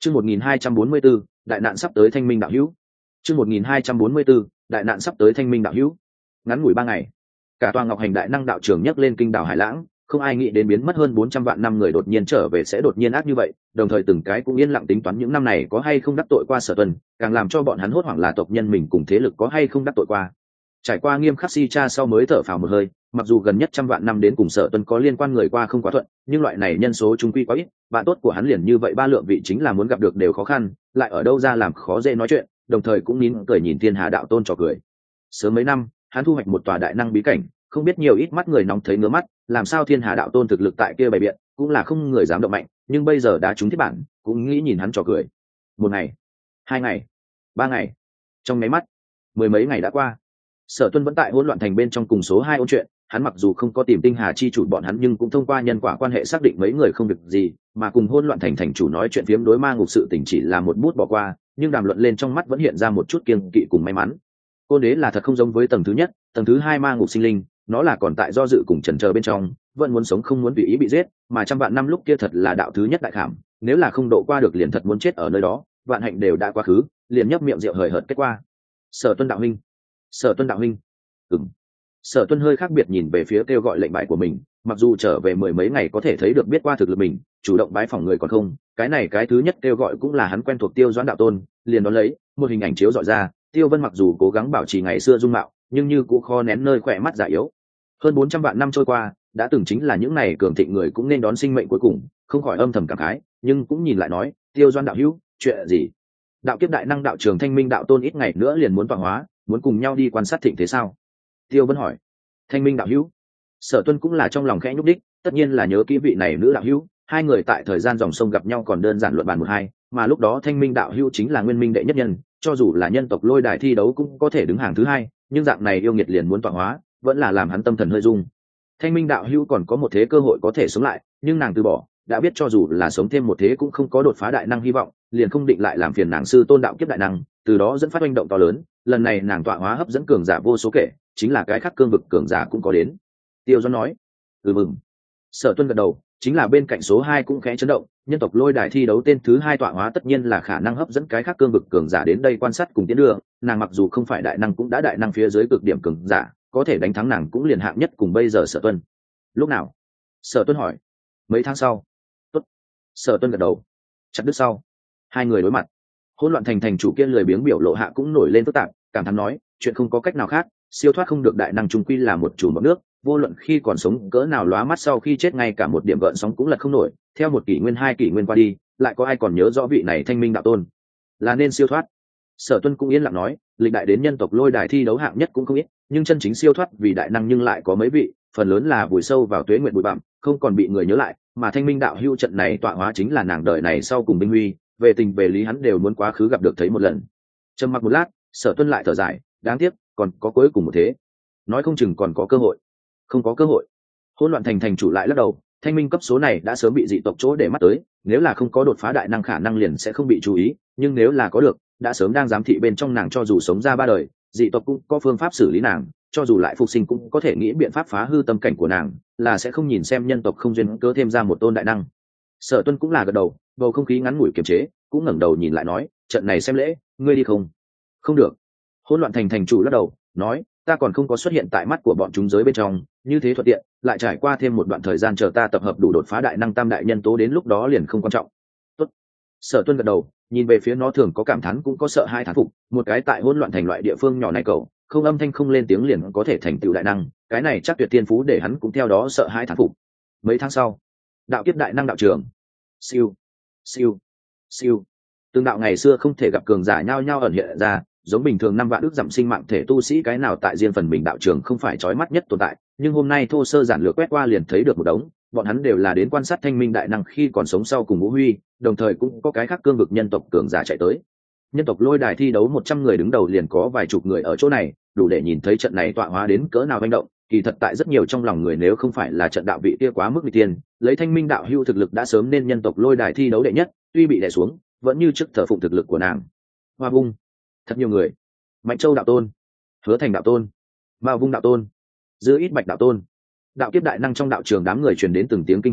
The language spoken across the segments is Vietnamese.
Chương 1244, đại nạn sắp tới Thanh Minh đạo hữu. Chương 1244, đại nạn sắp tới Thanh Minh đạo hữu. Ngắn ngủi 3 ngày, cả tòa Ngọc Hành Đại Năng đạo trường nhấc lên kinh đảo Hải Lãng, không ai nghĩ đến biến mất hơn 400 vạn năm người đột nhiên trở về sẽ đột nhiên ác như vậy, đồng thời từng cái cũng yên lặng tính toán những năm này có hay không đắc tội qua Sở Tuân, càng làm cho bọn hắn hốt hoảng là tộc nhân mình cùng thế lực có hay không đắc tội qua. Trải qua nghiêm khắc si tra sau mới thở phào một hơi, mặc dù gần nhất trăm vạn năm đến cùng Sở Tuân có liên quan người qua không quá thuận, nhưng loại này nhân số trung quy quá ít, bạn tốt của hắn liền như vậy ba lượng vị chính là muốn gặp được đều khó khăn, lại ở đâu ra làm khó dễ nói chuyện, đồng thời cũng nín cười nhìn Thiên Hà đạo tôn trò cười. Sớm mấy năm, hắn thu hoạch một tòa đại năng bí cảnh, không biết nhiều ít mắt người nóng thấy ngứa mắt, làm sao Thiên Hà đạo tôn thực lực tại kia bày biện, cũng là không người dám động mạnh, nhưng bây giờ đã trúng thiết bản, cũng nghĩ nhìn hắn trò cười. Một ngày, 2 ngày, 3 ngày, trong mấy mắt, mười mấy ngày đã qua. Sở Tuân vẫn tại hỗn loạn thành bên trong cùng số 2 ôn chuyện, hắn mặc dù không có tìm Tinh Hà chi chủ bọn hắn nhưng cũng thông qua nhân quả quan hệ xác định mấy người không việc gì, mà cùng hỗn loạn thành thành chủ nói chuyện phiếm đối ma ngục sự tình chỉ là một bút bỏ qua, nhưng đàm luận lên trong mắt vẫn hiện ra một chút kiêng kỵ cùng may mắn. Côn đế là thật không giống với tầng thứ nhất, tầng thứ 2 ma ngục sinh linh, nó là còn tại do dự cùng chần chờ bên trong, vẫn muốn sống không muốn tùy ý bị giết, mà trăm vạn năm lúc kia thật là đạo thứ nhất đại khảm, nếu là không độ qua được liền thật muốn chết ở nơi đó, vạn hạnh đều đã quá khứ, liền nhấp miệng rượu hời hợt kết qua. Sở Tuân đạo huynh, Sở Tuân đạo huynh. Sở Tuân hơi khác biệt nhìn về phía kêu gọi lệnh bại của mình, mặc dù trở về mười mấy ngày có thể thấy được biết qua thực lực mình, chủ động bái phỏng người còn không, cái này cái thứ nhất kêu gọi cũng là hắn quen thuộc Tiêu Doãn đạo tôn, liền đón lấy, một hình ảnh chiếu dọi ra, Tiêu Vân mặc dù cố gắng bảo trì ngày xưa dung mạo, nhưng như cũng khó nén nơi khỏe mắt già yếu. Hơn 400 vạn năm trôi qua, đã từng chính là những này cường thịnh người cũng nên đón sinh mệnh cuối cùng, không khỏi âm thầm cảm khái, nhưng cũng nhìn lại nói, Tiêu Doãn đạo hữu, chuyện gì? Đạo kiếp đại năng đạo trường Thanh Minh đạo tôn ít ngày nữa liền muốn tọa hóa, muốn cùng nhau đi quan sát thịnh thế sao? Tiêu Vân hỏi. Thanh Minh đạo hữu. Sở Tuân cũng là trong lòng khẽ nhúc đích, tất nhiên là nhớ kỹ vị này nữ đạo hữu, hai người tại thời gian dòng sông gặp nhau còn đơn giản luận bàn một hai, mà lúc đó Thanh Minh đạo hữu chính là nguyên minh đệ nhất nhân, cho dù là nhân tộc lôi đài thi đấu cũng có thể đứng hàng thứ hai, nhưng dạng này yêu nghiệt liền muốn tọa hóa, vẫn là làm hắn tâm thần hơi rung. Thanh Minh đạo hữu còn có một thế cơ hội có thể sống lại, nhưng nàng từ bỏ, đã biết cho dù là sống thêm một thế cũng không có đột phá đại năng hy vọng, liền không định lại làm phiền nàng sư tôn đạo kiếp đại năng, từ đó dẫn phát hành động to lớn, lần này nàng tọa hóa hấp dẫn cường giả vô số kể, chính là cái khác cương vực cường giả cũng có đến. Tiêu Doãn nói. Mừng. Sở Tuân gật đầu, chính là bên cạnh số 2 cũng khẽ chấn động, nhân tộc lôi đài thi đấu tên thứ 2 tọa hóa tất nhiên là khả năng hấp dẫn cái khác cương vực cường giả đến đây quan sát cùng tiến đưa, nàng mặc dù không phải đại năng cũng đã đại năng phía dưới cực điểm cường giả, có thể đánh thắng nàng cũng liền hạng nhất cùng bây giờ Sở Tuân. Lúc nào? Sở Tuân hỏi. Mấy tháng sau. Tốt. Sở Tuân gật đầu. Chặt đứt sau. Hai người đối mặt. Hỗn loạn thành thành chủ kia lười biếng biểu lộ hạ cũng nổi lên phức tạp, cảm thán nói, chuyện không có cách nào khác, siêu thoát không được đại năng trung quy là một chủ bọt nước, vô luận khi còn sống cỡ nào lóa mắt sau khi chết ngay cả một điểm gợn sóng cũng lật không nổi, theo một kỷ nguyên 2 kỷ nguyên qua đi, lại có ai còn nhớ rõ vị này Thanh Minh đạo tôn, là nên siêu thoát. Sở Tuân cũng yên lặng nói, lịch đại đến nhân tộc lôi đài thi đấu hạng nhất cũng không ít, nhưng chân chính siêu thoát vì đại năng nhưng lại có mấy vị, phần lớn là vùi sâu vào tuế nguyện bụi bặm, không còn bị người nhớ lại, mà Thanh Minh đạo hưu trận này tọa hóa chính là nàng đời này sau cùng binh huy, về tình về lý hắn đều muốn quá khứ gặp được thấy một lần. Trầm mặc một lát, Sở Tuân lại thở dài, đáng tiếc, còn có cuối cùng một thế, nói không chừng còn có cơ hội. Không có cơ hội. Hỗn loạn thành thành chủ lại lắc đầu, Thanh Minh cấp số này đã sớm bị dị tộc chỗ để mắt tới, nếu là không có đột phá đại năng khả năng liền sẽ không bị chú ý, nhưng nếu là có được, đã sớm đang giám thị bên trong nàng, cho dù sống ra 3 đời, dị tộc cũng có phương pháp xử lý nàng, cho dù lại phục sinh cũng có thể nghĩ biện pháp phá hư tâm cảnh của nàng, là sẽ không nhìn xem nhân tộc không duyên cớ thêm ra một tôn đại năng. Sở Tuân cũng là gật đầu, bầu không khí ngắn ngủi kiềm chế, cũng ngẩng đầu nhìn lại nói, trận này xem lễ, ngươi đi không? Không được. Hỗn loạn thành thành chủ lắc đầu, nói, ta còn không có xuất hiện tại mắt của bọn chúng giới bên trong, như thế thuận tiện, lại trải qua thêm một đoạn thời gian chờ ta tập hợp đủ đột phá đại năng tam đại nhân tố, đến lúc đó liền không quan trọng. Tốt. Sở Tuân gật đầu, nhìn về phía nó thường có cảm thán cũng có sợ hai thán phục, một cái tại hỗn loạn thành loại địa phương nhỏ này cậu, không âm thanh không lên tiếng liền có thể thành tựu đại năng, cái này chắc tuyệt thiên phú để hắn cũng theo đó sợ hai thán phục. Mấy tháng sau, đạo kiếp đại năng đạo trường. Siêu, siêu, siêu. Từng đạo ngày xưa không thể gặp cường giả nhao nhao ẩn hiện ra, giống bình thường 5 vạn ước dặm sinh mạng thể tu sĩ cái nào tại riêng phần mình đạo trường không phải chói mắt nhất tồn tại, nhưng hôm nay thô sơ giản lược quét qua liền thấy được một đống, bọn hắn đều là đến quan sát Thanh Minh đại năng khi còn sống sau cùng Vũ Huy, đồng thời cũng có cái khác cương vực nhân tộc cường giả chạy tới. Nhân tộc lôi đài thi đấu 100 người đứng đầu liền có vài chục người ở chỗ này, đủ để nhìn thấy trận này tọa hóa đến cỡ nào manh động. Kỳ thật tại rất nhiều trong lòng người nếu không phải là trận đạo vị kia quá mức nghịch tiên, lấy Thanh Minh đạo hưu thực lực đã sớm nên nhân tộc lôi đài thi đấu đệ nhất, tuy bị đè xuống, vẫn như trước thờ phụng thực lực của nàng. Hoa Vung, thật nhiều người. Mạnh Châu đạo tôn, Hứa Thành đạo tôn, Mao Vung đạo tôn, Dư Ít Bạch đạo tôn. Đạo kiếp đại năng trong đạo trường đám người truyền đến từng tiếng kinh hô,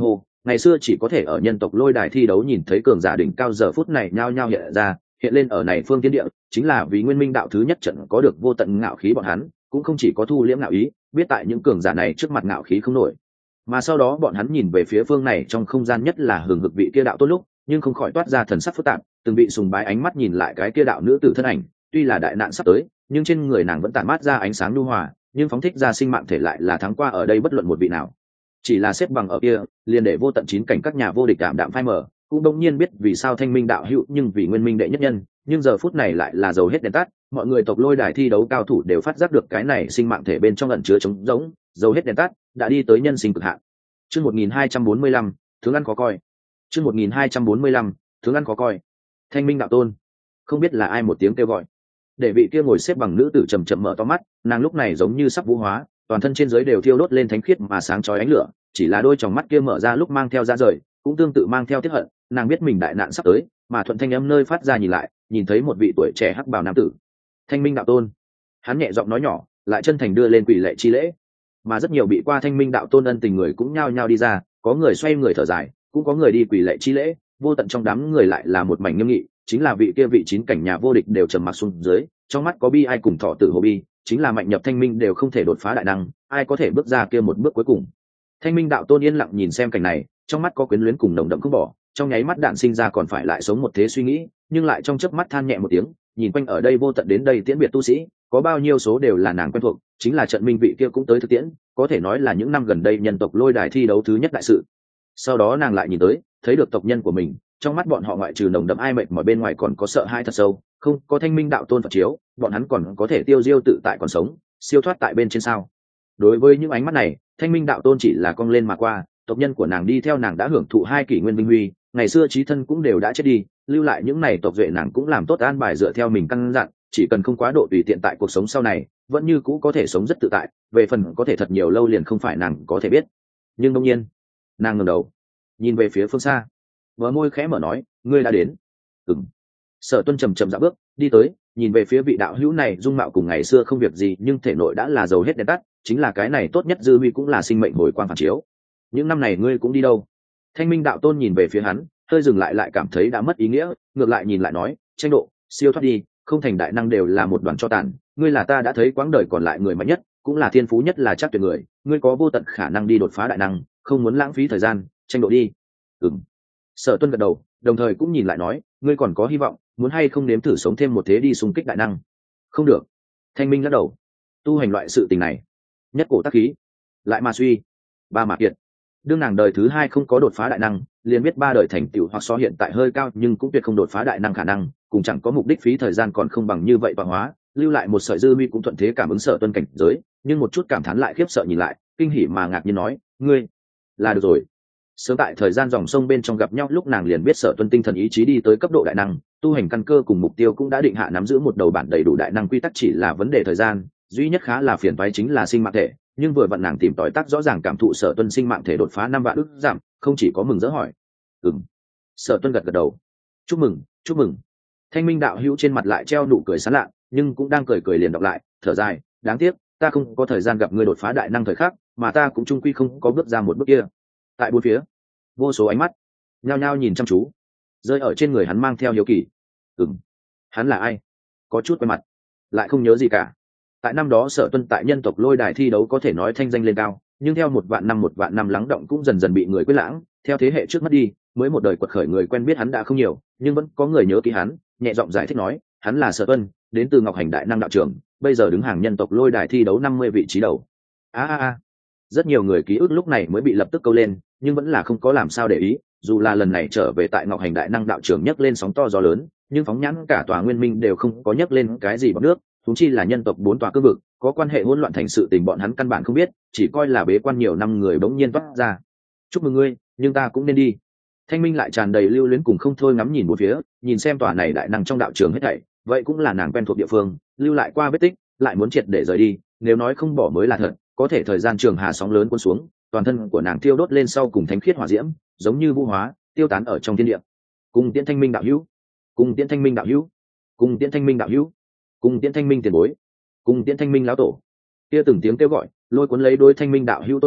ngày xưa chỉ có thể ở nhân tộc lôi đài thi đấu nhìn thấy cường giả đỉnh cao giờ phút này nhao nhao hiện ra, hiện lên ở này phương tiên địa, chính là vì nguyên minh đạo thứ nhất trận có được vô tận ngạo khí bọn hắn, cũng không chỉ có thu liễm ngạo ý, biết tại những cường giả này trước mặt ngạo khí không nổi. Mà sau đó bọn hắn nhìn về phía phương này trong không gian nhất là hừng hực vị kia đạo tốt lúc, nhưng không khỏi toát ra thần sắc phức tạp, từng bị sùng bái ánh mắt nhìn lại cái kia đạo nữ tử thân ảnh, tuy là đại nạn sắp tới, nhưng trên người nàng vẫn tản mát ra ánh sáng nhu hòa, nhưng phóng thích ra sinh mạng thể lại là thắng qua ở đây bất luận một vị nào. Chỉ là xếp bằng ở kia, liền để vô tận chín cảnh các nhà vô địch đạm đạm phai mờ, cũng đông nhiên biết vì sao thanh minh đạo hữu nhưng vì nguyên minh đệ nhất nhân, nhưng giờ phút này lại là dầu hết đèn tắt, mọi người tộc lôi đài thi đấu cao thủ đều phát giác được cái này sinh mạng thể bên trong ẩn chứa trống rỗng, dầu hết đèn tắt, đã đi tới nhân sinh cực hạn. Chương 1245, tướng ăn khó coi. Chương 1245, tướng ăn khó coi. Thanh minh đạo tôn, không biết là ai một tiếng kêu gọi, để vị kia ngồi xếp bằng nữ tử chậm chậm mở to mắt, nàng lúc này giống như sắp vũ hóa, toàn thân trên dưới đều thiêu đốt lên thánh khiết mà sáng chói ánh lửa, chỉ là đôi tròng mắt kia mở ra lúc mang theo ra rời, cũng tương tự mang theo tiếc hận, nàng biết mình đại nạn sắp tới, mà thuận thanh âm nơi phát ra nhìn lại, nhìn thấy một vị tuổi trẻ hắc bào nam tử. Thanh minh đạo tôn. Hắn nhẹ giọng nói nhỏ, lại chân thành đưa lên quỳ lệ chi lễ. Mà rất nhiều bị qua thanh minh đạo tôn ân tình người cũng nhao nhao đi ra, có người xoay người thở dài, cũng có người đi quỳ lệ chi lễ, vô tận trong đám người lại là một mảnh nghiêm nghị, chính là vị kia vị chín cảnh nhà vô địch đều trầm mặc xuống dưới, trong mắt có bi ai cùng thọ tử hồ bi, chính là mạnh nhập thanh minh đều không thể đột phá đại năng, ai có thể bước ra kia một bước cuối cùng. Thanh minh đạo tôn yên lặng nhìn xem cảnh này, trong mắt có quyến luyến cùng nồng đậm không bỏ, trong nháy mắt đạn sinh ra còn phải lại sống một thế suy nghĩ, nhưng lại trong chớp mắt than nhẹ một tiếng, nhìn quanh ở đây vô tận đến đây tiễn biệt tu sĩ, có bao nhiêu số đều là nàng quen thuộc, chính là trận minh vị kia cũng tới thực tiễn, có thể nói là những năm gần đây nhân tộc lôi đài thi đấu thứ nhất đại sự. Sau đó nàng lại nhìn tới, thấy được tộc nhân của mình, trong mắt bọn họ ngoại trừ nồng đậm ai mệt mỏi bên ngoài còn có sợ hãi thật sâu, không có thanh minh đạo tôn Phật chiếu, bọn hắn còn có thể tiêu diêu tự tại còn sống, siêu thoát tại bên trên sao? Đối với những ánh mắt này, thanh minh đạo tôn chỉ là cong lên mà qua, tộc nhân của nàng đi theo nàng đã hưởng thụ hai kỷ nguyên vinh huy, ngày xưa chí thân cũng đều đã chết đi, lưu lại những này tộc duệ nàng cũng làm tốt an bài dựa theo mình căn dặn, chỉ cần không quá độ tùy tiện tại cuộc sống sau này, vẫn như cũ có thể sống rất tự tại, về phần có thể thật nhiều lâu liền không phải nàng có thể biết. Nhưng đương nhiên, nàng ngẩng đầu, nhìn về phía phương xa, bờ môi khẽ mở nói, ngươi đã đến. Ừm. Sở Tuân chậm chậm dạo bước đi tới, nhìn về phía vị đạo hữu này, dung mạo cùng ngày xưa không việc gì, nhưng thể nội đã là dầu hết đèn tắt, chính là cái này tốt nhất dư huy cũng là sinh mệnh hồi quang phản chiếu. Những năm này ngươi cũng đi đâu? Thanh minh đạo tôn nhìn về phía hắn, hơi dừng lại lại cảm thấy đã mất ý nghĩa, ngược lại nhìn lại nói, tranh độ, siêu thoát đi, không thành đại năng đều là một đoàn cho tàn, ngươi là ta đã thấy quãng đời còn lại người mạnh nhất, cũng là thiên phú nhất là chắc tuyệt người, ngươi có vô tận khả năng đi đột phá đại năng, không muốn lãng phí thời gian, tranh độ đi. Ừm. Sở Tuân gật đầu, đồng thời cũng nhìn lại nói, ngươi còn có hy vọng, muốn hay không nếm thử sống thêm một thế đi xung kích đại năng? Không được. Thanh minh lắc đầu, tu hành loại sự tình này, nhất cổ tác khí, lại mà suy, ba mà kiệt. Đương nàng đời thứ hai không có đột phá đại năng, liền biết ba đời thành tựu hoặc so hiện tại hơi cao nhưng cũng tuyệt không đột phá đại năng khả năng, cùng chẳng có mục đích phí thời gian còn không bằng như vậy tọa hóa, lưu lại một sợi dư huy cũng thuận thế cảm ứng Sở Tuân cảnh giới, nhưng một chút cảm thán lại khiếp sợ nhìn lại, kinh hỉ mà ngạc nhiên nói, ngươi là được rồi. Sớm tại thời gian dòng sông bên trong gặp nhau lúc nàng liền biết Sở Tuân tinh thần ý chí đi tới cấp độ đại năng, tu hành căn cơ cùng mục tiêu cũng đã định hạ, nắm giữ một đầu bản đầy đủ đại năng quy tắc chỉ là vấn đề thời gian, duy nhất khá là phiền toái chính là sinh mạng thể, nhưng vừa vặn nàng tìm tòi tác rõ ràng cảm thụ Sở Tuân sinh mạng thể đột phá 5 vạn ức giảm, không chỉ có mừng rỡ hỏi. Sở Tuân gật gật đầu. Chúc mừng, chúc mừng. Thanh minh đạo hữu trên mặt lại treo nụ cười sán lạ, nhưng cũng đang cười cười liền đọc lại, thở dài, đáng tiếc, ta không có thời gian gặp ngươi đột phá đại năng thời khắc, mà ta cũng chung quy không có bước ra một bước kia. Tại bốn phía, vô số ánh mắt nhao nhao nhìn chăm chú, rơi ở trên người hắn mang theo hiếu kỳ. Hắn là ai? Có chút quen mặt, lại không nhớ gì cả. Tại năm đó Sở Tuân tại nhân tộc lôi đài thi đấu có thể nói thanh danh lên cao, nhưng theo một vạn năm lắng động cũng dần dần bị người quên lãng, theo thế hệ trước mất đi, mới một đời quật khởi người quen biết hắn đã không nhiều, nhưng vẫn có người nhớ kỹ hắn, nhẹ giọng giải thích nói, hắn là Sở Tuân, đến từ Ngọc Hành Đại Năng đạo trưởng, bây giờ đứng hàng nhân tộc lôi đài thi đấu 50 vị trí đầu. Rất nhiều người ký ức lúc này mới bị lập tức câu lên, nhưng vẫn là không có làm sao để ý, dù là lần này trở về tại Ngọc Hành Đại Năng đạo trưởng nhấc lên sóng to gió lớn, nhưng phóng nhãn cả tòa Nguyên Minh đều không có nhấc lên cái gì bằng nước, huống chi là nhân tộc 4 tòa cương vực, có quan hệ hỗn loạn thành sự tình bọn hắn căn bản không biết, chỉ coi là bế quan nhiều năm người bỗng nhiên toát ra. Chúc mừng ngươi, nhưng ta cũng nên đi. Thanh minh lại tràn đầy lưu luyến cùng không thôi ngắm nhìn bốn phía, nhìn xem tòa này đại năng trong đạo trường hết thảy, vậy cũng là nàng quen thuộc địa phương, lưu lại qua vết tích, lại muốn triệt để rời đi, nếu nói không bỏ mới là thật, có thể thời gian trường hà sóng lớn cuốn xuống, toàn thân của nàng thiêu đốt lên sau cùng thánh khiết hỏa diễm, giống như vũ hóa, tiêu tán ở trong thiên địa. Cùng tiễn thanh minh đạo hữu, cùng tiễn thanh minh đạo hữu, cùng tiễn thanh minh đạo hữu, cùng tiễn thanh minh tiền bối, cùng tiễn thanh minh lão tổ. Kia từng tiếng kêu gọi, lôi cuốn lấy đôi thanh minh đạo hữu tôn sùng,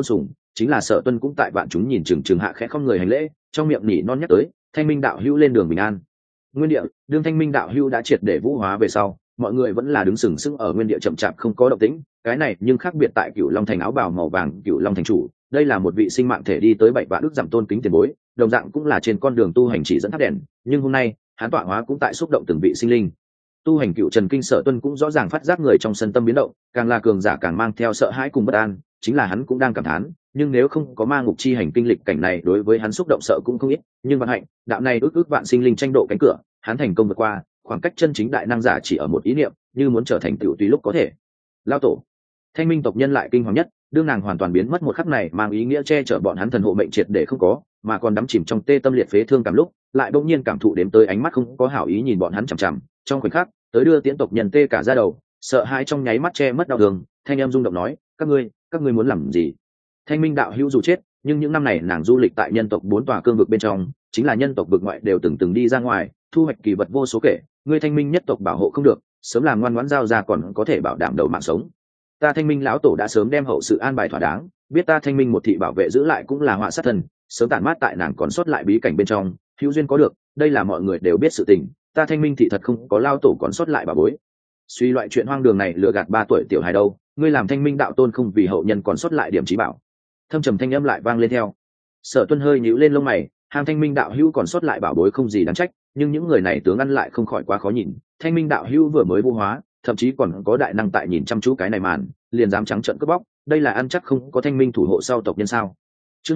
chính là Sở Tuân cũng tại vạn chúng nhìn chừng hạ khẽ không người hành lễ, trong miệng nỉ non nhắc tới Thanh Minh đạo hữu lên đường bình an. Nguyên địa, đương Thanh Minh đạo hữu đã triệt để vũ hóa về sau, mọi người vẫn là đứng sừng sững ở nguyên địa chậm chạp không có động tĩnh. Cái này nhưng khác biệt tại Cửu Long thành áo bào màu vàng Cửu Long thành chủ, đây là một vị sinh mạng thể đi tới 7 vạn ức giảm tôn kính tiền bối, đồng dạng cũng là trên con đường tu hành chỉ dẫn tháp đèn, nhưng hôm nay hắn tọa hóa cũng tại xúc động từng vị sinh linh. Tu hành Cựu Trần Kinh Sở Tuân cũng rõ ràng phát giác người trong sân tâm biến động, càng là cường giả càng mang theo sợ hãi cùng bất an, chính là hắn cũng đang cảm thán, nhưng nếu không có ma ngục chi hành kinh lịch cảnh này đối với hắn xúc động sợ cũng không ít, nhưng vận hạnh, đạo này ước vạn sinh linh tranh độ cánh cửa, hắn thành công vượt qua, khoảng cách chân chính đại năng giả chỉ ở một ý niệm, như muốn trở thành tiểu tùy lúc có thể. Lao tổ, Thanh Minh tộc nhân lại kinh hoàng nhất, đương nàng hoàn toàn biến mất một khắc này mang ý nghĩa che chở bọn hắn thần hộ mệnh triệt để không có, mà còn đắm chìm trong tê tâm liệt phế thương cảm lúc, lại bỗng nhiên cảm thụ đến tới ánh mắt không có hảo ý nhìn bọn hắn chằm chằm, trong khoảnh khắc, tới đưa tiễn tộc nhân tê cả da đầu, sợ hãi trong nháy mắt che mất đau thương, thanh em rung động nói, các ngươi muốn làm gì? Thanh Minh đạo hữu dù chết, nhưng những năm này nàng du lịch tại nhân tộc 4 tòa cương vực bên trong, chính là nhân tộc vực ngoại đều từng đi ra ngoài, thu hoạch kỳ vật vô số kể, ngươi Thanh Minh nhất tộc bảo hộ không được, sớm làm ngoan ngoãn giao ra còn có thể bảo đảm đầu mạng sống. Ta Thanh Minh lão tổ đã sớm đem hậu sự an bài thỏa đáng, biết ta Thanh Minh một thị bảo vệ giữ lại cũng là họa sát thân, sớm tản mát tại nàng còn sót lại bí cảnh bên trong, hữu duyên có được, đây là mọi người đều biết sự tình, ta Thanh Minh thị thật không có lao tổ còn sót lại bà bối. Suy loại chuyện hoang đường này lừa gạt 3 tuổi tiểu hài đâu, ngươi làm Thanh Minh đạo tôn không vì hậu nhân còn sót lại điểm chí bảo. Thâm trầm thanh âm lại vang lên theo. Sở Tuân hơi nhíu lên lông mày, hàng Thanh Minh đạo hữu còn sót lại bảo bối không gì đáng trách, nhưng những người này tướng ăn lại không khỏi quá khó nhìn, Thanh Minh đạo hữu vừa mới vô hóa, thậm chí còn có đại năng tại nhìn chăm chú cái này màn, liền dám trắng trợn cướp bóc, đây là ăn chắc không có Thanh Minh thủ hộ sau tộc nhân sao? Chương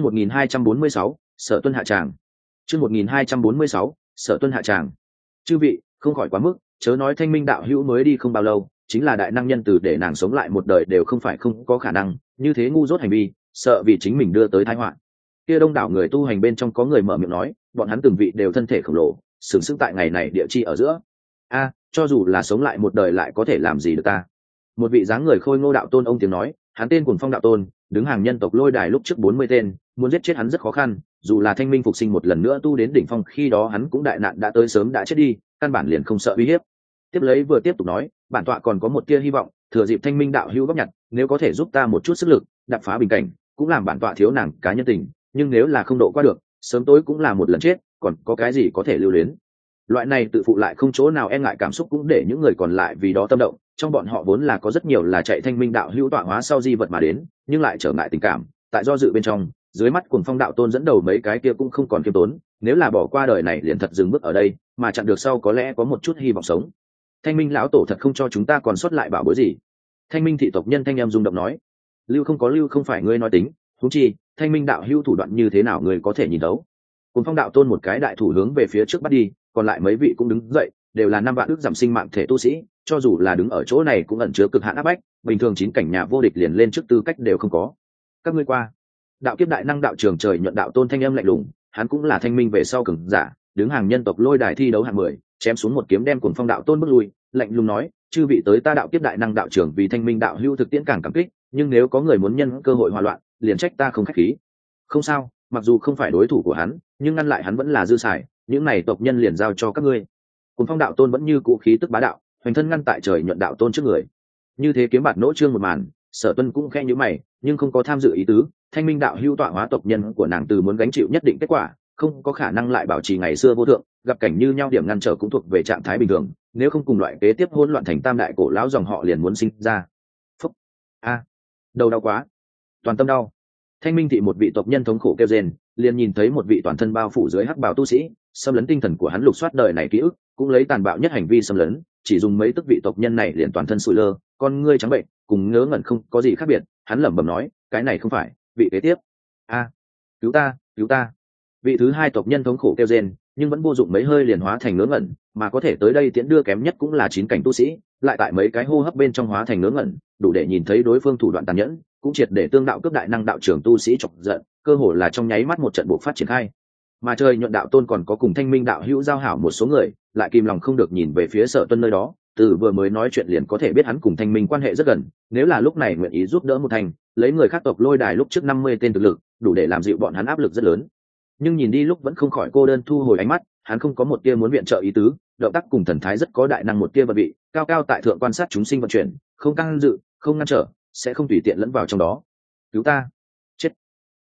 1246, Sở Tuân hạ tràng. Chương 1246, Sở Tuân hạ tràng. Chư vị, không khỏi quá mức, chớ nói Thanh Minh đạo hữu mới đi không bao lâu, chính là đại năng nhân từ để nàng sống lại một đời đều không phải không có khả năng, như thế ngu dốt hành vi, sợ vì chính mình đưa tới tai họa. Kia đông đảo người tu hành bên trong có người mở miệng nói, bọn hắn từng vị đều thân thể khổng lồ, sừng sững tại ngày này địa chi ở giữa. A, cho dù là sống lại một đời lại có thể làm gì được ta? Một vị dáng người khôi ngô đạo tôn ông tiếng nói, hắn tên Cuồng Phong đạo tôn, đứng hàng nhân tộc lôi đài lúc trước 40 tên, muốn giết chết hắn rất khó khăn, dù là Thanh Minh phục sinh một lần nữa tu đến đỉnh phong khi đó hắn cũng đại nạn đã tới sớm đã chết đi, căn bản liền không sợ uy hiếp. Tiếp lấy vừa tiếp tục nói, bản tọa còn có một tia hy vọng, thừa dịp Thanh Minh đạo hữu góp nhặt, nếu có thể giúp ta một chút sức lực, đập phá bình cảnh, cũng làm bản tọa thiếu nàng cá nhân tình, nhưng nếu là không độ qua được, sớm tối cũng là một lần chết, còn có cái gì có thể lưu luyến. Loại này tự phụ lại không chỗ nào e ngại cảm xúc cũng để những người còn lại vì đó tâm động, trong bọn họ vốn là có rất nhiều là chạy Thanh Minh đạo hữu tọa hóa sau di vật mà đến, nhưng lại trở ngại tình cảm, tại do dự bên trong, dưới mắt Cuồng Phong đạo tôn dẫn đầu mấy cái kia cũng không còn kiêm tốn, nếu là bỏ qua đời này liền thật dừng bước ở đây, mà chặn được sau có lẽ có một chút hy vọng sống. Thanh Minh lão tổ thật không cho chúng ta còn sót lại bảo bối gì? Thanh Minh thị tộc nhân thanh em rung động nói, lưu không phải ngươi nói tính, huống chi Thanh Minh đạo hữu thủ đoạn như thế nào ngươi có thể nhìn thấu? Cuồng Phong đạo tôn một cái đại thủ hướng về phía trước bắt đi, còn lại mấy vị cũng đứng dậy, đều là 5 vạn ước giảm sinh mạng thể tu sĩ, cho dù là đứng ở chỗ này cũng ẩn chứa cực hạn áp bách, bình thường 9 cảnh nhà vô địch liền lên trước tư cách đều không có. Các ngươi qua. Đạo kiếp đại năng đạo trường trời nhuận đạo tôn thanh âm lạnh lùng, hắn cũng là Thanh Minh về sau cường giả, đứng hàng nhân tộc lôi đài thi đấu hạng 10, chém xuống một kiếm đem Cuồng Phong đạo tôn bước lui, lạnh lùng nói, chư vị tới ta đạo kiếp đại năng đạo trường vì Thanh Minh đạo hữu thực tiễn càng cảm kích, nhưng nếu có người muốn nhân cơ hội hòa loạn, liền trách ta không khách khí. Không sao, mặc dù không phải đối thủ của hắn, nhưng ngăn lại hắn vẫn là dư xài, những này tộc nhân liền giao cho các ngươi. Cuồng Phong đạo tôn vẫn như cũ khí tức bá đạo, hoành thân ngăn tại trời nhuận đạo tôn trước người. Như thế kiếm bạt nỗ trương một màn, Sở Tuân cũng khẽ nhíu mày, nhưng không có tham dự ý tứ, Thanh Minh đạo hữu tọa hóa tộc nhân của nàng từ muốn gánh chịu nhất định kết quả, không có khả năng lại bảo trì ngày xưa vô thượng, gặp cảnh như nhau điểm ngăn trở cũng thuộc về trạng thái bình thường, nếu không cùng loại kế tiếp hỗn loạn thành tam đại cổ lão dòng họ liền muốn sinh ra. Phúc. A. Đầu đau quá. Toàn tâm đau. Thanh Minh thị một vị tộc nhân thống khổ kêu rên, liền nhìn thấy một vị toàn thân bao phủ dưới hắc bào tu sĩ, xâm lấn tinh thần của hắn lục soát đời này ký ức, cũng lấy tàn bạo nhất hành vi xâm lấn, chỉ dùng mấy tức vị tộc nhân này liền toàn thân sụi lơ, con ngươi trắng bệnh, cùng ngớ ngẩn không có gì khác biệt, hắn lẩm bẩm nói, cái này không phải, vị kế tiếp. A, cứu ta, cứu ta. Vị thứ 2 tộc nhân thống khổ kêu rên, nhưng vẫn vô dụng mấy hơi liền hóa thành ngớ ngẩn, mà có thể tới đây tiễn đưa kém nhất cũng là 9 cảnh tu sĩ, lại tại mấy cái hô hấp bên trong hóa thành ngớ ngẩn, đủ để nhìn thấy đối phương thủ đoạn tàn nhẫn, cũng triệt để tương đạo cấp đại năng đạo trưởng tu sĩ chọc giận, cơ hồ là trong nháy mắt một trận buộc phát triển khai. Mà trời nhuận đạo tôn còn có cùng Thanh Minh đạo hữu giao hảo một số người, lại kìm lòng không được nhìn về phía Sở Tuân nơi đó, từ vừa mới nói chuyện liền có thể biết hắn cùng Thanh Minh quan hệ rất gần, nếu là lúc này nguyện ý giúp đỡ một thành, lấy người khác tộc lôi đài lúc trước 50 tên thực lực, đủ để làm dịu bọn hắn áp lực rất lớn. Nhưng nhìn đi lúc vẫn không khỏi cô đơn thu hồi ánh mắt, hắn không có một tia muốn viện trợ ý tứ, động tác cùng thần thái rất có đại năng một tia vật vị, cao cao tại thượng quan sát chúng sinh vận chuyển, không căng dự, không ngăn trở, sẽ không tùy tiện lẫn vào trong đó. Cứu ta! Chết!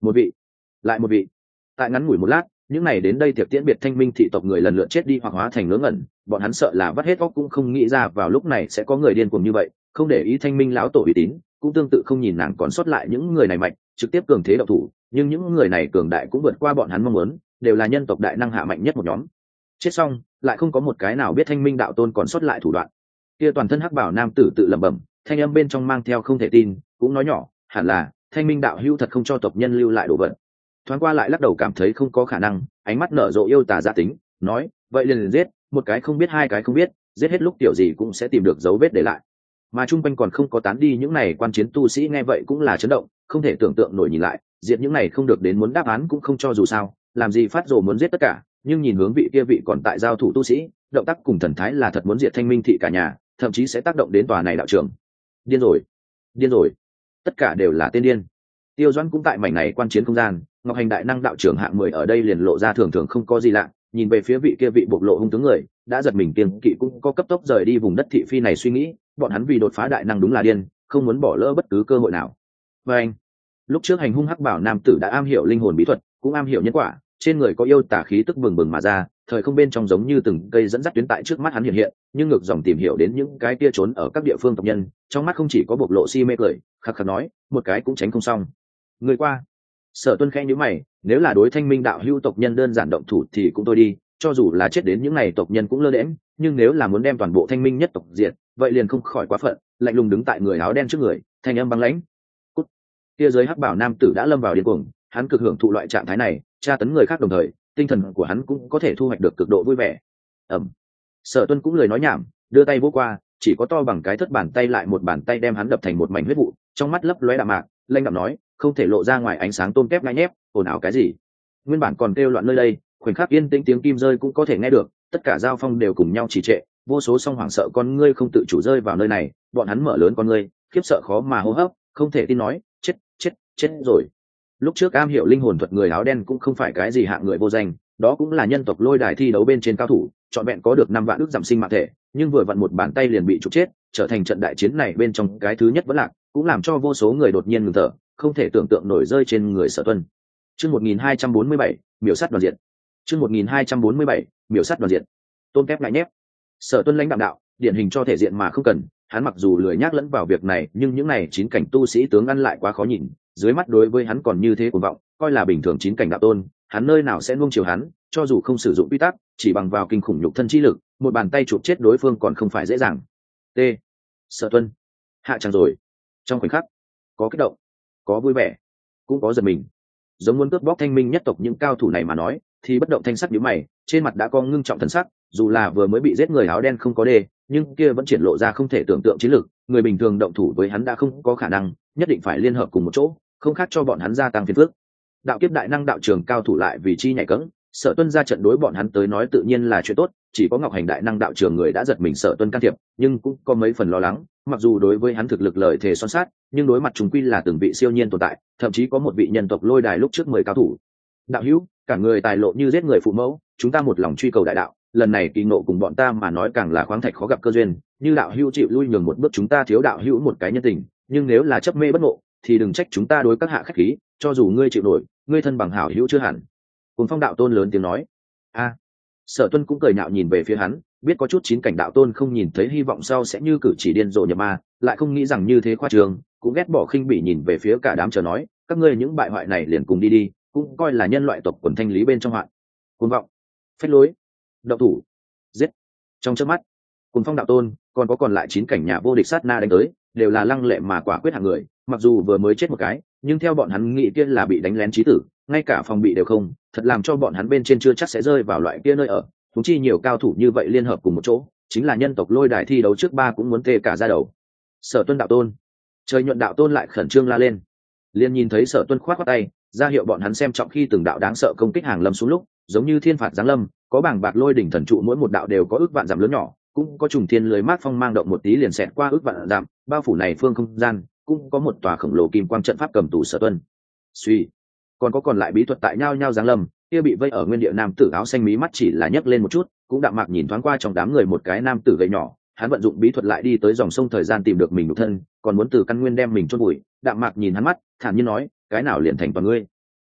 Một vị, lại một vị. Tại ngắn ngủi một lát, những này đến đây tiệc tiễn biệt thanh minh thị tộc người lần lượt chết đi hoặc hóa thành ngớ ngẩn, bọn hắn sợ là vắt hết óc cũng không nghĩ ra vào lúc này sẽ có người điên cuồng như vậy, không để ý thanh minh lão tổ uy tín, cũng tương tự không nhìn nàng còn sót lại những người này mạnh, trực tiếp cường thế động thủ, nhưng những người này cường đại cũng vượt qua bọn hắn mong muốn, đều là nhân tộc đại năng hạ mạnh nhất một nhóm. Chết xong, lại không có một cái nào biết thanh minh đạo tôn còn sót lại thủ đoạn. Kia toàn thân hắc bảo nam tử tự lẩm bẩm, thanh âm bên trong mang theo không thể tin, cũng nói nhỏ, hẳn là thanh minh đạo hữu thật không cho tộc nhân lưu lại đồ vật. Thoáng qua lại lắc đầu cảm thấy không có khả năng, ánh mắt nở rộ yêu tà giả tính, nói, vậy liền giết, một cái không biết hai cái không biết, giết hết lúc tiểu gì cũng sẽ tìm được dấu vết để lại. Mà trung quanh còn không có tán đi những này quan chiến tu sĩ nghe vậy cũng là chấn động, không thể tưởng tượng nổi nhìn lại, diệt những này không được đến muốn đáp án cũng không cho dù sao, làm gì phát rồ muốn giết tất cả, nhưng nhìn hướng vị kia vị còn tại giao thủ tu sĩ, động tác cùng thần thái là thật muốn diệt thanh minh thị cả nhà, thậm chí sẽ tác động đến tòa này đạo trường. Điên rồi, điên rồi, tất cả đều là tên điên. Tiêu Doãn cũng tại mảnh này quan chiến không gian, Ngọc Hành đại năng đạo trưởng hạng 10 ở đây liền lộ ra thường thường không có gì lạ, nhìn về phía vị kia vị bộc lộ hung tướng người, đã giật mình kiêng kỵ cũng có cấp tốc rời đi vùng đất thị phi này suy nghĩ, bọn hắn vì đột phá đại năng đúng là điên, không muốn bỏ lỡ bất cứ cơ hội nào. Và anh, lúc trước hành hung hắc bảo nam tử đã am hiểu linh hồn bí thuật, cũng am hiểu nhân quả, trên người có yêu tà khí tức bừng bừng mà ra, thời không bên trong giống như từng cây dẫn dắt tuyến tại trước mắt hắn hiện hiện, nhưng ngược dòng tìm hiểu đến những cái kia trốn ở các địa phương tộc nhân, trong mắt không chỉ có bộc lộ si mê cười, khắc khắc nói, một cái cũng tránh không xong. Người qua. Sở Tuân khẽ nhíu mày, nếu là đối thanh minh đạo hữu tộc nhân đơn giản động thủ thì cũng thôi đi, cho dù là chết đến những này tộc nhân cũng lơ đễnh, nhưng nếu là muốn đem toàn bộ thanh minh nhất tộc diệt, vậy liền không khỏi quá phận, lạnh lùng đứng tại người áo đen trước người, thanh âm băng lãnh. Cút. Kia dưới hắc bảo nam tử đã lâm vào điên cuồng, hắn cực hưởng thụ loại trạng thái này, tra tấn người khác đồng thời, tinh thần của hắn cũng có thể thu hoạch được cực độ vui vẻ. Ẩm. Sở Tuân cũng lời nói nhảm, đưa tay vỗ qua, chỉ có to bằng cái thất bàn tay lại một bàn tay đem hắn đập thành một mảnh huyết vụ, trong mắt lấp lóe đạm mạc, lanh đạm nói, không thể lộ ra ngoài ánh sáng tôm tép ngại nhép, ồn ào cái gì? Nguyên bản còn kêu loạn nơi đây, khoảnh khắc yên tĩnh tiếng kim rơi cũng có thể nghe được, tất cả giao phong đều cùng nhau trì trệ, vô số song hoảng sợ con ngươi không tự chủ rơi vào nơi này, bọn hắn mở lớn con ngươi, khiếp sợ khó mà hô hấp, không thể tin nói, chết, chết, chết rồi. Lúc trước am hiểu linh hồn thuật người áo đen cũng không phải cái gì hạng người vô danh, đó cũng là nhân tộc lôi đài thi đấu bên trên cao thủ, chọn vẹn có được 5 vạn ức giảm sinh mạng thể, nhưng vừa vặn một bàn tay liền bị trục chết, trở thành trận đại chiến này bên trong cái thứ nhất vẫn lạc, cũng làm cho vô số người đột nhiên ngừng thở, không thể tưởng tượng nổi rơi trên người Sở Tuân. Chương 1247, miểu sát đoàn diện. Chương 1247, miểu sát đoàn diện. Tôn kép lại nhép. Sở Tuân lãnh đạm đạo, điển hình cho thể diện mà không cần, hắn mặc dù lười nhác lẫn vào việc này, nhưng những này 9 cảnh tu sĩ tướng ăn lại quá khó nhìn, dưới mắt đối với hắn còn như thế cuồng vọng, coi là bình thường 9 cảnh đạo tôn, hắn nơi nào sẽ nuông chiều hắn, cho dù không sử dụng quy tắc, chỉ bằng vào kinh khủng nhục thân chi lực, một bàn tay chụp chết đối phương còn không phải dễ dàng. T. Sở Tuân, hạ tràng rồi. Trong khoảnh khắc, có kích động, có vui vẻ, cũng có giật mình. Giống muốn cướp bóc thanh minh nhất tộc những cao thủ này mà nói, thì bất động thanh sắc nhíu mày, trên mặt đã có ngưng trọng thần sắc, dù là vừa mới bị giết người áo đen không có đề, nhưng kia vẫn triển lộ ra không thể tưởng tượng chiến lược, người bình thường động thủ với hắn đã không có khả năng, nhất định phải liên hợp cùng một chỗ, không khác cho bọn hắn gia tăng phiền phức. Đạo kiếp đại năng đạo trường cao thủ lại vì chi nhảy cẫng, Sở Tuân ra trận đối bọn hắn tới nói tự nhiên là chuyện tốt, chỉ có Ngọc Hành đại năng đạo trường người đã giật mình Sở Tuân can thiệp, nhưng cũng có mấy phần lo lắng, mặc dù đối với hắn thực lực lợi thể son sát, nhưng đối mặt chúng quy là từng vị siêu nhiên tồn tại, thậm chí có một vị nhân tộc lôi đài lúc trước 10 cao thủ. Đạo hữu, cả người tài lộ như giết người phụ mẫu, chúng ta một lòng truy cầu đại đạo, lần này kỳ ngộ cùng bọn ta mà nói càng là khoáng thạch khó gặp cơ duyên, như đạo hữu chịu lui nhường một bước chúng ta thiếu đạo hữu một cái nhân tình, nhưng nếu là chấp mê bất ngộ, thì đừng trách chúng ta đối các hạ khách khí, cho dù ngươi chịu nổi, ngươi thân bằng hảo hữu chưa hẳn. Cùng Phong đạo tôn lớn tiếng nói. A. Sở Tuân cũng cười nhạo nhìn về phía hắn, biết có chút 9 cảnh đạo tôn không nhìn thấy hy vọng sau sẽ như cử chỉ điên rồ nhập ma, lại không nghĩ rằng như thế khoa trương, cũng ghét bỏ khinh bỉ nhìn về phía cả đám chờ nói, các ngươi những bại hoại này liền cùng đi đi, cũng coi là nhân loại tộc quần thanh lý bên trong hoạn. Cuồng vọng, phách lối, động thủ, giết. Trong chớp mắt, Cùng Phong đạo tôn còn có còn lại 9 cảnh nhà vô địch sát na đánh tới, đều là lăng lệ mà quả quyết hạng người, mặc dù vừa mới chết một cái, nhưng theo bọn hắn nghĩ kia là bị đánh lén chí tử, ngay cả phòng bị đều không, thật làm cho bọn hắn bên trên chưa chắc sẽ rơi vào loại kia nơi ở. Chúng chi nhiều cao thủ như vậy liên hợp cùng một chỗ, chính là nhân tộc lôi đài thi đấu trước 3 cũng muốn tê cả ra đầu. Sở Tuân đạo tôn, trời nhuận đạo tôn lại khẩn trương la lên, liền nhìn thấy Sở Tuân khoát tay ra hiệu bọn hắn xem trọng khi từng đạo đáng sợ công kích hàng lâm xuống lúc, giống như thiên phạt giáng lâm, có bảng bạc lôi đỉnh thần trụ mỗi một đạo đều có ước vạn dặm lớn nhỏ, cũng có trùng thiên lưới mát phong mang động một tí liền xẹt qua ước vạn dặm, bao phủ này phương không gian, cũng có một tòa khổng lồ kim quang trận pháp cầm tù Sở Tuân. Suy, còn lại bí thuật tại nhau nhau giáng lâm, kia bị vây ở nguyên địa nam tử áo xanh mí mắt chỉ là nhấc lên một chút, cũng đạm mạc nhìn thoáng qua trong đám người một cái nam tử gầy nhỏ, hắn vận dụng bí thuật lại đi tới dòng sông thời gian tìm được mình nhục thân, còn muốn từ căn nguyên đem mình chôn bụi, đạm mạc nhìn hắn mắt, thản nhiên nói, cái nào liền thành toàn ngươi.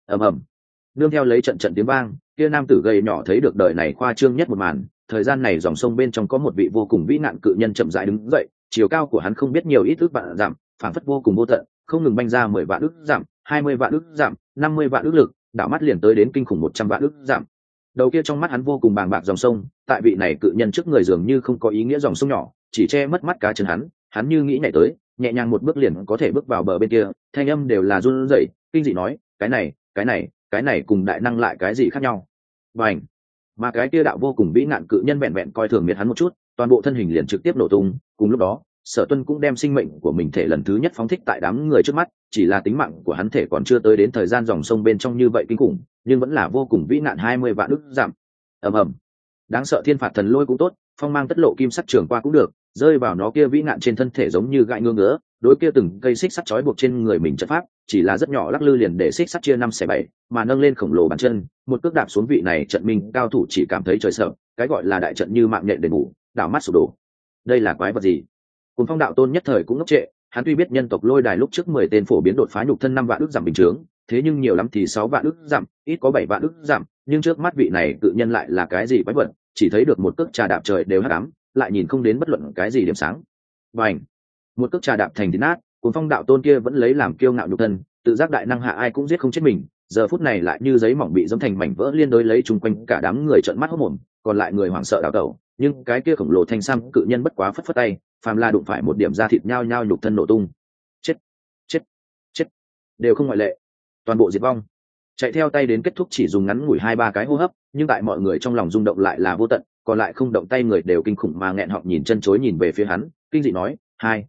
ầm ầm, nương theo lấy trận trận tiếng vang, kia nam tử gầy nhỏ thấy được đời này khoa trương nhất một màn. Thời gian này dòng sông bên trong có một vị vô cùng vĩ nạn cự nhân chậm rãi đứng dậy, chiều cao của hắn không biết nhiều ít ước vạn dặm, phảng phất vô cùng vô tận, không ngừng banh ra 10 vạn ước dặm, 20 vạn ước dặm, 50 vạn ước lực, đảo mắt liền tới đến kinh khủng 100 vạn ước dặm. Đầu kia trong mắt hắn vô cùng bàng bạc dòng sông, tại vị này cự nhân trước người dường như không có ý nghĩa dòng sông nhỏ, chỉ che mất mắt cá chân hắn như nghĩ nhảy tới, nhẹ nhàng một bước liền có thể bước vào bờ bên kia, thanh âm đều là run rẩy, kinh dị nói, cái này cùng đại năng lại cái gì khác nhau? Bành! Mà cái kia đạo vô cùng vĩ nạn cự nhân vẹn vẹn coi thường miệt hắn một chút, toàn bộ thân hình liền trực tiếp nổ tung. Cùng lúc đó, Sở Tuân cũng đem sinh mệnh của mình thể lần thứ nhất phóng thích tại đám người trước mắt, chỉ là tính mạng của hắn thể còn chưa tới đến thời gian dòng sông bên trong như vậy kinh khủng, nhưng vẫn là vô cùng vĩ nạn 20 vạn ức giảm. Ầm ầm. Đáng sợ thiên phạt thần lôi cũng tốt, phong mang tất lộ kim sắc trường qua cũng được, rơi vào nó kia vĩ nạn trên thân thể giống như gãi ngứa ngứa, đối kia từng cây xích sắt trói buộc trên người mình chất pháp, chỉ là rất nhỏ lắc lư liền để xích sắt chia 5/7, mà nâng lên khổng lồ bàn chân, một cước đạp xuống vị này trận minh cao thủ chỉ cảm thấy trời sợ, cái gọi là đại trận như mạng nhện đền bù, đảo mắt sụp đổ. Đây là quái vật gì? Cùng Phong đạo tôn nhất thời cũng ngốc trệ, hắn tuy biết nhân tộc lôi đài lúc trước 10 tên phổ biến đột phá nhục thân 5 vạn ức giảm bình thường, thế nhưng nhiều lắm thì 6 vạn ức giảm, ít có 7 vạn ức giảm, nhưng trước mắt vị này tự nhân lại là cái gì quái vật, chỉ thấy được một cước trà đạp trời đều hắc ám, lại nhìn không đến bất luận cái gì điểm sáng. Bành! Một cước trà đạp thành thịt nát, Cùng Phong đạo tôn kia vẫn lấy làm kiêu ngạo nhục thân, tự giác đại năng hạ ai cũng giết không chết mình, giờ phút này lại như giấy mỏng bị dẫm thành mảnh vỡ liên đối lấy chung quanh cả đám người trợn mắt hốt mồm, còn lại người hoảng sợ đảo tẩu, nhưng cái kia khổng lồ thanh sam cự nhân bất quá phất phất tay, phàm là đụng phải một điểm da thịt nhao nhao nhục thân nổ tung. Chết, chết, chết, đều không ngoại lệ, toàn bộ diệt vong. Chạy theo tay đến kết thúc chỉ dùng ngắn ngủi 2-3 cái hô hấp, nhưng tại mọi người trong lòng rung động lại là vô tận, còn lại không động tay người đều kinh khủng mà nghẹn họng nhìn chân chối nhìn về phía hắn, kinh dị nói,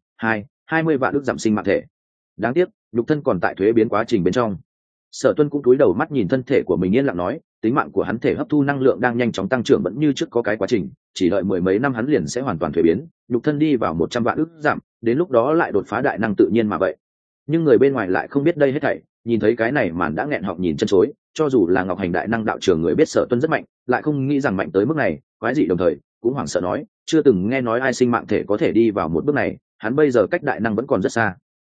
20 vạn ức giảm sinh mạng thể. Đáng tiếc, nhục thân còn tại thuế biến quá trình bên trong. Sở Tuân cũng cúi đầu mắt nhìn thân thể của mình yên lặng nói, tính mạng của hắn thể hấp thu năng lượng đang nhanh chóng tăng trưởng vẫn như trước có cái quá trình, chỉ đợi 10 mấy năm hắn liền sẽ hoàn toàn thuế biến, nhục thân đi vào 100 vạn ức giảm, đến lúc đó lại đột phá đại năng tự nhiên mà vậy. Nhưng người bên ngoài lại không biết đây hết thảy, nhìn thấy cái này màn đã nghẹn họng nhìn chân chối, cho dù là Ngọc Hành đại năng đạo trường người biết Sở Tuân rất mạnh, lại không nghĩ rằng mạnh tới mức này, quái dị đồng thời cũng hoảng sợ nói, chưa từng nghe nói ai sinh mạng thể có thể đi vào một bước này, hắn bây giờ cách đại năng vẫn còn rất xa.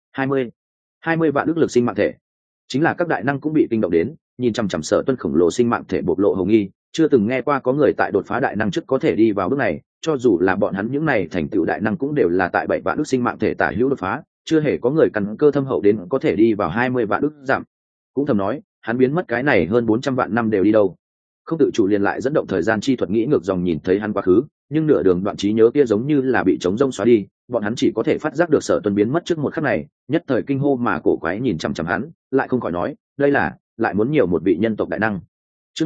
20 vạn ức lực sinh mạng thể, chính là các đại năng cũng bị kinh động đến, nhìn chằm chằm Sở Tuân khổng lồ sinh mạng thể bộc lộ hồng nghi, chưa từng nghe qua có người tại đột phá đại năng trước có thể đi vào bước này, cho dù là bọn hắn những này thành tựu đại năng cũng đều là tại 7 vạn ức sinh mạng thể tả hữu đột phá, chưa hề có người căn cơ thâm hậu đến có thể đi vào 20 vạn ức giảm. Cũng thầm nói, hắn biến mất cái này hơn 400 vạn năm đều đi đâu? Không tự chủ liền lại dẫn động thời gian chi thuật nghĩ ngược dòng nhìn thấy hắn quá khứ, nhưng nửa đường đoạn trí nhớ kia giống như là bị trống rông xóa đi, bọn hắn chỉ có thể phát giác được Sở Tuân biến mất trước một khắc này, nhất thời kinh hô mà cổ quái nhìn chằm chằm hắn, lại không khỏi nói, đây là lại muốn nhiều một vị nhân tộc đại năng. Chương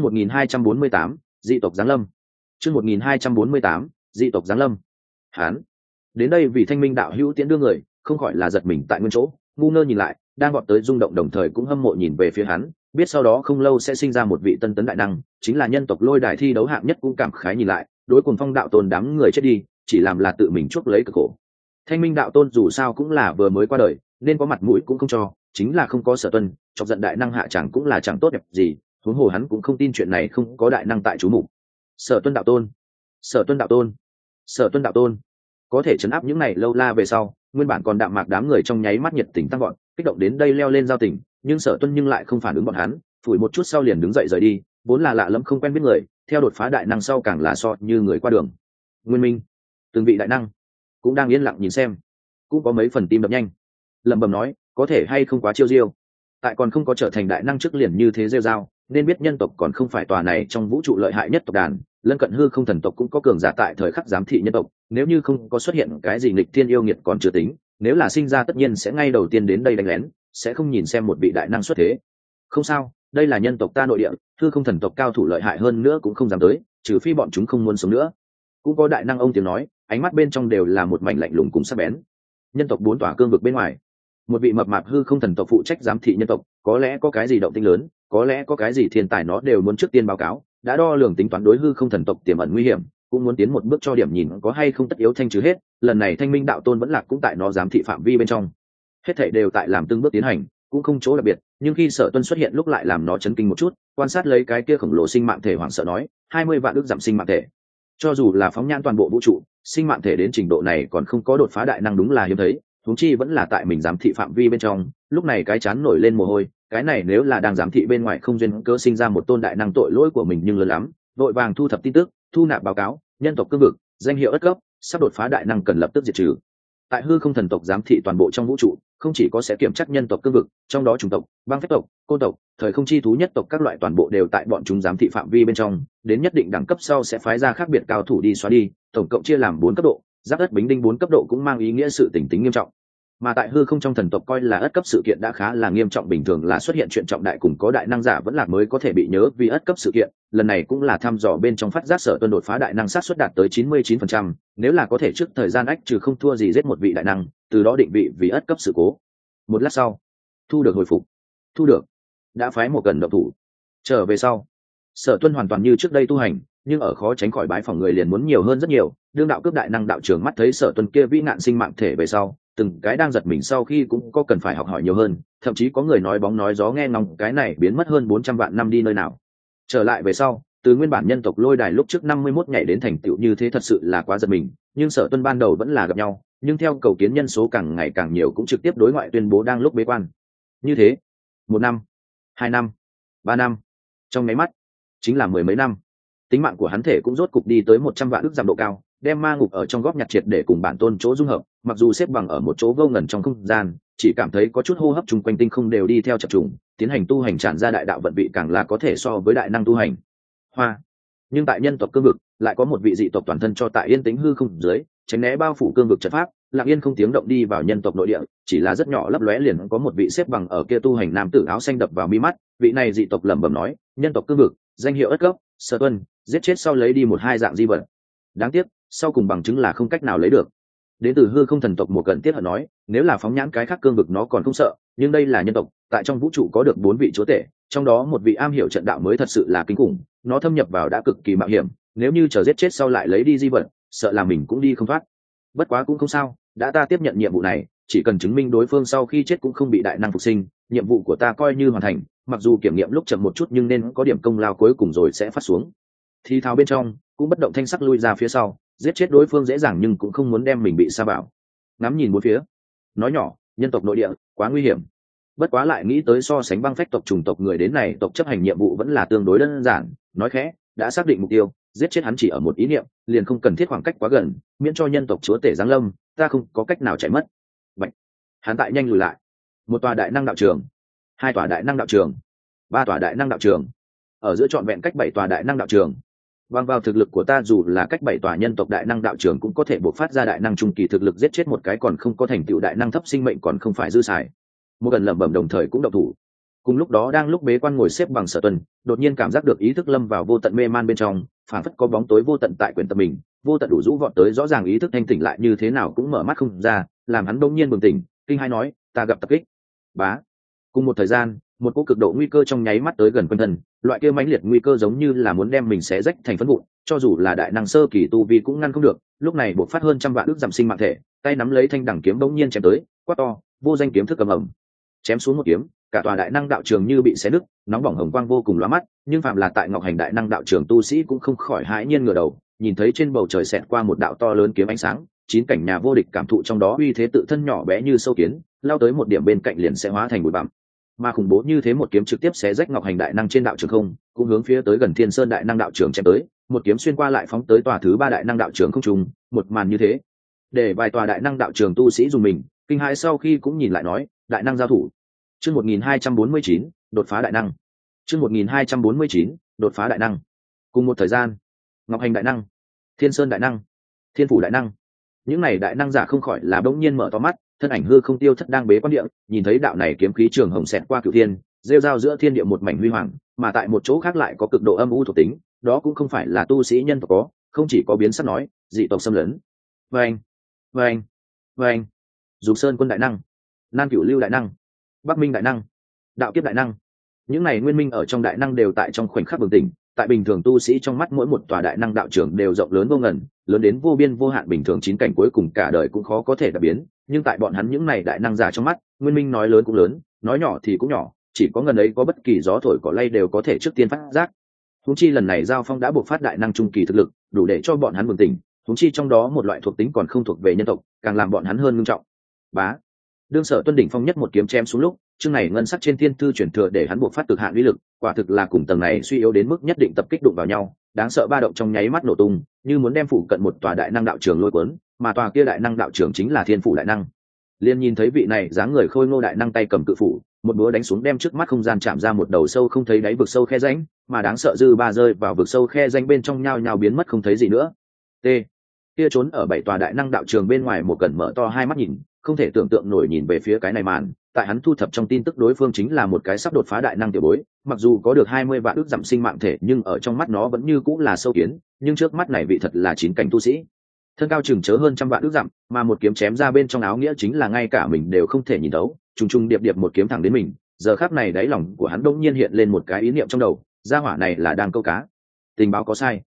1248, dị tộc giáng lâm. Chương 1248, dị tộc giáng lâm. Hắn đến đây vì Thanh Minh đạo hữu tiễn đưa người, không khỏi là giật mình tại nguyên chỗ, ngu ngơ nhìn lại, đang vọt tới rung động đồng thời cũng hâm mộ nhìn về phía hắn, biết sau đó không lâu sẽ sinh ra một vị tân tấn đại năng, chính là nhân tộc lôi đài thi đấu hạng nhất cũng cảm khái nhìn lại, đối Cùng Phong đạo tôn đám người chết đi, chỉ làm là tự mình chuốc lấy cực khổ. Thanh Minh đạo tôn dù sao cũng là vừa mới qua đời, nên có mặt mũi cũng không cho, chính là không có Sở Tuân, chọc giận đại năng hạ chẳng cũng là chẳng tốt đẹp gì, huống hồ hắn cũng không tin chuyện này không có đại năng tại chú mục. Sở Tuân đạo tôn, Sở Tuân đạo tôn, Sở Tuân đạo tôn, có thể chấn áp những này lâu la về sau, nguyên bản còn đạm mạc đám người trong nháy mắt nhiệt tình tăng gọn, kích động đến đây leo lên giao tình, nhưng Sở Tuân nhưng lại không phản ứng bọn hắn, phủi một chút sau liền đứng dậy rời đi, vốn là lạ lẫm không quen biết người, theo đột phá đại năng sau càng là so như người qua đường. Nguyên Minh, từng vị đại năng cũng đang yên lặng nhìn xem, cũng có mấy phần tim đập nhanh, lẩm bẩm nói, có thể hay không quá chiêu diêu, tại còn không có trở thành đại năng trước liền như thế rêu rao, nên biết nhân tộc còn không phải tòa này trong vũ trụ lợi hại nhất tộc đàn, lân cận hư không thần tộc cũng có cường giả tại thời khắc giám thị nhân tộc, nếu như không có xuất hiện cái gì nghịch thiên yêu nghiệt còn chưa tính, nếu là sinh ra tất nhiên sẽ ngay đầu tiên đến đây đánh lén, sẽ không nhìn xem một vị đại năng xuất thế. Không sao, đây là nhân tộc ta nội địa, hư không thần tộc cao thủ lợi hại hơn nữa cũng không dám tới, trừ phi bọn chúng không muốn sống nữa. Cũng có đại năng ông tiếng nói, ánh mắt bên trong đều là một mảnh lạnh lùng cùng sắc bén. Nhân tộc 4 tòa cương vực bên ngoài, một vị mập mạp hư không thần tộc phụ trách giám thị nhân tộc, có lẽ có cái gì động tĩnh lớn, có lẽ có cái gì thiên tài nó đều muốn trước tiên báo cáo, đã đo lường tính toán đối hư không thần tộc tiềm ẩn nguy hiểm, cũng muốn tiến một bước cho điểm nhìn có hay không tất yếu thanh trừ hết, lần này Thanh Minh đạo tôn vẫn lạc cũng tại nó giám thị phạm vi bên trong. Hết thảy đều tại làm từng bước tiến hành, cũng không chỗ đặc biệt, nhưng khi Sở Tuân xuất hiện lúc lại làm nó chấn kinh một chút, quan sát lấy cái kia khổng lồ sinh mạng thể hoảng sợ nói, 20 vạn ức giảm sinh mạng thể. Cho dù là phóng nhãn toàn bộ vũ trụ, sinh mạng thể đến trình độ này còn không có đột phá đại năng đúng là hiếm thấy, huống chi vẫn là tại mình giám thị phạm vi bên trong. Lúc này cái chán nổi lên mồ hôi, cái này nếu là đang giám thị bên ngoài không duyên cớ sinh ra một tôn đại năng, tội lỗi của mình nhưng lớn lắm. Vội vàng thu thập tin tức, thu nạp báo cáo, nhân tộc cương vực, danh hiệu ất cấp, sắp đột phá đại năng cần lập tức diệt trừ. Tại hư không thần tộc giám thị toàn bộ trong vũ trụ, không chỉ có sẽ kiểm tra nhân tộc cương vực, trong đó chủng tộc, băng phép tộc, côn tộc, thời không chi thú nhất tộc các loại toàn bộ đều tại bọn chúng giám thị phạm vi bên trong, đến nhất định đẳng cấp sau sẽ phái ra khác biệt cao thủ đi xóa đi, tổng cộng chia làm 4 cấp độ, giáp đất bính đinh 4 cấp độ cũng mang ý nghĩa sự tình tính nghiêm trọng. Mà tại hư không trong thần tộc coi là ất cấp sự kiện đã khá là nghiêm trọng, bình thường là xuất hiện chuyện trọng đại cùng có đại năng giả vẫn là mới có thể bị nhớ vì ất cấp sự kiện, lần này cũng là thăm dò bên trong phát giác Sở Tuân đột phá đại năng sát suất đạt tới 99%, nếu là có thể trước thời gian ách trừ không thua gì giết một vị đại năng, từ đó định vị vì ất cấp sự cố. Một lát sau, thu được hồi phục. Thu được, đã phái một gần động thủ. Trở về sau, Sở Tuân hoàn toàn như trước đây tu hành, nhưng ở khó tránh khỏi bái phỏng người liền muốn nhiều hơn rất nhiều. Đương đạo cướp đại năng đạo trưởng mắt thấy Sở Tuân kia vĩ nạn sinh mạng thể về sau, từng cái đang giật mình sau khi cũng có cần phải học hỏi nhiều hơn, thậm chí có người nói bóng nói gió nghe ngóng cái này biến mất hơn 400 vạn năm đi nơi nào. Trở lại về sau, từ nguyên bản nhân tộc lôi đài lúc trước 51 nhảy đến thành tựu như thế thật sự là quá giật mình, nhưng Sở Tuân ban đầu vẫn là gặp nhau, nhưng theo cầu kiến nhân số càng ngày càng nhiều cũng trực tiếp đối ngoại tuyên bố đang lúc bế quan. Như thế, 1 năm, 2 năm, 3 năm, trong mấy mắt chính là 10 mấy năm, tính mạng của hắn thể cũng rốt cục đi tới 100 vạn ức giảm độ cao, đem ma ngục ở trong góp nhặt triệt để cùng bản tôn chỗ dung hợp, mặc dù xếp bằng ở một chỗ vô ngần trong không gian, chỉ cảm thấy có chút hô hấp chung quanh tinh không đều đi theo chập trùng, tiến hành tu hành tràn ra đại đạo vận vị càng là có thể so với đại năng tu hành. Hoa. Nhưng tại nhân tộc cương vực, lại có một vị dị tộc toàn thân cho tại yên tĩnh hư không dưới, tránh né bao phủ cương vực trận pháp, lặng yên không tiếng động đi vào nhân tộc nội địa, chỉ là rất nhỏ lấp lóe liền có một vị xếp bằng ở kia tu hành nam tử áo xanh đập vào mi mắt, vị này dị tộc lẩm bẩm nói, nhân tộc cương vực, danh hiệu ất cấp, Sở Tuân, giết chết sau lấy đi 1-2 dạng di vật. Đáng tiếc, sau cùng bằng chứng là không cách nào lấy được. Đến từ hư không thần tộc một cận tiết hận nói, nếu là phóng nhãn cái khác cương vực nó còn không sợ, nhưng đây là nhân tộc, tại trong vũ trụ có được 4 vị chúa tể, trong đó một vị am hiểu trận đạo mới thật sự là kinh khủng, nó thâm nhập vào đã cực kỳ mạo hiểm, nếu như chờ giết chết sau lại lấy đi di vật, sợ là mình cũng đi không thoát. Bất quá cũng không sao, đã ta tiếp nhận nhiệm vụ này, chỉ cần chứng minh đối phương sau khi chết cũng không bị đại năng phục sinh, nhiệm vụ của ta coi như hoàn thành, mặc dù kiểm nghiệm lúc chậm một chút nhưng nên có điểm công lao cuối cùng rồi sẽ phát xuống. Thì thào bên trong cũng bất động thanh sắc lui ra phía sau, giết chết đối phương dễ dàng nhưng cũng không muốn đem mình bị sa bảo. Ngắm nhìn bốn phía, nói nhỏ, nhân tộc nội địa quá nguy hiểm. Bất quá lại nghĩ tới so sánh băng phách tộc chủng tộc người đến này tộc chấp hành nhiệm vụ vẫn là tương đối đơn giản, nói khẽ, đã xác định mục tiêu, giết chết hắn chỉ ở một ý niệm, liền không cần thiết khoảng cách quá gần, miễn cho nhân tộc chúa tể giáng lâm, ta không có cách nào chạy mất. Bạch, hắn tại nhanh lùi lại. Một tòa đại năng đạo trường, 2 tòa đại năng đạo trường, 3 tòa đại năng đạo trường, ở giữa trọn vẹn cách 7 tòa đại năng đạo trường. Bằng vào thực lực của ta dù là cách 7 tòa nhân tộc đại năng đạo trường cũng có thể bộc phát ra đại năng trung kỳ thực lực, giết chết một cái còn không có thành tựu đại năng thấp sinh mệnh còn không phải dư xài. Một gần lẩm bẩm đồng thời cũng động thủ. Cùng lúc đó đang lúc bế quan ngồi xếp bằng Sở Tuân, đột nhiên cảm giác được ý thức lâm vào vô tận mê man bên trong, phảng phất có bóng tối vô tận tại quyển tập mình, vô tận đủ rũ vọt tới, rõ ràng ý thức thanh tỉnh lại như thế nào cũng mở mắt không ra, làm hắn bỗng nhiên bừng tỉnh, kinh hai nói, ta gặp tập kích. Bá. Cùng một thời gian, một cỗ cực độ nguy cơ trong nháy mắt tới gần quanh thân, loại kia mãnh liệt nguy cơ giống như là muốn đem mình xé rách thành phấn vụn, cho dù là đại năng sơ kỳ tu vi cũng ngăn không được. Lúc này bộc phát hơn trăm vạn ước giảm sinh mạng thể, tay nắm lấy thanh đẳng kiếm bỗng nhiên chém tới, quát to, vô danh kiếm thức cầm ẩm, chém xuống một kiếm, cả tòa đại năng đạo trường như bị xé nứt, nóng bỏng hồng quang vô cùng lóa mắt, nhưng phạm là tại Ngọc Hành đại năng đạo trường tu sĩ cũng không khỏi hãi nhiên ngửa đầu, nhìn thấy trên bầu trời xẹt qua một đạo to lớn kiếm ánh sáng, 9 cảnh nhà vô địch cảm thụ trong đó uy thế tự thân nhỏ bé như sâu kiến, lao tới một điểm bên cạnh liền sẽ hóa thành bụi bặm. Mà khủng bố như thế một kiếm trực tiếp xé rách Ngọc Hành đại năng trên đạo trường không, cũng hướng phía tới gần Thiên Sơn đại năng đạo trường chém tới, một kiếm xuyên qua lại phóng tới tòa thứ 3 đại năng đạo trường không trùng, một màn như thế, để vài tòa đại năng đạo trường tu sĩ dùng mình, kinh hãi sau khi cũng nhìn lại nói, đại năng giao thủ. Chương 1249, đột phá đại năng. Chương 1249, đột phá đại năng. Cùng một thời gian, Ngọc Hành đại năng, Thiên Sơn đại năng, Thiên Phủ đại năng, những này đại năng giả không khỏi là bỗng nhiên mở to mắt, thân ảnh hư không tiêu thất đang bế quan địa, nhìn thấy đạo này kiếm khí trường hồng xẹt qua cửu thiên, rêu rao giữa thiên địa một mảnh huy hoàng, mà tại một chỗ khác lại có cực độ âm u thuộc tính, đó cũng không phải là tu sĩ nhân tộc có, không chỉ có biến sắc nói, dị tộc xâm lấn. Vâng, vâng, vâng. Dục Sơn quân đại năng, Nam Cửu Lưu đại năng, Bắc Minh đại năng, Đạo Kiếp đại năng, những này nguyên minh ở trong đại năng đều tại trong khoảnh khắc bừng tỉnh. Tại bình thường tu sĩ trong mắt mỗi một tòa đại năng đạo trường đều rộng lớn vô ngần, lớn đến vô biên vô hạn, bình thường 9 cảnh cuối cùng cả đời cũng khó có thể đạt biến, nhưng tại bọn hắn những này đại năng giả trong mắt, nguyên minh nói lớn cũng lớn, nói nhỏ thì cũng nhỏ, chỉ có ngần ấy có bất kỳ gió thổi cỏ lay đều có thể trước tiên phát giác. Huống chi lần này giao phong đã buộc phát đại năng trung kỳ thực lực, đủ để cho bọn hắn bừng tỉnh, huống chi trong đó một loại thuộc tính còn không thuộc về nhân tộc, càng làm bọn hắn hơn nghiêm trọng. Bá. Đương Sở Tuân đỉnh phong nhất một kiếm chém xuống lúc, chương này ngân sắc trên thiên thư chuyển thừa để hắn buộc phát cực hạn uy lực, quả thực là cùng tầng này suy yếu đến mức nhất định tập kích đụng vào nhau, đáng sợ ba động trong nháy mắt nổ tung, như muốn đem phủ cận một tòa đại năng đạo trường lôi cuốn, mà tòa kia đại năng đạo trường chính là Thiên Phủ đại năng. Liên nhìn thấy vị này dáng người khôi ngô đại năng tay cầm cự phủ, một búa đánh xuống đem trước mắt không gian chạm ra một đầu sâu không thấy đáy vực sâu khe rãnh, mà đáng sợ dư ba rơi vào vực sâu khe rãnh bên trong nhao nhao biến mất không thấy gì nữa. T. Kia trốn ở bảy tòa đại năng đạo trường bên ngoài một cẩn mở to hai mắt nhìn, không thể tưởng tượng nổi nhìn về phía cái này màn, tại hắn thu thập trong tin tức đối phương chính là một cái sắp đột phá đại năng tiểu bối, mặc dù có được 20 vạn ước dặm sinh mạng thể nhưng ở trong mắt nó vẫn như cũng là sâu kiến, nhưng trước mắt này vị thật là chín cảnh tu sĩ. Thân cao chừng chớ hơn trăm vạn ước dặm, mà một kiếm chém ra bên trong áo nghĩa chính là ngay cả mình đều không thể nhìn thấu, trùng trùng điệp điệp một kiếm thẳng đến mình, giờ khắc này đáy lòng của hắn đột nhiên hiện lên một cái ý niệm trong đầu, gia hỏa này là đang câu cá. Tình báo có sai.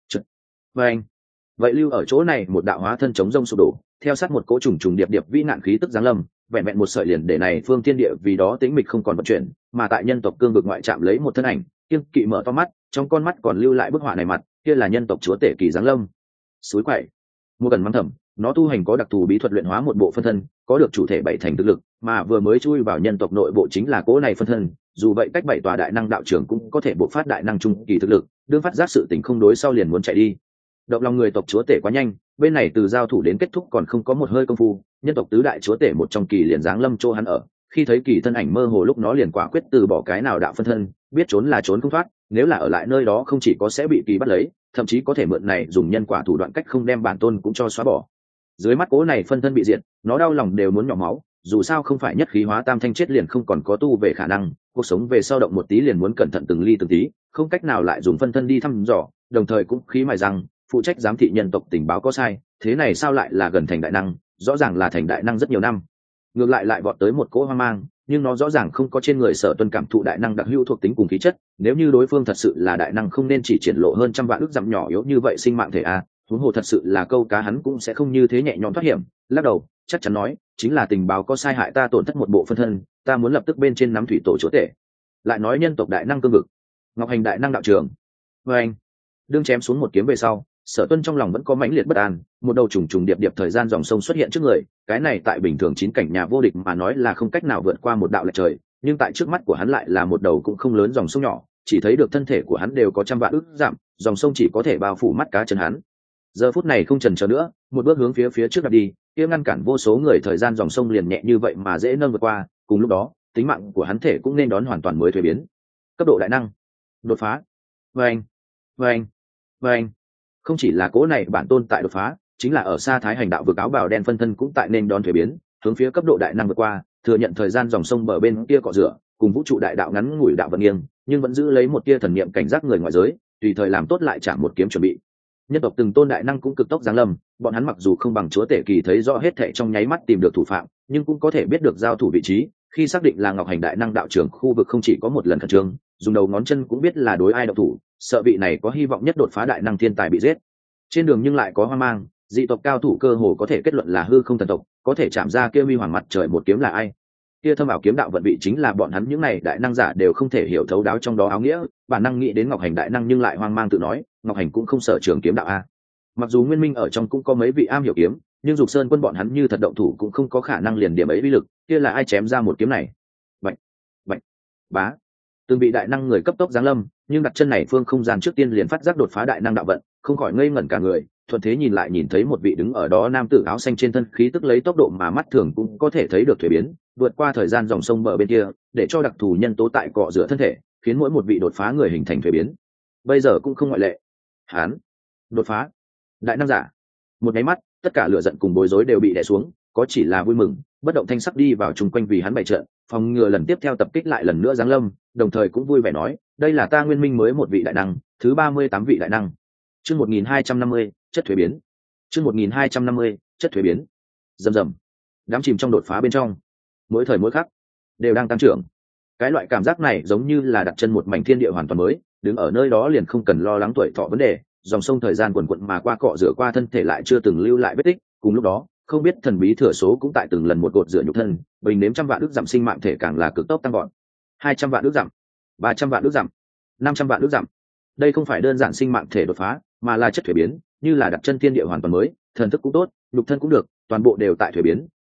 Anh vậy lưu ở chỗ này một đạo hóa thân chống rông sụp đổ, theo sát một cỗ trùng trùng điệp điệp vĩ nạn khí tức giáng lâm, vẹn vẹn một sợi liền để này phương thiên địa vì đó tĩnh mịch không còn vận chuyển, mà tại nhân tộc cương vực ngoại chạm lấy một thân ảnh, kiên kỵ mở to mắt, trong con mắt còn lưu lại bức họa này mặt, kia là nhân tộc chúa tể kỳ giáng lâm. Suối quậy, mua gần mắng thầm, nó tu hành có đặc thù bí thuật luyện hóa một bộ phân thân, có được chủ thể bảy thành thực lực, mà vừa mới chui vào nhân tộc nội bộ chính là cỗ này phân thân, dù vậy cách bảy tòa đại năng đạo trưởng cũng có thể bộc phát đại năng trung kỳ thực lực, đương phát giác sự tình không đối sau liền muốn chạy đi. Động lòng người tộc chúa tể quá nhanh, bên này từ giao thủ đến kết thúc còn không có một hơi công phu, nhân tộc tứ đại chúa tể một trong kỳ liền giáng lâm chỗ hắn ở, khi thấy kỳ thân ảnh mơ hồ lúc nó liền quả quyết từ bỏ cái nào đạo phân thân, biết trốn là trốn không thoát, nếu là ở lại nơi đó không chỉ có sẽ bị kỳ bắt lấy, thậm chí có thể mượn này dùng nhân quả thủ đoạn cách không đem bản tôn cũng cho xóa bỏ. Dưới mắt cố này phân thân bị diệt, nó đau lòng đều muốn nhỏ máu, dù sao không phải nhất khí hóa tam thanh chết liền không còn có tu về khả năng, cuộc sống về sau động một tí liền muốn cẩn thận từng ly từng tí, không cách nào lại dùng phân thân đi thăm dò, đồng thời cũng khí mài rằng phụ trách giám thị nhân tộc tình báo có sai, thế này sao lại là gần thành đại năng, rõ ràng là thành đại năng rất nhiều năm, ngược lại vọt tới một cỗ hoang mang, nhưng nó rõ ràng không có trên người Sở Tuân cảm thụ đại năng đặc hữu thuộc tính cùng khí chất, nếu như đối phương thật sự là đại năng không nên chỉ triển lộ hơn trăm vạn ước dặm nhỏ yếu như vậy sinh mạng thể a, huống hồ thật sự là câu cá hắn cũng sẽ không như thế nhẹ nhõm thoát hiểm, lắc đầu chắc chắn nói chính là tình báo có sai hại ta tổn thất một bộ phân thân, ta muốn lập tức bên trên nắm thủy tổ chúa tể. Lại nói nhân tộc đại năng cương vực, Ngọc Hành đại năng đạo trường, với anh đương chém xuống một kiếm về sau, Sở Tuân trong lòng vẫn có mãnh liệt bất an, một đầu trùng trùng điệp điệp thời gian dòng sông xuất hiện trước người, cái này tại bình thường chín cảnh nhà vô địch mà nói là không cách nào vượt qua một đạo lệch trời, nhưng tại trước mắt của hắn lại là một đầu cũng không lớn dòng sông nhỏ, chỉ thấy được thân thể của hắn đều có trăm vạn ước dặm, dòng sông chỉ có thể bao phủ mắt cá chân hắn. Giờ phút này không chần chờ nữa, một bước hướng phía trước đạp đi, kia ngăn cản vô số người thời gian dòng sông liền nhẹ như vậy mà dễ nâng vượt qua, cùng lúc đó, tính mạng của hắn thể cũng nên đón hoàn toàn mới thuế biến. Cấp độ đại năng, đột phá. Vâng, vâng, vâng. Không chỉ là cỗ này bản tôn tại đột phá, chính là ở xa Thái Hành đạo vực áo bào đen phân thân cũng tại nên đón thuế biến, hướng phía cấp độ đại năng vượt qua, thừa nhận thời gian dòng sông bờ bên kia cọ rửa, cùng vũ trụ đại đạo ngắn ngủi đạo vận nghiêng, nhưng vẫn giữ lấy một tia thần niệm cảnh giác người ngoại giới, tùy thời làm tốt lại chạm một kiếm chuẩn bị. Nhân tộc từng tôn đại năng cũng cực tốc giáng lâm, bọn hắn mặc dù không bằng chúa tể kỳ thấy rõ hết thảy trong nháy mắt tìm được thủ phạm, nhưng cũng có thể biết được giao thủ vị trí, khi xác định là Ngọc Hành đại năng đạo trưởng khu vực không chỉ có một lần khẩn trương, dùng đầu ngón chân cũng biết là đối ai động thủ, sợ vị này có hy vọng nhất đột phá đại năng thiên tài bị giết. Trên đường nhưng lại có hoang mang, dị tộc cao thủ cơ hồ có thể kết luận là hư không thần tộc, có thể chạm ra kia huy hoàng mặt trời một kiếm là ai? Kia thâm ảo kiếm đạo vận vị chính là bọn hắn những này đại năng giả đều không thể hiểu thấu đáo trong đó áo nghĩa, bản năng nghĩ đến Ngọc Hành đại năng nhưng lại hoang mang tự nói, Ngọc Hành cũng không sở trường kiếm đạo a. Mặc dù Nguyên Minh ở trong cũng có mấy vị am hiểu kiếm, nhưng Dục Sơn quân bọn hắn như thật động thủ cũng không có khả năng liền điểm ấy uy lực, kia là ai chém ra một kiếm này? Bạch, bạch, bá. Từng bị đại năng người cấp tốc giáng lâm, nhưng đặt chân này phương không gian trước tiên liền phát giác đột phá đại năng đạo vận, không khỏi ngây ngẩn cả người, thuận thế nhìn lại nhìn thấy một vị đứng ở đó nam tử áo xanh trên thân khí tức lấy tốc độ mà mắt thường cũng có thể thấy được thuế biến, vượt qua thời gian dòng sông bờ bên kia, để cho đặc thù nhân tố tại cọ rửa thân thể, khiến mỗi một vị đột phá người hình thành thuế biến. Bây giờ cũng không ngoại lệ. Hán, đột phá, đại năng giả. Một cái mắt, tất cả lửa giận cùng bối rối đều bị đè xuống, có chỉ là vui mừng, bất động thanh sắc đi vào chung quanh vì hắn bày trận, phòng ngừa lần tiếp theo tập kích lại lần nữa giáng lâm, đồng thời cũng vui vẻ nói, đây là ta Nguyên Minh mới một vị đại năng, thứ 38 vị đại năng. Chương 1250, chất thuế biến. Chương 1250, chất thuế biến. Rầm rầm. Đám chìm trong đột phá bên trong, mỗi thời mỗi khắc đều đang tăng trưởng. Cái loại cảm giác này giống như là đặt chân một mảnh thiên địa hoàn toàn mới, đứng ở nơi đó liền không cần lo lắng tuổi thọ vấn đề, dòng sông thời gian quần quận mà qua cọ rửa qua thân thể lại chưa từng lưu lại vết tích, cùng lúc đó, không biết thần bí thừa số cũng tại từng lần một gột rửa nhục thân, bình nếm trăm vạn ước giảm sinh mạng thể càng là cực tốc tăng gọn. 200 vạn ước giảm, 300 vạn ước giảm, 500 vạn ước giảm. Đây không phải đơn giản sinh mạng thể đột phá, mà là chất thuế biến, như là đặt chân thiên địa hoàn toàn mới, thần thức cũng tốt, nhục thân cũng được, toàn bộ đều tại thuế biến,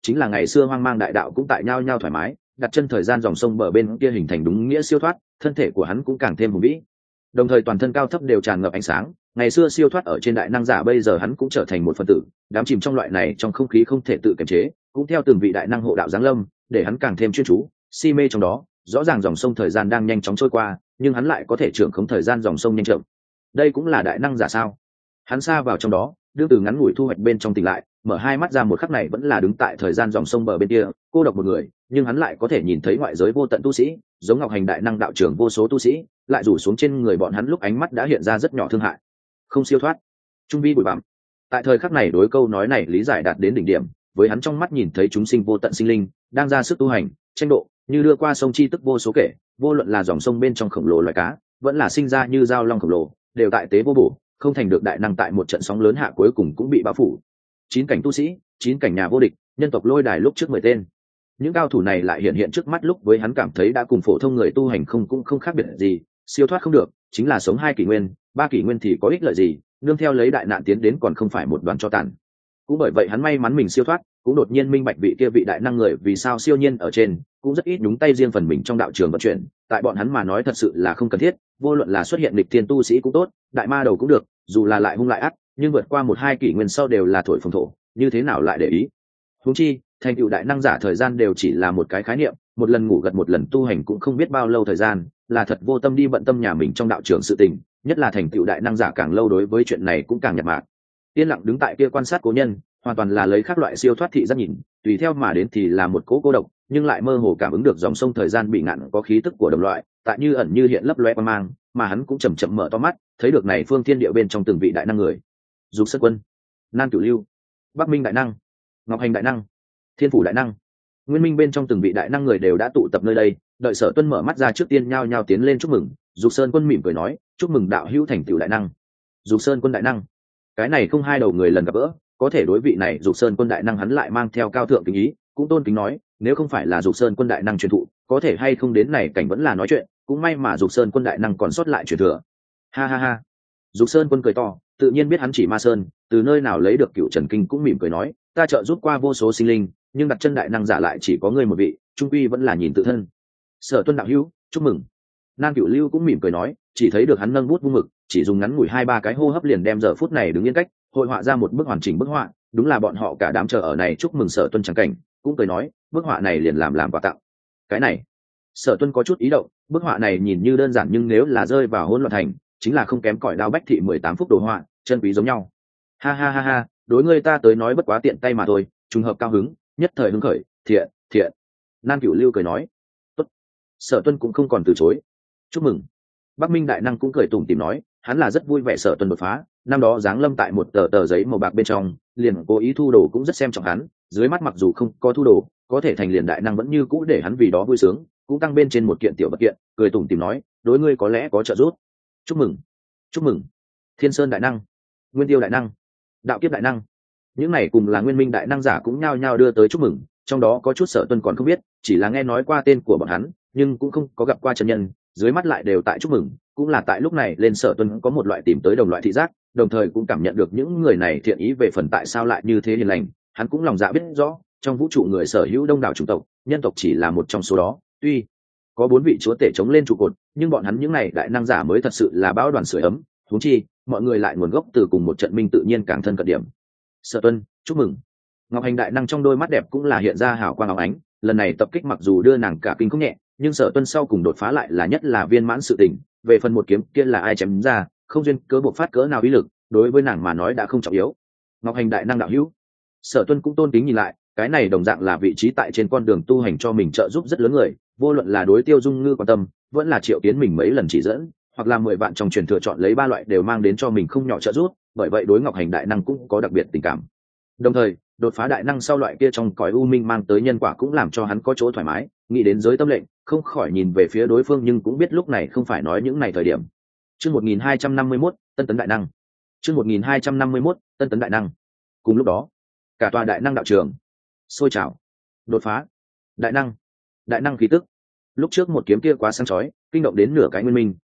chính là ngày xưa hoang mang đại đạo cũng tại nhau nhau thoải mái đặt chân thời gian dòng sông bờ bên kia hình thành đúng nghĩa siêu thoát, thân thể của hắn cũng càng thêm hùng vĩ, đồng thời toàn thân cao thấp đều tràn ngập ánh sáng. Ngày xưa siêu thoát ở trên đại năng giả, bây giờ hắn cũng trở thành một phần tử, đám chìm trong loại này trong không khí không thể tự kiềm chế, cũng theo từng vị đại năng hộ đạo giáng lâm, để hắn càng thêm chuyên chú si mê trong đó. Rõ ràng dòng sông thời gian đang nhanh chóng trôi qua, nhưng hắn lại có thể trưởng khống thời gian dòng sông nhanh chậm. Đây cũng là đại năng giả sao? Hắn xa vào trong đó, đương từ ngắn ngủi thu hoạch bên trong tỉnh lại, mở hai mắt ra một khắc này vẫn là đứng tại thời gian dòng sông bờ bên kia, cô độc một người, nhưng hắn lại có thể nhìn thấy ngoại giới vô tận tu sĩ, giống Ngọc Hành đại năng đạo trưởng vô số tu sĩ, lại rủ xuống trên người bọn hắn lúc ánh mắt đã hiện ra rất nhỏ thương hại. Không siêu thoát, trung vi bụi bặm. Tại thời khắc này đối câu nói này lý giải đạt đến đỉnh điểm, với hắn trong mắt nhìn thấy chúng sinh vô tận sinh linh đang ra sức tu hành, tranh độ, như đưa qua sông chi tức vô số kể, vô luận là dòng sông bên trong khổng lồ loài cá, vẫn là sinh ra như dao long khổng lồ, đều tại tế vô bổ, không thành được đại năng tại một trận sóng lớn hạ cuối cùng cũng bị bao phủ. 9 cảnh tu sĩ, 9 cảnh nhà vô địch, nhân tộc lôi đài lúc trước 10 tên. Những cao thủ này lại hiện hiện trước mắt lúc với hắn cảm thấy đã cùng phổ thông người tu hành cũng không khác biệt gì, siêu thoát không được, chính là sống 2 kỷ nguyên, 3 kỷ nguyên thì có ích lợi gì, nương theo lấy đại nạn tiến đến còn không phải một đoàn cho tàn. Cũng bởi vậy hắn may mắn mình siêu thoát, cũng đột nhiên minh bạch vị kia vị đại năng người vì sao siêu nhiên ở trên, cũng rất ít nhúng tay riêng phần mình trong đạo trường vận chuyển, tại bọn hắn mà nói thật sự là không cần thiết, vô luận là xuất hiện lịch thiên tu sĩ cũng tốt, đại ma đầu cũng được, dù là lại hung lại ác, nhưng vượt qua 1-2 kỷ nguyên sau đều là thổi phồng thổ, như thế nào lại để ý. Huống chi, thành tựu đại năng giả thời gian đều chỉ là một cái khái niệm, một lần ngủ gật một lần tu hành cũng không biết bao lâu thời gian, là thật vô tâm đi bận tâm nhà mình trong đạo trường sự tình, nhất là thành tựu đại năng giả càng lâu đối với chuyện này cũng càng nhạt mạc. Yên lặng đứng tại kia quan sát cố nhân, hoàn toàn là lấy các loại siêu thoát thị giác nhìn, tùy theo mà đến thì là một cỗ cô độc, nhưng lại mơ hồ cảm ứng được dòng sông thời gian bị ngạn có khí tức của đồng loại, tại như ẩn như hiện lấp loe quang mang, mà hắn cũng chậm chậm mở to mắt, thấy được này phương thiên địa bên trong từng vị đại năng người. Dục Sơn Quân, Nan Cửu Lưu, Bắc Minh đại năng, Ngọc Hành đại năng, Thiên Phủ đại năng, Nguyên Minh bên trong từng vị đại năng người đều đã tụ tập nơi đây, đợi Sở Tuân mở mắt ra trước tiên nhao nhao tiến lên chúc mừng. Dục Sơn Quân mỉm cười nói, chúc mừng đạo hữu thành tựu đại năng. Dục Sơn Quân đại năng, cái này không hai đầu người lần gặp gỡ, có thể đối vị này Dục Sơn Quân đại năng hắn lại mang theo cao thượng kính ý, cũng tôn kính nói, nếu không phải là Dục Sơn Quân đại năng truyền thụ, có thể hay không đến này cảnh vẫn là nói chuyện, cũng may mà Dục Sơn Quân đại năng còn sót lại truyền thừa. Ha ha ha. Dục Sơn Quân cười to, tự nhiên biết hắn chỉ Ma Sơn, từ nơi nào lấy được Cửu Trần Kinh cũng mỉm cười nói, ta trợ giúp qua vô số sinh linh, nhưng đặt chân đại năng giả lại chỉ có ngươi một vị, trung quy vẫn là nhìn tự thân. Sở Tuân đạo hữu, chúc mừng. Nan Cửu Lưu cũng mỉm cười nói, chỉ thấy được hắn nâng bút vung mực, chỉ dùng ngắn ngủi 2-3 cái hô hấp liền đem giờ phút này đứng yên cách, hội họa ra một bức hoàn chỉnh bức họa, đúng là bọn họ cả đám chờ ở này chúc mừng Sở Tuân chẳng cảnh, cũng cười nói, bức họa này liền làm quà tặng. Cái này, Sở Tuân có chút ý động, bức họa này nhìn như đơn giản nhưng nếu là rơi vào hỗn loạn thành, chính là không kém cỏi đao bách thị 18 phút đồ họa, chân quý giống nhau. Ha ha ha ha, đối ngươi ta tới nói bất quá tiện tay mà thôi, trùng hợp cao hứng, nhất thời hứng khởi, thiện, thiện. Nan Cửu Lưu cười nói, tốt. Sở Tuân cũng không còn từ chối, chúc mừng. Bắc Minh đại năng cũng cười tủm tỉm nói, hắn là rất vui vẻ Sở Tuân đột phá, năm đó giáng lâm tại một tờ giấy màu bạc bên trong, liền cố ý thu đồ cũng rất xem trọng hắn, dưới mắt mặc dù không có thu đồ, có thể thành liền đại năng vẫn như cũ để hắn vì đó vui sướng, cũng tăng bên trên một kiện tiểu vật kiện, cười tủm tỉm nói, đối ngươi có lẽ có trợ giúp. Chúc mừng, chúc mừng. Thiên Sơn đại năng, Nguyên Tiêu đại năng, Đạo Kiếp đại năng, những này cùng là Nguyên Minh đại năng giả cũng nhao nhao đưa tới chúc mừng, trong đó có chút Sở Tuân còn không biết, chỉ là nghe nói qua tên của bọn hắn, nhưng cũng không có gặp qua chân nhân, dưới mắt lại đều tại chúc mừng, cũng là tại lúc này lên Sở Tuân có một loại tìm tới đồng loại thị giác, đồng thời cũng cảm nhận được những người này thiện ý về phần tại sao lại như thế hiền lành, hắn cũng lòng dạ biết rõ, trong vũ trụ người sở hữu đông đảo chủng tộc, nhân tộc chỉ là một trong số đó, tuy có 4 vị chúa tể chống lên trụ cột, nhưng bọn hắn những này đại năng giả mới thật sự là bão đoàn sưởi ấm, huống chi, mọi người lại nguồn gốc từ cùng một trận minh tự nhiên càng thân cận điểm. Sở Tuân, chúc mừng. Ngọc Hành đại năng trong đôi mắt đẹp cũng là hiện ra hào quang óng ánh, lần này tập kích mặc dù đưa nàng cả kinh không nhẹ, nhưng Sở Tuân sau cùng đột phá lại là nhất là viên mãn sự tình, về phần một kiếm kia là ai chém ra, không duyên cớ buộc phát cỡ nào uy lực, đối với nàng mà nói đã không trọng yếu. Ngọc Hành đại năng đạo hữu, Sở Tuân cũng tôn kính nhìn lại, cái này đồng dạng là vị trí tại trên con đường tu hành cho mình trợ giúp rất lớn người, vô luận là đối Tiêu Dung Ngư quan tâm, vẫn là Triệu Kiến mình mấy lần chỉ dẫn, hoặc là 10 vạn trong truyền thừa chọn lấy 3 loại đều mang đến cho mình không nhỏ trợ giúp, bởi vậy đối Ngọc Hành đại năng cũng có đặc biệt tình cảm. Đồng thời, đột phá đại năng sau loại kia trong cõi u minh mang tới nhân quả cũng làm cho hắn có chỗ thoải mái, nghĩ đến giới tâm lệnh, không khỏi nhìn về phía đối phương nhưng cũng biết lúc này không phải nói những này thời điểm. Chương 1251, Tân tấn đại năng. Chương 1251, Tân tấn đại năng. Cùng lúc đó, cả tòa đại năng đạo trường sôi trào, đột phá, đại năng khí tức. Lúc trước một kiếm kia quá sáng chói, kinh động đến nửa cái Nguyên Minh,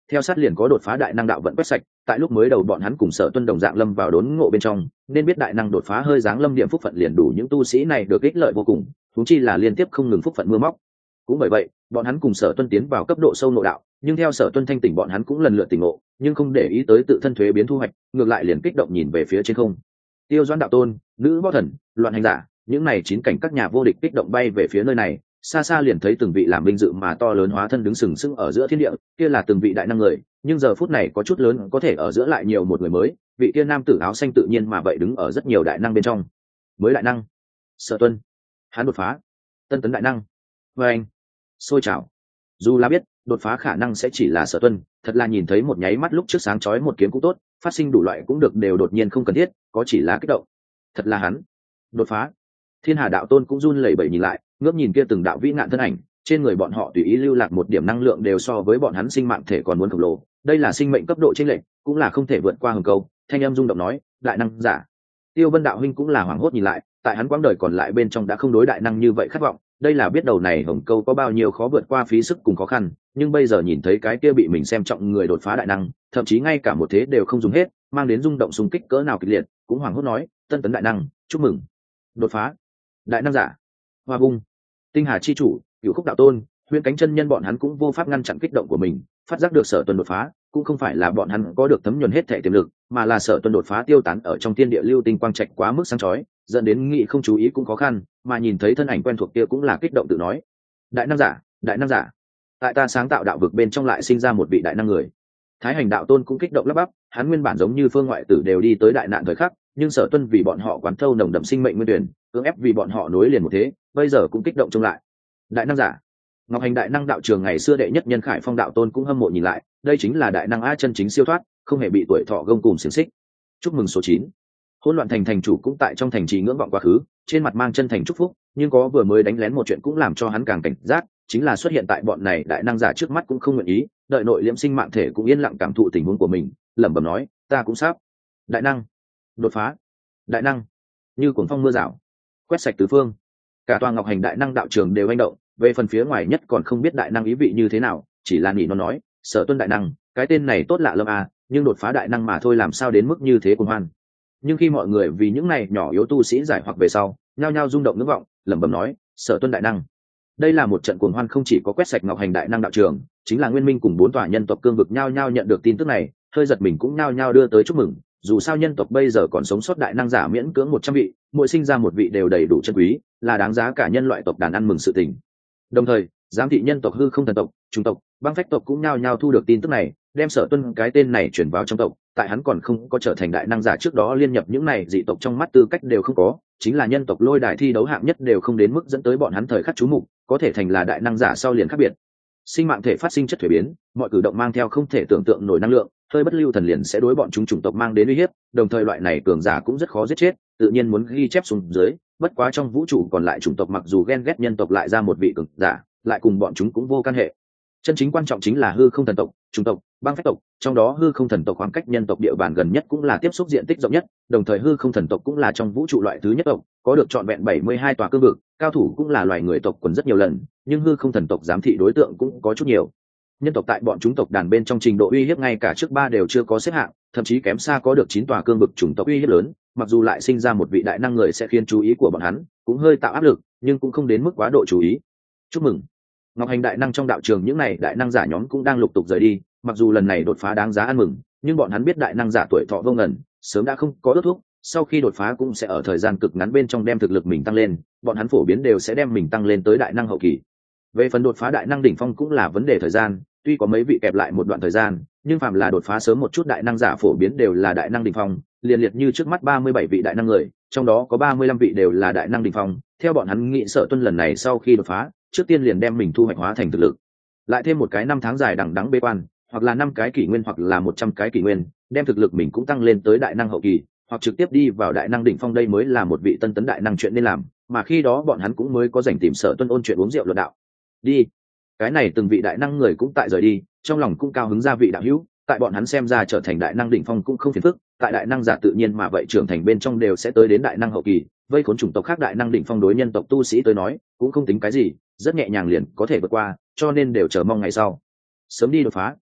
theo sát liền có đột phá đại năng đạo vận quét sạch. Tại lúc mới đầu bọn hắn cùng Sở Tuân đồng dạng lâm vào đốn ngộ bên trong, nên biết đại năng đột phá hơi dáng lâm điểm phúc phận liền đủ những tu sĩ này được ích lợi vô cùng, huống chi là liên tiếp không ngừng phúc phận mưa móc. Cũng bởi vậy, bọn hắn cùng Sở Tuân tiến vào cấp độ sâu nội đạo, nhưng theo Sở Tuân thanh tỉnh bọn hắn cũng lần lượt tỉnh ngộ, nhưng không để ý tới tự thân thuế biến thu hoạch, ngược lại liền kích động nhìn về phía trên không. Tiêu Doãn đạo tôn, nữ võ thần, loạn hành giả, những này 9 cảnh các nhà vô địch kích động bay về phía nơi này, xa xa liền thấy từng vị làm binh dự mà to lớn hóa thân đứng sừng sững ở giữa thiên địa, kia là từng vị đại năng người, nhưng giờ phút này có chút lớn có thể ở giữa lại nhiều một người mới, vị kia nam tử áo xanh tự nhiên mà vậy đứng ở rất nhiều đại năng bên trong. Mới đại năng, Sở Tuân, hắn đột phá, tân tấn đại năng. Và anh, xôi trào. Dù là biết đột phá khả năng sẽ chỉ là Sở Tuân, thật là nhìn thấy một nháy mắt lúc trước sáng chói một kiếm cũng tốt, phát sinh đủ loại cũng được đều đột nhiên không cần thiết, có chỉ là kích động. Thật là hắn đột phá. Thiên Hà đạo tôn cũng run lẩy bẩy nhìn lại, ngước nhìn kia từng đạo vĩ ngạn thân ảnh, trên người bọn họ tùy ý lưu lạc một điểm năng lượng đều so với bọn hắn sinh mạng thể còn muốn khổng lồ, đây là sinh mệnh cấp độ chênh lệch, cũng là không thể vượt qua hừng câu. Thanh âm rung động nói, đại năng giả. Tiêu Vân đạo huynh cũng là hoảng hốt nhìn lại, tại hắn quãng đời còn lại bên trong đã không đối đại năng như vậy khát vọng, đây là biết đầu này hồng câu có bao nhiêu khó vượt qua phí sức cùng khó khăn, nhưng bây giờ nhìn thấy cái kia bị mình xem trọng người đột phá đại năng, thậm chí ngay cả một thế đều không dùng hết, mang đến rung động xung kích cỡ nào kịch liệt, cũng hoảng hốt nói, tân tấn đại năng, chúc mừng đột phá. Đại năng giả, Hoa Vung, Tinh Hà chi chủ, Cửu Khúc đạo tôn, Huyền Cánh chân nhân bọn hắn cũng vô pháp ngăn chặn kích động của mình, phát giác được Sở Tuân đột phá, cũng không phải là bọn hắn có được thấm nhuần hết thể tiềm lực, mà là Sở Tuân đột phá tiêu tán ở trong thiên địa lưu tinh quang trạch quá mức sáng chói, dẫn đến nghị không chú ý cũng khó khăn, mà nhìn thấy thân ảnh quen thuộc kia cũng là kích động tự nói, đại năng giả, đại năng giả. Tại ta sáng tạo đạo vực bên trong lại sinh ra một vị đại năng người. Thái Hành đạo tôn cũng kích động lắp bắp, hắn nguyên bản giống như phương ngoại tử đều đi tới đại nạn thời khắc, nhưng Sở Tuân vì bọn họ quán thâu nồng đậm sinh mệnh nguyên tuyển, cưỡng ép vì bọn họ nối liền một thế, bây giờ cũng kích động trông lại. Đại năng giả. Ngọc Hành đại năng đạo trường ngày xưa đệ nhất nhân Khải Phong đạo tôn cũng hâm mộ nhìn lại, đây chính là đại năng a chân chính siêu thoát, không hề bị tuổi thọ gông cùm xiềng xích. Chúc mừng số 9. Hỗn Loạn Thành thành chủ cũng tại trong thành trì ngưỡng vọng quá khứ, trên mặt mang chân thành chúc phúc, nhưng có vừa mới đánh lén một chuyện cũng làm cho hắn càng cảnh giác, chính là xuất hiện tại bọn này đại năng giả trước mắt cũng không nguyện ý, đợi nội liễm sinh mạng thể cũng yên lặng cảm thụ tình huống của mình, lẩm bẩm nói, ta cũng sắp đại năng đột phá. Đại năng như cuồng phong mưa rào quét sạch tứ phương, cả tòa Ngọc Hành đại năng đạo trường đều hành động. Về phần phía ngoài nhất còn không biết đại năng ý vị như thế nào, chỉ là nhị nó nói, Sở Tuân đại năng, cái tên này tốt lạ lâm à, nhưng đột phá đại năng mà thôi làm sao đến mức như thế cuồng hoan. Nhưng khi mọi người vì những này nhỏ yếu tu sĩ giải hoặc về sau, nhao nhao rung động ngưỡng vọng, lẩm bẩm nói, Sở Tuân đại năng. Đây là một trận cuồng hoan không chỉ có quét sạch Ngọc Hành đại năng đạo trường, chính là Nguyên Minh cùng 4 tòa nhân tộc cương vực nhao nhao nhận được tin tức này, hơi giật mình cũng nhao nhao đưa tới chúc mừng, dù sao nhân tộc bây giờ còn sống sót đại năng giả miễn cưỡng 100 vị, mỗi sinh ra một vị đều đầy đủ chân quý, là đáng giá cả nhân loại tộc đàn ăn mừng sự tình. Đồng thời, giám thị nhân tộc hư không thần tộc, trung tộc, băng phách tộc cũng nhao nhao thu được tin tức này, đem Sở Tuân cái tên này chuyển vào trong tộc, tại hắn còn không có trở thành đại năng giả trước đó liên nhập những này dị tộc trong mắt tư cách đều không có, chính là nhân tộc lôi đài thi đấu hạng nhất đều không đến mức dẫn tới bọn hắn thời khắc chú mục, có thể thành là đại năng giả sau liền khác biệt. Sinh mạng thể phát sinh chất thuế biến, mọi cử động mang theo không thể tưởng tượng nổi năng lượng, hơi bất lưu thần liền sẽ đối bọn chúng chủng tộc mang đến uy hiếp, đồng thời loại này cường giả cũng rất khó giết chết, tự nhiên muốn ghi chép xuống dưới, bất quá trong vũ trụ còn lại chủng tộc mặc dù ghen ghét nhân tộc lại ra một vị cường giả, lại cùng bọn chúng cũng vô can hệ. Chân chính quan trọng chính là hư không thần tộc, chủng tộc, băng phách tộc, trong đó hư không thần tộc khoảng cách nhân tộc địa bàn gần nhất cũng là tiếp xúc diện tích rộng nhất, đồng thời hư không thần tộc cũng là trong vũ trụ loại thứ nhất tộc, có được trọn vẹn 72 tòa cương vực, cao thủ cũng là loài người tộc quần rất nhiều lần, nhưng hư không thần tộc giám thị đối tượng cũng có chút nhiều. Nhân tộc tại bọn chúng tộc đàn bên trong trình độ uy hiếp ngay cả trước 3 đều chưa có xếp hạng, thậm chí kém xa có được 9 tòa cương vực chủng tộc uy hiếp lớn, mặc dù lại sinh ra một vị đại năng người sẽ khiến chú ý của bọn hắn, cũng hơi tạo áp lực, nhưng cũng không đến mức quá độ chú ý. Chúc mừng. Ngọc Hành đại năng trong đạo trường những này đại năng giả nhóm cũng đang lục tục rời đi, mặc dù lần này đột phá đáng giá ăn mừng, nhưng bọn hắn biết đại năng giả tuổi thọ vô ngần, sớm đã không có ước thúc, sau khi đột phá cũng sẽ ở thời gian cực ngắn bên trong đem thực lực mình tăng lên, bọn hắn phổ biến đều sẽ đem mình tăng lên tới đại năng hậu kỳ. Về phần đột phá đại năng đỉnh phong cũng là vấn đề thời gian, tuy có mấy vị kẹp lại một đoạn thời gian, nhưng phàm là đột phá sớm một chút đại năng giả phổ biến đều là đại năng đỉnh phong, liền liệt như trước mắt 37 vị đại năng người, trong đó có 35 vị đều là đại năng đỉnh phong, theo bọn hắn nghĩ Sở Tuân lần này sau khi đột phá, trước tiên liền đem mình thu hoạch hóa thành thực lực. Lại thêm một cái 5 tháng dài đằng đẵng bế quan, hoặc là 5 cái kỷ nguyên hoặc là 100 cái kỷ nguyên, đem thực lực mình cũng tăng lên tới đại năng hậu kỳ, hoặc trực tiếp đi vào đại năng đỉnh phong, đây mới là một vị tân tấn đại năng chuyện nên làm, mà khi đó bọn hắn cũng mới có rảnh tìm Sở Tuân ôn chuyện uống rượu luận đạo. Đi. Cái này từng vị đại năng người cũng tại rời đi, trong lòng cũng cao hứng ra vị đạo hữu, tại bọn hắn xem ra trở thành đại năng đỉnh phong cũng không phiền phức, tại đại năng giả tự nhiên mà vậy trưởng thành bên trong đều sẽ tới đến đại năng hậu kỳ, vây khốn chủng tộc khác đại năng đỉnh phong đối nhân tộc tu sĩ tới nói, cũng không tính cái gì, rất nhẹ nhàng liền có thể vượt qua, cho nên đều chờ mong ngày sau. Sớm đi đột phá.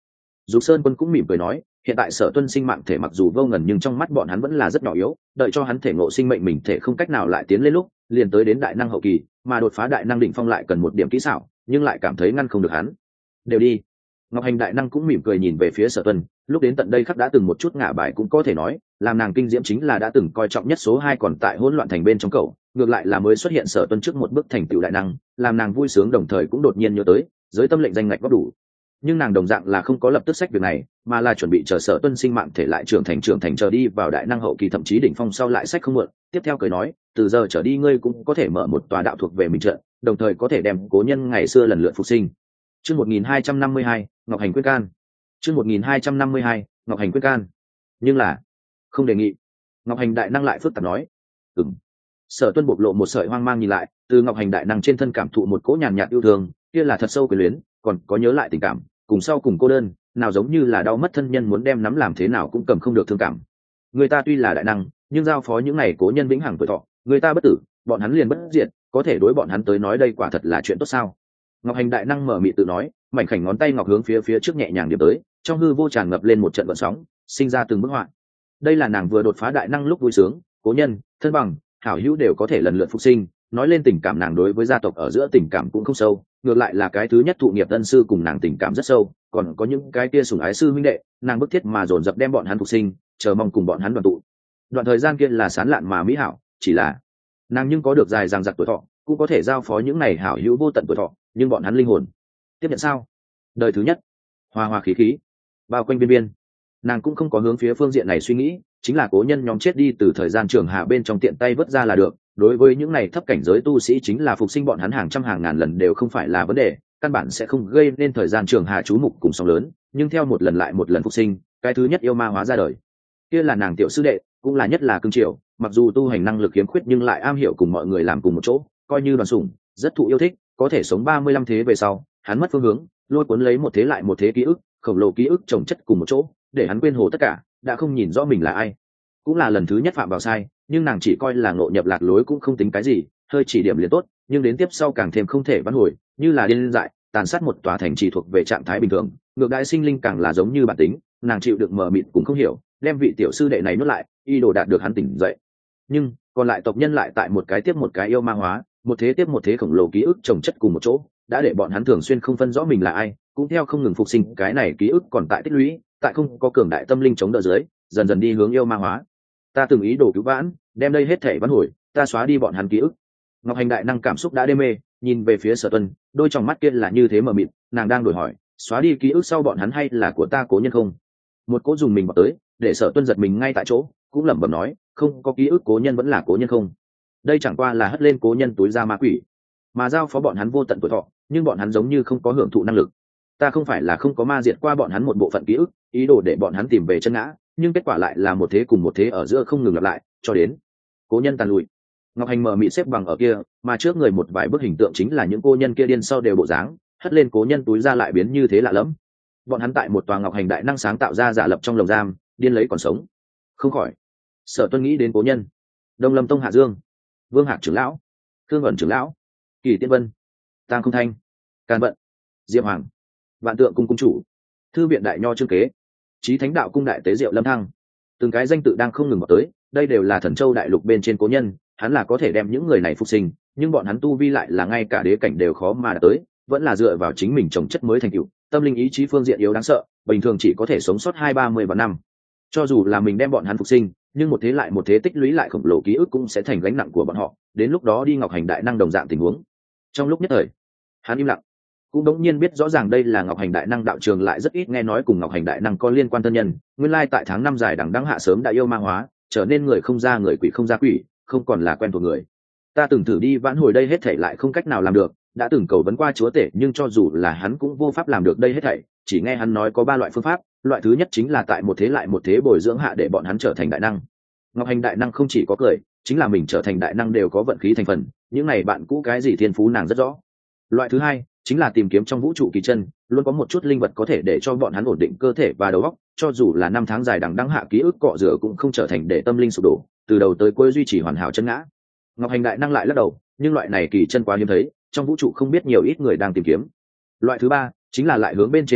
Dục Sơn Quân cũng mỉm cười nói, hiện tại Sở Tuân sinh mạng thể mặc dù vô ngần nhưng trong mắt bọn hắn vẫn là rất nhỏ yếu, đợi cho hắn thể ngộ sinh mệnh mình thể không cách nào lại tiến lên lúc, liền tới đến đại năng hậu kỳ, mà đột phá đại năng đỉnh phong lại cần một điểm kỹ xảo, nhưng lại cảm thấy ngăn không được hắn. Đều đi. Ngọc Hành đại năng cũng mỉm cười nhìn về phía Sở Tuân, lúc đến tận đây khắc đã từng một chút ngả bài cũng có thể nói, làm nàng kinh diễm chính là đã từng coi trọng nhất số 2 còn tại hỗn loạn thành bên trong cậu, ngược lại là mới xuất hiện Sở Tuân trước một bước thành tựu đại năng, làm nàng vui sướng đồng thời cũng đột nhiên nhớ tới, giới tâm lệnh danh ngạch góp đủ. Nhưng nàng đồng dạng là không có lập tức sách việc này, mà là chuẩn bị chờ Sở Tuân sinh mạng thể lại trưởng thành chờ đi vào đại năng hậu kỳ thậm chí đỉnh phong sau lại sách không muộn. Tiếp theo cười nói, từ giờ trở đi ngươi cũng có thể mở một tòa đạo thuộc về mình trận, đồng thời có thể đem cố nhân ngày xưa lần lượt phục sinh. Chương 1252, Ngọc Hành quyết can. Chương 1252, Ngọc Hành quyết can. Nhưng là không đề nghị. Ngọc Hành đại năng lại phức tạp nói, ừm. Sở Tuân bộc lộ một sợi hoang mang nhìn lại, từ Ngọc Hành đại năng trên thân cảm thụ một cỗ nhàn nhạt yêu thương, kia là thật sâu quyền luyến, còn có nhớ lại tình cảm, cùng sau cùng cô đơn, nào giống như là đau mất thân nhân muốn đem nắm làm thế nào cũng cầm không được thương cảm. Người ta tuy là đại năng, nhưng giao phó những này cố nhân vĩnh hằng tuổi thọ, người ta bất tử, bọn hắn liền bất diệt, có thể đối bọn hắn tới nói đây quả thật là chuyện tốt sao? Ngọc Hành đại năng mở miệng tự nói, mảnh khảnh ngón tay ngọc hướng phía trước nhẹ nhàng điểm tới, trong hư vô tràn ngập lên một trận gợn sóng, sinh ra từng bức họa. Đây là nàng vừa đột phá đại năng lúc vui sướng, cố nhân, thân bằng, hảo hữu đều có thể lần lượt phục sinh. Nói lên tình cảm nàng đối với gia tộc ở giữa tình cảm cũng không sâu, ngược lại là cái thứ nhất thụ nghiệp tân sư cùng nàng tình cảm rất sâu, còn có những cái kia sủng ái sư huynh đệ, nàng bức thiết mà dồn dập đem bọn hắn phục sinh, chờ mong cùng bọn hắn đoàn tụ. Đoạn thời gian kia là sán lạn mà mỹ hảo, chỉ là nàng nhưng có được dài dằng dặc tuổi thọ, cũng có thể giao phó những này hảo hữu vô tận tuổi thọ, nhưng bọn hắn linh hồn tiếp nhận sao? Đời thứ nhất, hoa hoa khí khí bao quanh biên nàng cũng không có hướng phía phương diện này suy nghĩ, chính là cố nhân nhóm chết đi từ thời gian trường hạ bên trong tiện tay vớt ra là được. Đối với những này thấp cảnh giới tu sĩ chính là phục sinh bọn hắn hàng trăm hàng ngàn lần đều không phải là vấn đề, căn bản sẽ không gây nên thời gian trường hạ chú mục cùng sóng lớn. Nhưng theo một lần lại một lần phục sinh, cái thứ nhất yêu ma hóa ra đời, kia là nàng tiểu sư đệ, cũng là nhất là cương triều, mặc dù tu hành năng lực khiếm khuyết nhưng lại am hiểu cùng mọi người làm cùng một chỗ, coi như đoàn sủng, rất thụ yêu thích, có thể sống 35 thế về sau, hắn mất phương hướng, lôi cuốn lấy một thế lại một thế ký ức, khổng lồ ký ức chồng chất cùng một chỗ, để hắn quên hồ tất cả, đã không nhìn rõ mình là ai. Cũng là lần thứ nhất phạm vào sai, nhưng nàng chỉ coi là ngộ nhập lạc lối cũng không tính cái gì, hơi chỉ điểm liền tốt, nhưng đến tiếp sau càng thêm không thể vãn hồi, như là điên dại, tàn sát một tòa thành chỉ thuộc về trạng thái bình thường, ngược đại sinh linh càng là giống như bản tính, nàng chịu được mờ mịt cũng không hiểu, đem vị tiểu sư đệ này nuốt lại, y đồ đạt được hắn tỉnh dậy. Nhưng còn lại tộc nhân lại tại một cái tiếp một cái yêu ma hóa, một thế tiếp một thế khổng lồ ký ức chồng chất cùng một chỗ, đã để bọn hắn thường xuyên không phân rõ mình là ai, cũng theo không ngừng phục sinh, cái này ký ức còn tại tích lũy, tại không có cường đại tâm linh chống đỡ dưới, dần dần đi hướng yêu ma hóa. Ta từng ý đồ cứu vãn, đem đây hết thể vãn hồi, ta xóa đi bọn hắn ký ức. Ngọc Hành đại năng cảm xúc đã đê mê, nhìn về phía Sở Tuân, đôi trong mắt kia là như thế mờ mịt, nàng đang đổi hỏi, xóa đi ký ức sau bọn hắn hay là của ta cố nhân không? Một cỗ dùng mình vào tới, để Sở Tuân giật mình ngay tại chỗ, cũng lẩm bẩm nói, không có ký ức cố nhân vẫn là cố nhân không? Đây chẳng qua là hất lên cố nhân túi ra ma quỷ, mà giao phó bọn hắn vô tận tuổi thọ, nhưng bọn hắn giống như không có hưởng thụ năng lực. Ta không phải là không có ma diệt qua bọn hắn một bộ phận ký ức, ý đồ để bọn hắn tìm về chân ngã, nhưng kết quả lại là một thế cùng một thế ở giữa không ngừng lặp lại, cho đến cố nhân tàn lụi. Ngọc Hành mờ mịt xếp bằng ở kia, mà trước người một vài bức hình tượng chính là những cô nhân kia điên sau đều bộ dáng, hất lên cố nhân túi ra lại biến như thế lạ lẫm. Bọn hắn tại một tòa Ngọc Hành đại năng sáng tạo ra giả lập trong lồng giam, điên lấy còn sống. Không khỏi, Sở Tuân nghĩ đến cố nhân, Đông Lâm Tông Hạ Dương, Vương Hạc trưởng lão, Thương ẩn trưởng lão, Kỳ Tiên Vân, Tang Không Thanh, Càn Vận, Diệp Hoàng, Vạn Tượng cung cung chủ, Thư viện đại nho Trương Kế, Chí Thánh đạo cung đại tế Diệu Lâm Thăng, từng cái danh tự đang không ngừng vào tới, đây đều là Thần Châu đại lục bên trên cố nhân, hắn là có thể đem những người này phục sinh, nhưng bọn hắn tu vi lại là ngay cả đế cảnh đều khó mà đạt tới, vẫn là dựa vào chính mình trồng chất mới thành tựu, tâm linh ý chí phương diện yếu đáng sợ, bình thường chỉ có thể sống sót 20-30 vạn năm. Cho dù là mình đem bọn hắn phục sinh, nhưng một thế lại một thế tích lũy lại khổng lồ ký ức cũng sẽ thành gánh nặng của bọn họ, đến lúc đó đi Ngọc Hành đại năng đồng dạng tình huống. Trong lúc nhất thời, hắn im lặng, cũng đống nhiên biết rõ ràng đây là Ngọc Hành đại năng đạo trường lại rất ít nghe nói cùng Ngọc Hành đại năng có liên quan thân nhân, nguyên lai tại tháng 5 dài đằng đẵng hạ sớm đã yêu ma hóa, trở nên người không ra người, quỷ không ra quỷ, không còn là quen thuộc người. Ta từng thử đi vãn hồi đây hết thảy lại không cách nào làm được, đã từng cầu vấn qua chúa tể, nhưng cho dù là hắn cũng vô pháp làm được đây hết thảy, chỉ nghe hắn nói có 3 loại phương pháp, loại thứ nhất chính là tại một thế lại một thế bồi dưỡng hạ để bọn hắn trở thành đại năng. Ngọc Hành đại năng không chỉ có cười, chính là mình trở thành đại năng đều có vận khí thành phần, những này bạn cũ cái gì thiên phú nàng rất rõ. Loại thứ hai chính là tìm kiếm trong vũ trụ kỳ chân, luôn có một chút linh vật có thể để cho bọn hắn ổn định cơ thể và đầu óc, cho dù là 5 tháng dài đằng đẵng hạ ký ức cọ rửa cũng không trở thành để tâm linh sụp đổ, từ đầu tới cuối duy trì hoàn hảo chân ngã. Ngọc Hành đại năng lại lắc đầu, nhưng loại này kỳ chân quá hiếm thấy, trong vũ trụ không biết nhiều ít người đang tìm kiếm. Loại thứ ba chính là lại hướng bên trên một bước,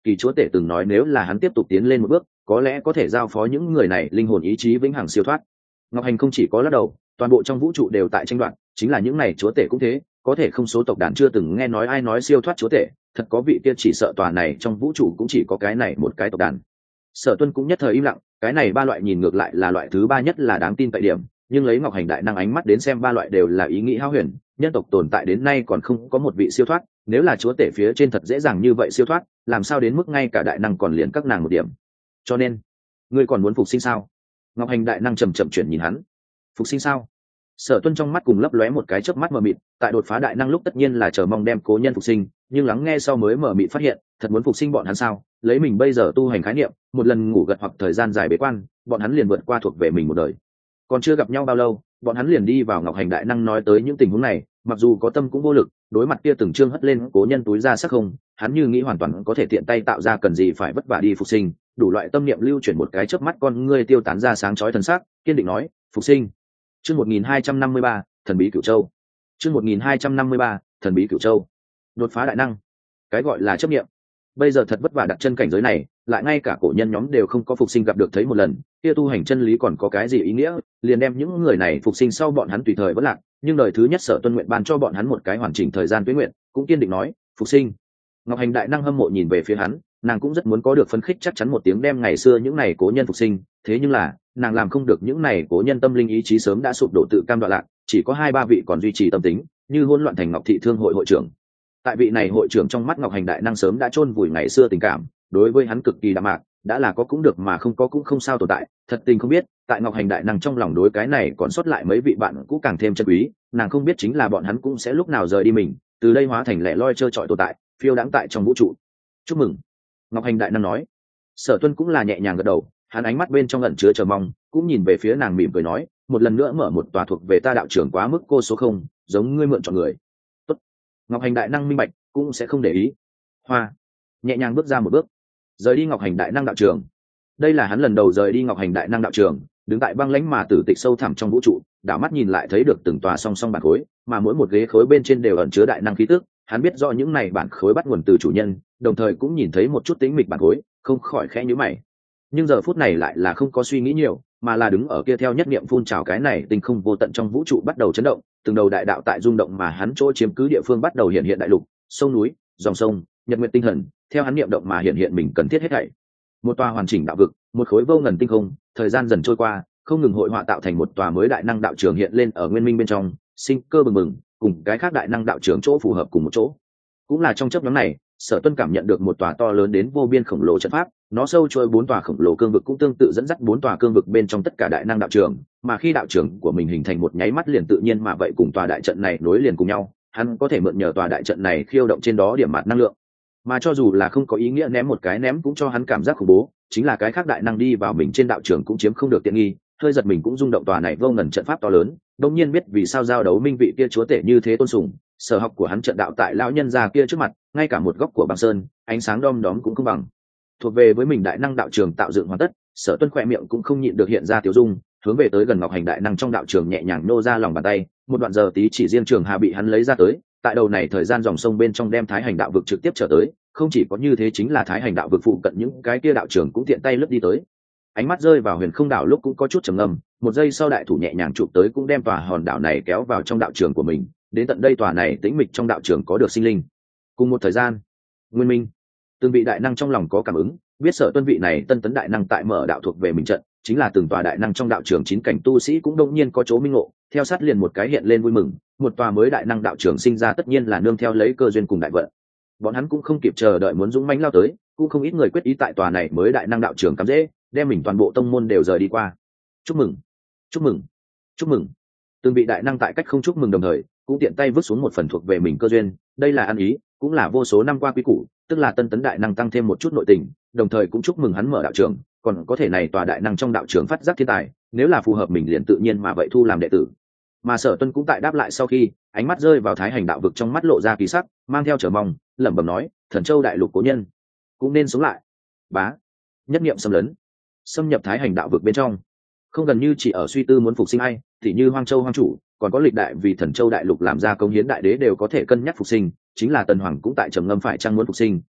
kỳ chúa tể từng nói nếu là hắn tiếp tục tiến lên một bước có lẽ có thể giao phó những người này linh hồn ý chí vĩnh hằng siêu thoát. Ngọc Hành không chỉ có lắc đầu, toàn bộ trong vũ trụ đều tại tranh đoạt, chính là những này chúa tể cũng thế, có thể không số tộc đàn chưa từng nghe nói ai nói siêu thoát chúa tể, thật có vị kia chỉ sợ tòa này trong vũ trụ cũng chỉ có cái này một cái tộc đàn. Sở Tuân cũng nhất thời im lặng, cái này ba loại nhìn ngược lại là loại thứ ba nhất là đáng tin cậy điểm, nhưng lấy Ngọc Hành đại năng ánh mắt đến xem ba loại đều là ý nghĩ hão huyền, nhân tộc tồn tại đến nay còn không có một vị siêu thoát, nếu là chúa tể phía trên thật dễ dàng như vậy siêu thoát, làm sao đến mức ngay cả đại năng còn liền các nàng một điểm. Cho nên, ngươi còn muốn phục sinh sao? Ngọc Hành đại năng chậm chậm chuyển nhìn hắn. Phục sinh sao? Sở Tuân trong mắt cùng lấp lóe một cái chớp mắt mờ mịt, tại đột phá đại năng lúc tất nhiên là chờ mong đem cố nhân phục sinh, nhưng lắng nghe sau mới mờ mịt phát hiện, thật muốn phục sinh bọn hắn sao? Lấy mình bây giờ tu hành khái niệm, một lần ngủ gật hoặc thời gian dài bế quan, bọn hắn liền vượt qua thuộc về mình một đời. Còn chưa gặp nhau bao lâu, bọn hắn liền đi vào Ngọc Hành đại năng nói tới những tình huống này, mặc dù có tâm cũng vô lực, đối mặt kia từng trương hất lên cố nhân túi ra sắc không, hắn như nghĩ hoàn toàn có thể tiện tay tạo ra cần gì phải vất vả đi phục sinh, đủ loại tâm niệm lưu chuyển một cái chớp mắt con ngươi tiêu tán ra sáng chói thần sắc, kiên định nói, phục sinh. Chương 1253, thần bí Cửu Châu. Chương 1253, thần bí Cửu Châu. Đột phá đại năng. Cái gọi là chấp niệm. Bây giờ thật vất vả đặt chân cảnh giới này, lại ngay cả cổ nhân nhóm đều không có phục sinh gặp được thấy một lần, kia tu hành chân lý còn có cái gì ý nghĩa, liền đem những người này phục sinh sau bọn hắn tùy thời vẫn lạc, nhưng đời thứ nhất Sở Tuân nguyện ban cho bọn hắn một cái hoàn chỉnh thời gian tuế nguyện, cũng kiên định nói, phục sinh. Ngọc Hành đại năng hâm mộ nhìn về phía hắn, nàng cũng rất muốn có được phấn khích chắc chắn một tiếng đem ngày xưa những này cố nhân phục sinh, thế nhưng là nàng làm không được, những này cố nhân tâm linh ý chí sớm đã sụp đổ tự cam đoạn lạc, chỉ có 2-3 vị còn duy trì tâm tính, như hỗn loạn thành Ngọc thị thương hội hội trưởng. Tại vị này hội trưởng trong mắt Ngọc Hành đại năng sớm đã chôn vùi ngày xưa tình cảm, đối với hắn cực kỳ đạm mạc, đã là có cũng được mà không có cũng không sao tồn tại, thật tình không biết, tại Ngọc Hành đại năng trong lòng đối cái này còn sót lại mấy vị bạn cũ càng thêm chân quý, nàng không biết chính là bọn hắn cũng sẽ lúc nào rời đi mình, từ đây hóa thành lẻ loi trơ trọi tồn tại, phiêu đãng tại trong vũ trụ. Chúc mừng. Ngọc Hành đại năng nói. Sở Tuân cũng là nhẹ nhàng gật đầu, hắn ánh mắt bên trong ẩn chứa chờ mong, cũng nhìn về phía nàng mỉm cười nói, một lần nữa mở một tòa thuộc về ta đạo trưởng quá mức cô số không, giống ngươi mượn chọn người. Tốt. Ngọc Hành đại năng minh bạch, cũng sẽ không để ý. Hoa nhẹ nhàng bước ra một bước, rời đi Ngọc Hành đại năng đạo trường. Đây là hắn lần đầu rời đi Ngọc Hành đại năng đạo trường, đứng tại băng lãnh mà tử tịch sâu thẳm trong vũ trụ, đảo mắt nhìn lại thấy được từng tòa song song bản khối, mà mỗi một ghế khối bên trên đều ẩn chứa đại năng khí tức. Hắn biết rõ những này bản khối bắt nguồn từ chủ nhân, đồng thời cũng nhìn thấy một chút tĩnh mịch bản khối, không khỏi khẽ nhíu mày. Nhưng giờ phút này lại là không có suy nghĩ nhiều, mà là đứng ở kia theo nhất niệm phun trào cái này tinh không vô tận trong vũ trụ bắt đầu chấn động, từng đầu đại đạo tại rung động mà hắn chỗ chiếm cứ địa phương bắt đầu hiện hiện đại lục, sông núi, dòng sông, nhật nguyệt tinh thần, theo hắn niệm động mà hiện hiện mình cần thiết hết thảy. Một tòa hoàn chỉnh đạo vực, một khối vô ngần tinh không, thời gian dần trôi qua, không ngừng hội họa tạo thành một tòa mới đại năng đạo trường hiện lên ở nguyên minh bên trong, sinh cơ bừng bừng, cùng cái khác đại năng đạo trường chỗ phù hợp cùng một chỗ. Cũng là trong chớp nhoáng này, Sở Tuân cảm nhận được một tòa to lớn đến vô biên khổng lồ trận pháp, nó sâu trôi 4 tòa khổng lồ cương vực cũng tương tự dẫn dắt 4 tòa cương vực bên trong tất cả đại năng đạo trường, mà khi đạo trường của mình hình thành một nháy mắt liền tự nhiên mà vậy cùng tòa đại trận này nối liền cùng nhau, hắn có thể mượn nhờ tòa đại trận này khiêu động trên đó điểm mạt năng lượng. Mà cho dù là không có ý nghĩa ném một cái ném cũng cho hắn cảm giác khủng bố, chính là cái khác đại năng đi vào mình trên đạo trường cũng chiếm không được tiện nghi, hơi giật mình cũng rung động tòa này vô ngần trận pháp to lớn, đương nhiên biết vì sao giao đấu minh vị kia chúa tể như thế tôn sùng, sở học của hắn trận đạo tại lão nhân già kia trước mặt, ngay cả một góc của băng sơn, ánh sáng đom đóm cũng không bằng. Thuộc về với mình đại năng đạo trường tạo dựng hoàn tất, Sở Tuân khỏe miệng cũng không nhịn được hiện ra tiểu dung, hướng về tới gần Ngọc Hành đại năng trong đạo trường nhẹ nhàng nô ra lòng bàn tay, một đoạn giờ tí chỉ riêng trường hà bị hắn lấy ra tới, tại đầu này thời gian dòng sông bên trong đem Thái Hành đạo vực trực tiếp trở tới, không chỉ có như thế, chính là Thái Hành đạo vực phụ cận những cái kia đạo trường cũng tiện tay lướt đi tới. Ánh mắt rơi vào Huyền Không đảo lúc cũng có chút trầm ngâm, một giây sau đại thủ nhẹ nhàng chụp tới cũng đem tòa hòn đảo này kéo vào trong đạo trường của mình, đến tận đây tòa này tĩnh mịch trong đạo trường có được sinh linh. Cùng một thời gian, Nguyên Minh, từng vị đại năng trong lòng có cảm ứng, biết Sở Tuân vị này tân tấn đại năng tại mở đạo thuộc về mình trận, chính là từng tòa đại năng trong đạo trường 9 cảnh tu sĩ cũng đông nhiên có chỗ minh ngộ, theo sát liền một cái hiện lên vui mừng, một tòa mới đại năng đạo trường sinh ra tất nhiên là nương theo lấy cơ duyên cùng đại vận. Bọn hắn cũng không kịp chờ đợi muốn dũng mãnh lao tới, cũng không ít người quyết ý tại tòa này mới đại năng đạo trường cắm dễ, đem mình toàn bộ tông môn đều rời đi qua. Chúc mừng, chúc mừng, chúc mừng. Từng vị đại năng tại cách không chúc mừng đồng thời, cũng tiện tay vứt xuống một phần thuộc về mình cơ duyên, đây là ăn ý, cũng là vô số năm qua quý củ, tức là tân tấn đại năng tăng thêm một chút nội tình, đồng thời cũng chúc mừng hắn mở đạo trường, còn có thể này tòa đại năng trong đạo trường phát giác thiên tài, nếu là phù hợp mình liền tự nhiên mà vậy thu làm đệ tử. Mà Sở Tuân cũng tại đáp lại sau khi, ánh mắt rơi vào Thái Hành đạo vực trong mắt lộ ra kỳ sắc, mang theo chờ mong, lẩm bẩm nói, Thần Châu đại lục cố nhân cũng nên sống lại. Bá, nhất niệm xâm lấn, xâm nhập Thái Hành đạo vực bên trong, không gần như chỉ ở suy tư muốn phục sinh ai, thì như Hoang Châu Hoang chủ, còn có lịch đại vì Thần Châu đại lục làm ra công hiến đại đế đều có thể cân nhắc phục sinh, chính là Tần Hoàng cũng tại trầm ngâm phải chăng muốn phục sinh,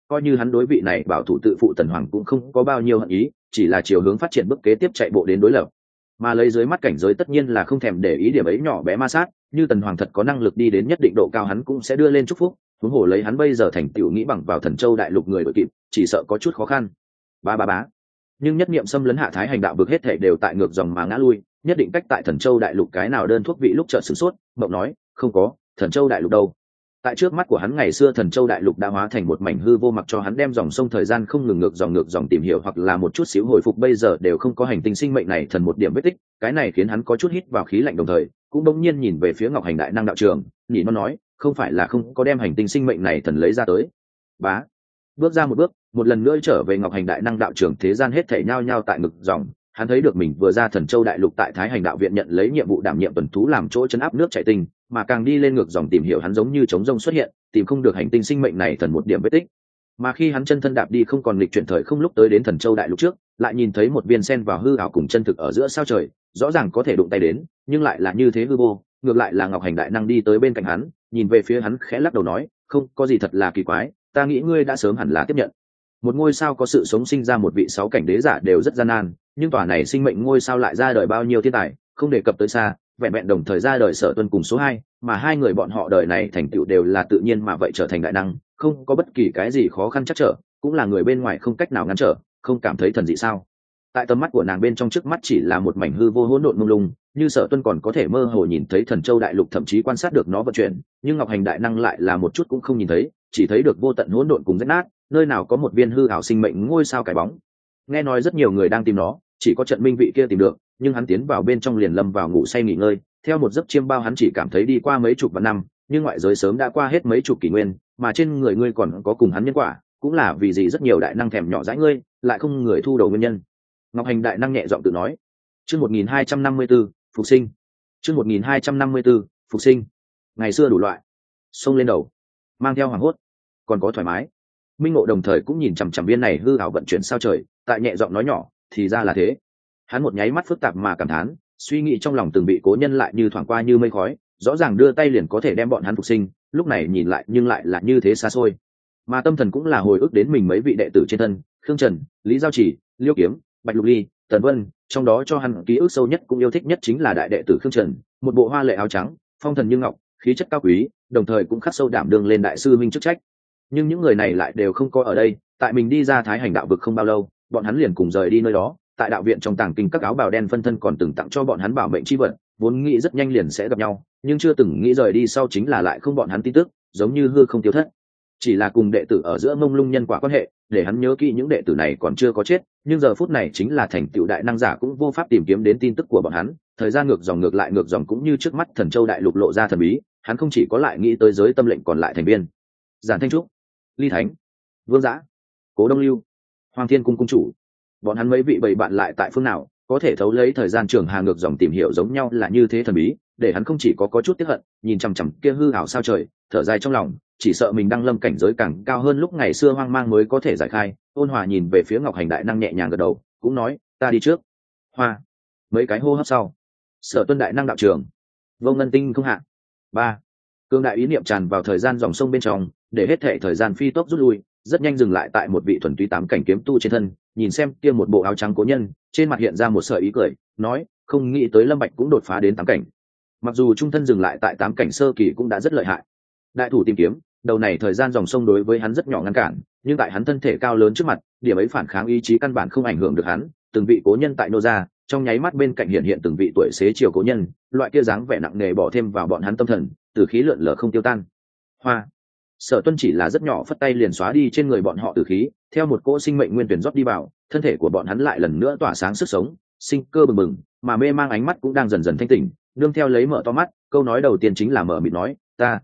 coi như hắn đối vị này bảo thủ tự phụ Tần Hoàng cũng không có bao nhiêu hận ý, chỉ là chiều hướng phát triển bước kế tiếp chạy bộ đến đối lập. Mà lấy dưới mắt cảnh giới tất nhiên là không thèm để ý điểm ấy nhỏ bé ma sát, như Tần Hoàng thật có năng lực đi đến nhất định độ cao hắn cũng sẽ đưa lên chúc phúc, huống hồ lấy hắn bây giờ thành tựu nghĩ bằng vào Thần Châu đại lục người đội kịp, chỉ sợ có chút khó khăn. Bá. Nhưng nhất niệm xâm lấn hạ thái hành đạo vực hết thể đều tại ngược dòng mà ngã lui, nhất định cách tại Thần Châu đại lục cái nào đơn thuốc vị lúc chợt sửng sốt, mộng nói, không có, Thần Châu đại lục đâu? Tại trước mắt của hắn ngày xưa Thần Châu đại lục đã hóa thành một mảnh hư vô, mặc cho hắn đem dòng sông thời gian không ngừng ngược dòng tìm hiểu hoặc là một chút xíu hồi phục, bây giờ đều không có hành tinh sinh mệnh này thần một điểm vết tích. Cái này khiến hắn có chút hít vào khí lạnh, đồng thời cũng bỗng nhiên nhìn về phía Ngọc Hành đại năng đạo trường, nhỉ nó nói, không phải là không có đem hành tinh sinh mệnh này thần lấy ra tới. Bá, bước ra một bước, một lần nữa trở về Ngọc Hành đại năng đạo trường, thế gian hết thảy nhao nhao tại ngực dòng. Hắn thấy được mình vừa ra Thần Châu đại lục tại Thái Hành đạo viện nhận lấy nhiệm vụ đảm nhiệm tuần thú làm chỗ chấn áp nước chảy tinh, mà càng đi lên ngược dòng tìm hiểu hắn giống như trống rông xuất hiện, tìm không được hành tinh sinh mệnh này thần một điểm vết tích. Mà khi hắn chân thân đạp đi không còn lịch chuyển thời không lúc tới đến Thần Châu đại lục trước, lại nhìn thấy một viên sen vào hư ảo cùng chân thực ở giữa sao trời, rõ ràng có thể đụng tay đến, nhưng lại là như thế hư vô. Ngược lại là Ngọc Hành đại năng đi tới bên cạnh hắn, nhìn về phía hắn khẽ lắc đầu nói, không có gì thật là kỳ quái, ta nghĩ ngươi đã sớm hẳn là tiếp nhận. Một ngôi sao có sự sống sinh ra một vị 6 cảnh đế giả đều rất gian nan, nhưng tòa này sinh mệnh ngôi sao lại ra đời bao nhiêu thiên tài, không đề cập tới xa, vẹn vẹn đồng thời ra đời Sở Tuân cùng số 2, mà hai người bọn họ đời này thành tựu đều là tự nhiên mà vậy trở thành đại năng, không có bất kỳ cái gì khó khăn chắc trở, cũng là người bên ngoài không cách nào ngăn trở, không cảm thấy thần dị sao? Tại tầm mắt của nàng bên trong trước mắt chỉ là một mảnh hư vô hỗn độn mông lung, như Sở Tuân còn có thể mơ hồ nhìn thấy Thần Châu đại lục, thậm chí quan sát được nó vận chuyển, nhưng Ngọc Hành đại năng lại là một chút cũng không nhìn thấy, chỉ thấy được vô tận hỗn độn cùng rách nát, nơi nào có một viên hư ảo sinh mệnh ngôi sao cái bóng. Nghe nói rất nhiều người đang tìm nó, chỉ có Trận Minh vị kia tìm được, nhưng hắn tiến vào bên trong liền lâm vào ngủ say nghỉ ngơi, theo một giấc chiêm bao hắn chỉ cảm thấy đi qua mấy chục vạn năm, nhưng ngoại giới sớm đã qua hết mấy chục kỷ nguyên, mà trên người ngươi còn có cùng hắn nhân quả, cũng là vì gì rất nhiều đại năng thèm nhỏ dãi ngươi, lại không người thu đầu nguyên nhân. Ngọc Hành đại năng nhẹ giọng tự nói. Chương 1254, phục sinh. Chương 1254, phục sinh. Ngày xưa đủ loại, xông lên đầu, mang theo hoàng hốt, còn có thoải mái. Minh Ngộ đồng thời cũng nhìn chằm chằm viên này hư ảo vận chuyển sao trời, tại nhẹ giọng nói nhỏ, thì ra là thế. Hắn một nháy mắt phức tạp mà cảm thán, suy nghĩ trong lòng từng vị cố nhân lại như thoảng qua như mây khói, rõ ràng đưa tay liền có thể đem bọn hắn phục sinh, lúc này nhìn lại nhưng lại là như thế xa xôi. Mà tâm thần cũng là hồi ức đến mình mấy vị đệ tử trên thân, Khương Trần, Lý Giao Chỉ, Liêu Kiếm, Bạch Lục Ly, Tần Vân, trong đó cho hắn ký ức sâu nhất cũng yêu thích nhất chính là đại đệ tử Khương Trần, một bộ hoa lệ áo trắng, phong thần như ngọc, khí chất cao quý, đồng thời cũng khắc sâu đảm đương lên đại sư minh chức trách. Nhưng những người này lại đều không có ở đây, tại mình đi ra Thái Hành đạo vực không bao lâu, bọn hắn liền cùng rời đi nơi đó, tại đạo viện trong tàng kinh các áo bào đen phân thân còn từng tặng cho bọn hắn bảo mệnh chi vật, vốn nghĩ rất nhanh liền sẽ gặp nhau, nhưng chưa từng nghĩ rời đi sau chính là lại không bọn hắn tin tức, giống như hư không tiêu thất. Chỉ là cùng đệ tử ở giữa mông lung nhân quả quan hệ, để hắn nhớ kỹ những đệ tử này còn chưa có chết, nhưng giờ phút này chính là thành tựu đại năng giả cũng vô pháp tìm kiếm đến tin tức của bọn hắn, thời gian ngược dòng ngược dòng cũng như trước mắt Thần Châu đại lục lộ ra thần bí, hắn không chỉ có lại nghĩ tới giới tâm lệnh còn lại thành viên. Giản Thanh Trúc, Ly Thánh, Vương Giã, Cố Đông Lưu, Hoàng Thiên cung cung chủ, bọn hắn mấy vị bầy bạn lại tại phương nào, có thể thấu lấy thời gian trường hà ngược dòng tìm hiểu giống nhau là như thế thần bí, để hắn không chỉ có chút tiếc hận, nhìn chằm chằm kia hư ảo sao trời, thở dài trong lòng, chỉ sợ mình đang lâm cảnh giới càng cao hơn lúc ngày xưa hoang mang mới có thể giải khai. Ôn Hòa nhìn về phía Ngọc Hành đại năng nhẹ nhàng gật đầu, cũng nói, ta đi trước. Hoa. Mấy cái hô hấp sau, Sở Tuân đại năng đạo trường, Vô Ngân tinh không hạ. 3. Cương đại ý niệm tràn vào thời gian dòng sông bên trong, để hết thể thời gian phi tốc rút lui, rất nhanh dừng lại tại một vị thuần túy 8 cảnh kiếm tu trên thân, nhìn xem kia một bộ áo trắng cố nhân, trên mặt hiện ra một sợi ý cười, nói, không nghĩ tới Lâm Bạch cũng đột phá đến 8 cảnh. Mặc dù trung thân dừng lại tại 8 cảnh sơ kỳ cũng đã rất lợi hại. Đại thủ tìm kiếm, đầu này thời gian dòng sông đối với hắn rất nhỏ ngăn cản, nhưng tại hắn thân thể cao lớn trước mặt, điểm ấy phản kháng ý chí căn bản không ảnh hưởng được hắn. Từng vị cố nhân tại nô gia, trong nháy mắt bên cạnh hiện từng vị tuổi xế chiều cố nhân, loại kia dáng vẻ nặng nề bỏ thêm vào bọn hắn tâm thần, tử khí lượn lờ không tiêu tan. Hoa. Sở Tuân chỉ là rất nhỏ phất tay liền xóa đi trên người bọn họ tử khí, theo một cỗ sinh mệnh nguyên tuyển rót đi vào, thân thể của bọn hắn lại lần nữa tỏa sáng sức sống, sinh cơ bừng bừng, mà mê mang ánh mắt cũng đang dần dần thanh tỉnh, nương theo lấy mở to mắt, câu nói đầu tiên chính là mở miệng nói,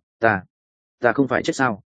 ta không phải chết sao?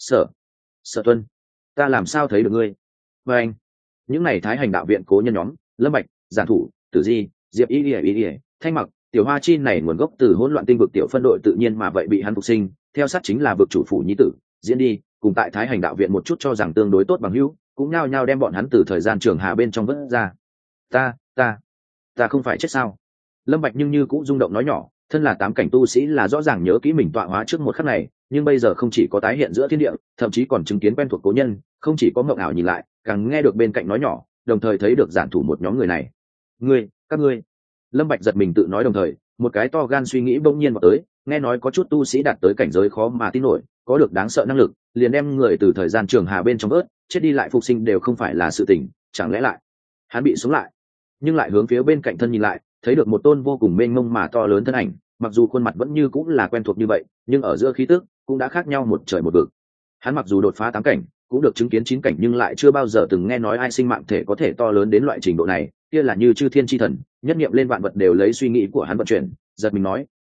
Sở Tuân, ta làm sao thấy được ngươi? Và anh, những này Thái Hành đạo viện cố nhân nhóm, Lâm Bạch, Giản Thủ, Tử Di, Diệp Y, Thanh Mặc, Tiểu Hoa Chi này nguồn gốc từ hỗn loạn tinh vực tiểu phân đội tự nhiên mà vậy bị hắn phục sinh, theo sát chính là vực chủ phủ nhi tử, Diễn đi, cùng tại Thái Hành đạo viện một chút cho rằng tương đối tốt bằng hữu, cũng nhao nhao đem bọn hắn từ thời gian trường hà bên trong vớt ra. Ta không phải chết sao? Lâm Bạch nhưng như cũng rung động nói nhỏ, thân là tám cảnh tu sĩ là rõ ràng nhớ kỹ mình tọa hóa trước một khắc này, nhưng bây giờ không chỉ có tái hiện giữa thiên địa, thậm chí còn chứng kiến quen thuộc cố nhân, không chỉ có mộng ảo nhìn lại, càng nghe được bên cạnh nói nhỏ, đồng thời thấy được giản thủ một nhóm người này. Các ngươi. Lâm Bạch giật mình tự nói, đồng thời một cái to gan suy nghĩ bỗng nhiên vào tới, nghe nói có chút tu sĩ đạt tới cảnh giới khó mà tin nổi, có được đáng sợ năng lực, liền đem người từ thời gian trường hà bên trong vớt, chết đi lại phục sinh đều không phải là sự tình, chẳng lẽ lại hắn bị sống lại? Nhưng lại hướng phía bên cạnh thân nhìn lại, thấy được một tôn vô cùng mênh mông mà to lớn thân ảnh, mặc dù khuôn mặt vẫn như cũng là quen thuộc như vậy, nhưng ở giữa khí tức cũng đã khác nhau một trời một vực. Hắn mặc dù đột phá 8 cảnh, cũng được chứng kiến 9 cảnh, nhưng lại chưa bao giờ từng nghe nói ai sinh mạng thể có thể to lớn đến loại trình độ này, kia là như chư thiên chi thần, nhất niệm lên vạn vật đều lấy suy nghĩ của hắn vận chuyển. Giật mình nói,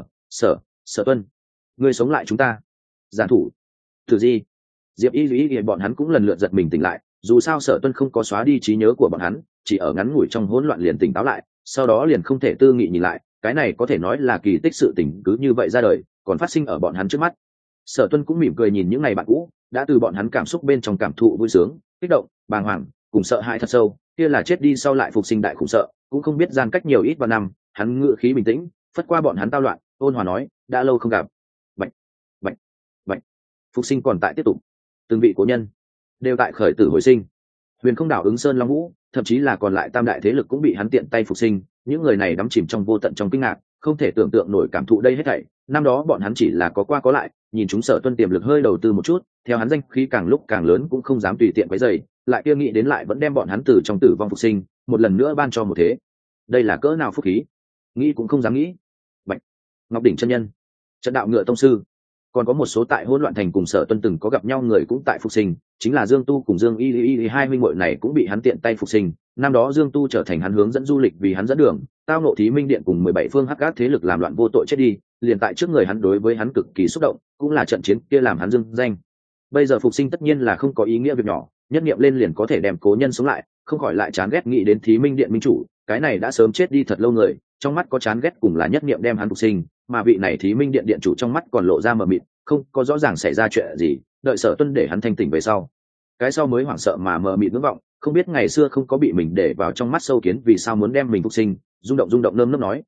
Sở Tuân, ngươi sống lại chúng ta. Giản thủ, Tử Di, Diệp Y Lý bọn hắn cũng lần lượt giật mình tỉnh lại, dù sao Sở Tuân không có xóa đi trí nhớ của bọn hắn, chỉ ở ngắn ngủi trong hỗn loạn liền tỉnh táo lại, sau đó liền không thể tư nghị nhìn lại, cái này có thể nói là kỳ tích, sự tỉnh cứ như vậy ra đời, còn phát sinh ở bọn hắn trước mắt. Sở Tuân cũng mỉm cười nhìn những ngày bạn cũ, đã từ bọn hắn cảm xúc bên trong cảm thụ vui sướng, kích động, bàng hoàng, cùng sợ hãi thật sâu, kia là chết đi sau lại phục sinh đại khủng sợ, cũng không biết gian cách nhiều ít vạn năm, hắn ngự khí bình tĩnh, phất qua bọn hắn tao loạn, ôn hòa nói, đã lâu không gặp. Bạch, bạch, bạch. Phục sinh còn tại tiếp tục, từng vị cố nhân đều tại khởi tử hồi sinh. Huyền Không Đảo, Ứng Sơn, Long Vũ, thậm chí là còn lại tam đại thế lực cũng bị hắn tiện tay phục sinh, những người này đắm chìm trong vô tận trong kinh ngạc, không thể tưởng tượng nổi cảm thụ đây hết thảy. Năm đó bọn hắn chỉ là có qua có lại, nhìn chúng Sở Tuân tiềm lực hơi đầu tư một chút, theo hắn danh khí càng lúc càng lớn cũng không dám tùy tiện quấy rầy, lại kia nghĩ đến lại vẫn đem bọn hắn từ trong tử vong phục sinh, một lần nữa ban cho một thế. Đây là cỡ nào phúc khí, nghĩ cũng không dám nghĩ. Bạch Ngọc Đỉnh chân nhân, Trận Đạo Ngựa tông sư, còn có một số tại hỗn loạn thành cùng Sở Tuân từng có gặp nhau người cũng tại phục sinh, chính là Dương Tu cùng Dương Y hai huynh muội này cũng bị hắn tiện tay phục sinh. Năm đó Dương Tu trở thành hắn hướng dẫn du lịch, vì hắn dẫn đường, tao nộ Thí Minh Điện cùng 17 phương hắc ác thế lực làm loạn vô tội chết đi, liền tại trước người hắn đối với hắn cực kỳ xúc động, cũng là trận chiến kia làm hắn dương danh. Bây giờ phục sinh tất nhiên là không có ý nghĩa việc nhỏ, nhất niệm lên liền có thể đem cố nhân sống lại, không khỏi lại chán ghét nghĩ đến Thí Minh Điện minh chủ, cái này đã sớm chết đi thật lâu người, trong mắt có chán ghét cùng là nhất niệm đem hắn phục sinh, mà vị này Thí Minh Điện điện chủ trong mắt còn lộ ra mờ mịt, không có rõ ràng xảy ra chuyện gì, đợi Sở Tuân để hắn thanh tỉnh về sau, cái sau mới hoảng sợ mà mờ mịt ngưỡng vọng, không biết ngày xưa không có bị mình để vào trong mắt sâu kiến vì sao muốn đem mình phục sinh, rung động nơm nớp nói,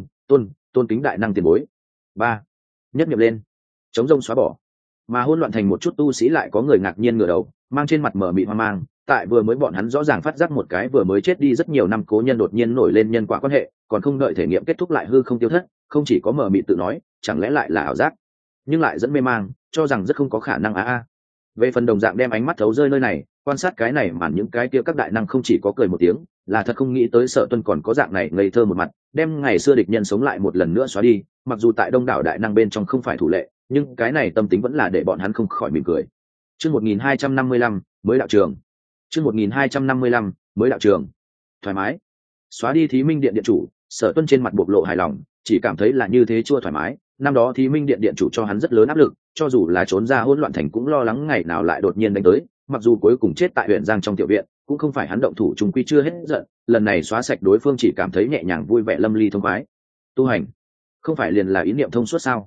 tôn kính đại năng tiền bối. Ba, nhất niệm lên, chống rông xóa bỏ, mà hỗn loạn thành một chút tu sĩ lại có người ngạc nhiên ngửa đầu, mang trên mặt mờ mịt hoang mang, tại vừa mới bọn hắn rõ ràng phát giác một cái vừa mới chết đi rất nhiều năm cố nhân đột nhiên nổi lên nhân quả quan hệ, còn không đợi thể nghiệm kết thúc lại hư không tiêu thất, không chỉ có mờ mịt tự nói, chẳng lẽ lại là ảo giác, nhưng lại dẫn mê mang, cho rằng rất không có khả năng về phần đồng dạng đem ánh mắt thấu rơi nơi này, quan sát cái này mà những cái kia các đại năng không chỉ có cười một tiếng, là thật không nghĩ tới Sở Tuân còn có dạng này ngây thơ một mặt, đem ngày xưa địch nhân sống lại một lần nữa xóa đi, mặc dù tại đông đảo đại năng bên trong không phải thủ lệ, nhưng cái này tâm tính vẫn là để bọn hắn không khỏi mỉm cười. Chương 1255 mới đạo trường. Chương 1255 mới đạo trường. Thoải mái. Xóa đi Thí Minh Điện điện chủ, Sở Tuân trên mặt bộc lộ hài lòng, chỉ cảm thấy là như thế chua thoải mái. Năm đó Thí Minh Điện điện chủ cho hắn rất lớn áp lực, cho dù là trốn ra hỗn loạn thành cũng lo lắng ngày nào lại đột nhiên đánh tới, mặc dù cuối cùng chết tại huyện Giang trong tiểu viện, cũng không phải hắn động thủ, trùng quy chưa hết giận, lần này xóa sạch đối phương chỉ cảm thấy nhẹ nhàng vui vẻ lâm ly thông khoái. Tu hành không phải liền là ý niệm thông suốt sao?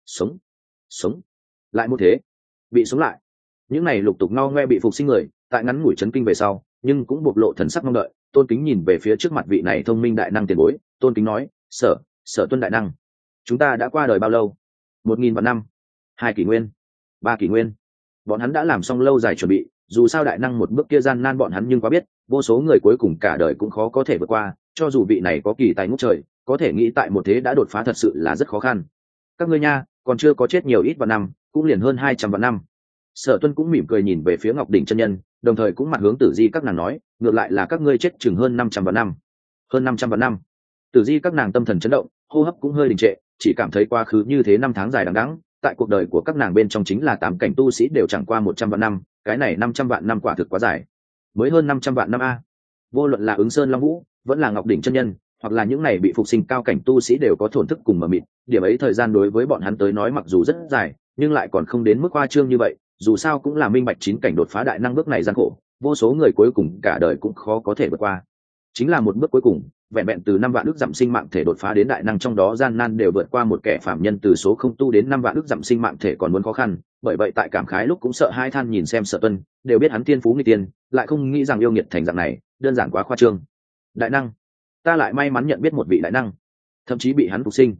Sống lại một thế, bị sống lại. Những này lục tục ngao ngoe bị phục sinh người, tại ngắn ngủi chấn kinh về sau, nhưng cũng bộc lộ thần sắc mong đợi, tôn kính nhìn về phía trước mặt vị này thông minh đại năng tiền bối, tôn kính nói, Sở Tuân đại năng, chúng ta đã qua đời bao lâu? 1000 vạn năm, 2 kỷ nguyên, 3 kỷ nguyên. Bọn hắn đã làm xong lâu dài chuẩn bị, dù sao đại năng một bước kia gian nan bọn hắn nhưng quá biết, vô số người cuối cùng cả đời cũng khó có thể vượt qua, cho dù vị này có kỳ tài ngút trời, có thể nghĩ tại một thế đã đột phá thật sự là rất khó khăn. Các ngươi nha, còn chưa có chết nhiều ít vạn năm, cũng liền hơn 200 vạn năm. Sở Tuân cũng mỉm cười nhìn về phía Ngọc Đỉnh chân nhân, đồng thời cũng mặt hướng Tử Di các nàng nói, ngược lại là các ngươi chết chừng hơn 500 vạn năm. Hơn 500 vạn năm. Tử Di các nàng tâm thần chấn động, hô hấp cũng hơi đình trệ, chỉ cảm thấy quá khứ như thế năm tháng dài đằng đẵng, tại cuộc đời của các nàng bên trong chính là 8 cảnh tu sĩ đều chẳng qua 100 vạn năm, cái này 500 vạn năm quả thực quá dài. Mới hơn 500 vạn năm vô luận là Ứng Sơn Long Vũ, vẫn là Ngọc Đỉnh chân nhân, hoặc là những này bị phục sinh cao cảnh tu sĩ đều có thổn thức cùng mờ mịt, điểm ấy thời gian đối với bọn hắn tới nói mặc dù rất dài, nhưng lại còn không đến mức khoa trương như vậy, dù sao cũng là minh bạch 9 cảnh đột phá đại năng bước này gian khổ, vô số người cuối cùng cả đời cũng khó có thể vượt qua. Chính là một bước cuối cùng, vẹn vẹn từ 5 vạn ức dặm sinh mạng thể đột phá đến đại năng trong đó gian nan đều vượt qua một kẻ phàm nhân từ số không tu đến 5 vạn ức dặm sinh mạng thể còn muốn khó khăn, bởi vậy tại cảm khái lúc cũng sợ hai than nhìn xem Sở Tuân, đều biết hắn tiên phú nghịch tiên, lại không nghĩ rằng yêu nghiệt thành dạng này, đơn giản quá khoa trương. Đại năng, ta lại may mắn nhận biết một vị đại năng, thậm chí bị hắn phục sinh.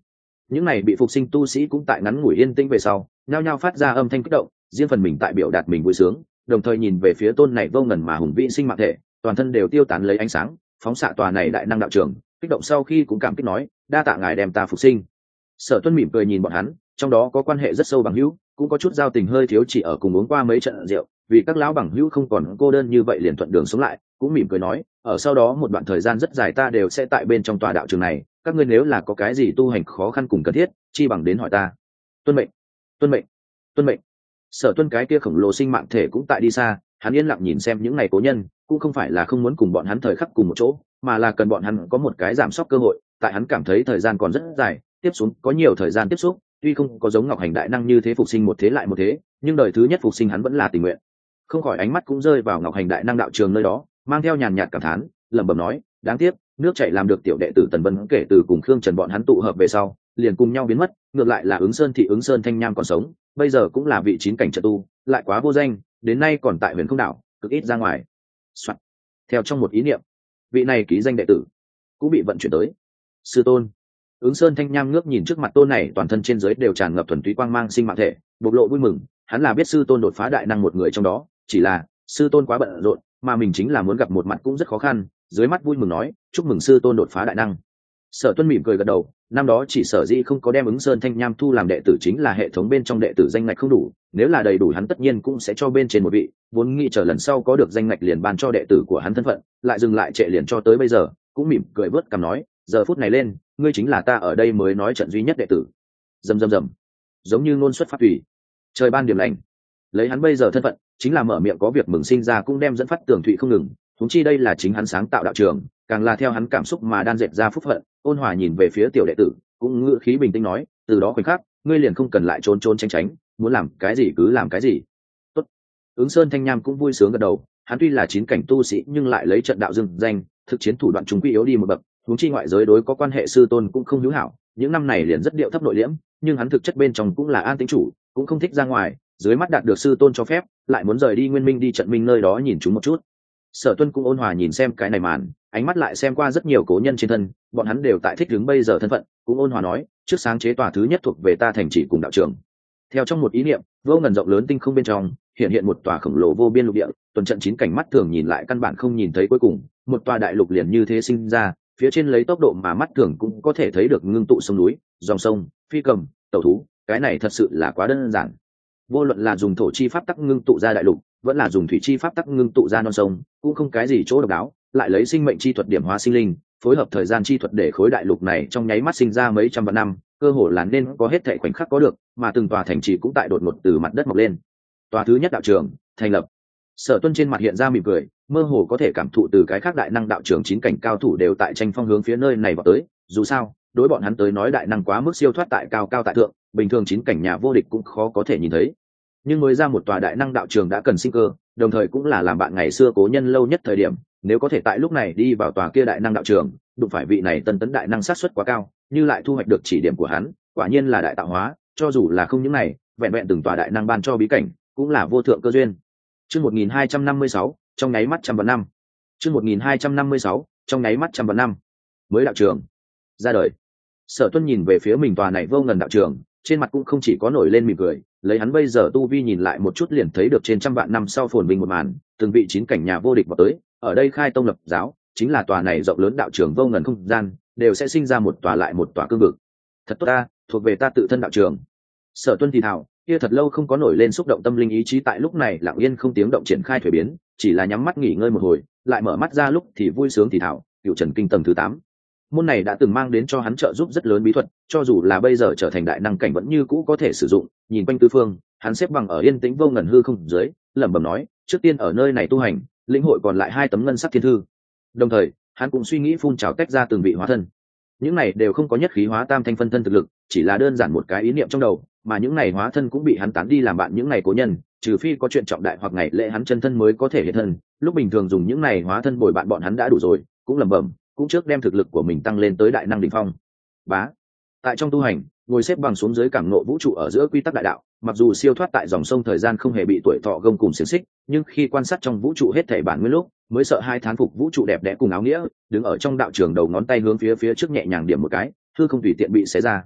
Những này bị phục sinh tu sĩ cũng tại ngắn ngủi yên tĩnh về sau nhao nhao phát ra âm thanh kích động, riêng phần mình tại biểu đạt mình vui sướng, đồng thời nhìn về phía tôn này vô ngần mà hùng vĩ sinh mạng thể, toàn thân đều tiêu tán lấy ánh sáng phóng xạ tòa này đại năng đạo trường, kích động sau khi cũng cảm kích nói đa tạ ngài đem ta phục sinh. Sở Tuân mỉm cười nhìn bọn hắn, trong đó có quan hệ rất sâu bằng hữu, cũng có chút giao tình hơi thiếu chỉ ở cùng uống qua mấy trận rượu, vì các lão bằng hữu không còn cô đơn như vậy liền thuận đường sống lại, cũng mỉm cười nói ở sau đó một đoạn thời gian rất dài ta đều sẽ tại bên trong tòa đạo trường này, các ngươi nếu là có cái gì tu hành khó khăn cùng cần thiết chi bằng đến hỏi ta. Tuân mệnh, tuân mệnh, tuân mệnh. Sở Tuân cái kia khổng lồ sinh mạng thể cũng tại đi xa, hắn yên lặng nhìn xem những ngày cố nhân, cũng không phải là không muốn cùng bọn hắn thời khắc cùng một chỗ, mà là cần bọn hắn có một cái giảm sốc cơ hội, tại hắn cảm thấy thời gian còn rất dài, tiếp xuống có nhiều thời gian tiếp xúc, tuy không có giống Ngọc Hành đại năng như thế phục sinh một thế lại một thế, nhưng đời thứ nhất phục sinh hắn vẫn là tình nguyện. Không khỏi ánh mắt cũng rơi vào Ngọc Hành đại năng đạo trường nơi đó, mang theo nhàn nhạt cảm thán, lẩm bẩm nói đáng tiếc nước chảy làm được tiểu đệ tử Tần Vân kể từ cùng Khương Trần bọn hắn tụ hợp về sau liền cùng nhau biến mất, ngược lại là Ứng Sơn thị Ứng Sơn Thanh Nham còn sống, bây giờ cũng là vị 9 cảnh trợ tu, lại quá vô danh, đến nay còn tại Huyền Không đảo, cực ít ra ngoài. Soạn. Theo trong một ý niệm, vị này ký danh đệ tử cũng bị vận chuyển tới. Sư tôn. Ứng Sơn Thanh Nham ngước nhìn trước mặt tôn này toàn thân trên dưới đều tràn ngập thuần túy quang mang sinh mạng thể, bộc lộ vui mừng, hắn là biết sư tôn đột phá đại năng một người trong đó, chỉ là sư tôn quá bận rộn, mà mình chính là muốn gặp một mặt cũng rất khó khăn, dưới mắt vui mừng nói chúc mừng sư tôn đột phá đại năng. Sở Tuân mỉm cười gật đầu, năm đó chỉ sở dĩ không có đem Ứng Sơn Thanh Nham thu làm đệ tử chính là hệ thống bên trong đệ tử danh ngạch không đủ, nếu là đầy đủ hắn tất nhiên cũng sẽ cho bên trên một vị, vốn nghĩ chờ lần sau có được danh ngạch liền ban cho đệ tử của hắn thân phận, lại dừng lại trễ liền cho tới bây giờ, cũng mỉm cười vớt cằm nói giờ phút này lên ngươi chính là ta ở đây mới nói trận duy nhất đệ tử. Rầm rầm rầm, giống như ngôn xuất pháp tùy, trời ban điểm lành, lấy hắn bây giờ thân phận chính là mở miệng có việc mừng sinh ra cũng đem dẫn phát tường thụy không ngừng, huống chi đây là chính hắn sáng tạo đạo trường, càng là theo hắn cảm xúc mà đan dệt ra phúc phận. Ôn hòa nhìn về phía tiểu đệ tử, cũng ngữ khí bình tĩnh nói từ đó khoảnh khắc ngươi liền không cần lại trốn trốn tránh tránh, muốn làm cái gì cứ làm cái gì. Tốt. Ứng Sơn Thanh Nham cũng vui sướng gật đầu, hắn tuy là 9 cảnh tu sĩ nhưng lại lấy trận đạo dưng danh, thực chiến thủ đoạn chúng quy yếu đi một bậc, huống chi ngoại giới đối có quan hệ sư tôn cũng không hữu hảo, những năm này liền rất điệu thấp nội liễm, nhưng hắn thực chất bên trong cũng là an tĩnh chủ, cũng không thích ra ngoài, dưới mắt đạt được sư tôn cho phép lại muốn rời đi Nguyên Minh đi trận minh nơi đó nhìn chúng một chút. Sở Tuân cũng ôn hòa nhìn xem cái này màn, ánh mắt lại xem qua rất nhiều cố nhân trên thân, bọn hắn đều tại thích ứng bây giờ thân phận, cũng ôn hòa nói trước sáng chế tòa thứ nhất thuộc về ta thành trì cùng đạo trường. Theo trong một ý niệm vô ngần rộng lớn tinh không bên trong hiện một tòa khổng lồ vô biên lục địa, tuần trận 9 cảnh mắt thường nhìn lại căn bản không nhìn thấy cuối cùng, một tòa đại lục liền như thế sinh ra, phía trên lấy tốc độ mà mắt thường cũng có thể thấy được ngưng tụ sông núi, dòng sông, phi cầm, tẩu thú, cái này thật sự là quá đơn giản. Vô luận là dùng thổ chi pháp tắc ngưng tụ ra đại lục, vẫn là dùng thủy chi pháp tắc ngưng tụ ra non sông, cũng không cái gì chỗ độc đáo, lại lấy sinh mệnh chi thuật điểm hóa sinh linh, phối hợp thời gian chi thuật để khối đại lục này trong nháy mắt sinh ra mấy trăm vạn năm, cơ hồ là nên có hết thảy khoảnh khắc có được, mà từng tòa thành trì cũng tại đột ngột từ mặt đất mọc lên. Tòa thứ nhất đạo trường thành lập. Sở Tuân trên mặt hiện ra mỉm cười, mơ hồ có thể cảm thụ từ cái khác đại năng đạo trường 9 cảnh cao thủ đều tại tranh phong hướng phía nơi này vào tới, dù sao đối bọn hắn tới nói đại năng quá mức siêu thoát tại cao cao tại thượng, bình thường 9 cảnh nhà vô địch cũng khó có thể nhìn thấy, nhưng mới ra một tòa đại năng đạo trường đã cần sinh cơ, đồng thời cũng là làm bạn ngày xưa cố nhân lâu nhất thời điểm, nếu có thể tại lúc này đi vào tòa kia đại năng đạo trường, đụng phải vị này tân tấn đại năng sát suất quá cao, như lại thu hoạch được chỉ điểm của hắn, quả nhiên là đại tạo hóa, cho dù là không những này, vẹn vẹn từng tòa đại năng ban cho bí cảnh, cũng là vô thượng cơ duyên. Chương 1256, trong nháy mắt trăm vạn năm. Chương 1256, trong nháy mắt trăm vạn năm. Mới đạo trường ra đời. Sở Tuân nhìn về phía mình tòa này vô ngần đạo trường, trên mặt cũng không chỉ có nổi lên mỉm cười, lấy hắn bây giờ tu vi nhìn lại một chút liền thấy được trên trăm vạn năm sau phồn vinh một màn, từng vị 9 cảnh nhà vô địch vào tới, ở đây khai tông lập giáo, chính là tòa này rộng lớn đạo trường vô ngần không gian, đều sẽ sinh ra một tòa lại một tòa cương vực. Thật tốt ta, thuộc về ta tự thân đạo trường. Sở Tuân thì thào, kia thật lâu không có nổi lên xúc động tâm linh ý chí tại lúc này lặng yên không tiếng động triển khai thuế biến, chỉ là nhắm mắt nghỉ ngơi một hồi, lại mở mắt ra lúc thì vui sướng thì thào, Cửu Trần Kinh tầng thứ 8. Môn này đã từng mang đến cho hắn trợ giúp rất lớn bí thuật, cho dù là bây giờ trở thành đại năng cảnh vẫn như cũ có thể sử dụng. Nhìn quanh tứ phương, hắn xếp bằng ở yên tĩnh vô ngần hư không dưới, lẩm bẩm nói trước tiên ở nơi này tu hành, lĩnh hội còn lại 2 tấm ngân sắc thiên thư. Đồng thời hắn cũng suy nghĩ phun trào tách ra từng vị hóa thân, những này đều không có nhất khí hóa tam thanh phân thân thực lực, chỉ là đơn giản một cái ý niệm trong đầu, mà những này hóa thân cũng bị hắn tán đi làm bạn những này cố nhân, trừ phi có chuyện trọng đại hoặc ngày lễ hắn chân thân mới có thể hiện thân, lúc bình thường dùng những này hóa thân bồi bạn bọn hắn đã đủ rồi. Cũng lẩm bẩm, cũng trước đem thực lực của mình tăng lên tới đại năng đỉnh phong. Bá. Tại trong tu hành, ngồi xếp bằng xuống dưới cảm ngộ vũ trụ ở giữa quy tắc đại đạo, mặc dù siêu thoát tại dòng sông thời gian không hề bị tuổi thọ gông cùng xiềng xích, nhưng khi quan sát trong vũ trụ hết thảy bản nguyên lúc, mới sợ 2 thán phục vũ trụ đẹp đẽ cùng áo nghĩa, đứng ở trong đạo trường đầu ngón tay hướng phía trước nhẹ nhàng điểm một cái, hư không tùy tiện bị xé ra.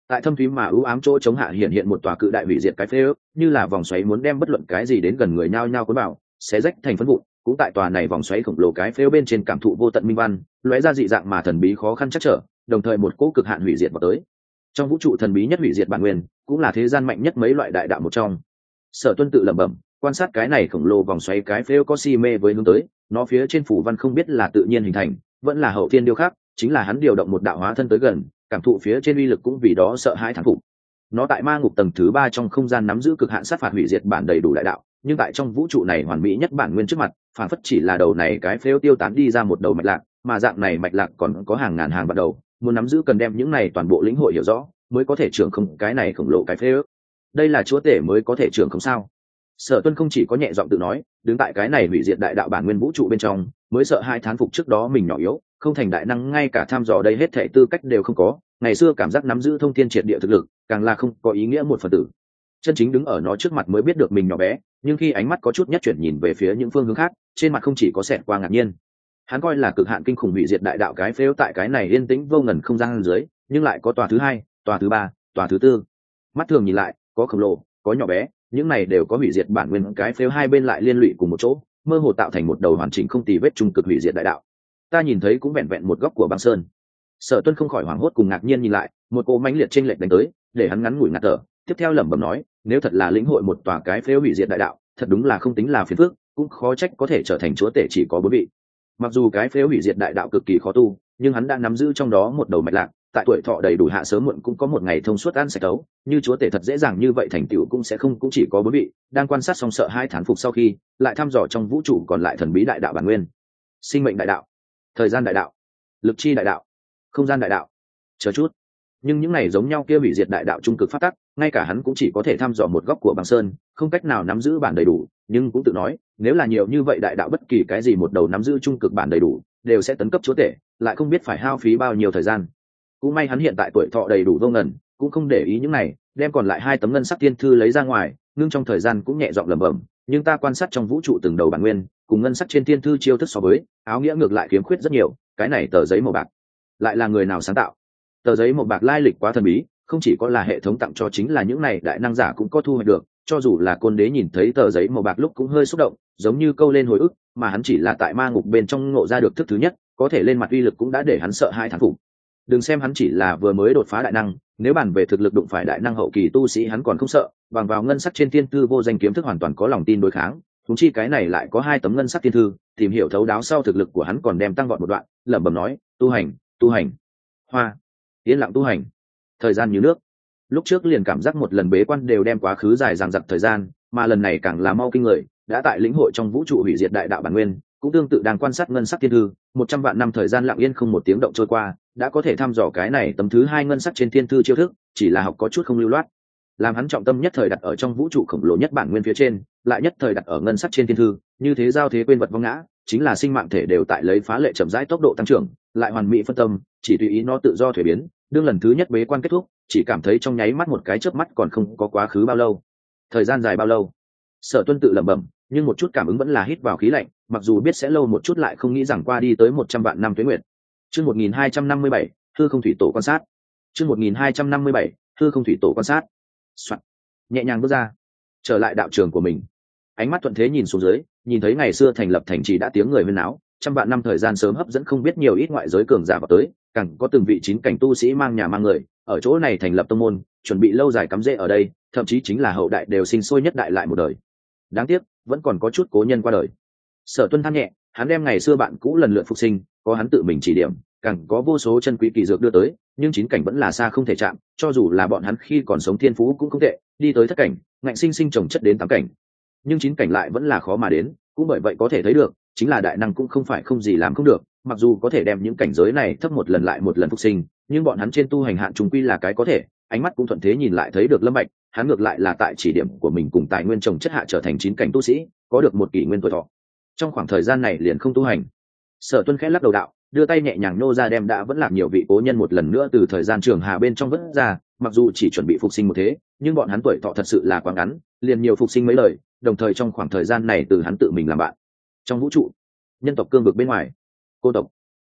tại thâm thúy mà ưu ám chỗ chống hạ hiện một tòa cự đại hủy diệt cái phế ước, như là vòng xoáy muốn đem bất luận cái gì đến gần người nhao nhao cuốn vào, xé rách thành phấn vụn. Cũng tại tòa này vòng xoáy khổng lồ cái phế bên trên cảm thụ vô tận minh văn, lóe ra dị dạng mà thần bí khó khăn chắc trở, đồng thời một cỗ cực hạn hủy diệt vào tới. Trong vũ trụ thần bí nhất hủy diệt bản nguyên, cũng là thế gian mạnh nhất mấy loại đại đạo một trong. Sở Tuân tự lẩm bẩm, quan sát cái này khổng lồ vòng xoáy cái phế có si mê với hướng tới, nó phía trên phủ văn không biết là tự nhiên hình thành, vẫn là hậu thiên điêu khắc, chính là hắn điều động một đạo hóa thân tới gần, cảm thụ phía trên uy lực cũng vì đó sợ hãi thán phục. Nó tại ma ngục tầng thứ 3 trong không gian nắm giữ cực hạn sát phạt hủy diệt bản đầy đủ đại đạo, nhưng tại trong vũ trụ này hoàn mỹ nhất bản nguyên trước mặt, phản phất chỉ là đầu này cái phếu tiêu tán đi ra một đầu mạch lạc, mà dạng này mạch lạc còn có hàng ngàn hàng bắt đầu, muốn nắm giữ cần đem những này toàn bộ lĩnh hội hiểu rõ, mới có thể trưởng không cái này khổng lồ cái phếu. Đây là chúa tể mới có thể trưởng không sao? Sở Tuân không chỉ có nhẹ giọng tự nói, đứng tại cái này hủy diệt đại đạo bản nguyên vũ trụ bên trong, mới sợ hai thán phục trước đó mình nhỏ yếu, không thành đại năng ngay cả tham dò đây hết thảy tư cách đều không có, ngày xưa cảm giác nắm giữ thông thiên triệt địa thực lực, càng là không có ý nghĩa một phần tử. Chân chính đứng ở nó trước mặt mới biết được mình nhỏ bé, nhưng khi ánh mắt có chút nhất chuyển nhìn về phía những phương hướng khác, trên mặt không chỉ có xẹt qua ngạc nhiên. Hắn coi là cực hạn kinh khủng hủy diệt đại đạo cái phếu tại cái này yên tĩnh vô ngần không gian dưới, nhưng lại có tòa thứ hai, tòa thứ ba, tòa thứ tư. Mắt thường nhìn lại, có khổng lồ, có nhỏ bé, những này đều có hủy diệt bản nguyên cái phếu hai bên lại liên lụy cùng một chỗ, mơ hồ tạo thành một đầu hoàn chỉnh không tì vết trung cực hủy diệt đại đạo. Ta nhìn thấy cũng vẹn vẹn một góc của băng sơn. Sở Tuân không khỏi hoảng hốt cùng ngạc nhiên nhìn lại, một cỗ mãnh liệt chênh lệch đánh tới, để hắn ngắn ngủi ngạt thở, tiếp theo lẩm bẩm nói, nếu thật là lĩnh hội một tòa cái phếu hủy diệt đại đạo, thật đúng là không tính là phiền phức, cũng khó trách có thể trở thành chúa tể chỉ có 4 vị. Mặc dù cái phếu hủy diệt đại đạo cực kỳ khó tu, nhưng hắn đã nắm giữ trong đó một đầu mạch lạc, tại tuổi thọ đầy đủ hạ sớm muộn cũng có một ngày thông suốt ăn sạch tấu, như chúa tể thật dễ dàng như vậy thành tựu cũng sẽ không, cũng chỉ có 4 vị. Đang quan sát xong sợ hai thán phục sau khi, lại thăm dò trong vũ trụ còn lại thần bí đại đạo bản nguyên, sinh mệnh đại đạo, thời gian đại đạo, lực chi đại đạo, không gian đại đạo, chờ chút. Nhưng những này giống nhau kia hủy diệt đại đạo trung cực phát tắc, ngay cả hắn cũng chỉ có thể thăm dò một góc của băng sơn, không cách nào nắm giữ bản đầy đủ, nhưng cũng tự nói, nếu là nhiều như vậy đại đạo bất kỳ cái gì một đầu nắm giữ trung cực bản đầy đủ, đều sẽ tấn cấp chúa tể, lại không biết phải hao phí bao nhiêu thời gian. Cũng may hắn hiện tại tuổi thọ đầy đủ vô ngần, cũng không để ý những này, đem còn lại 2 tấm ngân sắc tiên thư lấy ra ngoài, ngưng trong thời gian cũng nhẹ giọng lẩm bẩm, nhưng ta quan sát trong vũ trụ từng đầu bản nguyên, cùng ngân sắc trên tiên thư chiêu thức so với, áo nghĩa ngược lại khiếm khuyết rất nhiều, cái này tờ giấy màu bạc, lại là người nào sáng tạo? Tờ giấy màu bạc lai lịch quá thần bí, không chỉ có là hệ thống tặng cho, chính là những này đại năng giả cũng có thu hoạch được, cho dù là Côn Đế nhìn thấy tờ giấy màu bạc lúc cũng hơi xúc động, giống như câu lên hồi ức, mà hắn chỉ là tại ma ngục bên trong ngộ ra được thức thứ nhất, có thể lên mặt uy lực cũng đã để hắn sợ hai thán phục. Đừng xem hắn chỉ là vừa mới đột phá đại năng, nếu bàn về thực lực đụng phải đại năng hậu kỳ tu sĩ hắn còn không sợ, bằng vào ngân sắc trên tiên thư vô danh kiếm thức hoàn toàn có lòng tin đối kháng, huống chi cái này lại có 2 tấm ngân sắc tiên thư, tìm hiểu thấu đáo sau thực lực của hắn còn đem tăng vọt một đoạn, lẩm bẩm nói, tu hành, tu hành. Hoa, yên lặng tu hành, thời gian như nước. Lúc trước liền cảm giác một lần bế quan đều đem quá khứ dài dằng dặc thời gian, mà lần này càng là mau kinh người, đã tại lĩnh hội trong vũ trụ hủy diệt đại đạo bản nguyên, cũng tương tự đang quan sát ngân sắc tiên thư, 100 vạn năm thời gian lặng yên không một tiếng động trôi qua, đã có thể thăm dò cái này tấm thứ 2 ngân sắc trên tiên thư chiêu thức, chỉ là học có chút không lưu loát. Làm hắn trọng tâm nhất thời đặt ở trong vũ trụ khổng lồ nhất bản nguyên phía trên, lại nhất thời đặt ở ngân sắc trên tiên thư, như thế giao thế quên vật vong ngã, chính là sinh mạng thể đều tại lấy phá lệ chậm rãi tốc độ tăng trưởng, lại hoàn mỹ phân tâm, chỉ tùy ý nó tự do thuế biến. Đương lần thứ nhất bế quan kết thúc, chỉ cảm thấy trong nháy mắt một cái chớp mắt còn không có quá khứ bao lâu. Thời gian dài bao lâu? Sở Tuân tự lẩm bẩm, nhưng một chút cảm ứng vẫn là hít vào khí lạnh, mặc dù biết sẽ lâu một chút lại không nghĩ rằng qua đi tới 100 vạn năm tuế nguyệt. Chương 1257, hư không thủy tổ quan sát. Chương 1257, hư không thủy tổ quan sát. Soạn. Nhẹ nhàng bước ra, trở lại đạo trường của mình. Ánh mắt thuận thế nhìn xuống dưới, nhìn thấy ngày xưa thành lập thành trì đã tiếng người huyên náo, trăm vạn năm thời gian sớm hấp dẫn không biết nhiều ít ngoại giới cường giả vào tới, càng có từng vị 9 cảnh tu sĩ mang nhà mang người, ở chỗ này thành lập tông môn, chuẩn bị lâu dài cắm rễ ở đây, thậm chí chính là hậu đại đều sinh sôi nhất đại lại một đời. Đáng tiếc, vẫn còn có chút cố nhân qua đời. Sở Tuân than nhẹ, hắn đem ngày xưa bạn cũ lần lượt phục sinh, có hắn tự mình chỉ điểm, càng có vô số chân quý kỳ dược đưa tới, nhưng 9 cảnh vẫn là xa không thể chạm, cho dù là bọn hắn khi còn sống thiên phú cũng không tệ, đi tới thất cảnh, ngạnh sinh sinh trồng chất đến 8 cảnh. Nhưng 9 cảnh lại vẫn là khó mà đến, cũng bởi vậy có thể thấy được, chính là đại năng cũng không phải không gì làm không được, mặc dù có thể đem những cảnh giới này thấp một lần lại một lần phục sinh, nhưng bọn hắn trên tu hành hạn trùng quy là cái có thể, ánh mắt cũng thuận thế nhìn lại thấy được Lâm Bạch, hắn ngược lại là tại chỉ điểm của mình cùng tài nguyên trồng chất hạ trở thành 9 cảnh tu sĩ, có được một kỷ nguyên tuổi thọ. Trong khoảng thời gian này liền không tu hành. Sở Tuân khẽ lắc đầu đạo, đưa tay nhẹ nhàng nô ra đem đã vẫn làm nhiều vị cố nhân một lần nữa từ thời gian trường hà bên trong vớt ra, mặc dù chỉ chuẩn bị phục sinh một thế, nhưng bọn hắn tuổi thọ thật sự là quá ngắn, liền nhiều phục sinh mấy lời, đồng thời trong khoảng thời gian này từ hắn tự mình làm bạn. Trong vũ trụ, nhân tộc cương vực bên ngoài, cô tộc,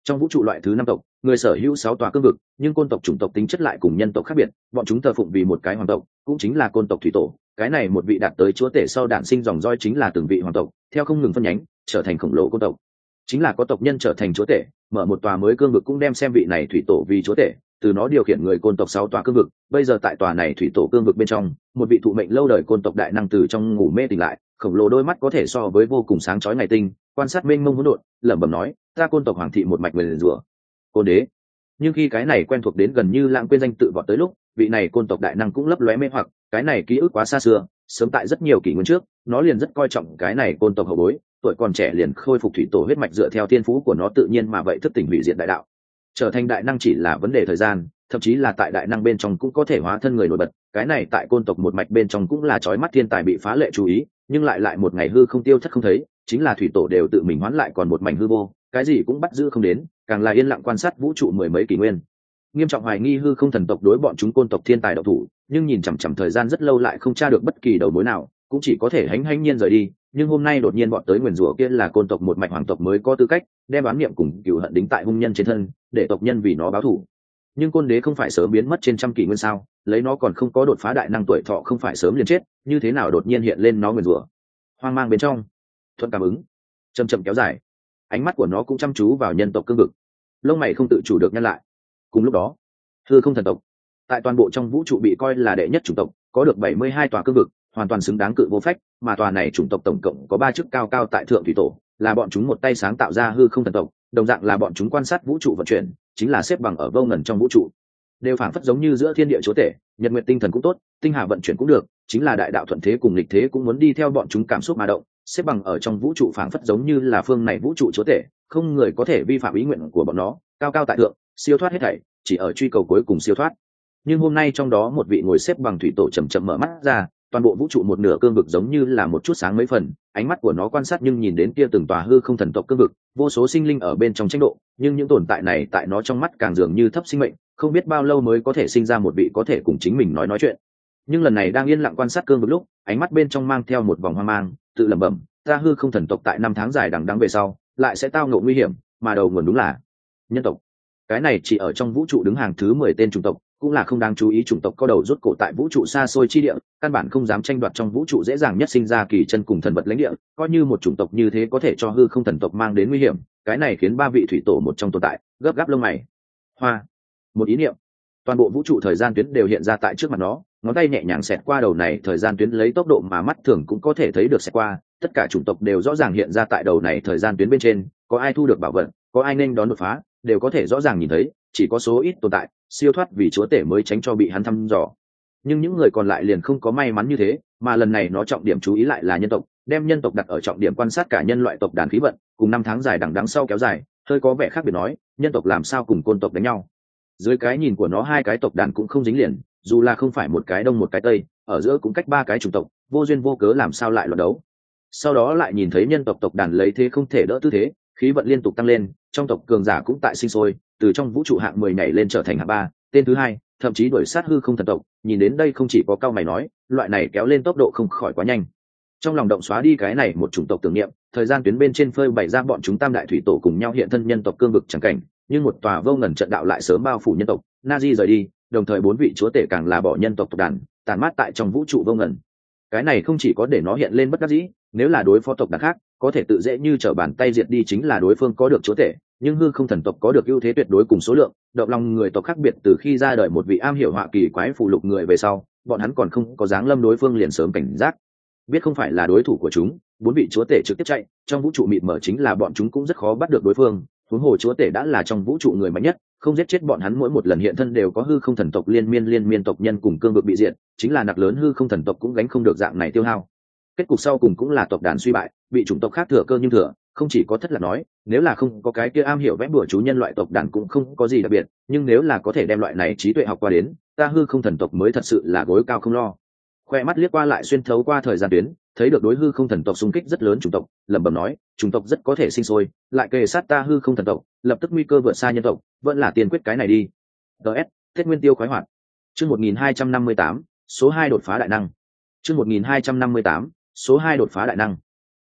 Trong vũ trụ loại thứ 5 tộc, người sở hữu 6 tòa cương vực, nhưng côn tộc chủng tộc tính chất lại cùng nhân tộc khác biệt, bọn chúng thờ phụng vì một cái hoàng tộc, cũng chính là côn tộc thủy tổ. Cái này một vị đạt tới chúa tể sau đản sinh dòng roi chính là từng vị hoàng tộc, theo không ngừng phân nhánh, trở thành khổng lồ côn tộc. Chính là có tộc nhân trở thành chúa tể, mở một tòa mới cương vực cũng đem xem vị này thủy tổ vì chúa tể, từ nó điều khiển người côn tộc 6 tòa cương vực. Bây giờ tại tòa này thủy tổ cương vực bên trong, một vị thụ mệnh lâu đời côn tộc đại năng từ trong ngủ mê tỉnh lại, khổng lồ đôi mắt có thể so với vô cùng sáng chói ngày tinh, quan sát mênh mông hỗn độn, lẩm bẩm nói, ta côn tộc hoàng thị một mạch nguyền rủa côn đế. Nhưng khi cái này quen thuộc đến gần như lãng quên danh tự vọt tới lúc, vị này côn tộc đại năng cũng lấp lóe mê hoặc, cái này ký ức quá xa xưa, sớm tại rất nhiều kỷ nguyên trước, nó liền rất coi trọng cái này côn tộc hậu bối, tuổi còn trẻ liền khôi phục thủy tổ huyết mạch dựa theo thiên phú của nó tự nhiên mà vậy thức tỉnh hủy diệt đại đạo. Trở thành đại năng chỉ là vấn đề thời gian, thậm chí là tại đại năng bên trong cũng có thể hóa thân người nổi bật, cái này tại côn tộc một mạch bên trong cũng là chói mắt thiên tài bị phá lệ chú ý, nhưng lại một ngày hư không tiêu thất không thấy, chính là thủy tổ đều tự mình hoán lại còn một mảnh hư vô, cái gì cũng bắt giữ không đến, càng là yên lặng quan sát vũ trụ mười mấy kỷ nguyên, nghiêm trọng hoài nghi hư không thần tộc đối bọn chúng côn tộc thiên tài độc thủ, nhưng nhìn chằm chằm thời gian rất lâu lại không tra được bất kỳ đầu mối nào, cũng chỉ có thể hánh nhiên rời đi. Nhưng hôm nay đột nhiên bọn tới nguyền rủa kia là côn tộc một mạch hoàng tộc mới có tư cách đem oán niệm cùng cựu hận đính tại hung nhân trên thân, để tộc nhân vì nó báo thù. Nhưng côn đế không phải sớm biến mất trên trăm kỷ nguyên sao, lấy nó còn không có đột phá đại năng tuổi thọ không phải sớm liền chết, như thế nào đột nhiên hiện lên nó nguyền rủa? Hoang mang bên trong, thuận cảm ứng chậm chậm kéo dài, ánh mắt của nó cũng chăm chú vào nhân tộc cương vực, lông mày không tự chủ được nhăn lại. Cùng lúc đó, hư không thần tộc tại toàn bộ trong vũ trụ bị coi là đệ nhất chủng tộc, có được 72 tòa cương vực, hoàn toàn xứng đáng cự vô phách, mà tòa này chủng tộc tổng cộng có 3 chức cao cao tại thượng thủy tổ, là bọn chúng một tay sáng tạo ra hư không thần tộc, đồng dạng là bọn chúng quan sát vũ trụ vận chuyển, chính là xếp bằng ở vô ngần trong vũ trụ, đều phảng phất giống như giữa thiên địa chúa tể, nhật nguyệt tinh thần cũng tốt, tinh hà vận chuyển cũng được, chính là đại đạo thuận thế cùng nghịch thế cũng muốn đi theo bọn chúng cảm xúc mà động, xếp bằng ở trong vũ trụ phảng phất giống như là phương này vũ trụ chúa tể, không người có thể vi phạm ý nguyện của bọn nó, cao cao tại thượng, siêu thoát hết thảy, chỉ ở truy cầu cuối cùng siêu thoát. Nhưng hôm nay trong đó một vị ngồi xếp bằng thủy tổ chậm chậm mở mắt ra, toàn bộ vũ trụ một nửa cương vực giống như là một chút sáng mấy phần, ánh mắt của nó quan sát nhưng nhìn đến kia từng tòa hư không thần tộc cương vực, vô số sinh linh ở bên trong tranh độ, nhưng những tồn tại này tại nó trong mắt càng dường như thấp sinh mệnh, không biết bao lâu mới có thể sinh ra một vị có thể cùng chính mình nói chuyện. Nhưng lần này đang yên lặng quan sát cương vực lúc, ánh mắt bên trong mang theo một vòng hoang mang, tự lẩm bẩm, ta hư không thần tộc tại 5 tháng dài đằng đẵng về sau, lại sẽ tao ngộ nguy hiểm, mà đầu nguồn đúng là nhân tộc. Cái này chỉ ở trong vũ trụ đứng hàng thứ 10 tên chủng tộc, cũng là không đáng chú ý chủng tộc có đầu rút cổ tại vũ trụ xa xôi chi địa, căn bản không dám tranh đoạt trong vũ trụ dễ dàng nhất sinh ra kỳ chân cùng thần vật lãnh địa, coi như một chủng tộc như thế có thể cho hư không thần tộc mang đến nguy hiểm, cái này khiến 3 vị thủy tổ một trong tồn tại gấp gáp lông mày. Hoa, một ý niệm, toàn bộ vũ trụ thời gian tuyến đều hiện ra tại trước mặt nó, ngón tay nhẹ nhàng xẹt qua đầu này thời gian tuyến lấy tốc độ mà mắt thường cũng có thể thấy được xẹt qua, tất cả chủng tộc đều rõ ràng hiện ra tại đầu này thời gian tuyến bên trên, có ai thu được bảo vật, có ai nên đón đột phá, đều có thể rõ ràng nhìn thấy, chỉ có số ít tồn tại siêu thoát vì chúa tể mới tránh cho bị hắn thăm dò. Nhưng những người còn lại liền không có may mắn như thế, mà lần này nó trọng điểm chú ý lại là nhân tộc, đem nhân tộc đặt ở trọng điểm quan sát cả nhân loại tộc đàn khí vận, cùng 5 tháng dài đằng đẵng sau kéo dài, hơi có vẻ khác biệt nói, nhân tộc làm sao cùng côn tộc đánh nhau. Dưới cái nhìn của nó hai cái tộc đàn cũng không dính liền, dù là không phải một cái đông một cái tây, ở giữa cũng cách 3 cái chủng tộc, vô duyên vô cớ làm sao lại loạn đấu. Sau đó lại nhìn thấy nhân tộc tộc đàn lấy thế không thể đỡ tư thế, khí vận liên tục tăng lên, trong tộc cường giả cũng tại sinh sôi, từ trong vũ trụ hạng 10 nhảy lên trở thành hạng 3, tên thứ 2, thậm chí đuổi sát hư không thần tộc, nhìn đến đây không chỉ có cao mày nói, loại này kéo lên tốc độ không khỏi quá nhanh. Trong lòng động xóa đi cái này một chủng tộc tưởng niệm, thời gian tuyến bên trên phơi bày ra bọn chúng tam đại thủy tổ cùng nhau hiện thân nhân tộc cương vực chẳng cảnh, nhưng một tòa vô ngần trận đạo lại sớm bao phủ nhân tộc, Nazi rời đi, đồng thời 4 vị chúa tể càng là bỏ nhân tộc tộc đàn, tàn mát tại trong vũ trụ vô ngần. Cái này không chỉ có để nó hiện lên bất đắc dĩ, nếu là đối phó tộc đàn khác, có thể tự dễ như trở bàn tay diệt đi chính là đối phương có được chúa tể, nhưng hư không thần tộc có được ưu thế tuyệt đối cùng số lượng, động lòng người tộc khác biệt từ khi ra đời một vị am hiểu họa kỳ quái phụ lục người về sau, bọn hắn còn không có dáng lâm đối phương liền sớm cảnh giác, biết không phải là đối thủ của chúng, 4 vị chúa tể trực tiếp chạy, trong vũ trụ mịt mờ chính là bọn chúng cũng rất khó bắt được đối phương, huống hồ chúa tể đã là trong vũ trụ người mạnh nhất, không giết chết bọn hắn mỗi một lần hiện thân đều có hư không thần tộc liên miên tộc nhân cùng cương vực bị diệt, chính là nặc lớn hư không thần tộc cũng gánh không được dạng này tiêu hao. Kết cục sau cùng cũng là tộc đàn suy bại, bị chủng tộc khác thừa cơ nhưng thừa, không chỉ có thất lạc nói, nếu là không có cái kia am hiểu vẽ bùa chú nhân loại tộc đàn cũng không có gì đặc biệt, nhưng nếu là có thể đem loại này trí tuệ học qua đến, ta hư không thần tộc mới thật sự là gối cao không lo. Khoe mắt liếc qua lại xuyên thấu qua thời gian tuyến, thấy được đối hư không thần tộc xung kích rất lớn chủng tộc, lẩm bẩm nói, chủng tộc rất có thể sinh sôi, lại kề sát ta hư không thần tộc, lập tức nguy cơ vượt xa nhân tộc, vẫn là tiên quyết cái này đi. DS, Tết Nguyên Tiêu khoái hoạt. Chương 1258, số 2 đột phá đại năng. Chương 1258, số 2 đột phá đại năng.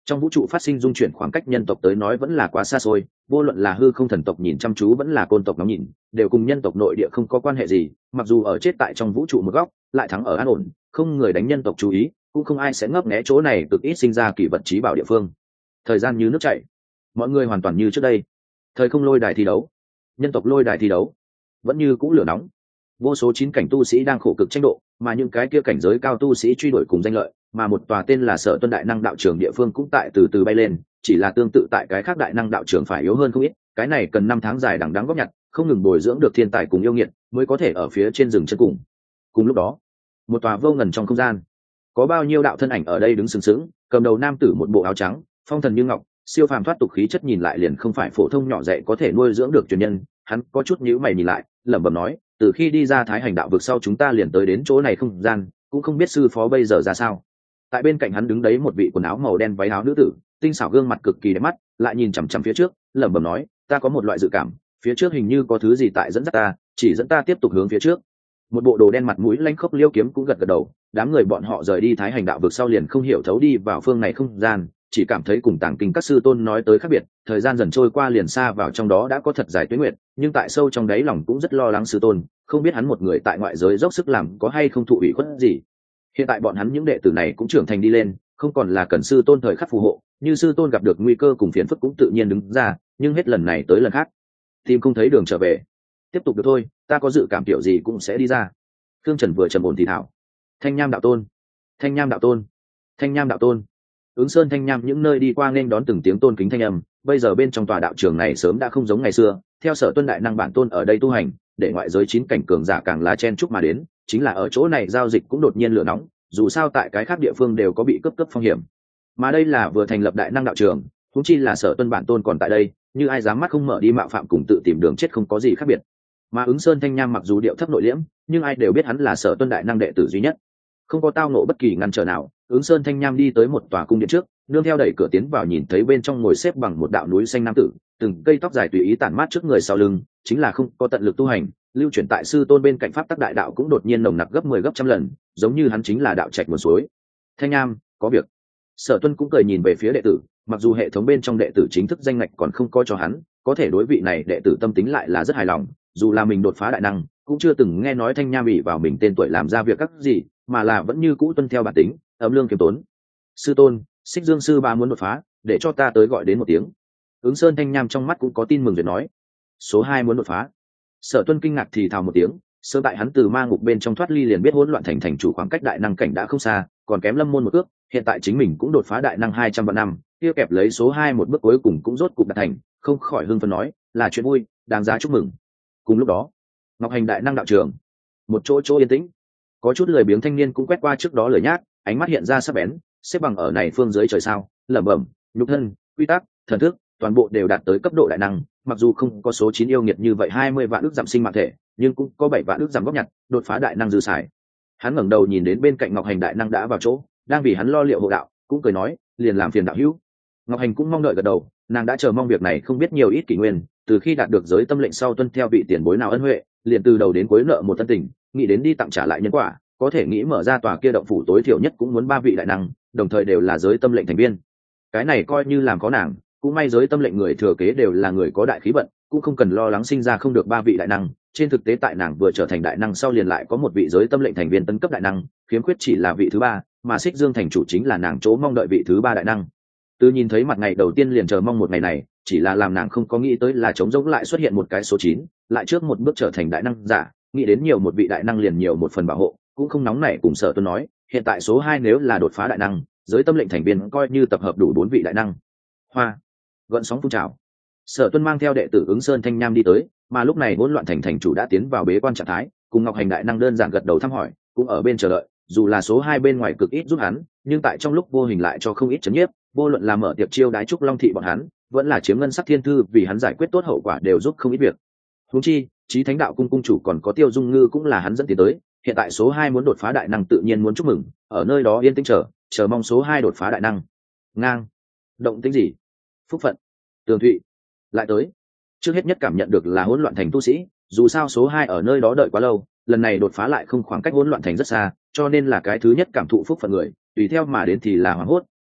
Trong vũ trụ phát sinh dung chuyển, khoảng cách nhân tộc tới nói vẫn là quá xa xôi, vô luận là hư không thần tộc nhìn chăm chú vẫn là côn tộc ngắm nhìn, đều cùng nhân tộc nội địa không có quan hệ gì, mặc dù ở chết tại trong vũ trụ một góc, lại thắng ở an ổn, không người đánh nhân tộc chú ý, cũng không ai sẽ ngấp nghé chỗ này cực ít sinh ra kỳ vật trí bảo địa phương. Thời gian như nước chảy, mọi người hoàn toàn như trước đây. Thời không lôi đài thi đấu, nhân tộc lôi đài thi đấu, vẫn như cũ lửa nóng. Vô số chín cảnh tu sĩ đang khổ cực tranh độ, mà những cái kia cảnh giới cao tu sĩ truy đuổi cùng danh lợi, mà một tòa tên là Sở Tuân Đại Năng Đạo Trường địa phương cũng tại từ từ bay lên, chỉ là tương tự tại cái khác Đại Năng Đạo Trường phải yếu hơn không ít, cái này cần 5 tháng dài đằng đẵng góp nhặt, không ngừng bồi dưỡng được thiên tài cùng yêu nghiệt, mới có thể ở phía trên rừng chân cùng. Cùng lúc đó, một tòa vô ngần trong không gian, có bao nhiêu đạo thân ảnh ở đây đứng sừng sững, cầm đầu nam tử một bộ áo trắng, phong thần như ngọc, siêu phàm thoát tục khí chất nhìn lại liền không phải phổ thông nhỏ dạy có thể nuôi dưỡng được truyền nhân. Hắn có chút nhíu mày nhìn lại, lẩm bẩm nói, từ khi đi ra Thái Hành đạo vực sau chúng ta liền tới đến chỗ này không gian, cũng không biết sư phó bây giờ ra sao. Tại bên cạnh hắn đứng đấy một vị quần áo màu đen váy áo nữ tử, tinh xảo gương mặt cực kỳ đẹp mắt, lại nhìn chằm chằm phía trước, lẩm bẩm nói, ta có một loại dự cảm, phía trước hình như có thứ gì tại dẫn dắt ta, chỉ dẫn ta tiếp tục hướng phía trước. Một bộ đồ đen mặt mũi lanh khốc liêu kiếm cũng gật gật đầu. Đám người bọn họ rời đi Thái Hành đạo vực sau liền không hiểu thấu đi vào phương này không gian, chỉ cảm thấy cùng tàng kinh các sư tôn nói tới khác biệt. Thời gian dần trôi qua liền xa vào trong đó đã có thật dài tuế nguyệt, nhưng tại sâu trong đáy lòng cũng rất lo lắng sư tôn, không biết hắn một người tại ngoại giới dốc sức làm có hay không thụ ủy khuất gì. Hiện tại bọn hắn những đệ tử này cũng trưởng thành đi lên, không còn là cần sư tôn thời khắc phù hộ, như sư tôn gặp được nguy cơ cùng phiền phức cũng tự nhiên đứng ra, nhưng hết lần này tới lần khác tìm không thấy đường trở về. Tiếp tục được thôi, ta có dự cảm kiểu gì cũng sẽ đi ra. Thương Trần vừa trầm ổn thì thảo, Thanh Nham đạo tôn, Thanh Nham đạo tôn, Thanh Nham đạo tôn. Ứng Sơn Thanh Nham những nơi đi qua nên đón từng tiếng tôn kính thanh âm. Bây giờ bên trong tòa đạo trường này sớm đã không giống ngày xưa, theo Sở Tuân Đại Năng bản tôn ở đây tu hành, để ngoại giới 9 cảnh cường giả càng lá chen chúc mà đến, chính là ở chỗ này giao dịch cũng đột nhiên lửa nóng, dù sao tại cái khác địa phương đều có bị cướp phong hiểm, mà đây là vừa thành lập Đại Năng đạo trường, huống chi là Sở Tuân bản tôn còn tại đây, như ai dám mắt không mở đi mạo phạm cùng tự tìm đường chết không có gì khác biệt. Mà Ứng Sơn Thanh Nham mặc dù điệu thấp nội liễm, nhưng ai đều biết hắn là Sở Tuân Đại Năng đệ tử duy nhất, không có tao nộ bất kỳ ngăn trở nào. Ứng Sơn Thanh Nham đi tới một tòa cung điện trước, nương theo đẩy cửa tiến vào, nhìn thấy bên trong ngồi xếp bằng một đạo núi xanh nam tử, từng cây tóc dài tùy ý tản mát trước người sau lưng, chính là không có tận lực tu hành, lưu chuyển tại sư tôn bên cạnh pháp tắc đại đạo cũng đột nhiên nồng nặc gấp 10 gấp trăm lần, giống như hắn chính là đạo trạch nguồn suối. Thanh Nham, có việc. Sở Tuân cũng cười nhìn về phía đệ tử, mặc dù hệ thống bên trong đệ tử chính thức danh ngạch còn không có cho hắn, có thể đối vị này đệ tử tâm tính lại là rất hài lòng, dù là mình đột phá đại năng, cũng chưa từng nghe nói Thanh Nham bị vào mình tên tuổi làm ra việc các gì, mà là vẫn như cũ tuân theo bản tính, ấm lương kiêm tốn. Sư tôn, Xích Dương sư ba muốn đột phá, để cho ta tới gọi đến một tiếng. Ứng Sơn Thanh Nham trong mắt cũng có tin mừng rồi nói. Số 2 muốn đột phá. Sở Tuân kinh ngạc thì thào một tiếng, sơ tại hắn từ ma ngục bên trong thoát ly liền biết hỗn loạn thành chủ khoảng cách đại năng cảnh đã không xa, còn kém lâm môn một ước, hiện tại chính mình cũng đột phá đại năng 200 vạn năm, kia kẹp lấy số 2 một bước cuối cùng cũng rốt cục đạt thành, không khỏi hưng phấn nói, là chuyện vui, đáng giá chúc mừng. Cùng lúc đó, Ngọc Hành Đại Năng đạo trường, một chỗ yên tĩnh, có chút lười biếng thanh niên cũng quét qua trước đó lười nhác, ánh mắt hiện ra sắc bén, xếp bằng ở này phương dưới trời sao, lẩm bẩm, nhục thân, quy tắc, thần thức, toàn bộ đều đạt tới cấp độ đại năng, mặc dù không có số 9 yêu nghiệt như vậy 20 vạn ức giảm sinh mạng thể, nhưng cũng có 7 vạn ức giảm góp nhặt, đột phá đại năng dư xài. Hắn ngẩng đầu nhìn đến bên cạnh Ngọc Hành Đại Năng đã vào chỗ, đang vì hắn lo liệu hộ đạo, cũng cười nói, liền làm phiền đạo hữu. Ngọc Hành cũng mong đợi gật đầu, nàng đã chờ mong việc này không biết nhiều ít kỷ nguyên, từ khi đạt được giới tâm lệnh sau tuân theo vị tiền bối nào ân huệ, liền từ đầu đến cuối nợ một thân tình, nghĩ đến đi tặng trả lại nhân quả, có thể nghĩ mở ra tòa kia động phủ tối thiểu nhất cũng muốn 3 vị đại năng, đồng thời đều là giới tâm lệnh thành viên. Cái này coi như làm có nàng, cũng may giới tâm lệnh người thừa kế đều là người có đại khí vận, cũng không cần lo lắng sinh ra không được 3 vị đại năng. Trên thực tế tại nàng vừa trở thành đại năng sau liền lại có một vị giới tâm lệnh thành viên tấn cấp đại năng, khiếm khuyết chỉ là vị thứ 3, mà Xích Dương thành chủ chính là nàng chỗ mong đợi vị thứ 3 đại năng. Từ nhìn thấy mặt ngày đầu tiên liền chờ mong một ngày này, chỉ là làm nàng không có nghĩ tới là trống rỗng lại xuất hiện một cái số 9, lại trước một bước trở thành đại năng giả, nghĩ đến nhiều một vị đại năng liền nhiều một phần bảo hộ, cũng không nóng nảy cùng Sở Tuân nói, hiện tại số 2 nếu là đột phá đại năng, giới tâm lệnh thành viên coi như tập hợp đủ 4 vị đại năng. Hoa, gợn sóng phun trào. Sở Tuân mang theo đệ tử Ứng Sơn Thanh Nham đi tới, mà lúc này hỗn loạn thành chủ đã tiến vào bế quan trạng thái, cùng Ngọc Hành Đại Năng đơn giản gật đầu thăm hỏi, cũng ở bên chờ đợi, dù là số 2 bên ngoài cực ít giúp hắn, nhưng tại trong lúc vô hình lại cho không ít chấn nhiếp, vô luận là mở tiệc chiêu đái trúc long thị bọn hắn, vẫn là chiếm ngân sắc thiên thư vì hắn giải quyết tốt hậu quả đều giúp không ít việc. Huống chi, Chí Thánh Đạo cung cung chủ còn có Tiêu Dung Ngư cũng là hắn dẫn tiến tới, hiện tại số 2 muốn đột phá đại năng tự nhiên muốn chúc mừng, ở nơi đó yên tĩnh chờ mong số 2 đột phá đại năng. Ngang, động tĩnh gì? Phúc phận, Tường Thụy lại tới. Trước hết nhất cảm nhận được là hỗn loạn thành tu sĩ, dù sao số 2 ở nơi đó đợi quá lâu, lần này đột phá lại không khoảng cách hỗn loạn thành rất xa, cho nên là cái thứ nhất cảm thụ phúc phận người, tùy theo mà đến thì là hoảng hốt,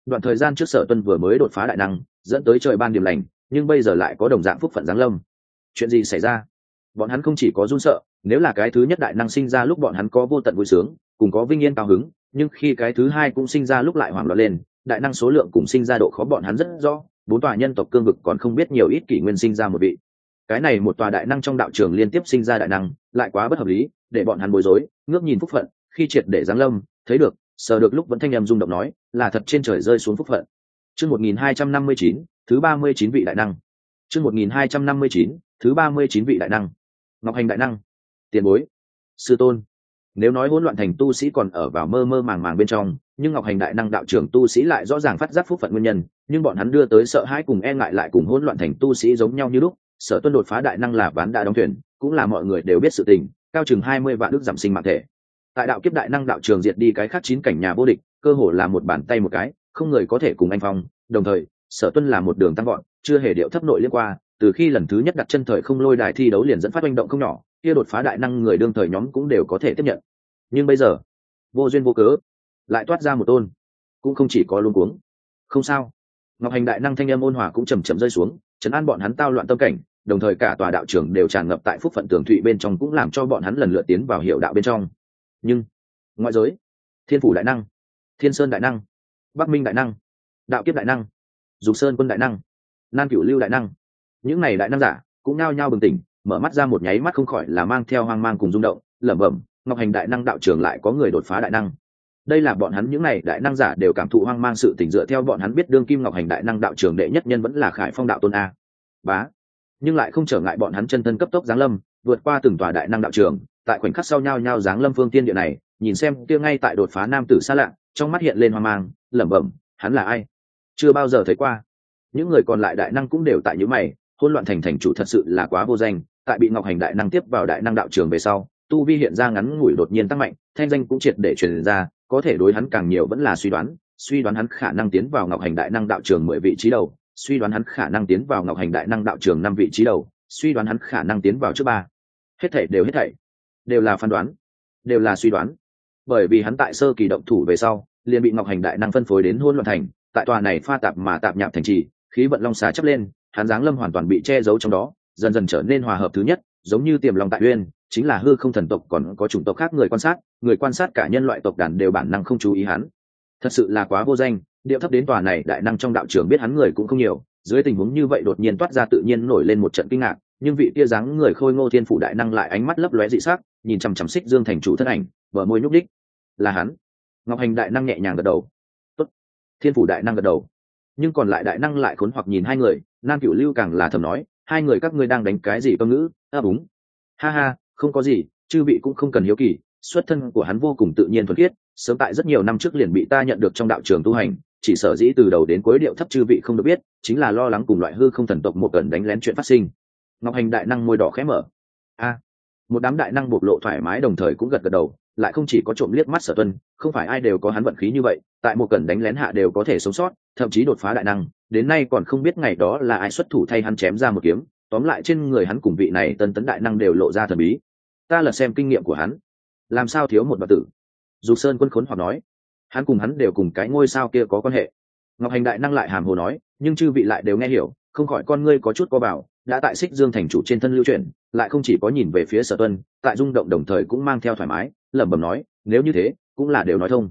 đoạn thời gian trước Sở Tuân vừa mới đột phá đại năng, dẫn tới trời ban điểm lành, nhưng bây giờ lại có đồng dạng phúc phận giáng lâm. Chuyện gì xảy ra? Bọn hắn không chỉ có run sợ, nếu là cái thứ nhất đại năng sinh ra lúc bọn hắn có vô tận vui sướng, cùng có vinh yên cao hứng, nhưng khi cái thứ hai cũng sinh ra lúc lại hoảng loạn lên, đại năng số lượng cùng sinh ra độ khó bọn hắn rất rõ, 4 tòa nhân tộc cương vực còn không biết nhiều ít kỷ nguyên sinh ra một vị. Cái này một tòa đại năng trong đạo trường liên tiếp sinh ra đại năng, lại quá bất hợp lý, để bọn hắn bối rối, ngước nhìn phúc phận, khi triệt để giáng lâm, thấy được, sờ được lúc vẫn thanh âm rung động nói, là thật trên trời rơi xuống phúc phận. Chương 1259, thứ 39 vị đại năng. Chương 1259, thứ 39 vị đại năng. Ngọc Hành đại năng, tiền bối, sư tôn. Nếu nói hỗn loạn thành tu sĩ còn ở vào mơ mơ màng màng bên trong, nhưng Ngọc Hành đại năng đạo trưởng tu sĩ lại rõ ràng phát giác phúc phận nguyên nhân, nhưng bọn hắn đưa tới sợ hãi cùng e ngại lại cùng hỗn loạn thành tu sĩ giống nhau như lúc. Sở Tuân đột phá đại năng là ván đã đóng thuyền, cũng là mọi người đều biết sự tình, cao chừng 20 vạn đức giảm sinh mạng thể. Tại đạo kiếp đại năng đạo trường diệt đi cái khác 9 cảnh nhà vô địch, cơ hồ là một bàn tay một cái, không người có thể cùng anh phong. Đồng thời, Sở Tuân là một đường tăng gọn, chưa hề điệu thấp nội liên qua, từ khi lần thứ nhất đặt chân thời không lôi đài thi đấu liền dẫn phát hành động không nhỏ, kia đột phá đại năng người đương thời nhóm cũng đều có thể tiếp nhận. Nhưng bây giờ, vô duyên vô cớ, lại toát ra một tôn, cũng không chỉ có luống cuống. Không sao. Ngọc Hành đại năng thanh âm ôn hòa cũng chậm chậm rơi xuống, trấn an bọn hắn tao loạn tâm cảnh, đồng thời cả tòa đạo trường đều tràn ngập tại phúc phận tường thụy bên trong cũng làm cho bọn hắn lần lượt tiến vào hiểu đạo bên trong. Nhưng ngoại giới, Thiên phủ đại năng, Thiên sơn đại năng, Bắc minh đại năng, đạo kiếp đại năng, Dục sơn quân đại năng, Nan Cửu lưu đại năng, những này đại năng giả cũng nao nhao bừng tỉnh, mở mắt ra một nháy mắt không khỏi là mang theo hoang mang cùng rung động, lẩm bẩm, Ngọc Hành đại năng đạo trường lại có người đột phá đại năng. Đây là bọn hắn những này đại năng giả đều cảm thụ hoang mang sự tỉnh, dựa theo bọn hắn biết đương kim Ngọc Hành đại năng đạo trường đệ nhất nhân vẫn là Khải Phong đạo tôn a. Bá. Nhưng lại không trở ngại bọn hắn chân thân cấp tốc giáng lâm, vượt qua từng tòa đại năng đạo trường, tại khoảnh khắc sau nhau nhau giáng lâm phương tiên địa này, nhìn xem kia ngay tại đột phá nam tử xa lạ, trong mắt hiện lên hoang mang, lẩm bẩm, hắn là ai? Chưa bao giờ thấy qua. Những người còn lại đại năng cũng đều tại những mày, hỗn loạn thành thành chủ thật sự là quá vô danh, tại bị Ngọc Hành đại năng tiếp vào đại năng đạo trường về sau, tu vi hiện ra ngắn ngủi đột nhiên tăng mạnh, thanh danh cũng triệt để truyền ra, có thể đối hắn càng nhiều vẫn là suy đoán hắn khả năng tiến vào Ngọc Hành đại năng đạo trường 10 vị trí đầu, suy đoán hắn khả năng tiến vào Ngọc Hành đại năng đạo trường 5 vị trí đầu, suy đoán hắn khả năng tiến vào trước 3. Hết thảy đều là phán đoán, đều là suy đoán. Bởi vì hắn tại sơ kỳ động thủ về sau, liền bị Ngọc Hành đại năng phân phối đến hỗn loạn thành, tại tòa này pha tạp mà tạp nhạp thành trì, khí vận long xà chấp lên, hắn giáng lâm hoàn toàn bị che giấu trong đó, dần dần trở nên hòa hợp thứ nhất, giống như tiềm long tại uyên, chính là hư không thần tộc còn có chủng tộc khác người quan sát cả nhân loại tộc đàn đều bản năng không chú ý hắn. Thật sự là quá vô danh, điệu thấp đến tòa này đại năng trong đạo trường biết hắn người cũng không nhiều, dưới tình huống như vậy đột nhiên toát ra tự nhiên nổi lên một trận kinh ngạc, nhưng vị tia dáng người khôi ngô thiên phủ đại năng lại ánh mắt lấp lóe dị sắc, nhìn chằm chằm Xích Dương thành chủ thân ảnh, bờ môi nhúc đích. Là hắn. Ngọc Hành đại năng nhẹ nhàng gật đầu. Tốt. Thiên phủ đại năng gật đầu. Nhưng còn lại đại năng lại khốn hoặc nhìn hai người, Nam Cửu Lưu càng là thầm nói, hai người các ngươi đang đánh cái gì cơ ngữ? Đúng. Ha ha, không có gì, chư vị cũng không cần hiếu kỳ, xuất thân của hắn vô cùng tự nhiên thuần khiết, sớm tại rất nhiều năm trước liền bị ta nhận được trong đạo trường tu hành, chỉ sở dĩ từ đầu đến cuối điệu thấp chư vị không được biết, chính là lo lắng cùng loại hư không thần tộc một gần đánh lén chuyện phát sinh. Ngọc Hành đại năng môi đỏ khẽ mở. Một đám đại năng bộc lộ thoải mái đồng thời cũng gật gật đầu, lại không chỉ có trộm liếc mắt Sở Tuân, không phải ai đều có hắn vận khí như vậy, tại một cẩn đánh lén hạ đều có thể sống sót, thậm chí đột phá đại năng, đến nay còn không biết ngày đó là ai xuất thủ thay hắn chém ra một kiếm, tóm lại trên người hắn cùng vị này tân tấn đại năng đều lộ ra thần bí. Ta là xem kinh nghiệm của hắn, làm sao thiếu một bậc tử. Dục Sơn Quân khốn hoặc nói, hắn cùng hắn đều cùng cái ngôi sao kia có quan hệ. Ngọc Hành đại năng lại hàm hồ nói, nhưng chư vị lại đều nghe hiểu, không khỏi con ngươi có chút co bảo, đã tại Xích Dương thành chủ trên thân lưu chuyển, lại không chỉ có nhìn về phía Sở Tuân, tại rung động đồng thời cũng mang theo thoải mái, lẩm bẩm nói, nếu như thế, cũng là đều nói thông.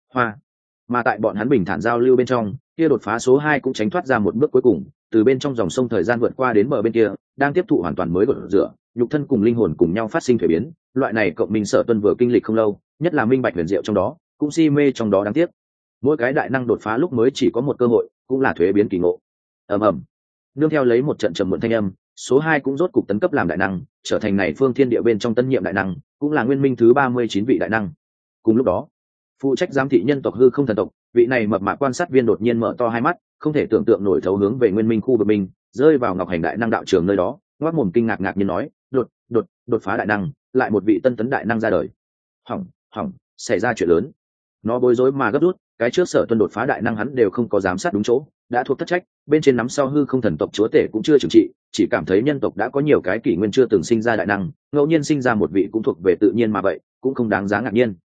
Mà tại bọn hắn bình thản giao lưu bên trong, kia đột phá số 2 cũng tránh thoát ra một bước cuối cùng, từ bên trong dòng sông thời gian vượt qua đến bờ bên kia, đang tiếp thụ hoàn toàn mới gột rửa, nhục thân cùng linh hồn cùng nhau phát sinh thuế biến, loại này cộng minh Sở Tuân vừa kinh lịch không lâu, nhất là minh bạch huyền diệu trong đó, cũng si mê trong đó đáng tiếc. Mỗi cái đại năng đột phá lúc mới chỉ có một cơ hội, cũng là thuế biến kỳ ngộ. Ầm. Nương theo lấy một trận trầm muộn thanh âm, số 2 cũng rốt cục tấn cấp làm đại năng, trở thành này phương thiên địa bên trong tân nhiệm đại năng, cũng là nguyên minh thứ 39 vị đại năng. Cùng lúc đó, phụ trách giám thị nhân tộc hư không thần tộc, vị này mập mạp quan sát viên đột nhiên mở to hai mắt, không thể tưởng tượng nổi thấu hướng về nguyên minh khu vực mình, rơi vào Ngọc Hành đại năng đạo trường nơi đó, ngoác mồm kinh ngạc như nói, đột phá đại năng, lại một vị tân tấn đại năng ra đời. Hỏng, xảy ra chuyện lớn. Nó bối rối mà gấp rút, cái trước Sở Tuân đột phá đại năng hắn đều không có giám sát đúng chỗ, đã thuộc thất trách, bên trên nắm sau hư không thần tộc chúa tể cũng chưa trừng trị, chỉ cảm thấy nhân tộc đã có nhiều cái kỷ nguyên chưa từng sinh ra đại năng, ngẫu nhiên sinh ra một vị cũng thuộc về tự nhiên mà vậy, cũng không đáng giá ngạc nhiên.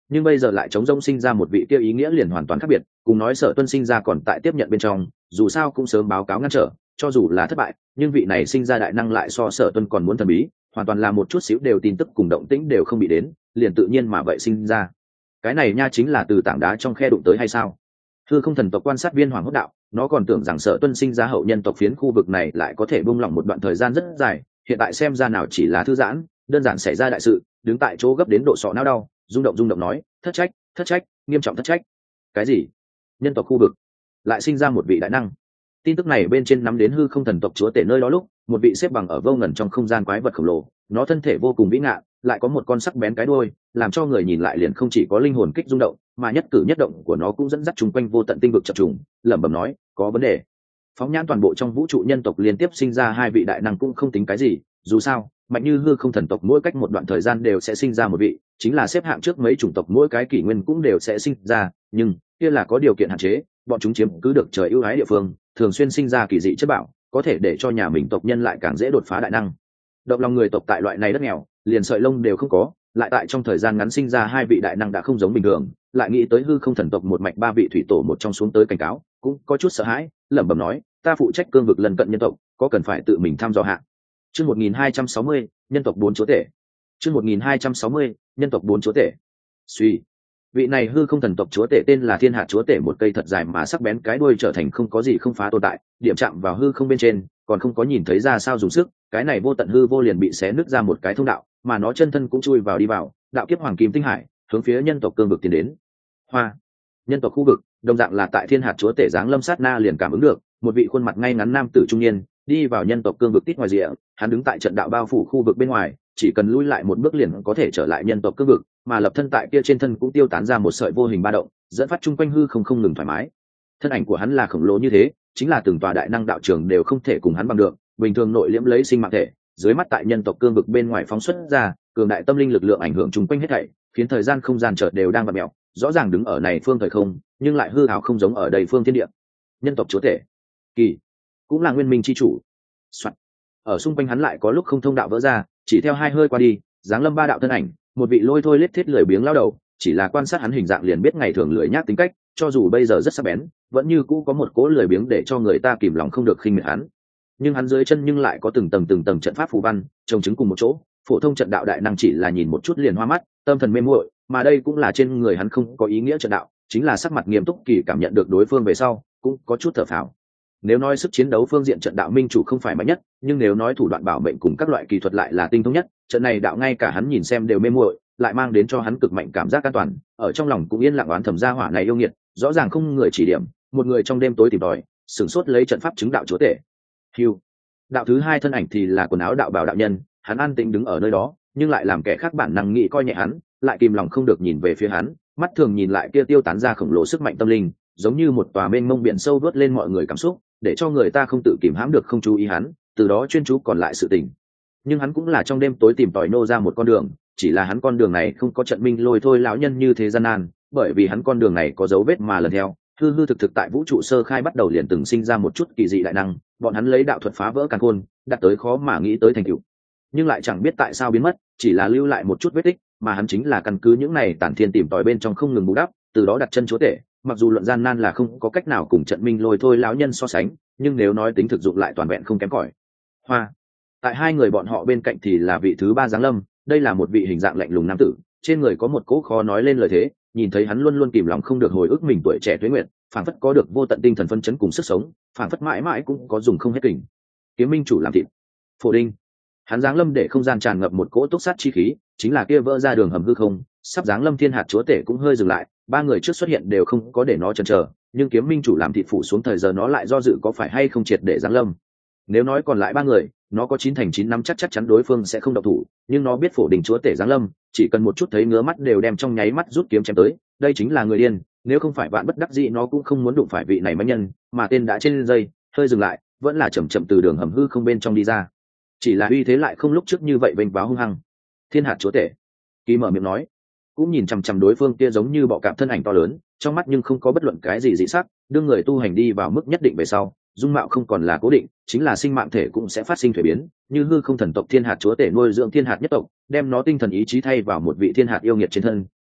nhưng bây giờ lại chống rông sinh ra một vị kia ý nghĩa liền hoàn toàn khác biệt, cùng nói Sở Tuân sinh ra còn tại tiếp nhận bên trong, dù sao cũng sớm báo cáo ngăn trở, cho dù là thất bại, nhưng vị này sinh ra đại năng lại so Sở Tuân còn muốn thần bí, hoàn toàn là một chút xíu đều tin tức cùng động tĩnh đều không bị đến, liền tự nhiên mà vậy sinh ra. Cái này nha chính là từ tảng đá trong khe đụng tới hay sao? Hư Không thần tộc quan sát viên Hoàng Hốt đạo, nó còn tưởng rằng Sở Tuân sinh ra hậu nhân tộc phiến khu vực này lại có thể buông lỏng một đoạn thời gian rất dài, hiện tại xem ra nào chỉ là thư giãn, đơn giản xảy ra đại sự, đứng tại chỗ gấp đến độ sọ não đau, rung động nói, thất trách, nghiêm trọng thất trách. Cái gì? Nhân tộc khu vực lại sinh ra một vị đại năng? Tin tức này bên trên nắm đến Hư Không thần tộc chúa tể nơi đó lúc, một vị xếp bằng ở vô ngần trong không gian quái vật khổng lồ, nó thân thể vô cùng vĩ ngạn, lại có một con sắc bén cái đuôi, làm cho người nhìn lại liền không chỉ có linh hồn kích rung động, mà nhất cử nhất động của nó cũng dẫn dắt chung quanh vô tận tinh vực chập trùng, lẩm bẩm nói, có vấn đề. Phóng nhãn toàn bộ trong vũ trụ nhân tộc liên tiếp sinh ra hai vị đại năng cũng không tính cái gì, dù sao, mạnh như Hư Không thần tộc mỗi cách một đoạn thời gian đều sẽ sinh ra một vị, chính là xếp hạng trước mấy chủng tộc mỗi cái kỷ nguyên cũng đều sẽ sinh ra, nhưng kia là có điều kiện hạn chế, bọn chúng chiếm cứ được trời ưu ái địa phương, thường xuyên sinh ra kỳ dị chất bảo, có thể để cho nhà mình tộc nhân lại càng dễ đột phá đại năng. Động lòng người tộc tại loại này đất nghèo, liền sợi lông đều không có, lại tại trong thời gian ngắn sinh ra hai vị đại năng đã không giống bình thường, lại nghĩ tới Hư Không thần tộc một mạch ba vị thủy tổ một trong xuống tới cảnh cáo, cũng có chút sợ hãi, lẩm bẩm nói, ta phụ trách cương vực lân cận nhân tộc, có cần phải tự mình thăm dò hạ. Chương 1260, nhân tộc 4 chúa tể. Chương 1260, nhân tộc 4 chúa tể. Suy, vị này Hư Không thần tộc chúa tể tên là Thiên Hạt chúa tể, một cây thật dài mà sắc bén cái đuôi trở thành không có gì không phá tồn tại, điểm chạm vào hư không bên trên, còn không có nhìn thấy ra sao dùng sức, cái này vô tận hư vô liền bị xé nứt ra một cái thông đạo, mà nó chân thân cũng chui vào đi vào, đạo kiếp hoàng kim tinh hải, hướng phía nhân tộc cương vực tiến đến. Hoa, nhân tộc khu vực, đồng dạng là tại Thiên Hạt chúa tể giáng lâm sát na liền cảm ứng được, một vị khuôn mặt ngay ngắn nam tử trung niên đi vào nhân tộc cương vực tít ngoài rìa, hắn đứng tại trận đạo bao phủ khu vực bên ngoài, chỉ cần lui lại một bước liền có thể trở lại nhân tộc cương vực, mà lập thân tại kia trên thân cũng tiêu tán ra một sợi vô hình ba động, dẫn phát chung quanh hư không ngừng thoải mái. Thân ảnh của hắn là khổng lồ như thế, chính là từng tòa đại năng đạo trường đều không thể cùng hắn bằng được, bình thường nội liễm lấy sinh mạng thể, dưới mắt tại nhân tộc cương vực bên ngoài phóng xuất ra cường đại tâm linh lực lượng ảnh hưởng chung quanh hết thảy, khiến thời gian không gian chợt đều đang vặn mèo, rõ ràng đứng ở này phương thời không, nhưng lại hư ảo không giống ở đây phương thiên địa. Nhân tộc chúa tể, kỳ, cũng là nguyên minh chi chủ. Soạn. Ở xung quanh hắn lại có lúc không thông đạo vỡ ra, chỉ theo hai hơi qua đi, giáng lâm ba đạo thân ảnh, một vị lôi thôi lết thiết lười biếng lao đầu, chỉ là quan sát hắn hình dạng liền biết ngày thường lười nhác tính cách, cho dù bây giờ rất sắc bén, vẫn như cũ có một cỗ lười biếng để cho người ta kìm lòng không được khinh miệt hắn. Nhưng hắn dưới chân nhưng lại có từng tầng trận pháp phù văn trồng chứng cùng một chỗ, phổ thông trận đạo đại năng chỉ là nhìn một chút liền hoa mắt, tâm thần mê muội, mà đây cũng là trên người hắn không có ý nghĩa trận đạo, chính là sắc mặt nghiêm túc kỳ cảm nhận được đối phương về sau, cũng có chút thở phào. Nếu nói sức chiến đấu phương diện trận đạo minh chủ không phải mạnh nhất, nhưng nếu nói thủ đoạn bảo mệnh cùng các loại kỳ thuật lại là tinh thông nhất, trận này đạo ngay cả hắn nhìn xem đều mê muội, lại mang đến cho hắn cực mạnh cảm giác an toàn, ở trong lòng cũng yên lặng oán thầm gia hỏa này yêu nghiệt, rõ ràng không người chỉ điểm, một người trong đêm tối tìm tòi, sửng sốt lấy trận pháp chứng đạo chúa tể. Hưu. Đạo thứ hai thân ảnh thì là quần áo đạo bảo đạo nhân, hắn an tĩnh đứng ở nơi đó, nhưng lại làm kẻ khác bản năng nghĩ coi nhẹ hắn, lại kìm lòng không được nhìn về phía hắn, mắt thường nhìn lại kia tiêu tán ra khổng lồ sức mạnh tâm linh, giống như một tòa mênh mông biển sâu vớt lên mọi người cảm xúc, để cho người ta không tự kìm hãm được không chú ý hắn, từ đó chuyên chú còn lại sự tình. Nhưng hắn cũng là trong đêm tối tìm tòi nô ra một con đường, chỉ là hắn con đường này không có trận minh lôi thôi lão nhân như thế gian nan, bởi vì hắn con đường này có dấu vết mà lần theo, hư hư thực tại vũ trụ sơ khai bắt đầu liền từng sinh ra một chút kỳ dị đại năng, bọn hắn lấy đạo thuật phá vỡ càn khôn, đạt tới khó mà nghĩ tới thành tựu, nhưng lại chẳng biết tại sao biến mất, chỉ là lưu lại một chút vết tích, mà hắn chính là căn cứ những này tản thiên tìm tòi bên trong không ngừng bù đắp, từ đó đặt chân chúa tể. Mặc dù luận gian nan là không có cách nào cùng trận minh lôi thôi lão nhân so sánh, nhưng nếu nói tính thực dụng lại toàn vẹn không kém cỏi. Hoa. Tại hai người bọn họ bên cạnh thì là vị thứ ba giáng lâm, đây là một vị hình dạng lạnh lùng nam tử, trên người có một cỗ khó nói lên lời thế, nhìn thấy hắn luôn luôn kìm lòng không được hồi ức mình tuổi trẻ tuế nguyện, phảng phất có được vô tận tinh thần phân chấn cùng sức sống, phảng phất mãi mãi cũng có dùng không hết kình. Kiếm minh chủ làm thịt. Phổ Đinh. Hắn giáng lâm để không gian tràn ngập một cỗ túc sát chi khí, chính là kia vỡ ra đường hầm hư không, sắp giáng lâm Thiên Hạt chúa tể cũng hơi dừng lại, ba người trước xuất hiện đều không có để nó chần chờ, nhưng kiếm minh chủ làm thịt phủ xuống thời giờ nó lại do dự có phải hay không triệt để giáng lâm. Nếu nói còn lại ba người, nó có 9/9 năm chắc chắn đối phương sẽ không động thủ, nhưng nó biết Phổ Đình chúa tể giáng lâm, chỉ cần một chút thấy ngứa mắt đều đem trong nháy mắt rút kiếm chém tới, đây chính là người điên, nếu không phải vạn bất đắc dĩ nó cũng không muốn đụng phải vị này mãnh nhân, mà tên đã trên dây, hơi dừng lại, vẫn là chậm từ đường hầm hư không bên trong đi ra. Chỉ là uy thế lại không lúc trước như vậy vênh váo hung hăng. Thiên Hạt chúa tể, Kỳ mở miệng nói, cũng nhìn chằm đối phương kia giống như bọ cạp thân ảnh to lớn, trong mắt nhưng không có bất luận cái gì dị sắc, đương người tu hành đi vào mức nhất định về sau, dung mạo không còn là cố định, chính là sinh mạng thể cũng sẽ phát sinh thay biến, như hư không thần tộc Thiên Hạt chúa tể nuôi dưỡng Thiên Hạt nhất tộc, đem nó tinh thần ý chí thay vào một vị Thiên Hạt yêu nghiệt trên thân,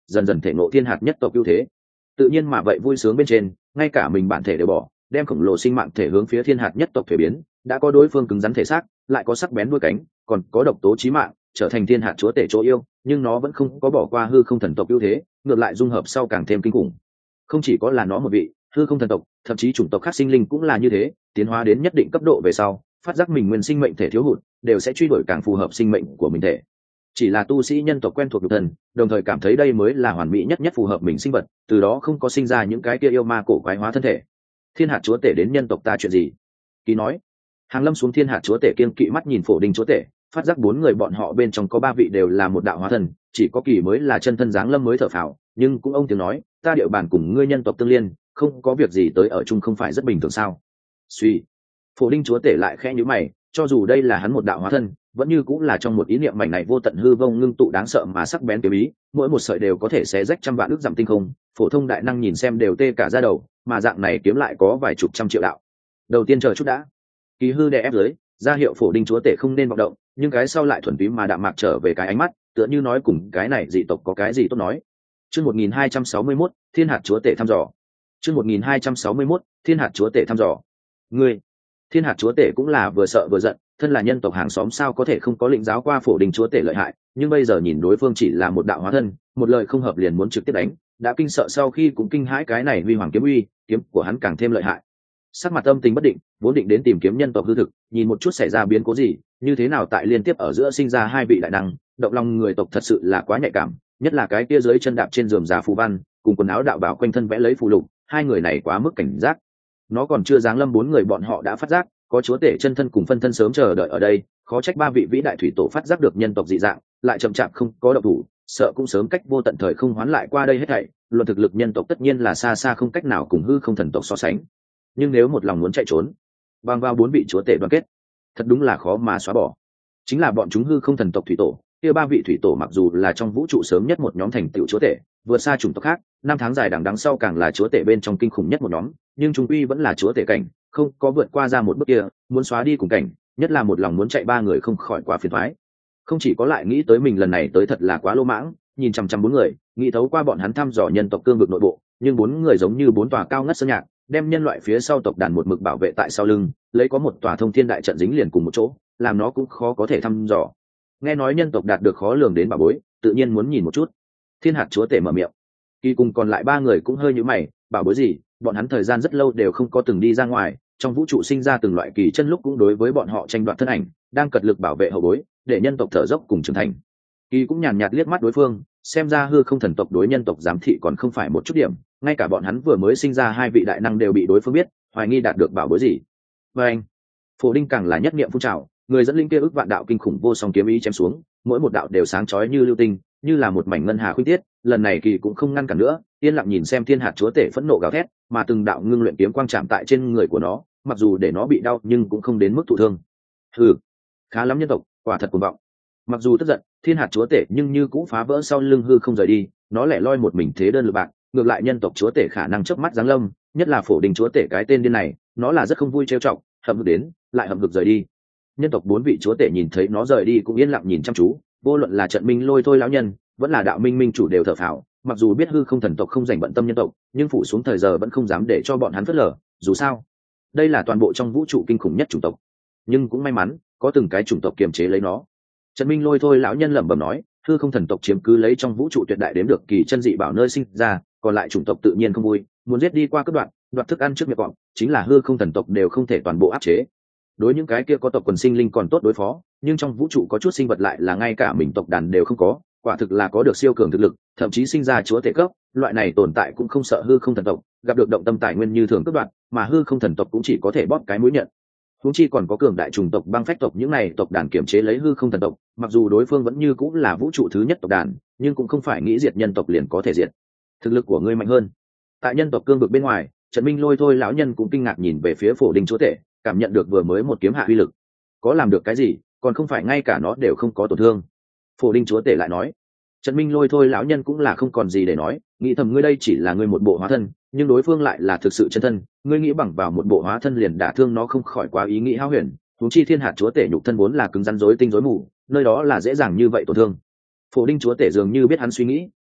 dần dần thể ngộ thiên hạt nhất tộc ưu thế. Tự nhiên mà vậy vui sướng bên trên, ngay cả mình bản thể đều bỏ, đem khổng lồ sinh mạng thể hướng phía thiên hạt nhất tộc thuế biến, đã có đối phương cứng rắn thể xác, lại có sắc bén đuôi cánh, còn có độc tố chí mạng, trở thành thiên hạt chúa tể chỗ yêu, nhưng nó vẫn không có bỏ qua hư không thần tộc ưu thế, ngược lại dung hợp sau càng thêm kinh khủng. Không chỉ có là nó một vị hư không thần tộc, thậm chí chủng tộc khác sinh linh cũng là như thế, tiến hóa đến nhất định cấp độ về sau, phát giác mình nguyên sinh mệnh thể thiếu hụt, đều sẽ truy đuổi càng phù hợp sinh mệnh của mình thể. Chỉ là tu sĩ nhân tộc quen thuộc nhục thân, đồng thời cảm thấy đây mới là hoàn mỹ nhất phù hợp mình sinh vật, từ đó không có sinh ra những cái kia yêu ma cổ quái hóa thân thể. Thiên hạt chúa tể đến nhân tộc ta chuyện gì? Kỳ nói. Hàng Lâm xuống thiên hạt chúa tể kiên kỵ mắt nhìn Phổ Đinh chúa tể, phát giác 4 người bọn họ bên trong có 3 vị đều là một đạo hóa thân, chỉ có Kỳ mới là chân thân dáng lâm mới thở phào, nhưng cũng ông tiếng nói, ta địa bàn cùng ngươi nhân tộc tương liên, không có việc gì tới ở chung không phải rất bình thường sao? Suy. Phổ Đinh chúa tể lại khẽ nhíu mày, cho dù đây là hắn một đạo hóa thân, vẫn như cũng là trong một ý niệm mảnh này vô tận hư vông ngưng tụ đáng sợ mà sắc bén kiếm ý, mỗi một sợi đều có thể xé rách trăm vạn ức dặm tinh không, phổ thông đại năng nhìn xem đều tê cả da đầu, mà dạng này kiếm lại có vài chục trăm triệu đạo. Đầu tiên chờ chút đã. Kỳ hư đè ép dưới, ra hiệu Phổ Đinh chúa tể không nên vọng động, nhưng cái sau lại thuần túy mà đạm mạc trở về cái ánh mắt, tựa như nói cùng cái này dị tộc có cái gì tốt nói. Chương 1261, Thiên hạt chúa tể thăm dò. Chương 1261, Thiên hạt chúa tể thăm dò. Ngươi, Thiên hạt chúa tể cũng là vừa sợ vừa giận, thân là nhân tộc hàng xóm sao có thể không có lĩnh giáo qua Phổ Đinh chúa tể lợi hại, nhưng bây giờ nhìn đối phương chỉ là một đạo hóa thân, một lời không hợp liền muốn trực tiếp đánh, đã kinh sợ sau khi cũng kinh hãi cái này huy hoàng kiếm uy, kiếm của hắn càng thêm lợi hại. Sắc mặt âm tình bất định, vốn định đến tìm kiếm nhân tộc hư thực, nhìn một chút xảy ra biến cố gì, như thế nào tại liên tiếp ở giữa sinh ra 2 vị đại năng, động lòng người tộc thật sự là quá nhạy cảm, nhất là cái kia dưới chân đạp trên giường già phù văn, cùng quần áo đạo bảo quanh thân vẽ lấy phù lục, 2 người này quá mức cảnh giác. Nó còn chưa giáng lâm 4 người bọn họ đã phát giác, có chúa tể chân thân cùng phân thân sớm chờ đợi ở đây, khó trách 3 vị vĩ đại thủy tổ phát giác được nhân tộc dị dạng, lại chậm chạp không có động thủ, sợ cũng sớm cách vô tận thời không hoán lại qua đây hết thảy, luận thực lực nhân tộc tất nhiên là xa xa không cách nào cùng hư không thần tộc so sánh. Nhưng nếu một lòng muốn chạy trốn, bằng vào 4 vị chúa tể đoàn kết, thật đúng là khó mà xóa bỏ. Chính là bọn chúng hư không thần tộc thủy tổ, kia 3 vị thủy tổ mặc dù là trong vũ trụ sớm nhất một nhóm thành tựu chúa tể, vượt xa chủng tộc khác, 5 tháng dài đằng sau càng là chúa tể bên trong kinh khủng nhất một nhóm, nhưng chúng quy vẫn là chúa tể cảnh, không có vượt qua ra một bước kia, muốn xóa đi cùng cảnh, nhất là một lòng muốn chạy 3 người không khỏi quá phiền toái. Không chỉ có lại nghĩ tới mình lần này tới thật là quá lô mãng, nhìn chằm chằm 4 người, nghĩ thấu qua bọn hắn thăm dò nhân tộc cương vực nội bộ, nhưng 4 người giống như 4 tòa cao ngất sơn nhạc, đem nhân loại phía sau tộc đàn một mực bảo vệ tại sau lưng, lấy có một tòa thông thiên đại trận dính liền cùng một chỗ, làm nó cũng khó có thể thăm dò. Nghe nói nhân tộc đạt được khó lường đến bảo bối, tự nhiên muốn nhìn một chút. Thiên hạt chúa tể mở miệng. Kỳ cùng còn lại 3 người cũng hơi nhíu mày, bảo bối gì? Bọn hắn thời gian rất lâu đều không có từng đi ra ngoài, trong vũ trụ sinh ra từng loại kỳ chân lúc cũng đối với bọn họ tranh đoạt thân ảnh, đang cật lực bảo vệ hậu bối, để nhân tộc thở dốc cùng trưởng thành. Kỳ cũng nhàn nhạt liếc mắt đối phương, xem ra hư không thần tộc đối nhân tộc giám thị còn không phải một chút điểm, ngay cả bọn hắn vừa mới sinh ra 2 vị đại năng đều bị đối phương biết, hoài nghi đạt được bảo bối gì. Và anh, Phổ Đinh càng là nhất niệm phun trào, người dẫn linh kia ức vạn đạo kinh khủng vô song kiếm ý chém xuống, mỗi một đạo đều sáng chói như lưu tinh, như là một mảnh ngân hà khuynh tiết. Lần này Kỳ cũng không ngăn cản nữa, yên lặng nhìn xem thiên hạt chúa tể phẫn nộ gào thét, mà từng đạo ngưng luyện kiếm quang chạm tại trên người của nó, mặc dù để nó bị đau nhưng cũng không đến mức thụ thương. Khá lắm nhân tộc, quả thật cuồng vọng. Mặc dù tức giận, thiên hạt chúa tể nhưng như cũng phá vỡ sau lưng hư không rời đi, nó lẻ loi một mình thế đơn lực bạc, ngược lại nhân tộc chúa tể khả năng chớp mắt giáng lâm, nhất là Phổ Đinh chúa tể cái tên điên này, nó là rất không vui trêu chọc, hậm hực đến, lại hậm hực rời đi. Nhân tộc 4 vị chúa tể nhìn thấy nó rời đi cũng yên lặng nhìn chăm chú, vô luận là trận minh lôi thôi lão nhân, vẫn là đạo minh minh chủ đều thở phào, mặc dù biết hư không thần tộc không dành bận tâm nhân tộc, nhưng phủ xuống thời giờ vẫn không dám để cho bọn hắn phớt lờ, dù sao đây là toàn bộ trong vũ trụ kinh khủng nhất chủng tộc, nhưng cũng may mắn có từng cái chủng tộc kiềm chế lấy nó. Trần Minh lôi thôi lão nhân lẩm bẩm nói, hư không thần tộc chiếm cứ lấy trong vũ trụ tuyệt đại đến được kỳ chân dị bảo nơi sinh ra, còn lại chủng tộc tự nhiên không vui, muốn giết đi qua cướp đoạt thức ăn trước miệng cọp, chính là hư không thần tộc đều không thể toàn bộ áp chế. Đối những cái kia có tộc quần sinh linh còn tốt đối phó, nhưng trong vũ trụ có chút sinh vật lại là ngay cả mình tộc đàn đều không có, quả thực là có được siêu cường thực lực, thậm chí sinh ra chúa tể cấp, loại này tồn tại cũng không sợ hư không thần tộc, gặp được động tâm tài nguyên như thường cướp đoạt, mà hư không thần tộc cũng chỉ có thể bóp cái mũi nhận. Huống chi còn có cường đại trùng tộc băng phách tộc, những này tộc đàn kiểm chế lấy hư không thần tộc, mặc dù đối phương vẫn như cũng là vũ trụ thứ nhất tộc đàn, nhưng cũng không phải nghĩ diệt nhân tộc liền có thể diệt. Thực lực của ngươi mạnh hơn. Tại nhân tộc cương vực bên ngoài, Trần Minh lôi thôi lão nhân cũng kinh ngạc nhìn về phía Phổ Đinh chúa tể, cảm nhận được vừa mới một kiếm hạ uy lực, có làm được cái gì, còn không phải ngay cả nó đều không có tổn thương. Phổ Đinh chúa tể lại nói. Trần Minh lôi thôi lão nhân cũng là không còn gì để nói, nghĩ thầm ngươi đây chỉ là ngươi một bộ hóa thân, nhưng đối phương lại là thực sự chân thân, ngươi nghĩ bằng vào một bộ hóa thân liền đả thương nó không khỏi quá ý nghĩ hão huyền, huống chi thiên hạt chúa tể nhục thân vốn là cứng rắn rối tinh rối mù, nơi đó là dễ dàng như vậy tổn thương. Phổ Đinh chúa tể dường như biết hắn suy nghĩ, nói,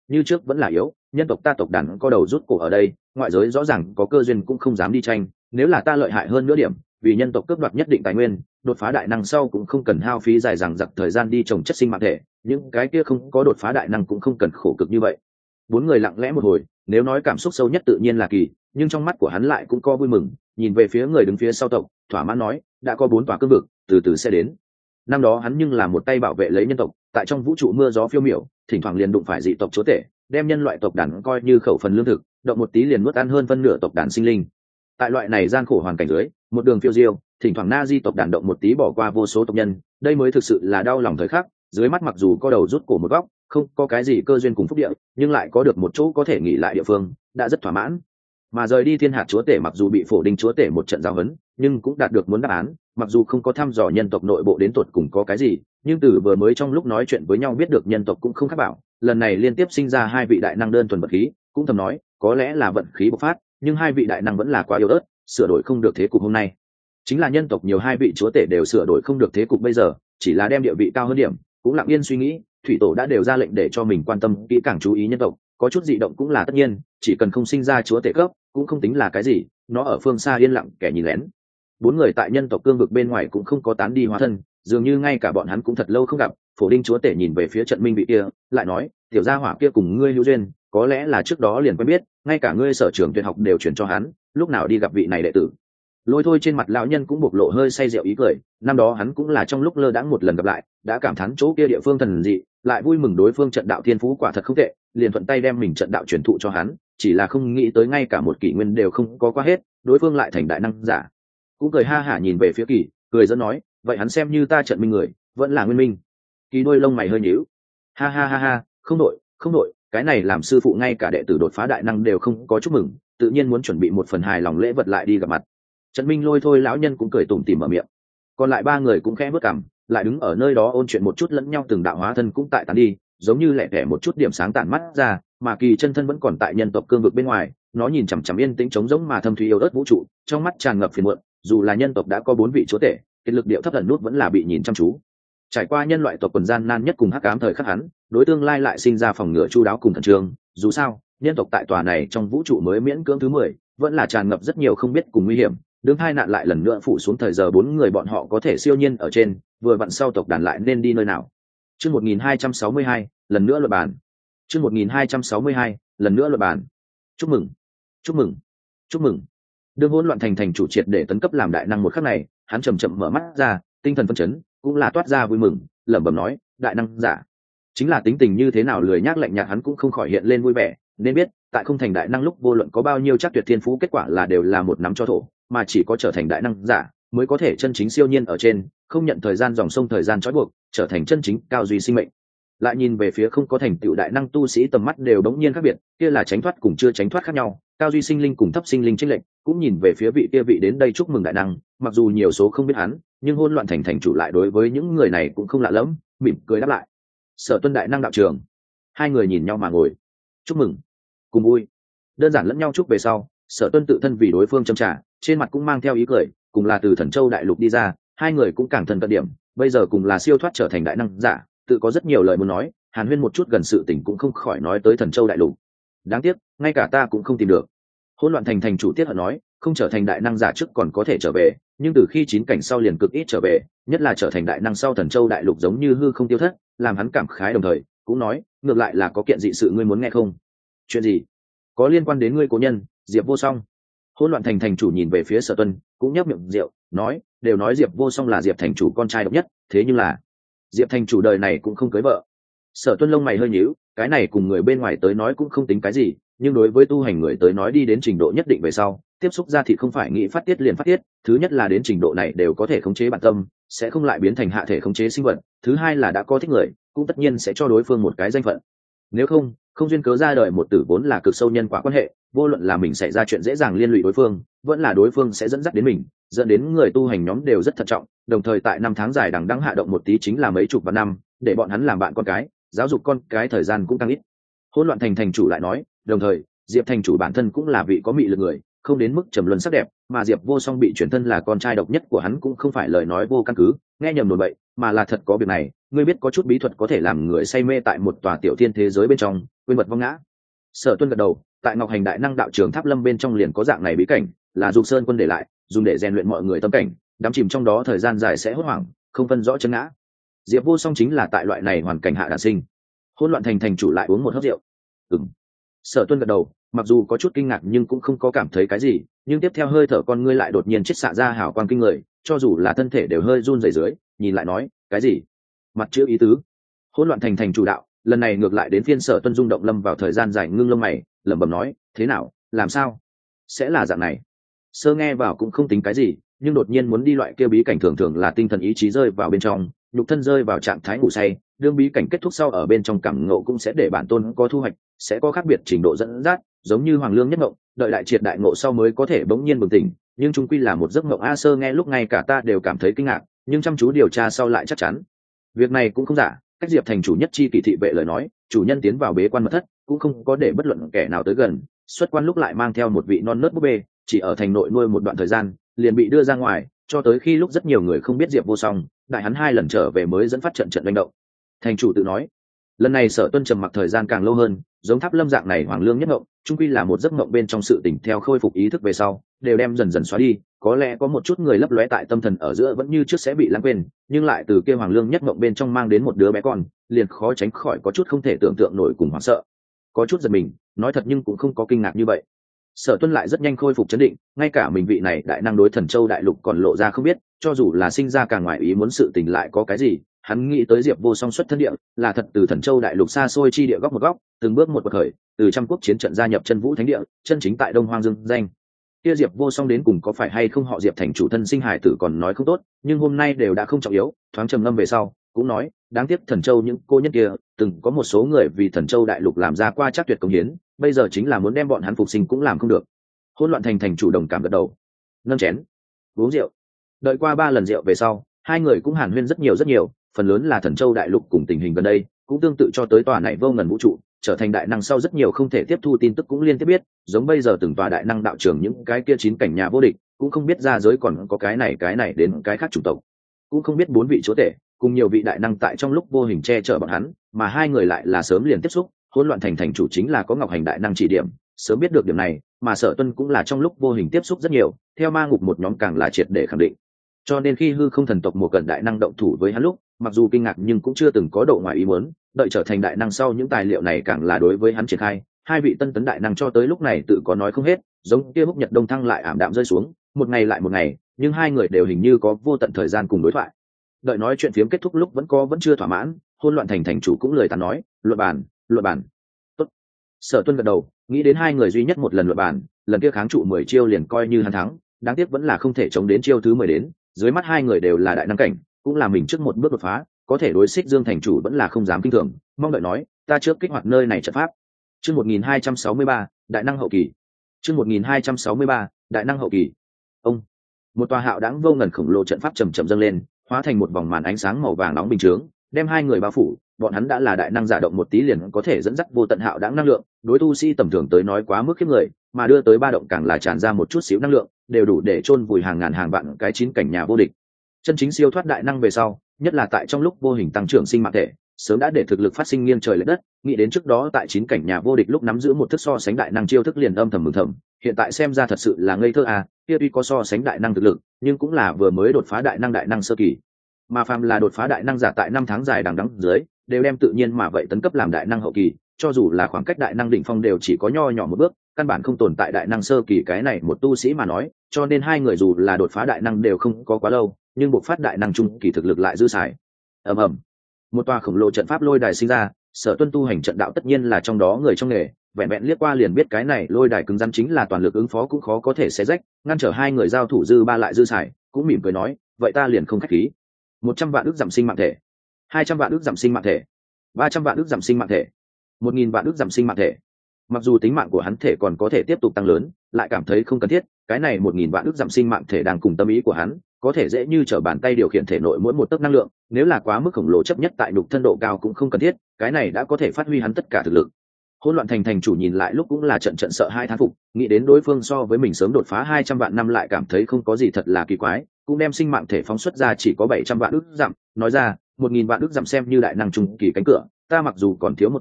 như trước vẫn là yếu, nhân tộc ta tộc đàn có đầu rút cổ ở đây, ngoại giới rõ ràng có cơ duyên cũng không dám đi tranh, nếu là ta lợi hại hơn nữa điểm, vì nhân tộc cướp đoạt nhất định tài nguyên, đột phá đại năng sau cũng không cần hao phí dài dằng dặc thời gian đi trồng chất sinh mạng thể, những cái kia không có đột phá đại năng cũng không cần khổ cực như vậy. Bốn người lặng lẽ một hồi, nếu nói cảm xúc sâu nhất tự nhiên là Kỳ, nhưng trong mắt của hắn lại cũng có vui mừng, nhìn về phía người đứng phía sau tộc, thỏa mãn nói, đã có 4 tòa cương vực, từ từ sẽ đến. Năm đó hắn nhưng là một tay bảo vệ lấy nhân tộc, tại trong vũ trụ mưa gió phiêu miểu, thỉnh thoảng liền đụng phải dị tộc chúa tể, đem nhân loại tộc đàn coi như khẩu phần lương thực, động một tí liền nuốt ăn hơn phân nửa tộc đàn sinh linh. Tại loại này gian khổ hoàn cảnh dưới, một đường phiêu diêu, thỉnh thoảng na di tộc đàn động một tí bỏ qua vô số tộc nhân, đây mới thực sự là đau lòng thời khắc. Dưới mắt mặc dù có đầu rút cổ một góc, không có cái gì cơ duyên cùng phúc địa, nhưng lại có được một chỗ có thể nghỉ lại địa phương, đã rất thỏa mãn. Mà rời đi thiên hạt chúa tể mặc dù bị phổ đinh chúa tể một trận giáo huấn, nhưng cũng đạt được muốn đáp án. Mặc dù không có thăm dò nhân tộc nội bộ đến tột cùng có cái gì, nhưng từ vừa mới trong lúc nói chuyện với nhau biết được nhân tộc cũng không khác bảo. Lần này liên tiếp sinh ra 2 vị đại năng đơn thuần vận khí, cũng thầm nói có lẽ là vận khí bộc phát, nhưng 2 vị đại năng vẫn là quá yếu ớt, sửa đổi không được thế cục hôm nay. Chính là nhân tộc nhiều 2 vị chúa tể đều sửa đổi không được thế cục bây giờ, chỉ là đem địa vị cao hơn điểm, cũng lặng yên suy nghĩ. Thủy tổ đã đều ra lệnh để cho mình quan tâm kỹ càng chú ý nhân tộc, có chút dị động cũng là tất nhiên, chỉ cần không sinh ra chúa tể cấp cũng không tính là cái gì, nó ở phương xa yên lặng kẻ nhìn lén. 4 người tại nhân tộc cương vực bên ngoài cũng không có tán đi hóa thân, dường như ngay cả bọn hắn cũng thật lâu không gặp. Phổ đinh chúa tể nhìn về phía trận minh vị kia, lại nói, tiểu gia hỏa kia cùng ngươi hữu duyên, có lẽ là trước đó liền quen biết, ngay cả ngươi sở trường tuyệt học đều chuyển cho hắn, lúc nào đi gặp vị này đệ tử. Lôi thôi trên mặt lão nhân cũng bộc lộ hơi say rượu ý cười, năm đó hắn cũng là trong lúc lơ đãng một lần gặp lại, đã cảm thán chỗ kia địa phương thần dị, lại vui mừng đối phương trận đạo thiên phú quả thật không tệ, liền thuận tay đem mình trận đạo truyền thụ cho hắn, chỉ là không nghĩ tới ngay cả một kỷ nguyên đều không có qua hết, đối phương lại thành đại năng giả. Cũng cười ha hả nhìn về phía Kỳ, cười dẫn nói, vậy hắn xem như ta trận minh người, vẫn là nguyên minh. Kỳ đôi lông mày hơi nhíu, ha ha ha ha, không đội, cái này làm sư phụ ngay cả đệ tử đột phá đại năng đều không có chúc mừng, tự nhiên muốn chuẩn bị một phần hài lòng lễ vật lại đi gặp mặt. Trận minh lôi thôi lão nhân cũng cười tủm tỉm mở miệng, còn lại 3 người cũng khẽ bước cằm, lại đứng ở nơi đó ôn chuyện một chút lẫn nhau, từng đạo hóa thân cũng tại tán đi, giống như lẻ tẻ một chút điểm sáng tản mắt ra, mà Kỳ chân thân vẫn còn tại nhân tộc cương vực bên ngoài, nó nhìn chằm chằm yên tĩnh trống rỗng mà thâm thúy yêu ớt vũ trụ, trong mắt tràn ngập phiền muộn. Dù là nhân tộc đã có 4 vị chúa tể, kết lực điệu thấp ẩn nút vẫn là bị nhìn chăm chú. Trải qua nhân loại tộc quần gian nan nhất cùng hắc ám thời khắc hắn, đối tương lai lại sinh ra phòng ngừa chu đáo cùng khẩn trương. Dù sao, nhân tộc tại tòa này trong vũ trụ mới miễn cưỡng thứ 10, vẫn là tràn ngập rất nhiều không biết cùng nguy hiểm. Đương hai nạn lại lần nữa phủ xuống thời giờ 4 người bọn họ có thể siêu nhiên ở trên, vừa vặn sau tộc đàn lại nên đi nơi nào. Chương 1262, lần nữa luận bàn. Chương 1262, lần nữa luận bàn. Chúc mừng. Đương hỗn loạn thành chủ triệt để tấn cấp làm đại năng một khắc này, hắn chậm mở mắt ra, tinh thần phấn chấn, cũng là toát ra vui mừng, lẩm bẩm nói, đại năng giả. Chính là tính tình như thế nào lười nhác lạnh nhạt hắn cũng không khỏi hiện lên vui vẻ, nên biết, tại không thành đại năng lúc vô luận có bao nhiêu chắc tuyệt thiên phú kết quả là đều là một nắm cho thổ, mà chỉ có trở thành đại năng giả mới có thể chân chính siêu nhiên ở trên, không nhận thời gian dòng sông thời gian trói buộc, trở thành chân chính cao duy sinh mệnh. Lại nhìn về phía không có thành tựu đại năng tu sĩ, tầm mắt đều đống nhiên khác biệt, kia là tránh thoát cùng chưa tránh thoát khác nhau, cao duy sinh linh cùng thấp sinh linh chênh lệch. Cũng nhìn về phía vị kia vị đến đây chúc mừng đại năng, mặc dù nhiều số không biết hắn, nhưng hỗn loạn thành chủ lại đối với những người này cũng không lạ lẫm, mỉm cười đáp lại. Sở Tuân đại năng đạo trường. 2 người nhìn nhau mà ngồi, chúc mừng, cùng vui, đơn giản lẫn nhau chúc về sau, Sở Tuân tự thân vì đối phương châm trà, trên mặt cũng mang theo ý cười, cùng là từ Thần Châu đại lục đi ra, 2 người cũng càng thân cận điểm, bây giờ cùng là siêu thoát trở thành đại năng giả, tự có rất nhiều lời muốn nói, hàn huyên một chút gần sự tình cũng không khỏi nói tới Thần Châu đại lục. Đáng tiếc, ngay cả ta cũng không tìm được. Hỗn loạn thành chủ tiết hận nói, không trở thành đại năng giả trước còn có thể trở về, nhưng từ khi 9 cảnh sau liền cực ít trở về, nhất là trở thành đại năng sau Thần Châu đại lục giống như hư không tiêu thất, làm hắn cảm khái đồng thời cũng nói, ngược lại là có kiện dị sự ngươi muốn nghe không? Chuyện gì? Có liên quan đến ngươi cố nhân, Diệp Vô Song. Hỗn loạn thành chủ nhìn về phía Sở Tuân, cũng nhấp miệng rượu, nói, đều nói Diệp Vô Song là Diệp thành chủ con trai độc nhất, thế nhưng là Diệp thành chủ đời này cũng không cưới vợ. Sở Tuân lông mày hơi nhíu, cái này cùng người bên ngoài tới nói cũng không tính cái gì, nhưng đối với tu hành người tới nói đi đến trình độ nhất định về sau, tiếp xúc ra thì không phải nghĩ phát tiết liền phát tiết, thứ nhất là đến trình độ này đều có thể khống chế bản tâm, sẽ không lại biến thành hạ thể khống chế sinh vật, thứ hai là đã có thích người, cũng tất nhiên sẽ cho đối phương một cái danh phận. Nếu không duyên cớ ra đời một tử vốn là cực sâu nhân quả quan hệ, vô luận là mình xảy ra chuyện dễ dàng liên lụy đối phương, vẫn là đối phương sẽ dẫn dắt đến mình, dẫn đến người tu hành nhóm đều rất thận trọng, đồng thời tại 5 tháng dài đằng đẵng hạ động một tí chính là mấy chục vạn năm, để bọn hắn làm bạn con cái, giáo dục con cái thời gian cũng tăng ít. Hỗn loạn thành chủ lại nói, đồng thời Diệp thành chủ bản thân cũng là vị có mị lực người, không đến mức trầm luân sắc đẹp, mà Diệp Vô Song bị chuyển thân là con trai độc nhất của hắn cũng không phải lời nói vô căn cứ, nghe nhầm đồn bậy, mà là thật có việc này. Ngươi biết có chút bí thuật có thể làm người say mê tại một tòa tiểu thiên thế giới bên trong, quên vật vong ngã. Sở Tuân gật đầu, tại Ngọc Hành Đại Năng đạo trường Tháp Lâm bên trong liền có dạng này bí cảnh, là Dục Sơn Quân để lại, dùng để rèn luyện mọi người tâm cảnh, đắm chìm trong đó thời gian dài sẽ hốt hoảng, không phân rõ chân ngã. Diệp Vô Song chính là tại loại này hoàn cảnh hạ đản sinh. Hỗn loạn thành chủ lại uống một hớp rượu. Sở Tuân gật đầu, mặc dù có chút kinh ngạc nhưng cũng không có cảm thấy cái gì, nhưng tiếp theo hơi thở con ngươi lại đột nhiên chết xạ ra hào quang kinh người, cho dù là thân thể đều hơi run rẩy dưới, nhìn lại nói, cái gì? Mặt chữ ý tứ. Hỗn loạn thành chủ đạo, lần này ngược lại đến phiên Sở Tuân rung động lâm vào thời gian dài ngưng lông mày, lẩm bẩm nói, thế nào, làm sao? Sẽ là dạng này. Sơ nghe vào cũng không tính cái gì, nhưng đột nhiên muốn đi loại kia bí cảnh thường thường là tinh thần ý chí rơi vào bên trong, nhục thân rơi vào trạng thái ngủ say, đương bí cảnh kết thúc sau ở bên trong cảm ngộ cũng sẽ để bản tôn có thu hoạch, sẽ có khác biệt trình độ dẫn dắt, giống như Hoàng Lương nhất ngộ, đợi đại triệt đại ngộ sau mới có thể bỗng nhiên bừng tỉnh, nhưng chung quy là một giấc mộng. A Sơ nghe lúc ngay cả ta đều cảm thấy kinh ngạc, nhưng chăm chú điều tra sau lại chắc chắn. Việc này cũng không giả, cách Diệp thành chủ nhất chi kỳ thị vệ lời nói, chủ nhân tiến vào bế quan mật thất, cũng không có để bất luận kẻ nào tới gần, xuất quan lúc lại mang theo một vị non nớt búp bê, chỉ ở thành nội nuôi một đoạn thời gian, liền bị đưa ra ngoài, cho tới khi lúc rất nhiều người không biết Diệp Vô Song, đại hắn 2 lần trở về mới dẫn phát trận manh động. Thành chủ tự nói, lần này Sở Tuân trầm mặc thời gian càng lâu hơn, giống Tháp Lâm dạng này Hoàng Lương nhất ngộng, chung quy là một giấc mộng bên trong sự tỉnh theo khôi phục ý thức về sau, đều đem dần dần xóa đi, có lẽ có một chút người lấp lóe tại tâm thần ở giữa vẫn như trước sẽ bị lãng quên, nhưng lại từ kia Hoàng Lương nhất ngộng bên trong mang đến một đứa bé con, liền khó tránh khỏi có chút không thể tưởng tượng nổi cùng hoảng sợ. Có chút giật mình, nói thật nhưng cũng không có kinh ngạc như vậy. Sở Tuân lại rất nhanh khôi phục chấn định, ngay cả mình vị này đại năng đối Thần Châu đại lục còn lộ ra không biết, cho dù là sinh ra càng ngoài ý muốn sự tình lại có cái gì, hắn nghĩ tới Diệp Vô Song xuất thân địa, là thật từ Thần Châu đại lục xa xôi chi địa góc một góc, từng bước một bậc khởi, từ trăm quốc chiến trận gia nhập Chân Vũ Thánh địa, chân chính tại Đông Hoang dương danh. Kia Diệp Vô Song đến cùng có phải hay không họ Diệp thành chủ thân sinh hải tử còn nói không tốt, nhưng hôm nay đều đã không trọng yếu, thoáng trầm ngâm về sau, cũng nói, đáng tiếc Thần Châu những cô nhân kia, từng có một số người vì Thần Châu đại lục làm ra qua chắc tuyệt công hiến, bây giờ chính là muốn đem bọn hắn phục sinh cũng làm không được. Hỗn loạn thành chủ đồng cảm gật đầu, nâng chén uống rượu. Đợi qua 3 lần rượu về sau, hai người cũng hàn huyên rất nhiều, phần lớn là Thần Châu đại lục cùng tình hình gần đây, cũng tương tự cho tới tòa này vô ngần vũ trụ, trở thành đại năng sau rất nhiều không thể tiếp thu tin tức cũng liên tiếp biết, giống bây giờ từng tòa đại năng đạo trường những cái kia 9 cảnh nhà vô địch, cũng không biết ra giới còn có cái này đến cái khác chủng tộc, cũng không biết 4 vị chúa tể cùng nhiều vị đại năng tại trong lúc vô hình che chở bọn hắn, mà hai người lại là sớm liền tiếp xúc. Hỗn loạn thành chủ chính là có Ngọc Hành đại năng chỉ điểm, sớm biết được điểm này, mà Sở Tuân cũng là trong lúc vô hình tiếp xúc rất nhiều, theo ma ngục một nhóm càng là triệt để khẳng định. Cho nên khi hư không thần tộc một cận đại năng động thủ với hắn lúc, mặc dù kinh ngạc nhưng cũng chưa từng có độ ngoài ý muốn, đợi trở thành đại năng sau những tài liệu này càng là đối với hắn triển khai, hai vị tân tấn đại năng cho tới lúc này tự có nói không hết, giống kia Húc Nhật Đông Thăng lại ảm đạm rơi xuống, một ngày lại một ngày, nhưng hai người đều hình như có vô tận thời gian cùng đối thoại. Đợi nói chuyện phiếm kết thúc lúc vẫn chưa thỏa mãn, Hỗn loạn thành chủ cũng lời tàn nói, luận bàn. Tốt. Sở Tuân gật đầu, nghĩ đến hai người duy nhất một lần luận bàn, lần kia kháng trụ 10 chiêu liền coi như hắn thắng, đáng tiếc vẫn là không thể chống đến chiêu thứ 10 đến, dưới mắt hai người đều là đại năng cảnh, cũng là mình trước một bước đột phá, có thể đối xích Dương thành chủ vẫn là không dám kinh thường, mong đợi nói, ta trước kích hoạt nơi này trận pháp. Chương 1263, đại năng hậu kỳ. Chương 1263, đại năng hậu kỳ. Ông, một tòa hạo đãng vô ngần khổng lồ trận pháp chậm chậm dâng lên, hóa thành một vòng màn ánh sáng màu vàng nóng bình chướng, đem hai người bao phủ. Bọn hắn đã là đại năng giả động một tí liền có thể dẫn dắt vô tận hạo đãng năng lượng, đối tu sĩ tầm thường tới nói quá mức khiếp người, mà đưa tới ba động càng là tràn ra một chút xíu năng lượng, đều đủ để chôn vùi hàng ngàn hàng vạn cái 9 cảnh nhà vô địch. Chân chính siêu thoát đại năng về sau, nhất là tại trong lúc vô hình tăng trưởng sinh mạng thể, sớm đã để thực lực phát sinh nghiêng trời lệch đất, nghĩ đến trước đó tại 9 cảnh nhà vô địch lúc nắm giữ một thức so sánh đại năng chiêu thức liền âm thầm mừng thầm, hiện tại xem ra thật sự là ngây thơ à, kia tuy có so sánh đại năng thực lực, nhưng cũng là vừa mới đột phá đại năng sơ kỳ. Mà phàm là đột phá đại năng giả tại 5 tháng dài đằng đẵng dưới, đều đem tự nhiên mà vậy tấn cấp làm đại năng hậu kỳ, cho dù là khoảng cách đại năng đỉnh phong đều chỉ có nho nhỏ một bước, căn bản không tồn tại đại năng sơ kỳ cái này một tu sĩ mà nói, cho nên hai người dù là đột phá đại năng đều không có quá lâu, nhưng buộc phát đại năng trung kỳ thực lực lại dư xài. Ầm, một tòa khổng lồ trận pháp lôi đài sinh ra, Sở Tuân tu hành trận đạo tất nhiên là trong đó người trong nghề, vẹn vẹn liếc qua liền biết cái này lôi đài cứng rắn chính là toàn lực ứng phó cũng khó có thể xé rách, ngăn trở hai người giao thủ dư ba lại dư xài, cũng mỉm cười nói, vậy ta liền không khách khí. 100 vạn ức giảm sinh mạng thể, 200 vạn ức giảm sinh mạng thể, 300 vạn ức giảm sinh mạng thể, 1000 vạn ức giảm sinh mạng thể. Mặc dù tính mạng của hắn thể còn có thể tiếp tục tăng lớn, lại cảm thấy không cần thiết, cái này 1000 vạn ức giảm sinh mạng thể đang cùng tâm ý của hắn, có thể dễ như trở bàn tay điều khiển thể nội mỗi một tấc năng lượng, nếu là quá mức khổng lồ chấp nhất tại nhục thân độ cao cũng không cần thiết, cái này đã có thể phát huy hắn tất cả thực lực. Hỗn loạn thành chủ nhìn lại lúc cũng là trận sợ hai thán phục, nghĩ đến đối phương so với mình sớm đột phá 200 vạn năm lại cảm thấy không có gì thật là kỳ quái, cũng đem sinh mạng thể phóng xuất ra chỉ có 700 vạn ức giảm, nói ra, 1000 vạn ức giảm xem như đại năng trung kỳ cánh cửa, ta mặc dù còn thiếu một chút,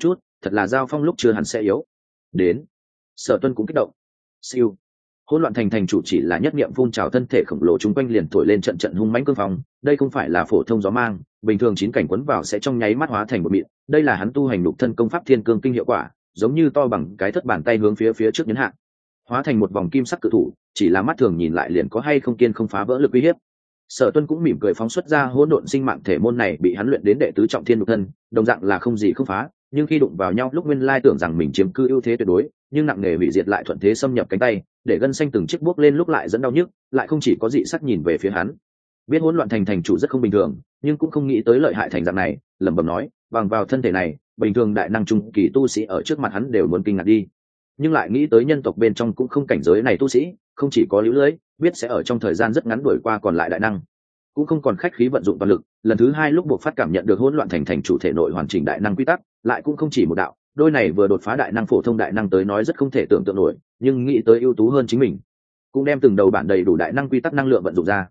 thật là giao phong lúc chưa hẳn sẽ yếu. Đến. Sở Tuân cũng kích động. Siêu. Hỗn loạn thành thành chủ chỉ là nhất niệm phun trào, thân thể khổng lồ chung quanh liền thổi lên trận trận hung mãnh cương phong, đây không phải là phổ thông gió mang, bình thường chín cảnh quấn vào sẽ trong nháy mắt hóa thành một mịn, đây là hắn tu hành nhục thân công pháp Thiên Cương Kinh hiệu quả, giống như to bằng cái thất bàn tay hướng phía trước nhấn hạ, hóa thành một vòng kim sắc cự thủ, chỉ là mắt thường nhìn lại liền có hay không kiên không phá vỡ lực uy hiếp. Sở Tuân cũng mỉm cười phóng xuất ra hỗn độn sinh mạng thể, môn này bị hắn luyện đến đệ tứ trọng thiên nhục thân, đồng dạng là không gì không phá, nhưng khi đụng vào nhau lúc nguyên lai tưởng rằng mình chiếm cư ưu thế tuyệt đối, nhưng nặng nề hủy diệt lại thuận thế xâm nhập cánh tay, để gân xanh từng chiếc buốc lên lúc lại dẫn đau nhức, lại không chỉ có dị sắc nhìn về phía hắn. Biết hỗn loạn thành thành chủ rất không bình thường, nhưng cũng không nghĩ tới lợi hại thành dạng này, lẩm bẩm nói, bằng vào thân thể này, bình thường đại năng trung kỳ tu sĩ ở trước mặt hắn đều muốn kinh ngạc đi. Nhưng lại nghĩ tới nhân tộc bên trong cũng không cảnh giới này tu sĩ, không chỉ có Liễu Lưỡi, biết sẽ ở trong thời gian rất ngắn đuổi qua còn lại đại năng, cũng không còn khách khí vận dụng toàn lực. Lần thứ hai lúc buộc phát cảm nhận được hỗn loạn thành thành chủ thể nội hoàn chỉnh đại năng quy tắc, lại cũng không chỉ một đạo, đôi này vừa đột phá đại năng phổ thông đại năng tới nói rất không thể tưởng tượng nổi, nhưng nghĩ tới ưu tú hơn chính mình, cũng đem từng đầu bản đầy đủ đại năng quy tắc năng lượng vận dụng ra.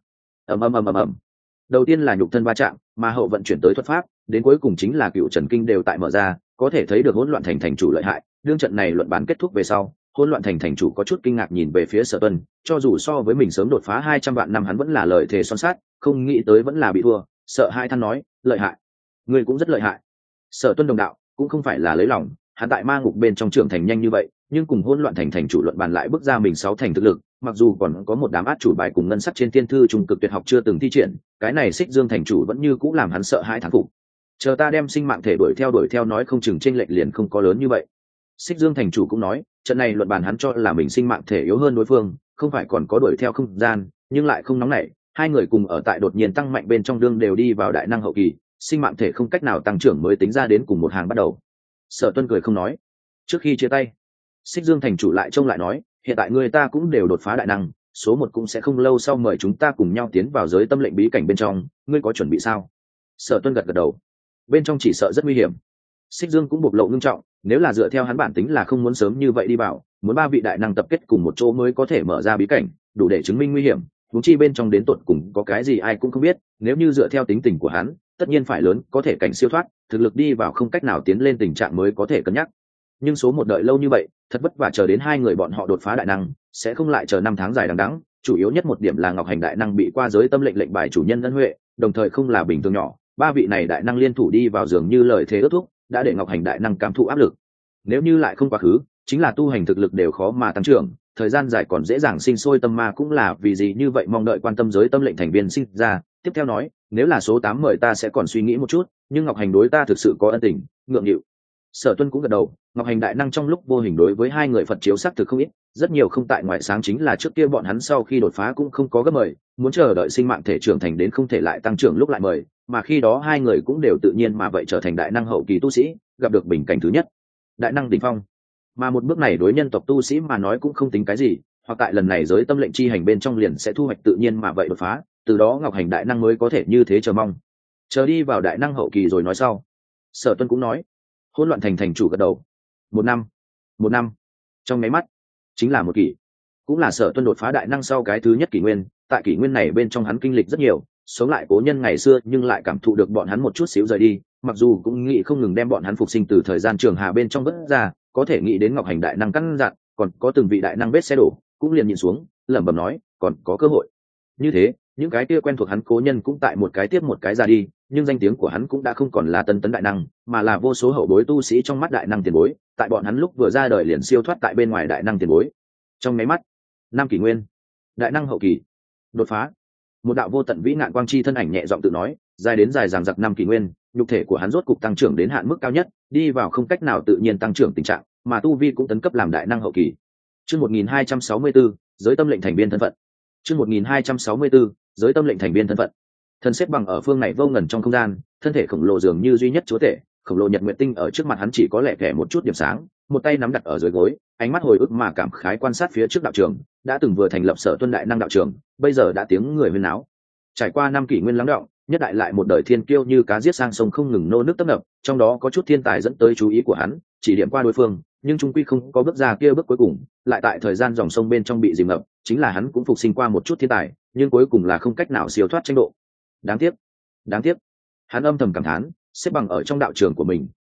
ầm. Đầu tiên là nhục thân va chạm, mà hậu vận chuyển tới thuật pháp, đến cuối cùng chính là cựu trần kinh đều tại mở ra, có thể thấy được hỗn loạn thành thành chủ lợi hại. Đương trận này luận bán kết thúc về sau, hỗn loạn thành thành chủ có chút kinh ngạc nhìn về phía Sở Tuân, cho dù so với mình sớm đột phá 200 vạn năm hắn vẫn là lời thề son sát, không nghĩ tới vẫn là bị thua. Sợ hai than nói, lợi hại, ngươi cũng rất lợi hại. Sở Tuân đồng đạo cũng không phải là lấy lòng, hắn tại ma ngục bên trong trưởng thành nhanh như vậy, nhưng cùng hỗn loạn thành thành chủ luận bàn lại bước ra mình 6 thành thực lực, mặc dù còn có một đám át chủ bài cùng ngân sắc trên thiên thư trung cực tuyệt học chưa từng thi triển, cái này Xích Dương thành chủ vẫn như cũ làm hắn sợ hãi thán phục. Chờ ta đem sinh mạng thể đuổi theo nói không chừng chênh lệch liền không có lớn như vậy. Xích Dương thành chủ cũng nói, trận này luận bàn hắn cho là mình sinh mạng thể yếu hơn đối phương, không phải còn có đuổi theo không gian, nhưng lại không nóng nảy, hai người cùng ở tại đột nhiên tăng mạnh bên trong đương đều đi vào đại năng hậu kỳ, sinh mạng thể không cách nào tăng trưởng mới tính ra đến cùng một hàng bắt đầu. Sở Tuân cười không nói. Trước khi chia tay, Xích Dương thành chủ lại trông lại nói, hiện tại người ta cũng đều đột phá đại năng, số 1 cũng sẽ không lâu sau mời chúng ta cùng nhau tiến vào giới tâm lệnh bí cảnh bên trong, ngươi có chuẩn bị sao? Sở Tuân gật đầu. Bên trong chỉ sợ rất nguy hiểm. Xích Dương cũng bộc lộ ngưng trọng, nếu là dựa theo hắn bản tính là không muốn sớm như vậy đi vào, muốn 3 vị đại năng tập kết cùng một chỗ mới có thể mở ra bí cảnh, đủ để chứng minh nguy hiểm, huống chi bên trong đến tột cùng có cái gì ai cũng không biết, nếu như dựa theo tính tình của hắn, tất nhiên phải lớn có thể cảnh siêu thoát, thực lực đi vào không cách nào tiến lên tình trạng mới có thể cân nhắc. Nhưng số 1 đợi lâu như vậy, thật vất vả chờ đến hai người bọn họ đột phá đại năng, sẽ không lại chờ 5 tháng dài đằng đẵng, chủ yếu nhất một điểm là Ngọc Hành đại năng bị qua giới tâm lệnh bài chủ nhân ân huệ, đồng thời không là bình thường nhỏ, 3 vị này đại năng liên thủ đi vào dường như lời thế ước thúc, đã để Ngọc Hành đại năng cảm thụ áp lực. Nếu như lại không quá khứ, chính là tu hành thực lực đều khó mà tăng trưởng, thời gian dài còn dễ dàng sinh sôi tâm ma, cũng là vì gì như vậy mong đợi quan tâm giới tâm lệnh thành viên sinh ra. Tiếp theo nói, nếu là số 8 mời ta sẽ còn suy nghĩ một chút, nhưng Ngọc Hành đối ta thực sự có ân tình, ngượng nghịu. Sở Tuân cũng gật đầu, Ngọc Hành đại năng trong lúc vô hình đối với hai người Phật chiếu sắc thực không ít, rất nhiều không tại ngoại sáng chính là trước kia bọn hắn sau khi đột phá cũng không có gấp mời, muốn chờ đợi sinh mạng thể trưởng thành đến không thể lại tăng trưởng lúc lại mời, mà khi đó hai người cũng đều tự nhiên mà vậy trở thành đại năng hậu kỳ tu sĩ, gặp được bình cảnh thứ nhất, đại năng đỉnh phong. Mà một bước này đối nhân tộc tu sĩ mà nói cũng không tính cái gì, hoặc tại lần này giới tâm lệnh chi hành bên trong liền sẽ thu hoạch tự nhiên mà vậy đột phá, từ đó Ngọc Hành đại năng mới có thể như thế chờ mong. Chờ đi vào đại năng hậu kỳ rồi nói sau. Sở Tuân cũng nói. Hỗn loạn thành thành chủ gật đầu. Một năm, trong mấy mắt chính là một kỷ, cũng là Sở Tuân đột phá đại năng sau cái thứ nhất kỷ nguyên. Tại kỷ nguyên này bên trong hắn kinh lịch rất nhiều, sống lại cố nhân ngày xưa, nhưng lại cảm thụ được bọn hắn một chút xíu rời đi, mặc dù cũng nghĩ không ngừng đem bọn hắn phục sinh từ thời gian trường hà bên trong vớt ra, có thể nghĩ đến Ngọc Hành đại năng căn dặn, còn có từng vị đại năng vết xe đổ, cũng liền nhìn xuống, lẩm bẩm nói, còn có cơ hội. Như thế, những cái kia quen thuộc hắn cố nhân cũng tại một cái tiếp một cái ra đi, nhưng danh tiếng của hắn cũng đã không còn là tân tấn đại năng, mà là vô số hậu bối tu sĩ trong mắt đại năng tiền bối, tại bọn hắn lúc vừa ra đời liền siêu thoát tại bên ngoài đại năng tiền bối. Trong mấy mắt, năm kỷ nguyên, đại năng hậu kỳ, đột phá. Một đạo vô tận vĩ ngạn quang chi thân ảnh nhẹ giọng tự nói, dài đến dài dằng dặc năm kỷ nguyên, nhục thể của hắn rốt cục tăng trưởng đến hạn mức cao nhất, đi vào không cách nào tự nhiên tăng trưởng tình trạng, mà tu vi cũng tấn cấp làm đại năng hậu kỳ. Chương 1264, giới tâm lệnh thành viên thân phận. Chương 1264, giới tâm lệnh thành viên thân phận. Thân xếp bằng ở phương này vô ngần trong không gian, thân thể khổng lồ dường như duy nhất chúa tể, khổng lồ nhật nguyệt tinh ở trước mặt hắn chỉ có lẻ thẻ một chút điểm sáng, một tay nắm đặt ở dưới gối, ánh mắt hồi ức mà cảm khái quan sát phía trước đạo trường, đã từng vừa thành lập Sở Tuân đại năng đạo trường, bây giờ đã tiếng người huyên náo. Trải qua 5 kỷ nguyên lắng đọng, nhất đại lại một đời thiên kiêu như cá giết sang sông không ngừng nô nước tấp nập, trong đó có chút thiên tài dẫn tới chú ý của hắn, chỉ điểm qua đối phương, nhưng trung quy không có bước ra kia bước cuối cùng, lại tại thời gian dòng sông bên trong bị dìm ngập, chính là hắn cũng phục sinh qua một chút thiên tài, nhưng cuối cùng là không cách nào siêu thoát tranh độ. Đáng tiếc, hắn âm thầm cảm thán, xếp bằng ở trong đạo trường của mình,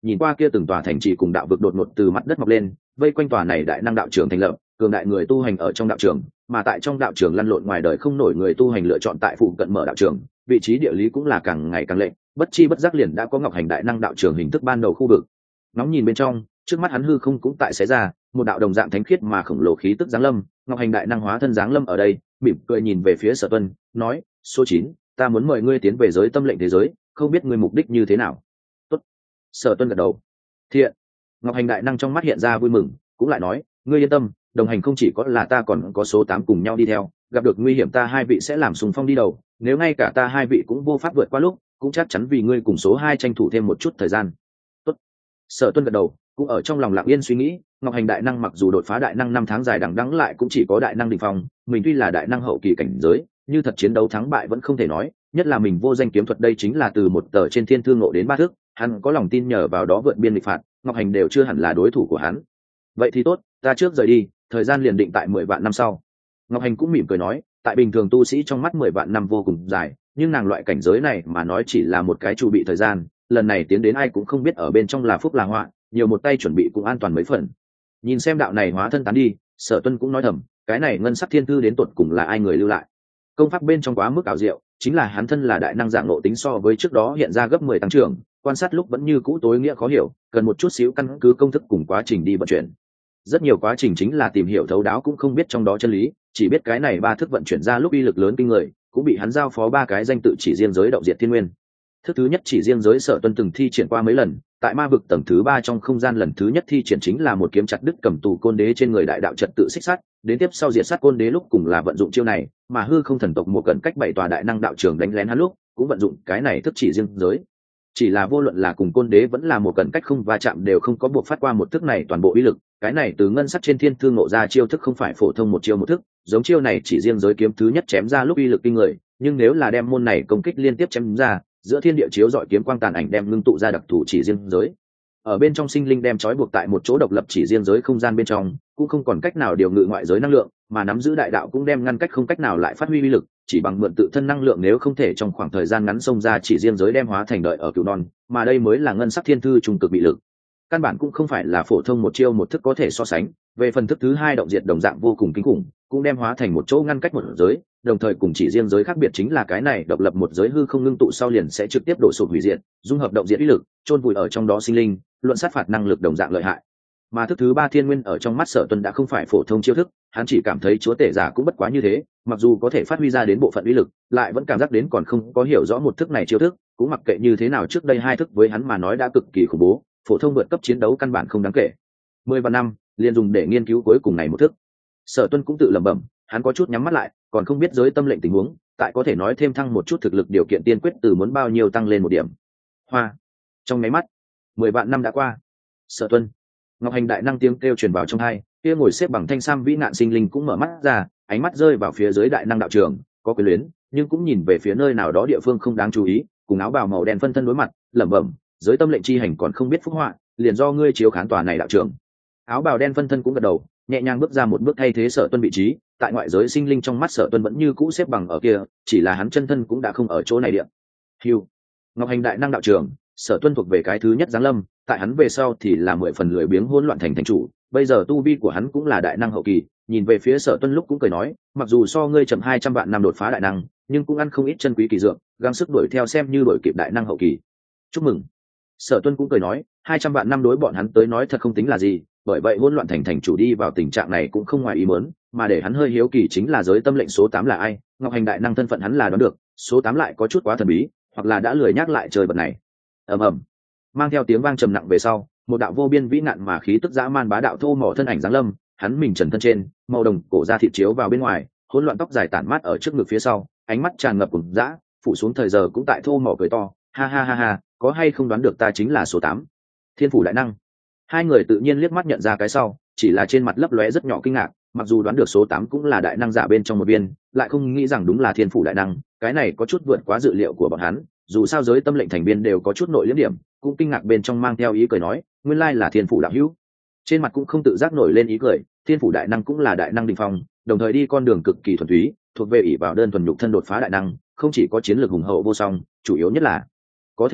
nhìn qua kia từng tòa thành trì cùng đạo vực đột ngột từ mặt đất mọc lên, vây quanh tòa này đại năng đạo trường thành lập, cường đại người tu hành ở trong đạo trường, mà tại trong đạo trường lăn lộn ngoài đời không nổi người tu hành lựa chọn tại phụ cận mở đạo trường, vị trí địa lý cũng là càng ngày càng lệch, bất chi bất giác liền đã có Ngọc Hành đại năng đạo trường hình thức ban đầu khu vực. Nóng nhìn bên trong, trước mắt hắn hư không cũng tại xé ra, một đạo đồng dạng thánh khiết mà khổng lồ khí tức giáng lâm, Ngọc Hành đại năng hóa thân giáng lâm ở đây, mỉm cười nhìn về phía Sở Tuân, nói: "Số 9, ta muốn mời ngươi tiến về giới tâm lệnh thế giới, không biết ngươi mục đích như thế nào?" Tốt. Sở Tuân gật đầu. Thiện. Ngọc Hành đại năng trong mắt hiện ra vui mừng, cũng lại nói: "Ngươi yên tâm, đồng hành không chỉ có là ta còn có số 8 cùng nhau đi theo, gặp được nguy hiểm ta hai vị sẽ làm xung phong đi đầu, nếu ngay cả ta hai vị cũng vô pháp vượt qua lúc, cũng chắc chắn vì ngươi cùng số 2 tranh thủ thêm một chút thời gian." Tốt. Sở Tuân gật đầu, cũng ở trong lòng lặng yên suy nghĩ, Ngọc Hành đại năng mặc dù đột phá đại năng 5 tháng dài đằng đẵng lại cũng chỉ có đại năng đỉnh phong, mình tuy là đại năng hậu kỳ cảnh giới, như thật chiến đấu thắng bại vẫn không thể nói, nhất là mình vô danh kiếm thuật đây chính là từ một tờ trên thiên thư ngộ đến 3 thước, hắn có lòng tin nhờ vào đó vượt biên nghịch phạt, Ngọc Hành đều chưa hẳn là đối thủ của hắn. Vậy thì tốt, ta trước rời đi, thời gian liền định tại 10 vạn năm sau. Ngọc Hành cũng mỉm cười nói, tại bình thường tu sĩ trong mắt 10 vạn năm vô cùng dài, nhưng nàng loại cảnh giới này mà nói chỉ là một cái chu bị thời gian, lần này tiến đến ai cũng không biết ở bên trong là phúc là họa, nhiều một tay chuẩn bị cũng an toàn mấy phần. Nhìn xem đạo này hóa thân tán đi, Sở Tuân cũng nói thầm, cái này ngân sắc thiên thư đến tột cùng là ai người lưu lại? Công pháp bên trong quá mức ảo diệu, chính là hắn thân là đại năng dạng ngộ tính so với trước đó hiện ra gấp 10 tăng trưởng, quan sát lúc vẫn như cũ tối nghĩa khó hiểu, cần một chút xíu căn cứ công thức cùng quá trình đi vận chuyển. Rất nhiều quá trình chính là tìm hiểu thấu đáo cũng không biết trong đó chân lý, chỉ biết cái này 3 thức vận chuyển ra lúc uy lực lớn kinh người, cũng bị hắn giao phó 3 cái danh tự chỉ riêng giới động diệt thiên nguyên. Thức thứ nhất chỉ riêng giới Sở Tuân từng thi triển qua mấy lần, tại ma vực tầng thứ 3 trong không gian lần thứ nhất thi triển chính là một kiếm chặt đứt cầm tù côn đế trên người đại đạo trật tự xích sắt, đến tiếp sau diệt sát côn đế lúc cùng là vận dụng chiêu này, mà hư không thần tộc một cận cách 7 tòa đại năng đạo trường đánh lén hắn lúc, cũng vận dụng cái này thức chỉ riêng giới. Chỉ là vô luận là cùng côn đế vẫn là một cận cách không va chạm đều không có buộc phát qua một thức này toàn bộ uy lực, cái này từ ngân sắc trên thiên thư ngộ ra chiêu thức không phải phổ thông một chiêu một thức, giống chiêu này chỉ riêng giới kiếm thứ nhất chém ra lúc uy lực kinh người, nhưng nếu là đem môn này công kích liên tiếp chém ra, giữa thiên địa chiếu dọi kiếm quang tàn ảnh đem ngưng tụ ra đặc thù chỉ riêng giới. Ở bên trong sinh linh đem trói buộc tại một chỗ độc lập chỉ riêng giới không gian bên trong, cũng không còn cách nào điều ngự ngoại giới năng lượng, mà nắm giữ đại đạo cũng đem ngăn cách không cách nào lại phát huy uy lực, chỉ bằng mượn tự thân năng lượng nếu không thể trong khoảng thời gian ngắn xông ra chỉ riêng giới đem hóa thành đợi ở cửu non, mà đây mới là ngân sắc thiên thư trung cực bị lực. Căn bản cũng không phải là phổ thông một chiêu một thức có thể so sánh, về phần thức thứ 2 động diệt đồng dạng vô cùng kinh khủng, cũng đem hóa thành một chỗ ngăn cách một giới, đồng thời cùng chỉ riêng giới khác biệt chính là cái này độc lập một giới hư không ngưng tụ sau liền sẽ trực tiếp đổ sụp hủy diệt, dung hợp động diệt uy lực, chôn vùi ở trong đó sinh linh, luận sát phạt năng lực đồng dạng lợi hại. Mà thức thứ 3 thiên nguyên ở trong mắt Sở Tuân đã không phải phổ thông chiêu thức, hắn chỉ cảm thấy chúa tể giả cũng bất quá như thế, mặc dù có thể phát huy ra đến bộ phận uy lực, lại vẫn cảm giác đến còn không có hiểu rõ một thức này chiêu thức, cũng mặc kệ như thế nào trước đây 2 thức với hắn mà nói đã cực kỳ khủng bố, phổ thông vượt cấp chiến đấu căn bản không đáng kể. 10 và năm liền dùng để nghiên cứu cuối cùng này một thức. Sở Tuân cũng tự lẩm bẩm, hắn có chút nhắm mắt lại, còn không biết giới tâm lệnh tình huống, tại có thể nói thêm thăng một chút thực lực điều kiện tiên quyết từ muốn bao nhiêu tăng lên một điểm. Hoa. Trong mấy mắt, 10 vạn năm đã qua. Sở Tuân. Ngọc Hành đại năng tiếng kêu truyền vào trong tai, kia ngồi xếp bằng thanh sam vĩ nạn sinh linh cũng mở mắt ra, ánh mắt rơi vào phía dưới đại năng đạo trường, có quyền luyến, nhưng cũng nhìn về phía nơi nào đó địa phương không đáng chú ý, cùng áo bào màu đen phân thân đối mặt, lẩm bẩm, giới tâm lệnh chi hành còn không biết phúc họa, liền do ngươi chiếu khán tòa này đạo trường. Áo bào đen phân thân cũng gật đầu, nhẹ nhàng bước ra một bước thay thế Sở Tuân vị trí, tại ngoại giới sinh linh trong mắt Sở Tuân vẫn như cũ xếp bằng ở kia, chỉ là hắn chân thân cũng đã không ở chỗ này điện. Hưu. Ngọc Hành đại năng đạo trường, Sở Tuân thuộc về cái thứ nhất giáng lâm, tại hắn về sau thì là 10 phần lười biếng hỗn loạn thành thành chủ, bây giờ tu vi của hắn cũng là đại năng hậu kỳ, nhìn về phía Sở Tuân lúc cũng cười nói, mặc dù so ngươi chậm 200 vạn năm đột phá đại năng, nhưng cũng ăn không ít chân quý kỳ dược, gắng sức đuổi theo xem như đuổi kịp đại năng hậu kỳ. Chúc mừng. Sở Tuân cũng cười nói, 200 vạn năm đối bọn hắn tới nói thật không tính là gì, bởi vậy hỗn loạn thành thành chủ đi vào tình trạng này cũng không ngoài ý muốn, mà để hắn hơi hiếu kỳ chính là giới tâm lệnh số 8 là ai, Ngọc Hành đại năng thân phận hắn là đoán được, số 8 lại có chút quá thần bí, hoặc là đã lười nhắc lại chơi bật này. Ầm ầm. Mang theo tiếng vang trầm nặng về sau, một đạo vô biên vĩ nạn mà khí tức dã man bá đạo thô mỏ thân ảnh giáng lâm, hắn mình trần thân trên, màu đồng cổ da thịt chiếu vào bên ngoài, hỗn loạn tóc dài tản mát ở trước ngực phía sau, ánh mắt tràn ngập cùng dã, phủ xuống thời giờ cũng tại thô mỏ cười to, ha ha ha ha, có hay không đoán được ta chính là số 8. Thiên phủ đại năng. Hai người tự nhiên liếc mắt nhận ra cái sau, chỉ là trên mặt lấp lóe rất nhỏ kinh ngạc, mặc dù đoán được số 8 cũng là đại năng giả bên trong một viên, lại không nghĩ rằng đúng là thiên phủ đại năng, cái này có chút vượt quá dự liệu của bọn hắn, dù sao giới tâm lệnh thành viên đều có chút nội liếm điểm, cũng kinh ngạc bên trong mang theo ý cười nói, nguyên lai là thiên phủ đạo hữu. Trên mặt cũng không tự giác nổi lên ý cười, thiên phủ đại năng cũng là đại năng đỉnh phong, đồng thời đi con đường cực kỳ thuần túy, thuộc về ỷ vào đơn thuần nhục thân đột phá đại năng, không chỉ có chiến lược hùng hậu vô song, chủ yếu nhất là có thể khiêng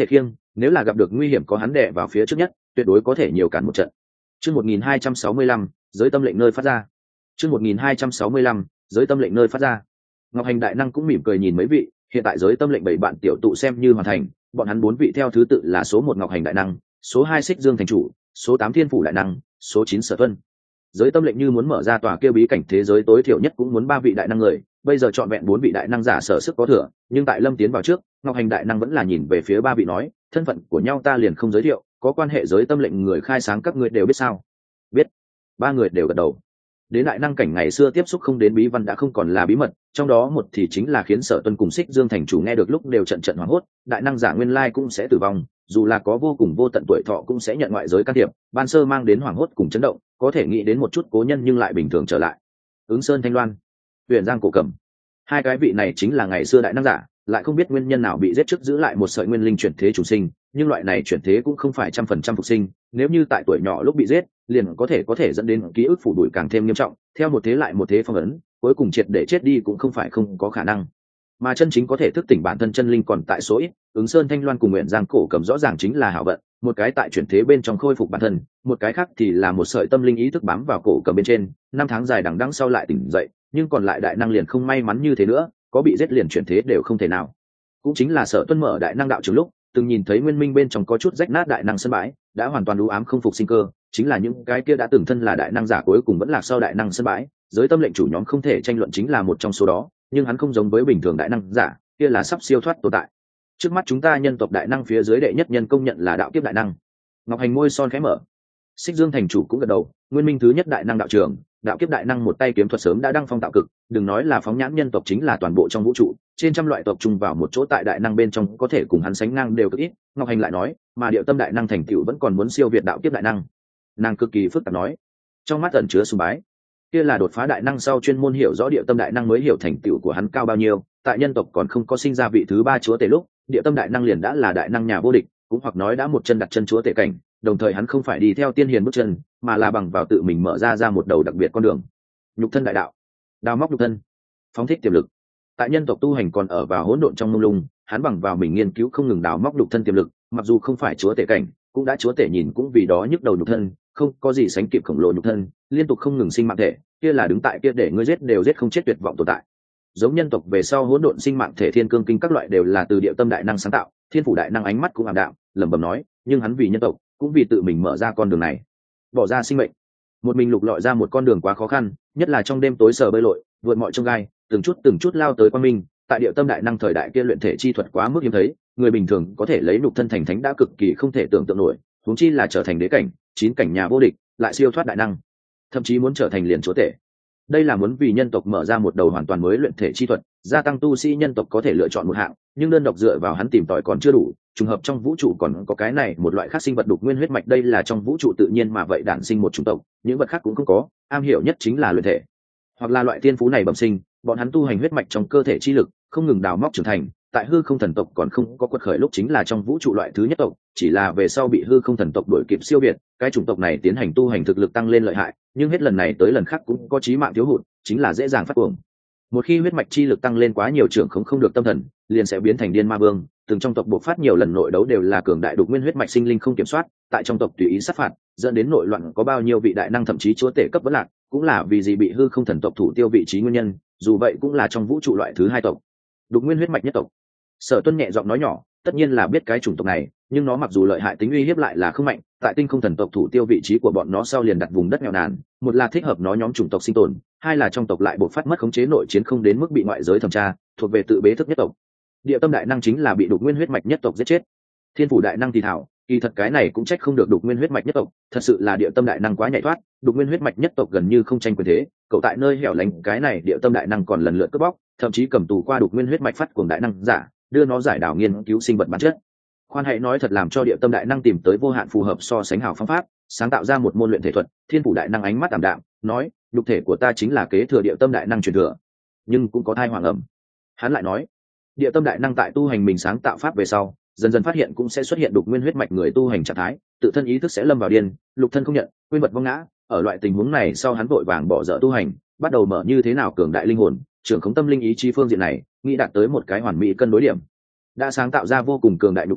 nếu là gặp được nguy hiểm có hắn đè vào phía trước nhất, tuyệt đối có thể nhiều cản một trận. Chương 1265, giới tâm lệnh nơi phát ra. Chương 1265, giới tâm lệnh nơi phát ra. Ngọc Hành đại năng cũng mỉm cười nhìn mấy vị, hiện tại giới tâm lệnh 7 bạn tiểu tụ xem như hoàn thành, bọn hắn 4 vị theo thứ tự là số 1 Ngọc Hành đại năng, số 2 Xích Dương thành chủ, số 8 Thiên phủ đại năng, số 9 Sở Tuân. Giới tâm lệnh như muốn mở ra tòa kia bí cảnh thế giới tối thiểu nhất cũng muốn 3 vị đại năng người, bây giờ chọn vẹn 4 vị đại năng giả sở sức có thừa, nhưng tại Lâm tiến vào trước, Ngọc Hành đại năng vẫn là nhìn về phía 3 vị nói, thân phận của nhau ta liền không giới thiệu, có quan hệ giới tâm lệnh người khai sáng các ngươi đều biết sao? Biết. 3 người đều gật đầu. Đến đại năng cảnh ngày xưa tiếp xúc không đến bí văn đã không còn là bí mật, trong đó một thì chính là khiến Sở Tuân cùng Xích Dương thành chủ nghe được lúc đều trận trận hoảng hốt, đại năng giả nguyên lai cũng sẽ tử vong, dù là có vô cùng vô tận tuổi thọ cũng sẽ nhận ngoại giới can thiệp, ban sơ mang đến hoảng hốt cùng chấn động, có thể nghĩ đến một chút cố nhân nhưng lại bình thường trở lại. Ứng Sơn Thanh Loan, Huyền Giang Cổ Cầm, 2 cái vị này chính là ngày xưa đại năng giả, lại không biết nguyên nhân nào bị giết trước giữ lại một sợi nguyên linh chuyển thế chủ sinh, nhưng loại này chuyển thế cũng không phải 100% phục sinh, nếu như tại tuổi nhỏ lúc bị giết, liền có thể dẫn đến ký ức phủ đuổi càng thêm nghiêm trọng, theo một thế lại một thế phong ấn, cuối cùng triệt để chết đi cũng không phải không có khả năng. Mà chân chính có thể thức tỉnh bản thân chân linh còn tại số ít, Ứng Sơn Thanh Loan cùng Nguyện Giang Cổ Cầm rõ ràng chính là hảo vận, một cái tại chuyển thế bên trong khôi phục bản thân, một cái khác thì là một sợi tâm linh ý thức bám vào cổ cầm bên trên, 5 tháng dài đằng đẵng sau lại tỉnh dậy, nhưng còn lại đại năng liền không may mắn như thế nữa, có bị giết liền chuyển thế đều không thể nào. Cũng chính là Sở Tuân mở đại năng đạo trường lúc, từng nhìn thấy nguyên minh bên trong có chút rách nát đại năng sân bãi, đã hoàn toàn u ám không phục sinh cơ, chính là những cái kia đã từng thân là đại năng giả cuối cùng vẫn lạc sau đại năng sân bãi, giới tâm lệnh chủ nhóm không thể tranh luận chính là một trong số đó, nhưng hắn không giống với bình thường đại năng giả, kia là sắp siêu thoát tồn tại. Trước mắt chúng ta nhân tộc đại năng phía dưới đệ nhất nhân công nhận là đạo kiếp đại năng. Ngọc Hành môi son khẽ mở. Xích Dương thành chủ cũng gật đầu, nguyên minh thứ nhất đại năng đạo trường, đạo kiếp đại năng một tay kiếm thuật sớm đã đăng phong tạo cực, đừng nói là phóng nhãn nhân tộc chính là toàn bộ trong vũ trụ, trên trăm loại tộc chung vào một chỗ tại đại năng bên trong có thể cùng hắn sánh ngang đều cực ít. Ngọc Hành lại nói, mà Điệu Tâm đại năng thành tựu vẫn còn muốn siêu việt đạo kiếp đại năng. Nàng cực kỳ phức tạp nói, trong mắt ẩn chứa sùng bái. Kia là đột phá đại năng sau chuyên môn hiểu rõ Điệu Tâm đại năng mới hiểu thành tựu của hắn cao bao nhiêu, tại nhân tộc còn không có sinh ra vị thứ 3 chúa tể lúc, Điệu Tâm đại năng liền đã là đại năng nhà vô địch, cũng hoặc nói đã một chân đặt chân chúa tể cảnh, đồng thời hắn không phải đi theo tiên hiền bước chân, mà là bằng vào tự mình mở ra một đầu đặc biệt con đường. Nhục thân đại đạo, đào móc nhục thân, phóng thích tiềm lực. Tại nhân tộc tu hành còn ở vào hỗn độn trong mông lung, hắn bằng vào mình nghiên cứu không ngừng đào móc nhục thân tiềm lực, mặc dù không phải chúa tể cảnh, cũng đã chúa tể nhìn cũng vì đó nhức đầu nhục thân, không có gì sánh kịp khổng lồ nhục thân, liên tục không ngừng sinh mạng thể, kia là đứng tại kia để ngươi giết đều giết không chết tuyệt vọng tồn tại. Giống nhân tộc về sau hỗn độn sinh mạng thể thiên cương kinh các loại đều là từ Điệu Tâm đại năng sáng tạo, Thiên phủ đại năng ánh mắt cũng ảm đạm, lẩm bẩm nói, nhưng hắn vì nhân tộc, cũng vì tự mình mở ra con đường này, bỏ ra sinh mệnh, một mình lục lọi ra một con đường quá khó khăn, nhất là trong đêm tối sờ bơi lội, vượt mọi chông gai, từng chút lao tới quang minh. Tại Điệu Tâm đại năng thời đại kia luyện thể chi thuật quá mức hiếm thấy, người bình thường có thể lấy nhục thân thành thánh đã cực kỳ không thể tưởng tượng nổi, huống chi là trở thành đế cảnh, 9 cảnh nhà vô địch, lại siêu thoát đại năng, thậm chí muốn trở thành liền chúa tể. Đây là muốn vì nhân tộc mở ra một đầu hoàn toàn mới luyện thể chi thuật, gia tăng tu sĩ nhân tộc có thể lựa chọn một hạng, nhưng đơn độc dựa vào hắn tìm tòi còn chưa đủ, trùng hợp trong vũ trụ còn có cái này một loại khác sinh vật đục nguyên huyết mạch, đây là trong vũ trụ tự nhiên mà vậy đản sinh một chủng tộc, những vật khác cũng không có, am hiểu nhất chính là luyện thể, hoặc là loại tiên phú này bẩm sinh, bọn hắn tu hành huyết mạch trong cơ thể chi lực, không ngừng đào móc trưởng thành, tại hư không thần tộc còn không có quật khởi lúc chính là trong vũ trụ loại thứ nhất tộc, chỉ là về sau bị hư không thần tộc đuổi kịp siêu việt, cái chủng tộc này tiến hành tu hành thực lực tăng lên lợi hại, nhưng hết lần này tới lần khác cũng có chí mạng thiếu hụt, chính là dễ dàng phát cuồng. Một khi huyết mạch chi lực tăng lên quá nhiều, trưởng không được tâm thần, liền sẽ biến thành điên ma vương. Từng trong tộc buộc phát nhiều lần nội đấu đều là cường đại đục nguyên huyết mạch sinh linh không kiểm soát, tại trong tộc tùy ý sát phạt, dẫn đến nội loạn, có bao nhiêu vị đại năng thậm chí chúa tể cấp vẫn lạc, cũng là vì gì bị hư không thần tộc thủ tiêu vị trí nguyên nhân. Dù vậy cũng là trong vũ trụ loại thứ 2 tộc, đục nguyên huyết mạch nhất tộc. Sở Tuân nhẹ giọng nói nhỏ, tất nhiên là biết cái chủng tộc này, nhưng nó mặc dù lợi hại tính uy hiếp lại là không mạnh. Tại tinh không thần tộc thủ tiêu vị trí của bọn nó sau liền đặt vùng đất nghèo nàn, một là thích hợp nó nhóm chủng tộc sinh tồn, hai là trong tộc lại buộc phát mất khống chế nội chiến không đến mức bị ngoại giới thẩm tra, thuộc về tự bế thức nhất tộc. Điệu Tâm đại năng chính là bị đục nguyên huyết mạch nhất tộc giết chết. Thiên phủ đại năng thì thảo, kỳ thật cái này cũng trách không được đục nguyên huyết mạch nhất tộc, thật sự là Điệu Tâm đại năng quá nhạy thoát, đục nguyên huyết mạch nhất tộc gần như không tranh quyền thế, cậu tại nơi hẻo lánh cái này Điệu Tâm đại năng còn lần lượt cướp bóc, thậm chí cầm tù qua đục nguyên huyết mạch phát cuồng đại năng giả, đưa nó giải đảo nghiên cứu sinh vật bản chất. Khoan hãy nói thật, làm cho Điệu Tâm đại năng tìm tới vô hạn phù hợp so sánh hảo phương pháp, sáng tạo ra một môn luyện thể thuật. Thiên phủ đại năng ánh mắt ảm đạm, nói, nhục thể của ta chính là kế thừa Điệu Tâm đại năng truyền thừa, nhưng cũng có thai hoàng ẩm. Hắn lại nói, Điệu Tâm đại năng tại tu hành mình sáng tạo pháp về sau, dần dần phát hiện cũng sẽ xuất hiện đục nguyên huyết mạch người tu hành trạng thái, tự thân ý thức sẽ lâm vào điên, lục thân không nhận, nguyên vật vong ngã. Ở loại tình huống này sau hắn vội vàng bỏ dở tu hành, bắt đầu mở như thế nào cường đại linh hồn, trưởng khống tâm linh ý chí phương diện này, nghĩ đạt tới một cái hoàn mỹ cân đối điểm. Đã sáng tạo ra vô cùng cường đại nhục thân,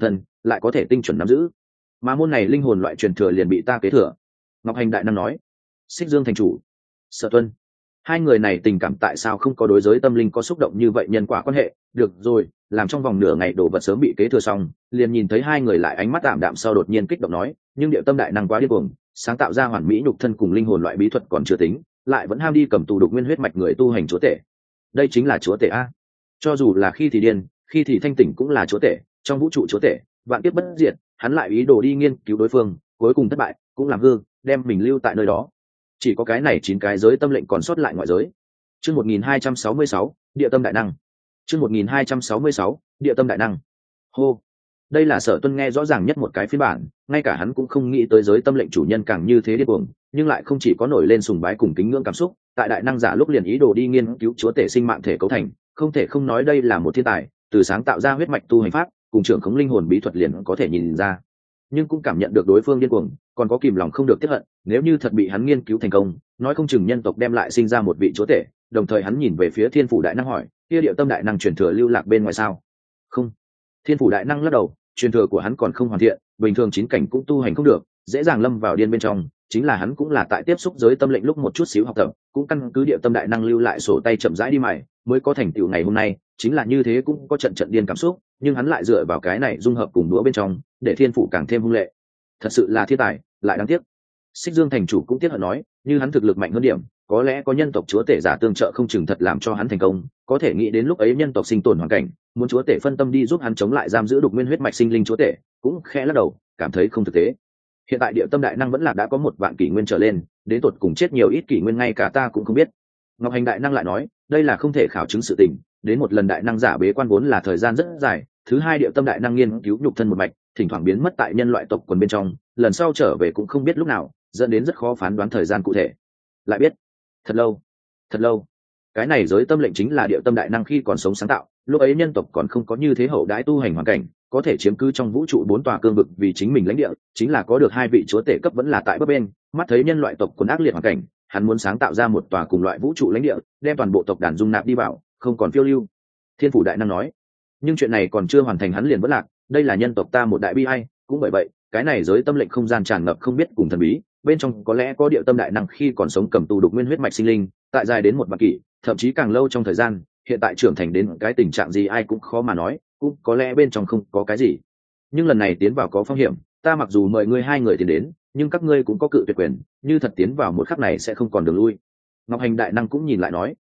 lại có thể tinh chuẩn nắm giữ, mà môn này linh hồn loại truyền thừa liền bị ta kế thừa. Ngọc Hành đại năng nói. Xích Dương thành chủ, Sở Tuân, hai người này tình cảm tại sao không có đối giới tâm linh có xúc động như vậy nhân quả quan hệ. Được rồi, làm trong vòng nửa ngày đồ vật sớm bị kế thừa xong, liền nhìn thấy hai người lại ánh mắt ảm đạm, sau đột nhiên kích động nói, nhưng Điệu Tâm đại năng quá điên cuồng, sáng tạo ra hoàn mỹ nhục thân cùng linh hồn loại bí thuật còn chưa tính, lại vẫn ham đi cầm tù đục nguyên huyết mạch người tu hành chúa tể. Đây chính là chúa tể a. Cho dù là khi thì điên, khi thì thanh tỉnh cũng là chúa tể, trong vũ trụ chúa tể, vạn kiếp bất diệt, hắn lại ý đồ đi nghiên cứu đối phương, cuối cùng thất bại, cũng làm hư, đem mình lưu tại nơi đó. Chỉ có cái này 9 cái giới tâm lệnh còn sót lại ngoại giới. Chương 1266, Địa Tâm đại năng. Chương 1266, Địa Tâm đại năng. Hô. Đây là Sở Tuân nghe rõ ràng nhất một cái phiên bản, ngay cả hắn cũng không nghĩ tới giới tâm lệnh chủ nhân càng như thế điên cuồng, nhưng lại không chỉ có nổi lên sùng bái cùng kính ngưỡng cảm xúc, tại đại năng giả lúc liền ý đồ đi nghiên cứu chúa tể sinh mạng thể cấu thành, không thể không nói đây là một thiên tài, từ sáng tạo ra huyết mạch tu hành pháp, cùng trưởng khống linh hồn bí thuật liền có thể nhìn ra. Nhưng cũng cảm nhận được đối phương điên cuồng, còn có kìm lòng không được tiếc hận, nếu như thật bị hắn nghiên cứu thành công, nói không chừng nhân tộc đem lại sinh ra một vị chúa tể. Đồng thời hắn nhìn về phía Thiên Phủ đại năng hỏi, kia Điệu Tâm đại năng truyền thừa lưu lạc bên ngoài sao? Không. Thiên Phủ đại năng lắc đầu, truyền thừa của hắn còn không hoàn thiện, bình thường 9 cảnh cũng tu hành không được, dễ dàng lâm vào điên bên trong. Chính là hắn cũng là tại tiếp xúc giới tâm lệnh lúc một chút xíu học tập, cũng căn cứ Điệu Tâm đại năng lưu lại sổ tay chậm rãi đi mài, mới có thành tựu ngày hôm nay. Chính là như thế cũng có trận điên cảm xúc, nhưng hắn lại dựa vào cái này dung hợp cùng đũa bên trong, để Thiên Phủ càng thêm hung lệ. Thật sự là thiên tài, lại đáng tiếc. Xích Dương thành chủ cũng tiếc hận nói, như hắn thực lực mạnh hơn điểm, có lẽ có nhân tộc chúa tể giả tương trợ không chừng thật làm cho hắn thành công, có thể nghĩ đến lúc ấy nhân tộc sinh tồn hoàn cảnh, muốn chúa tể phân tâm đi giúp hắn chống lại giam giữ đục nguyên huyết mạch sinh linh chúa tể, cũng khẽ lắc đầu, cảm thấy không thực tế. Hiện tại Điệu Tâm đại năng vẫn là đã có 1 vạn kỷ nguyên trở lên, đến tột cùng chết nhiều ít kỷ nguyên ngay cả ta cũng không biết. Ngọc Hành đại năng lại nói, đây là không thể khảo chứng sự tình, đến một lần đại năng giả bế quan vốn là thời gian rất dài, thứ hai Điệu Tâm đại năng nghiên cứu nhục thân một mạch, thỉnh thoảng biến mất tại nhân loại tộc quần bên trong, lần sau trở về cũng không biết lúc nào, dẫn đến rất khó phán đoán thời gian cụ thể. Lại biết, thật lâu, thật lâu. Cái này giới tâm lệnh chính là Điệu Tâm đại năng khi còn sống sáng tạo, lúc ấy nhân tộc còn không có như thế hậu đãi tu hành hoàn cảnh, có thể chiếm cứ trong vũ trụ 4 tòa cương vực vì chính mình lãnh địa, chính là có được 2 vị chúa tể cấp vẫn là tại bấp bên, mắt thấy nhân loại tộc quần ác liệt hoàn cảnh, hắn muốn sáng tạo ra một tòa cùng loại vũ trụ lãnh địa, đem toàn bộ tộc đàn dung nạp đi vào, không còn phiêu lưu. Thiên Phủ đại năng nói, nhưng chuyện này còn chưa hoàn thành hắn liền vỡ lạc, đây là nhân tộc ta một đại bi ai, cũng bởi vậy, cái này giới tâm lệnh không gian tràn ngập không biết cùng thần bí, bên trong có lẽ có Điệu Tâm đại năng khi còn sống cầm tù đục nguyên huyết mạch sinh linh, tại dài đến 1 vạn kỷ, thậm chí càng lâu trong thời gian, hiện tại trưởng thành đến cái tình trạng gì ai cũng khó mà nói, cũng có lẽ bên trong không có cái gì. Nhưng lần này tiến vào có phong hiểm, ta mặc dù mời ngươi 2 người tiến đến, nhưng các ngươi cũng có cự tuyệt quyền, như thật tiến vào một khắc này sẽ không còn đường lui. Ngọc Hành đại năng cũng nhìn lại nói,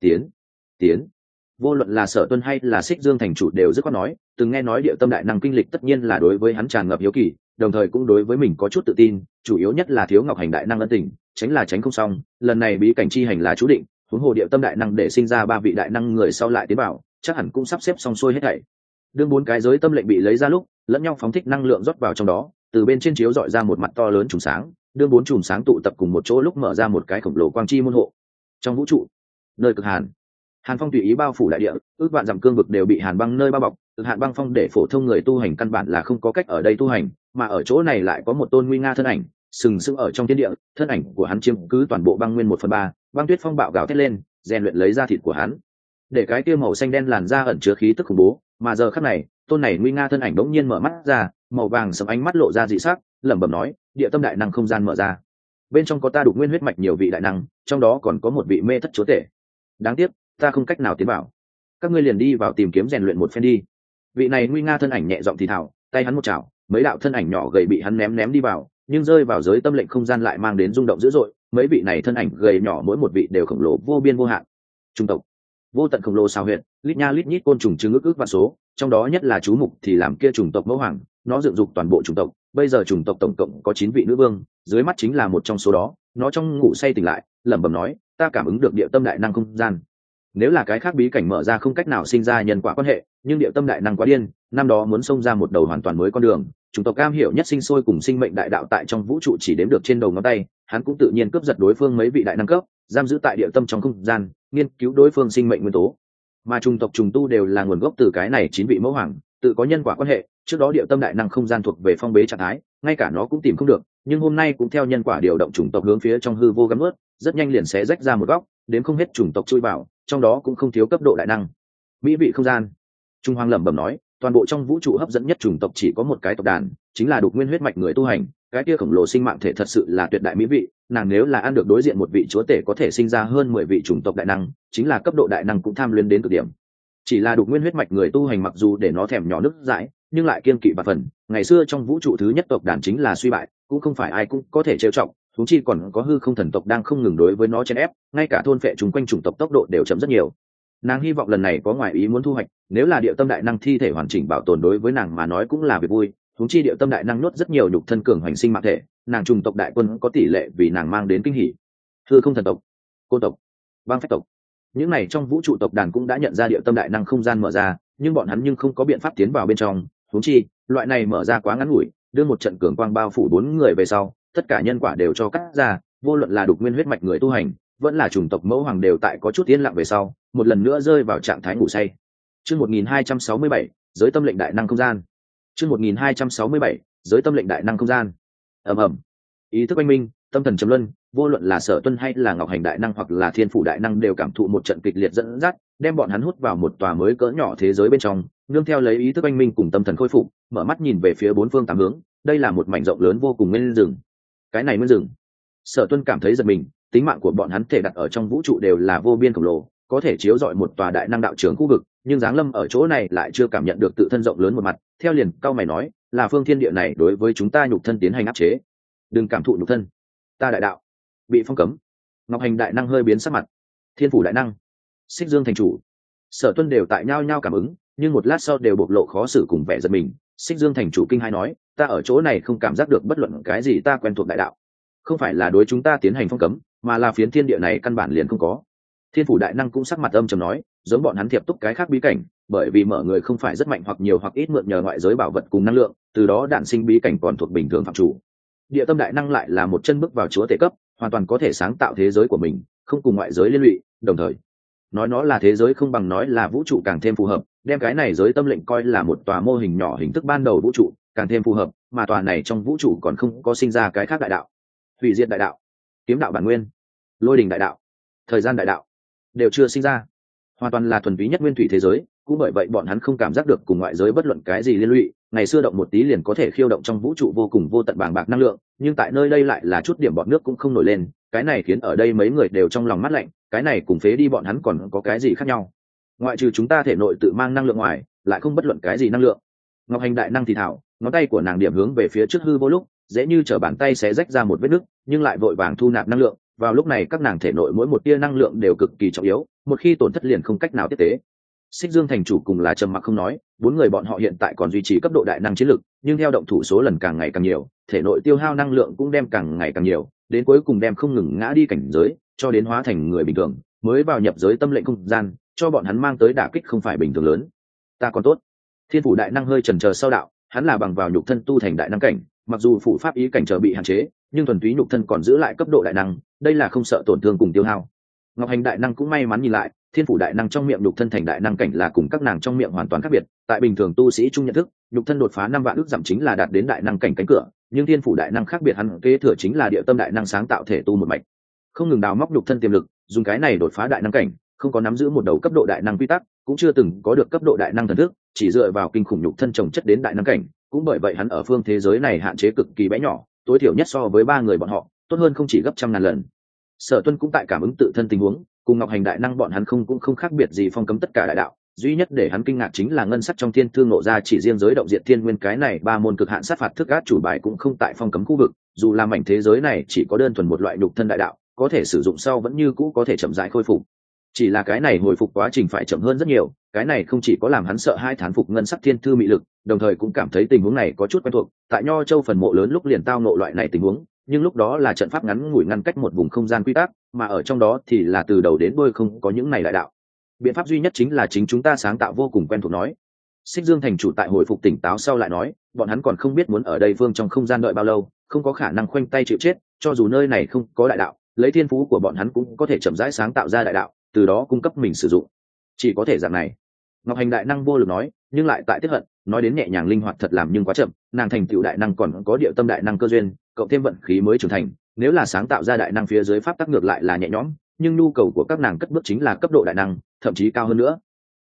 tiến. Vô luận là Sở Tuân hay là Xích Dương thành chủ đều dứt khoát nói, từng nghe nói Điệu Tâm đại năng kinh lịch tất nhiên là đối với hắn tràn ngập hiếu kỳ, đồng thời cũng đối với mình có chút tự tin, chủ yếu nhất là thiếu Ngọc Hành đại năng ân tình, tránh là tránh không xong, lần này bí cảnh chi hành là chú định, huống hồ Điệu Tâm đại năng để sinh ra 3 vị đại năng người sau lại tiến vào, chắc hẳn cũng sắp xếp xong xuôi hết thảy. Đương 4 cái giới tâm lệnh bị lấy ra lúc, lẫn nhau phóng thích năng lượng rót vào trong đó, từ bên trên chiếu dọi ra một mặt to lớn chùm sáng, đương 4 chùm sáng tụ tập cùng một chỗ lúc mở ra một cái khổng lồ quang chi môn hộ. Trong vũ trụ, nơi cực hàn, hàn phong tùy ý bao phủ đại địa, ước vạn dặm cương vực đều bị hàn băng nơi bao bọc, cực hạn băng phong để phổ thông người tu hành căn bản là không có cách ở đây tu hành, mà ở chỗ này lại có một tôn nguy nga thân ảnh sừng sững ở trong thiên địa, thân ảnh của hắn chiếm cứ toàn bộ băng nguyên 1/3, băng tuyết phong bạo gào thét lên, rèn luyện lấy da thịt của hắn, để cái kia màu xanh đen làn da ẩn chứa khí tức khủng bố. Mà giờ khắc này, tôn này nguy nga thân ảnh bỗng nhiên mở mắt ra, màu vàng sẫm ánh mắt lộ ra dị sắc, lẩm bẩm nói, Địa Tâm đại năng không gian mở ra, bên trong có ta đủ nguyên huyết mạch nhiều vị đại năng, trong đó còn có một vị mê thất chúa tể. Đáng tiếc, ta không cách nào tiến vào, các ngươi liền đi vào tìm kiếm rèn luyện một phen đi. Vị này nguy nga thân ảnh nhẹ giọng thì thào, tay hắn một chảo, mấy đạo thân ảnh nhỏ gầy bị hắn ném đi vào, nhưng rơi vào giới tâm lệnh không gian lại mang đến rung động dữ dội. Mấy vị này thân ảnh gầy nhỏ mỗi một vị đều khổng lồ vô biên vô hạn. Trung tộc, vô tận khổng lồ sao huyệt, lít nha lít nhít côn trùng trứng ức vạn số, trong đó nhất là chú mục thì làm kia chủng tộc mẫu hoàng, nó dựng dục toàn bộ chủng tộc. Bây giờ chủng tộc tổng cộng có 9 vị nữ vương, dưới mắt chính là một trong số đó. Nó trong ngủ say tỉnh lại, lẩm bẩm nói, ta cảm ứng được Địa Tâm đại năng không gian. Nếu là cái khác bí cảnh mở ra không cách nào sinh ra nhân quả quan hệ, nhưng Địa Tâm đại năng quá điên, năm đó muốn xông ra một đầu hoàn toàn mới con đường. Chủng tộc cam hiểu nhất sinh sôi cùng sinh mệnh đại đạo tại trong vũ trụ chỉ đếm được trên đầu ngón tay, hắn cũng tự nhiên cướp giật đối phương mấy vị đại năng cấp, giam giữ tại Địa Tâm trong không gian, nghiên cứu đối phương sinh mệnh nguyên tố. Mà chủng tộc trùng tu đều là nguồn gốc từ cái này 9 vị mẫu hoàng, tự có nhân quả quan hệ. Trước đó Địa Tâm đại năng không gian thuộc về phong bế trạng thái, ngay cả nó cũng tìm không được, nhưng hôm nay cũng theo nhân quả điều động chủng tộc hướng phía trong hư vô gắm ướt, rất nhanh liền sẽ rách ra một góc, đến không hết chủng tộc chui vào, trong đó cũng không thiếu cấp độ đại năng. Mỹ vị không gian, Trung Hoàng lẩm bẩm nói, toàn bộ trong vũ trụ hấp dẫn nhất chủng tộc chỉ có một cái tộc đàn, chính là đục nguyên huyết mạch người tu hành. Cái kia khổng lồ sinh mạng thể thật sự là tuyệt đại mỹ vị, nàng nếu là ăn được đối diện một vị chúa tể có thể sinh ra hơn 10 vị chủng tộc đại năng, chính là cấp độ đại năng cũng tham luyến đến cực điểm. Chỉ là đục nguyên huyết mạch người tu hành mặc dù để nó thèm nhỏ nước dãi, nhưng lại kiên kỵ và phần. Ngày xưa trong vũ trụ thứ nhất tộc đàn chính là suy bại, cũng không phải ai cũng có thể trêu trọng, huống chi còn có hư không thần tộc đang không ngừng đối với nó chèn ép, ngay cả thôn phệ chúng quanh chủng tộc tốc độ đều chậm rất nhiều. Nàng hy vọng lần này có ngoại ý muốn thu hoạch, nếu là địa tâm đại năng thi thể hoàn chỉnh bảo tồn đối với nàng mà nói cũng là việc vui, huống chi địa tâm đại năng nuốt rất nhiều nhục thân cường hoành sinh mạng thể, nàng trùng tộc đại quân có tỷ lệ vì nàng mang đến kinh hỉ. Hư không thần tộc, côn tộc, băng phách tộc, những này trong vũ trụ tộc đàn cũng đã nhận ra địa tâm đại năng không gian mở ra, nhưng bọn hắn nhưng không có biện pháp tiến vào bên trong, huống chi loại này mở ra quá ngắn ngủi, đưa một trận cường quang bao phủ 4 người về sau, tất cả nhân quả đều cho cắt ra, vô luận là đục nguyên huyết mạch người tu hành, vẫn là chủng tộc mẫu hoàng đều tại có chút yên lặng về sau, một lần nữa rơi vào trạng thái ngủ say. Chương 1267, giới tâm lệnh đại năng không gian. Chương 1267, giới tâm lệnh đại năng không gian. Ầm ầm. Ý thức oanh minh, tâm thần trầm luân, vô luận là Sở Tuân hay là Ngọc Hành đại năng hoặc là Thiên Phủ đại năng đều cảm thụ một trận kịch liệt dẫn dắt, đem bọn hắn hút vào một tòa mới cỡ nhỏ thế giới bên trong, nương theo lấy ý thức oanh minh cùng tâm thần khôi phục, mở mắt nhìn về phía bốn phương tám hướng, đây là một mảnh rộng lớn vô cùng nguyên rừng. Cái này nguyên rừng. Sở Tuân cảm thấy giật mình, tính mạng của bọn hắn thể đặt ở trong vũ trụ đều là vô biên khổng lồ, có thể chiếu rọi một tòa đại năng đạo trường khu vực, nhưng giáng lâm ở chỗ này lại chưa cảm nhận được tự thân rộng lớn một mặt, theo liền cao mày nói, là phương thiên địa này đối với chúng ta nhục thân tiến hành áp chế. Đừng cảm thụ nhục thân, ta đại đạo bị phong cấm. Ngọc Hành đại năng hơi biến sắc mặt. Thiên Phủ đại năng, Xích Dương thành chủ, Sở Tuân đều tại nhao nhao cảm ứng, nhưng một lát sau đều bộc lộ khó xử cùng vẻ giật mình. Xích Dương thành chủ kinh hai nói, ta ở chỗ này không cảm giác được bất luận cái gì ta quen thuộc đại đạo, không phải là đối chúng ta tiến hành phong cấm, mà là phiến thiên địa này căn bản liền không có. Thiên Phủ đại năng cũng sắc mặt âm trầm nói, giống bọn hắn thiệp túc cái khác bí cảnh, bởi vì mở người không phải rất mạnh hoặc nhiều hoặc ít mượn nhờ ngoại giới bảo vật cùng năng lượng, từ đó đản sinh bí cảnh còn thuộc bình thường phạm chủ. Địa tâm đại năng lại là một chân bước vào chúa tể cấp, hoàn toàn có thể sáng tạo thế giới của mình, không cùng ngoại giới liên lụy, đồng thời nói nó là thế giới không bằng nói là vũ trụ càng thêm phù hợp, đem cái này giới tâm lệnh coi là một tòa mô hình nhỏ hình thức ban đầu vũ trụ, càng thêm phù hợp, mà tòa này trong vũ trụ còn không có sinh ra cái khác đại đạo. Hủy diệt đại đạo, kiếm đạo bản nguyên, lôi đình đại đạo, thời gian đại đạo đều chưa sinh ra, hoàn toàn là thuần túy nhất nguyên thủy thế giới, cũng bởi vậy bọn hắn không cảm giác được cùng ngoại giới bất luận cái gì liên lụy, ngày xưa động một tí liền có thể khiêu động trong vũ trụ vô cùng vô tận bàng bạc năng lượng, nhưng tại nơi đây lại là chút điểm bọt nước cũng không nổi lên, cái này khiến ở đây mấy người đều trong lòng mát lạnh, cái này cùng phế đi bọn hắn còn có cái gì khác nhau? Ngoại trừ chúng ta thể nội tự mang năng lượng ngoài, lại không bất luận cái gì năng lượng. Ngọc Hành đại năng thì thảo, ngón tay của nàng điểm hướng về phía trước hư vô lúc, dễ như trở bàn tay sẽ rách ra một vết nứt, nhưng lại vội vàng thu nạp năng lượng, vào lúc này các nàng thể nội mỗi một tia năng lượng đều cực kỳ trọng yếu, một khi tổn thất liền không cách nào tiếp tế. Xích Dương thành chủ cùng là trầm mặc không nói, 4 người bọn họ hiện tại còn duy trì cấp độ đại năng chiến lực, nhưng theo động thủ số lần càng ngày càng nhiều, thể nội tiêu hao năng lượng cũng đem càng ngày càng nhiều, đến cuối cùng đem không ngừng ngã đi cảnh giới, cho đến hóa thành người bình thường, mới vào nhập giới tâm lệnh không gian, cho bọn hắn mang tới đả kích không phải bình thường lớn. Ta còn tốt. Thiên Phủ đại năng hơi chần chờ sau đạo, hắn là bằng vào nhục thân tu thành đại năng cảnh, mặc dù phủ pháp ý cảnh trở bị hạn chế, nhưng thuần túy nhục thân còn giữ lại cấp độ đại năng, đây là không sợ tổn thương cùng tiêu hao. Ngọc Hành đại năng cũng may mắn nhìn lại, Thiên Phủ đại năng trong miệng nhục thân thành đại năng cảnh là cùng các nàng trong miệng hoàn toàn khác biệt, tại bình thường tu sĩ chung nhận thức, nhục thân đột phá 5 vạn ước dặm chính là đạt đến đại năng cảnh cánh cửa, nhưng Thiên Phủ đại năng khác biệt, hắn kế thừa chính là địa tâm đại năng sáng tạo thể tu một mạch, không ngừng đào móc nhục thân tiềm lực, dùng cái này đột phá đại năng cảnh, không có nắm giữ một đầu cấp độ đại năng quy tắc, cũng chưa từng có được cấp độ đại năng thần thức, chỉ dựa vào kinh khủng nhục thân trồng chất đến đại năng cảnh, cũng bởi vậy hắn ở phương thế giới này hạn chế cực kỳ bé nhỏ, tối thiểu nhất so với 3 người bọn họ, tốt hơn không chỉ gấp trăm ngàn lần. Sở Tuân cũng tại cảm ứng tự thân tình huống, cùng Ngọc Hành đại năng bọn hắn cũng không khác biệt gì phong cấm tất cả đại đạo, duy nhất để hắn kinh ngạc chính là ngân sắc trong thiên thương nộ ra chỉ riêng giới động diệt thiên nguyên cái này 3 môn cực hạn sát phạt thức át chủ bài cũng không tại phong cấm khu vực, dù là mảnh thế giới này chỉ có đơn thuần một loại nhục thân đại đạo, có thể sử dụng sau vẫn như cũ có thể chậm rãi khôi phục. Chỉ là cái này hồi phục quá trình phải chậm hơn rất nhiều, cái này không chỉ có làm hắn sợ hai thán phục ngân sắc thiên thư mị lực, đồng thời cũng cảm thấy tình huống này có chút quen thuộc, tại Nho Châu phần mộ lớn lúc liền tao ngộ loại này tình huống, nhưng lúc đó là trận pháp ngắn ngủi ngăn cách một vùng không gian quy tắc, mà ở trong đó thì là từ đầu đến đuôi không có những này đại đạo. Biện pháp duy nhất chính là chính chúng ta sáng tạo, vô cùng quen thuộc nói. Xích Dương thành chủ tại hồi phục tỉnh táo sau lại nói, bọn hắn còn không biết muốn ở đây phương trong không gian đợi bao lâu, không có khả năng khoanh tay chịu chết, cho dù nơi này không có đại đạo, lấy thiên phú của bọn hắn cũng có thể chậm rãi sáng tạo ra đại đạo, từ đó cung cấp mình sử dụng. Chỉ có thể dạng này. Ngọc Hành đại năng vô lực nói, nhưng lại tại tiết hận, nói đến nhẹ nhàng linh hoạt thật làm nhưng quá chậm, nàng thành tựu đại năng còn có địa tâm đại năng cơ duyên, cộng thêm vận khí mới trưởng thành, nếu là sáng tạo ra đại năng phía dưới pháp tắc ngược lại là nhẹ nhõm, nhưng nhu cầu của các nàng cất bước chính là cấp độ đại năng, thậm chí cao hơn nữa.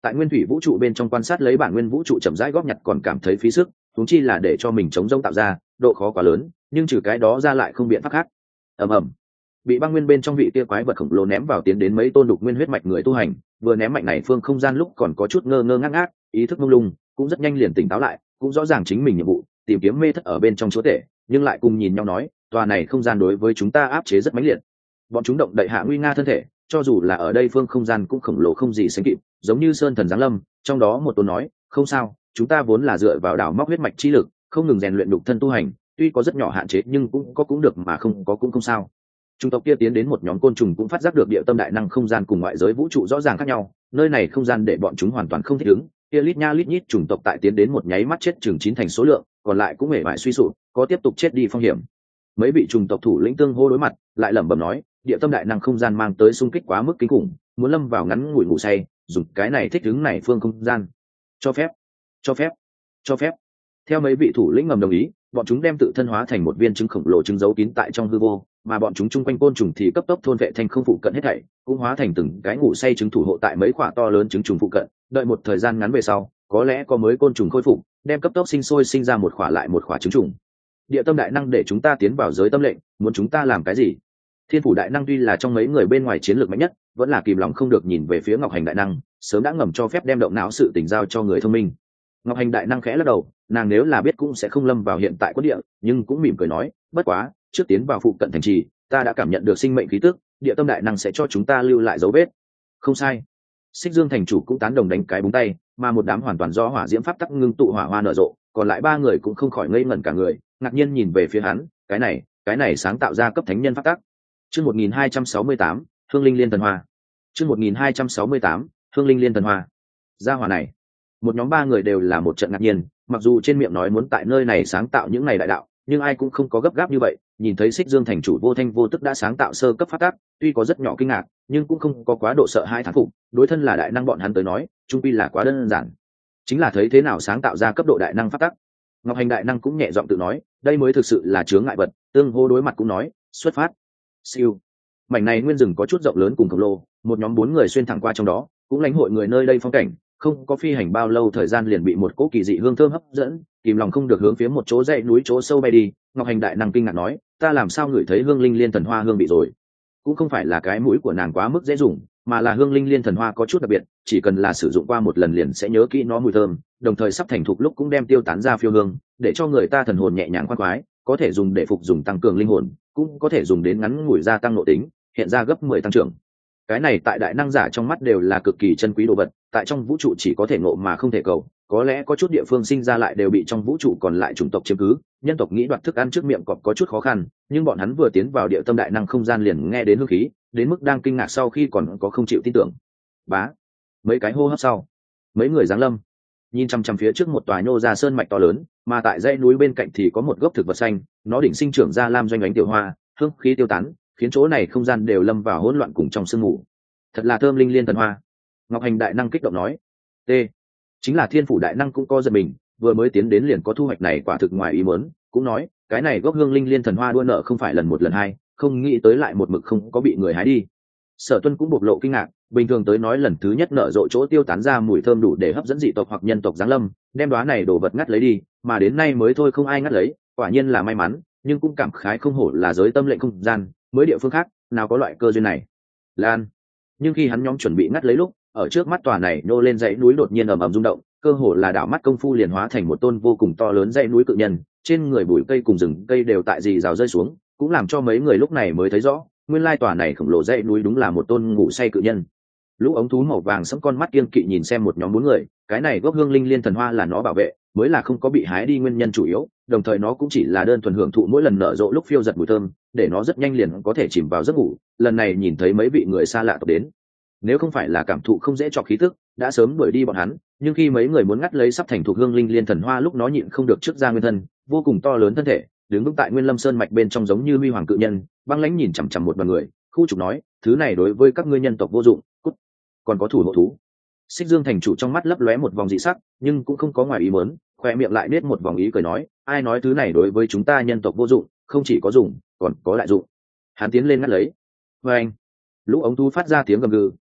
tại nguyên thủy vũ trụ bên trong quan sát lấy bản nguyên vũ trụ chậm rãi góp nhặt còn cảm thấy phí sức, huống chi là để cho mình chống rông tạo ra, độ khó quá lớn, nhưng trừ cái đó ra lại không biện pháp khác. ầm ầm, bị băng nguyên bên trong vị tia quái vật khổng lồ ném vào tiến đến mấy tôn đục nguyên huyết mạch người tu hành, vừa ném mạnh này phương không gian lúc còn có chút ngơ ngơ ngác ngác, ý thức mông lung, cũng rất nhanh liền tỉnh táo lại, cũng rõ ràng chính mình nhiệm vụ, tìm kiếm mê thất ở bên trong chúa tể, nhưng lại cùng nhìn nhau nói, tòa này không gian đối với chúng ta áp chế rất mãnh liệt. Bọn chúng động đậy hạ nguy nga thân thể, cho dù là ở đây phương không gian cũng khổng lồ không gì sánh kịp, giống như sơn thần giáng lâm. Trong đó một tôn nói, không sao, chúng ta vốn là dựa vào đào móc huyết mạch chi lực, không ngừng rèn luyện đục thân tu hành, tuy có rất nhỏ hạn chế nhưng cũng được, mà không có cũng không sao. Trung tộc kia tiến đến một nhóm côn trùng cũng phát giác được địa tâm đại năng không gian cùng ngoại giới vũ trụ rõ ràng khác nhau, nơi này không gian để bọn chúng hoàn toàn không thích ứng. Kia lít nha lít nhít chủng tộc tại tiến đến một nháy mắt chết chừng 9 thành số lượng, còn lại cũng hề bại suy sụp, có tiếp tục chết đi phong hiểm. Mấy vị chủng tộc thủ lĩnh tương hô đối mặt, lại lẩm bẩm nói, địa tâm đại năng không gian mang tới xung kích quá mức kinh khủng, muốn lâm vào ngắn ngủi ngủ say, dùng cái này thích ứng này phương không gian. Cho phép, cho phép, cho phép. Theo mấy vị thủ lĩnh ngầm đồng ý, bọn chúng đem tự thân hóa thành một viên trứng khổng lồ trứng giấu kín tại trong hư vô, mà bọn chúng chung quanh côn trùng thì cấp tốc thôn vệ thành không phụ cận hết thảy, cũng hóa thành từng cái ngủ say trứng thủ hộ tại mấy quả to lớn trứng trùng phụ cận. Đợi một thời gian ngắn về sau, có lẽ có mới côn trùng khôi phục, đem cấp tốc sinh sôi sinh ra một quả lại một quả trứng trùng. Địa tâm đại năng để chúng ta tiến vào giới tâm lệnh, muốn chúng ta làm cái gì? Thiên phủ đại năng tuy là trong mấy người bên ngoài chiến lược mạnh nhất, vẫn là kìm lòng không được nhìn về phía Ngọc Hành đại năng, sớm đã ngầm cho phép đem động não sự tình giao cho người thông minh. Ngọc Hành đại năng khẽ lắc đầu, nàng nếu là biết cũng sẽ không lâm vào hiện tại quân địa, nhưng cũng mỉm cười nói, bất quá, trước tiến vào phụ cận thành trì, ta đã cảm nhận được sinh mệnh khí tức, địa tâm đại năng sẽ cho chúng ta lưu lại dấu vết. Không sai. Xích Dương thành chủ cũng tán đồng đánh cái búng tay, mà một đám hoàn toàn do hỏa diễm pháp tắc ngưng tụ hỏa hoa nở rộ, còn lại ba người cũng không khỏi ngây ngẩn cả người, ngạc nhiên nhìn về phía hắn, cái này sáng tạo ra cấp thánh nhân pháp tắc. Chương 1268, Hương Linh Liên Thần Hoa. Chương 1268, Hương Linh Liên Thần Hoa. Gia hỏa này, một nhóm ba người đều là một trận ngạc nhiên, mặc dù trên miệng nói muốn tại nơi này sáng tạo những này đại đạo, nhưng ai cũng không có gấp gáp như vậy. Nhìn thấy Xích Dương thành chủ vô thanh vô tức đã sáng tạo sơ cấp pháp tắc, tuy có rất nhỏ kinh ngạc, nhưng cũng không có quá độ sợ hãi thán phục. Đối thân là đại năng bọn hắn tới nói, chung quy là quá đơn giản. Chính là thấy thế nào sáng tạo ra cấp độ đại năng pháp tắc. Ngọc Hành đại năng cũng nhẹ giọng tự nói, đây mới thực sự là chướng ngại vật. Tương hô đối mặt cũng nói, xuất phát. Siêu. Mảnh này nguyên rừng có chút rộng lớn cùng khổng lồ, một nhóm 4 người xuyên thẳng qua trong đó, cũng lãnh hội người nơi đây phong cảnh, không có phi hành bao lâu thời gian liền bị một cỗ kỳ dị hương thơm hấp dẫn, kìm lòng không được hướng phía một chỗ dãy núi chỗ sâu bay đi. Ngọc Hành đại năng kinh ngạc nói, ta làm sao ngửi thấy hương linh liên thần hoa hương vị rồi? Cũng không phải là cái mũi của nàng quá mức dễ dùng, mà là hương linh liên thần hoa có chút đặc biệt, chỉ cần là sử dụng qua một lần liền sẽ nhớ kỹ nó mùi thơm, đồng thời sắp thành thục lúc cũng đem tiêu tán ra phiêu hương, để cho người ta thần hồn nhẹ nhàng khoan khoái, có thể dùng để phục dùng tăng cường linh hồn, cũng có thể dùng đến ngắn ngủi gia tăng nội tính, hiện ra gấp 10 tăng trưởng. Cái này tại đại năng giả trong mắt đều là cực kỳ chân quý đồ vật, tại trong vũ trụ chỉ có thể ngộ mà không thể cầu, có lẽ có chút địa phương sinh ra lại đều bị trong vũ trụ còn lại chủng tộc chiếm cứ, nhân tộc nghĩ đoạt thức ăn trước miệng cọp có chút khó khăn, nhưng bọn hắn vừa tiến vào địa tâm đại năng không gian liền nghe đến hương khí, đến mức đang kinh ngạc sau khi còn có không chịu tin tưởng. Bá, mấy cái hô hấp sau, mấy người giáng lâm, nhìn chăm chăm phía trước một tòa nhô ra sơn mạch to lớn, mà tại dãy núi bên cạnh thì có một gốc thực vật xanh, nó đỉnh sinh trưởng ra lam doanh ánh tiểu hoa, hương khí tiêu tán, khiến chỗ này không gian đều lâm vào hỗn loạn cùng trong sương mù. Thật là thơm linh liên thần hoa. Ngọc Hành đại năng kích động nói. T. Chính là Thiên phủ đại năng cũng có giật mình, vừa mới tiến đến liền có thu hoạch này quả thực ngoài ý muốn, cũng nói, cái này gốc hương linh liên thần hoa đua nợ không phải lần một lần hai, không nghĩ tới lại một mực không có bị người hái đi. Sở Tuân cũng bộc lộ kinh ngạc, bình thường tới nói lần thứ nhất nở rộ chỗ tiêu tán ra mùi thơm đủ để hấp dẫn dị tộc hoặc nhân tộc giáng lâm, đem đóa này đồ vật ngắt lấy đi, mà đến nay mới thôi không ai ngắt lấy, quả nhiên là may mắn, nhưng cũng cảm khái không hổ là giới tâm lệnh không gian, mới địa phương khác nào có loại cơ duyên này. Lan. Nhưng khi hắn nhóm chuẩn bị ngắt lấy lúc, ở trước mắt tòa này nô lên dãy núi đột nhiên ầm ầm rung động, cơ hồ là đảo mắt công phu liền hóa thành một tôn vô cùng to lớn dãy núi cự nhân, trên người bụi cây cùng rừng cây đều tại rì rào rơi xuống, cũng làm cho mấy người lúc này mới thấy rõ, nguyên lai tòa này khổng lồ dãy núi đúng là một tôn ngủ say cự nhân. Lũ ống thú màu vàng sẫm con mắt kiêng kỵ nhìn xem một nhóm 4 người, cái này gốc hương linh liên thần hoa là nó bảo vệ, mới là không có bị hái đi nguyên nhân chủ yếu, đồng thời nó cũng chỉ là đơn thuần hưởng thụ mỗi lần nở rộ lúc phiêu giật mùi thơm, để nó rất nhanh liền có thể chìm vào giấc ngủ. Lần này nhìn thấy mấy vị người xa lạ tộc đến, nếu không phải là cảm thụ không dễ chọc khí tức, đã sớm đuổi đi bọn hắn, nhưng khi mấy người muốn ngắt lấy sắp thành thục hương linh liên thần hoa lúc nó nhịn không được trước ra nguyên thân, vô cùng to lớn thân thể, đứng vững tại Nguyên Lâm Sơn mạch bên trong giống như huy hoàng cự nhân, băng lãnh nhìn chằm chằm một đoàn người, khu trục nói, thứ này đối với các ngươi nhân tộc vô dụng, cút. Còn có thủ hộ thú. Xích Dương thành chủ trong mắt lấp lóe một vòng dị sắc, nhưng cũng không có ngoài ý muốn, khoe miệng lại nết một vòng ý cười nói, ai nói thứ này đối với chúng ta nhân tộc vô dụng, không chỉ có dùng, còn có đại dụng. Hắn tiến lên ngắt lấy. Và anh, lũ ống thú phát ra tiếng gầm gừ,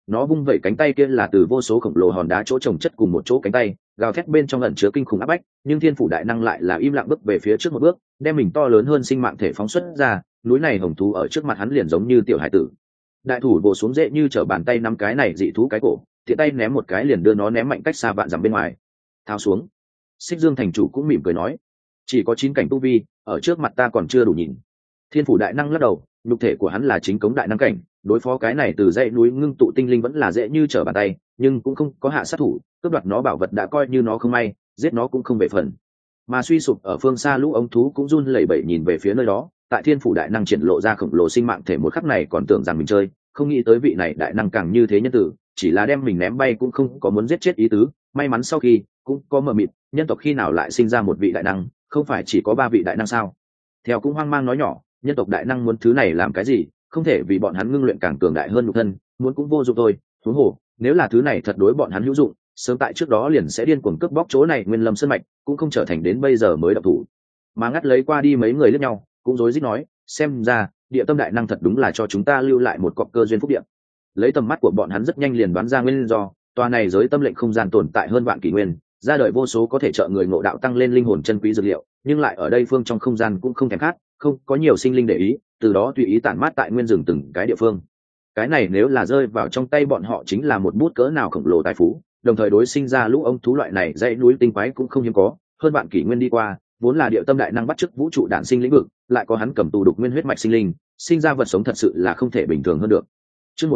nó vung vẩy cánh tay kia là từ vô số khổng lồ hòn đá chỗ trồng chất cùng một chỗ cánh tay, gào thét bên trong ẩn chứa kinh khủng áp bách, nhưng thiên phủ đại năng lại là im lặng bước về phía trước một bước, đem mình to lớn hơn sinh mạng thể phóng xuất ra. Núi này hồng thú ở trước mặt hắn liền giống như tiểu hải tử. Đại thủ vồ xuống dễ như trở bàn tay nắm cái này dị thú cái cổ, tiện tay ném một cái liền đưa nó ném mạnh cách xa vạn dặm bên ngoài. Thao xuống. Xích Dương thành chủ cũng mỉm cười nói, chỉ có 9 cảnh tu vi, ở trước mặt ta còn chưa đủ nhìn. Thiên phủ đại năng lắc đầu, nhục thể của hắn là chính cống đại năng cảnh, đối phó cái này từ dãy núi ngưng tụ tinh linh vẫn là dễ như trở bàn tay, nhưng cũng không có hạ sát thủ, cướp đoạt nó bảo vật đã coi như nó không may, giết nó cũng không về phần. Mà suy sụp ở phương xa lũ ống thú cũng run lẩy bẩy nhìn về phía nơi đó, tại thiên phủ đại năng triển lộ ra khổng lồ sinh mạng thể một khắc này còn tưởng rằng mình chơi, không nghĩ tới vị này đại năng càng như thế nhân tử, chỉ là đem mình ném bay cũng không có muốn giết chết ý tứ. May mắn sau khi cũng có mờ mịt, nhân tộc khi nào lại sinh ra một vị đại năng, không phải chỉ có 3 vị đại năng sao? Theo cũng hoang mang nói nhỏ, nhân tộc đại năng muốn thứ này làm cái gì, không thể vì bọn hắn ngưng luyện càng cường đại hơn nhục thân, muốn cũng vô dụng thôi. Huống hồ nếu là thứ này thật đối bọn hắn hữu dụng, sớm tại trước đó liền sẽ điên cuồng cướp bóc chỗ này nguyên lâm sơn mạch, cũng không trở thành đến bây giờ mới động thủ. Mà ngắt lấy qua đi mấy người lẫn nhau cũng rối rít nói, xem ra địa tâm đại năng thật đúng là cho chúng ta lưu lại một cọc cơ duyên phúc địa. Lấy tầm mắt của bọn hắn rất nhanh liền đoán ra nguyên do, tòa này giới tâm lệnh không gian tồn tại hơn vạn kỷ nguyên, ra đời vô số có thể trợ người ngộ đạo tăng lên linh hồn chân quý dược liệu, nhưng lại ở đây phương trong không gian cũng không thèm khát, không có nhiều sinh linh để ý, từ đó tùy ý tản mát tại nguyên rừng từng cái địa phương. Cái này nếu là rơi vào trong tay bọn họ chính là một bút cỡ nào khổng lồ tài phú, đồng thời đối sinh ra lũ ống thú loại này dãy núi tinh quái cũng không hiếm có. Hơn vạn kỷ nguyên đi qua, vốn là địa tâm đại năng bắt chước vũ trụ đản sinh lĩnh vực, lại có hắn cầm tù đục nguyên huyết mạch sinh linh, sinh ra vật sống thật sự là không thể bình thường hơn được. Chương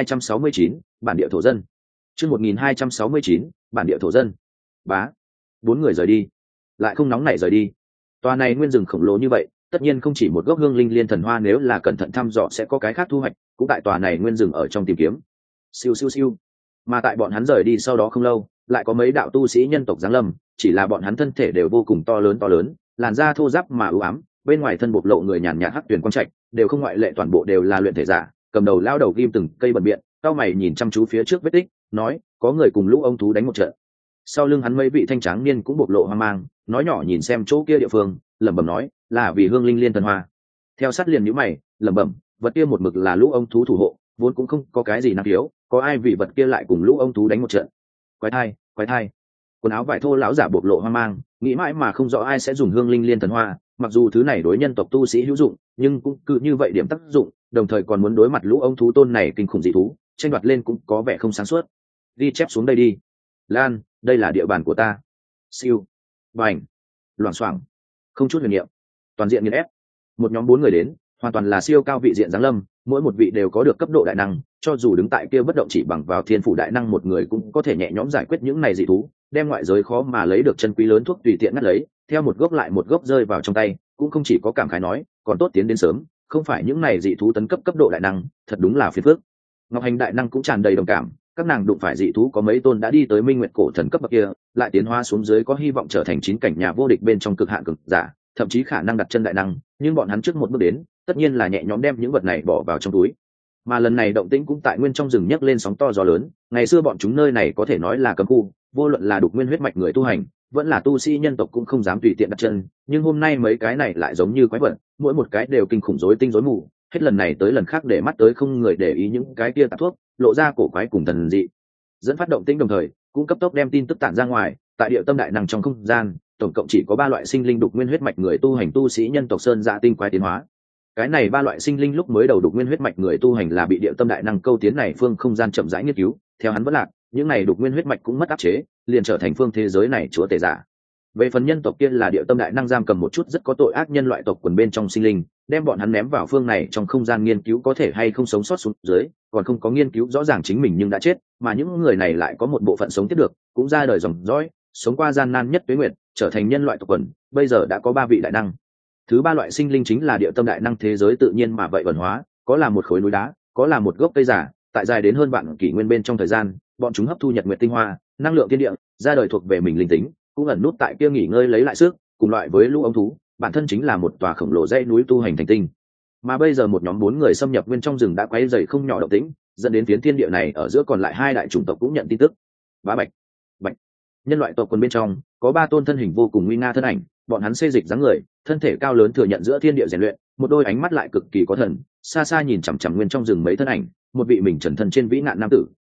1269, bản địa thổ dân. Chương 1269, bản địa thổ dân. Bá. 4 người rời đi, lại không nóng nảy rời đi. Tòa này nguyên rừng khổng lồ như vậy, tất nhiên không chỉ một gốc hương linh liên thần hoa, nếu là cẩn thận thăm dò sẽ có cái khác thu hoạch, cũng tại tòa này nguyên rừng ở trong tìm kiếm. Siêu siêu siêu. Mà tại bọn hắn rời đi sau đó không lâu, lại có mấy đạo tu sĩ nhân tộc giáng lâm, chỉ là bọn hắn thân thể đều vô cùng to lớn, làn da thô ráp mà u ám, bên ngoài thân bộc lộ người nhàn nhạt hắc tuyển quang trạch, đều không ngoại lệ toàn bộ đều là luyện thể giả, cầm đầu lao đầu ghim từng cây bẩn biện, cao mày nhìn chăm chú phía trước vết tích, nói, có người cùng lũ ông thú đánh một trận. Sau lưng hắn mấy vị thanh tráng niên cũng bộc lộ hoang mang, nói nhỏ nhìn xem chỗ kia địa phương, lẩm bẩm nói, là vì hương linh liên thần hoa. Theo sát liền nhíu mày, lẩm bẩm, vật kia một mực là lũ ông thú thủ hộ, vốn cũng không có cái gì năng khiếu, có ai vì vật kia lại cùng lũ ông thú đánh một trận? Quái thai. Quần áo vải thô lão giả bộc lộ hoang mang, nghĩ mãi mà không rõ ai sẽ dùng hương linh liên thần hoa, mặc dù thứ này đối nhân tộc tu sĩ hữu dụng, nhưng cũng cứ như vậy điểm tác dụng, đồng thời còn muốn đối mặt lũ ông thú tôn này kinh khủng dị thú, tranh đoạt lên cũng có vẻ không sáng suốt. Ghi chép xuống đây đi. Lan, đây là địa bàn của ta. Siêu. Bành. Loảng xoảng. Không chút huyền niệm. Toàn diện nghiền ép. Một nhóm 4 người đến, hoàn toàn là siêu cao vị diện giáng lâm, mỗi một vị đều có được cấp độ đại năng, cho dù đứng tại kia bất động chỉ bằng vào thiên phủ đại năng một người cũng có thể nhẹ nhõm giải quyết những này dị thú, đem ngoại giới khó mà lấy được chân quý lớn thuốc tùy tiện ngắt lấy, theo một gốc lại một gốc rơi vào trong tay, cũng không chỉ có cảm khái nói, còn tốt tiến đến sớm, không phải những này dị thú tấn cấp cấp độ đại năng, thật đúng là phiền phức. Ngọc Hành đại năng cũng tràn đầy đồng cảm, các nàng đụng phải dị thú có mấy tôn đã đi tới minh nguyệt cổ thần cấp bậc kia, lại tiến hóa xuống dưới có hy vọng trở thành 9 cảnh nhà vô địch bên trong cực hạn cực giả, thậm chí khả năng đặt chân đại năng, nhưng bọn hắn trước một bước đến, tất nhiên là nhẹ nhõm đem những vật này bỏ vào trong túi. Mà lần này động tĩnh cũng tại nguyên trong rừng nhấc lên sóng to gió lớn, ngày xưa bọn chúng nơi này có thể nói là cấm khu, vô luận là đục nguyên huyết mạch người tu hành, vẫn là tu sĩ nhân tộc cũng không dám tùy tiện đặt chân, nhưng hôm nay mấy cái này lại giống như quái vật, mỗi một cái đều kinh khủng rối tinh rối mù, hết lần này tới lần khác để mắt tới không người để ý những cái kia tạp thuốc, lộ ra cổ quái cùng thần dị. Dẫn phát động tĩnh đồng thời, cũng cấp tốc đem tin tức tản ra ngoài, tại địa tâm đại năng trong không gian, tổng cộng chỉ có 3 loại sinh linh đục nguyên huyết mạch người tu hành tu sĩ nhân tộc sơn dạ tinh quái tiến hóa. Cái này 3 loại sinh linh lúc mới đầu đục nguyên huyết mạch người tu hành là bị địa tâm đại năng câu tiến này phương không gian chậm rãi nghiên cứu, theo hắn vẫn lạc, những này đục nguyên huyết mạch cũng mất áp chế, liền trở thành phương thế giới này chúa tể giả. Về phần nhân tộc kia là địa tâm đại năng giam cầm một chút rất có tội ác nhân loại tộc quần bên trong sinh linh, đem bọn hắn ném vào phương này trong không gian nghiên cứu có thể hay không sống sót xuống dưới, còn không có nghiên cứu rõ ràng chính mình nhưng đã chết, mà những người này lại có một bộ phận sống tiếp được, cũng ra đời dòng dõi, sống qua gian nan nhất tuế nguyệt, trở thành nhân loại tộc quần, bây giờ đã có 3 vị đại năng. Thứ 3 loại sinh linh chính là địa tâm đại năng thế giới tự nhiên mà vậy vận hóa, có là một khối núi đá, có là một gốc cây giả, tại dài đến hơn vạn kỷ nguyên bên trong thời gian, bọn chúng hấp thu nhật nguyệt tinh hoa, năng lượng thiên địa, ra đời thuộc về mình linh tính, cũng ẩn nút tại kia nghỉ ngơi lấy lại sức, cùng loại với lũ ống thú, bản thân chính là một tòa khổng lồ dãy núi tu hành thành tinh. Mà bây giờ một nhóm 4 người xâm nhập nguyên trong rừng đã quấy rầy không nhỏ động tĩnh, dẫn đến phiến thiên địa này ở giữa còn lại 2 đại chủng tộc cũng nhận tin tức. Bá bạch, bạch. Nhân loại tộc quần bên trong có 3 tôn thân hình vô cùng nguy nga thân ảnh, bọn hắn xê dịch dáng người, thân thể cao lớn thừa nhận giữa thiên địa rèn luyện, một đôi ánh mắt lại cực kỳ có thần, xa xa nhìn chằm chằm nguyên trong rừng mấy thân ảnh, một vị mình trần thân trên vĩ nạn nam tử,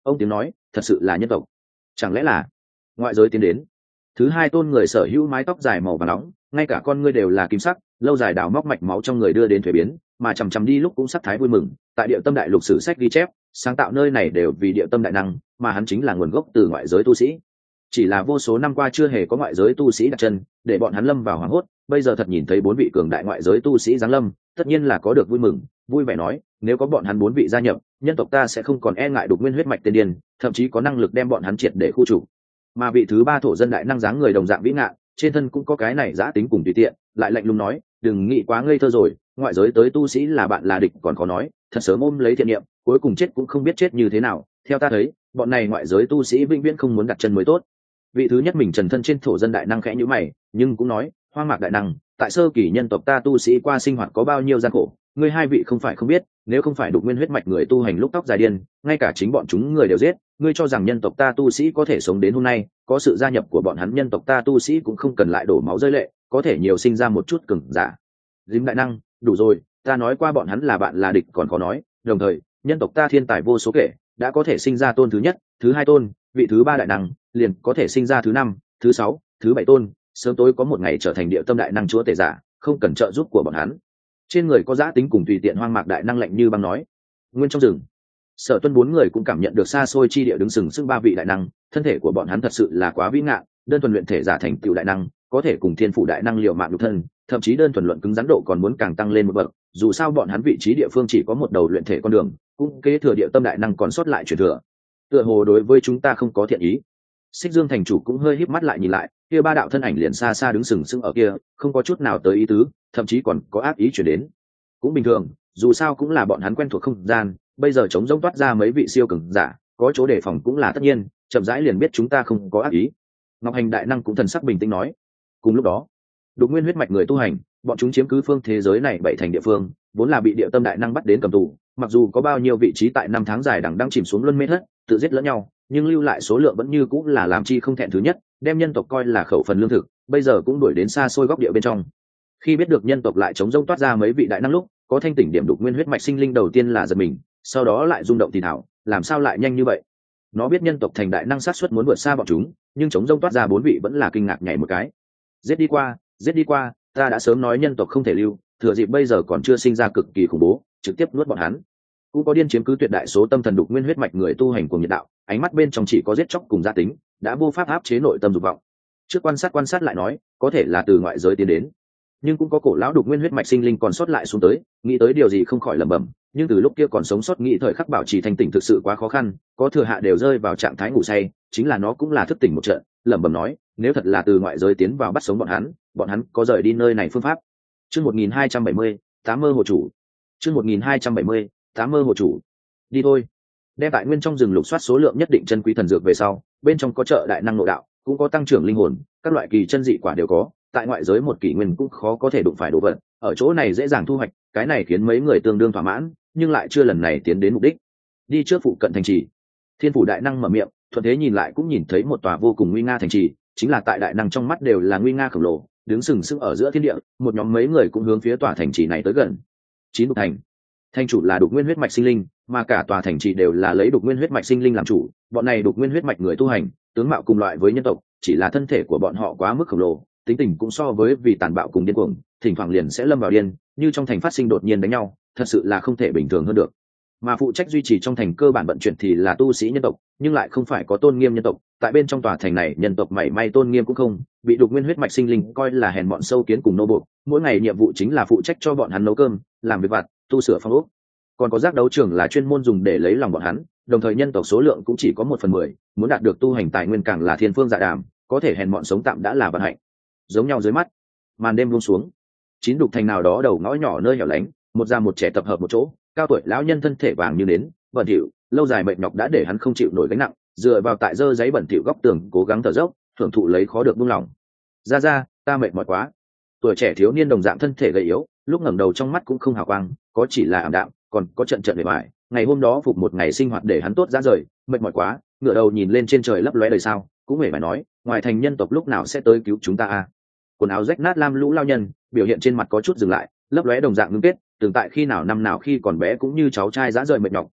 Ông tiếng nói thật sự là nhân tộc, chẳng lẽ là ngoại giới tiến đến? Thứ hai tôn người sở hữu mái tóc dài màu vàng nóng, ngay cả con ngươi đều là kim sắc, lâu dài đào móc mạch máu trong người đưa đến thuế biến, mà chằm chằm đi lúc cũng sắc thái vui mừng. Tại địa tâm đại lục sử sách ghi chép, sáng tạo nơi này đều vì địa tâm đại năng, mà hắn chính là nguồn gốc từ ngoại giới tu sĩ. Chỉ là vô số năm qua chưa hề có ngoại giới tu sĩ đặt chân, để bọn hắn lâm vào hoảng hốt. Bây giờ thật nhìn thấy 4 vị cường đại ngoại giới tu sĩ giáng lâm, tất nhiên là có được vui mừng, vui vẻ nói, nếu có bọn hắn 4 vị gia nhập, nhân tộc ta sẽ không còn e ngại đục nguyên huyết mạch tiên điên, thậm chí có năng lực đem bọn hắn triệt để khu trục. Mà vị thứ 3 thổ dân đại năng dáng người đồng dạng vĩ ngạn, trên thân cũng có cái này giã tính cùng tùy tiện, lại lạnh lùng nói, đừng nghĩ quá ngây thơ rồi, ngoại giới tới tu sĩ là bạn là địch còn khó nói, thật sớm ôm lấy thiện niệm, cuối cùng chết cũng không biết chết như thế nào. Theo ta thấy, bọn này ngoại giới tu sĩ vĩnh viễn không muốn đặt chân mới tốt. Vị thứ nhất mình trần thân trên thổ dân đại năng khẽ nhíu mày, nhưng cũng nói, Hoang Mạc đại năng, tại sơ kỳ nhân tộc ta tu sĩ qua sinh hoạt có bao nhiêu gian khổ, ngươi hai vị không phải không biết, nếu không phải đục nguyên huyết mạch người tu hành lúc tóc dài điên, ngay cả chính bọn chúng người đều giết, ngươi cho rằng nhân tộc ta tu sĩ có thể sống đến hôm nay, có sự gia nhập của bọn hắn nhân tộc ta tu sĩ cũng không cần lại đổ máu rơi lệ, có thể nhiều sinh ra một chút cường giả. Dím đại năng, đủ rồi, ta nói qua bọn hắn là bạn là địch còn khó nói, đồng thời, nhân tộc ta thiên tài vô số kể, đã có thể sinh ra tôn thứ nhất, thứ hai tôn, vị thứ 3 đại năng, liền có thể sinh ra thứ 5, thứ 6, thứ 7 tôn, sớm tối có một ngày trở thành địa tâm đại năng chúa tể giả, không cần trợ giúp của bọn hắn. Trên người có giá tính cùng tùy tiện Hoang Mạc đại năng lạnh như băng nói. Nguyên trong rừng, Sở Tuân 4 người cũng cảm nhận được xa xôi chi địa đứng sừng sững 3 vị đại năng, thân thể của bọn hắn thật sự là quá vĩ ngạn, đơn thuần luyện thể giả thành tựu đại năng, có thể cùng thiên phủ đại năng liều mạng nhục thân, thậm chí đơn thuần luận cứng rắn độ còn muốn càng tăng lên một bậc, dù sao bọn hắn vị trí địa phương chỉ có một đầu luyện thể con đường, cũng kế thừa địa tâm đại năng còn sót lại truyền thừa. Tựa hồ đối với chúng ta không có thiện ý. Xích Dương thành chủ cũng hơi híp mắt lại nhìn lại, kia 3 đạo thân ảnh liền xa xa đứng sừng sững ở kia, không có chút nào tới ý tứ, thậm chí còn có ác ý chuyển đến. Cũng bình thường, dù sao cũng là bọn hắn quen thuộc không gian, bây giờ chống rông toát ra mấy vị siêu cường giả, có chỗ đề phòng cũng là tất nhiên, chậm rãi liền biết chúng ta không có ác ý. Ngọc Hành đại năng cũng thần sắc bình tĩnh nói. Cùng lúc đó, đục nguyên huyết mạch người tu hành, bọn chúng chiếm cứ phương thế giới này 7 thành địa phương, vốn là bị địa tâm đại năng bắt đến cầm tù, mặc dù có bao nhiêu vị trí tại 5 tháng dài đằng đang chìm xuống luân mê thất, tự giết lẫn nhau, nhưng lưu lại số lượng vẫn như cũng là làm chi không thẹn thứ nhất, đem nhân tộc coi là khẩu phần lương thực, bây giờ cũng đuổi đến xa xôi góc địa bên trong. Khi biết được nhân tộc lại chống rông toát ra mấy vị đại năng lúc, có thanh tỉnh điểm đục nguyên huyết mạch sinh linh đầu tiên là giật mình, sau đó lại rung động thì thảo, làm sao lại nhanh như vậy? Nó biết nhân tộc thành đại năng sát suất muốn vượt xa bọn chúng, nhưng chống rông toát ra 4 vị vẫn là kinh ngạc nhảy một cái. Giết đi qua, ta đã sớm nói nhân tộc không thể lưu, thừa dịp bây giờ còn chưa sinh ra cực kỳ khủng bố, trực tiếp nuốt bọn hắn. Cũng có điên chiếm cứ tuyệt đại số tâm thần đục nguyên huyết mạch người tu hành của nhiệt đạo, ánh mắt bên trong chỉ có giết chóc cùng gia tính, đã vô pháp áp chế nội tâm dục vọng. Trước quan sát lại nói, có thể là từ ngoại giới tiến đến, nhưng cũng có cổ lão đục nguyên huyết mạch sinh linh còn sót lại xuống tới, nghĩ tới điều gì không khỏi lẩm bẩm, nhưng từ lúc kia còn sống sót nghĩ thời khắc bảo trì thanh tỉnh thực sự quá khó khăn, có thừa hạ đều rơi vào trạng thái ngủ say, chính là nó cũng là thức tỉnh một trận, lẩm bẩm nói, nếu thật là từ ngoại giới tiến vào bắt sống bọn hắn có rời đi nơi này phương pháp. Chương 1270, Tám mơ hồ chủ. Chương 1270, Tám mơ hồ chủ. Đi thôi. Đem tại nguyên trong rừng lục soát số lượng nhất định chân quý thần dược về sau, bên trong có chợ đại năng nội đạo, cũng có tăng trưởng linh hồn, các loại kỳ chân dị quả đều có, tại ngoại giới một kỷ nguyên cũng khó có thể đụng phải đồ vật, ở chỗ này dễ dàng thu hoạch, cái này khiến mấy người tương đương thỏa mãn, nhưng lại chưa lần này tiến đến mục đích. Đi trước phụ cận thành trì. Thiên phủ đại năng mở miệng, thuận thế nhìn lại cũng nhìn thấy một tòa vô cùng nguy nga thành trì, chính là tại đại năng trong mắt đều là nguy nga khổng lồ, đứng sừng sững ở giữa thiên địa, một nhóm mấy người cũng hướng phía tòa thành trì này tới gần. Chín đục thành. Thành chủ là đục nguyên huyết mạch sinh linh, mà cả tòa thành trì đều là lấy đục nguyên huyết mạch sinh linh làm chủ, bọn này đục nguyên huyết mạch người tu hành, tướng mạo cùng loại với nhân tộc, chỉ là thân thể của bọn họ quá mức khổng lồ, tính tình cũng so với vì tàn bạo cùng điên cuồng, thỉnh thoảng liền sẽ lâm vào điên, như trong thành phát sinh đột nhiên đánh nhau, thật sự là không thể bình thường hơn được. Mà phụ trách duy trì trong thành cơ bản vận chuyển thì là tu sĩ nhân tộc, nhưng lại không phải có tôn nghiêm nhân tộc, tại bên trong tòa thành này nhân tộc mảy may tôn nghiêm cũng không, bị đục nguyên huyết mạch sinh linh coi là hèn bọn sâu kiến cùng nô buộc, mỗi ngày nhiệm vụ chính là phụ trách cho bọn hắn nấu cơm, làm việc vặt, tu sửa phòng ốc. Còn có giác đấu trường là chuyên môn dùng để lấy lòng bọn hắn, đồng thời nhân tộc số lượng cũng chỉ có 1/10, muốn đạt được tu hành tài nguyên càng là thiên phương dạ đàm, có thể hèn bọn sống tạm đã là vận hạnh. Giống nhau dưới mắt, màn đêm buông xuống, chín đục thành nào đó đầu ngõ nhỏ nơi hẻo lánh, một già một trẻ tập hợp một chỗ, cao tuổi lão nhân thân thể vàng như nến, bẩn thỉu, lâu dài mệt nhọc đã để hắn không chịu nổi gánh nặng, dựa vào tại dơ giấy bẩn thỉu góc tường cố gắng thở dốc, thưởng thụ lấy khó được buông lỏng. Ra, ta mệt mỏi quá. Tuổi trẻ thiếu niên đồng dạng thân thể gầy yếu, lúc ngẩng đầu trong mắt cũng không hào quang, có chỉ là ảm đạm, còn có trận bề ngoài. Ngày hôm đó phục một ngày sinh hoạt để hắn tốt ra rời, mệt mỏi quá, ngửa đầu nhìn lên trên trời lấp lóe đời sao, cũng mệt mỏi nói, ngoài thành nhân tộc lúc nào sẽ tới cứu chúng ta à? Quần áo rách nát lam lũ lao nhân, biểu hiện trên mặt có chút dừng lại, lấp lóe đồng dạng ngưng kết, từng tại khi nào năm nào khi còn bé cũng như cháu trai dã rời mệt nhọc,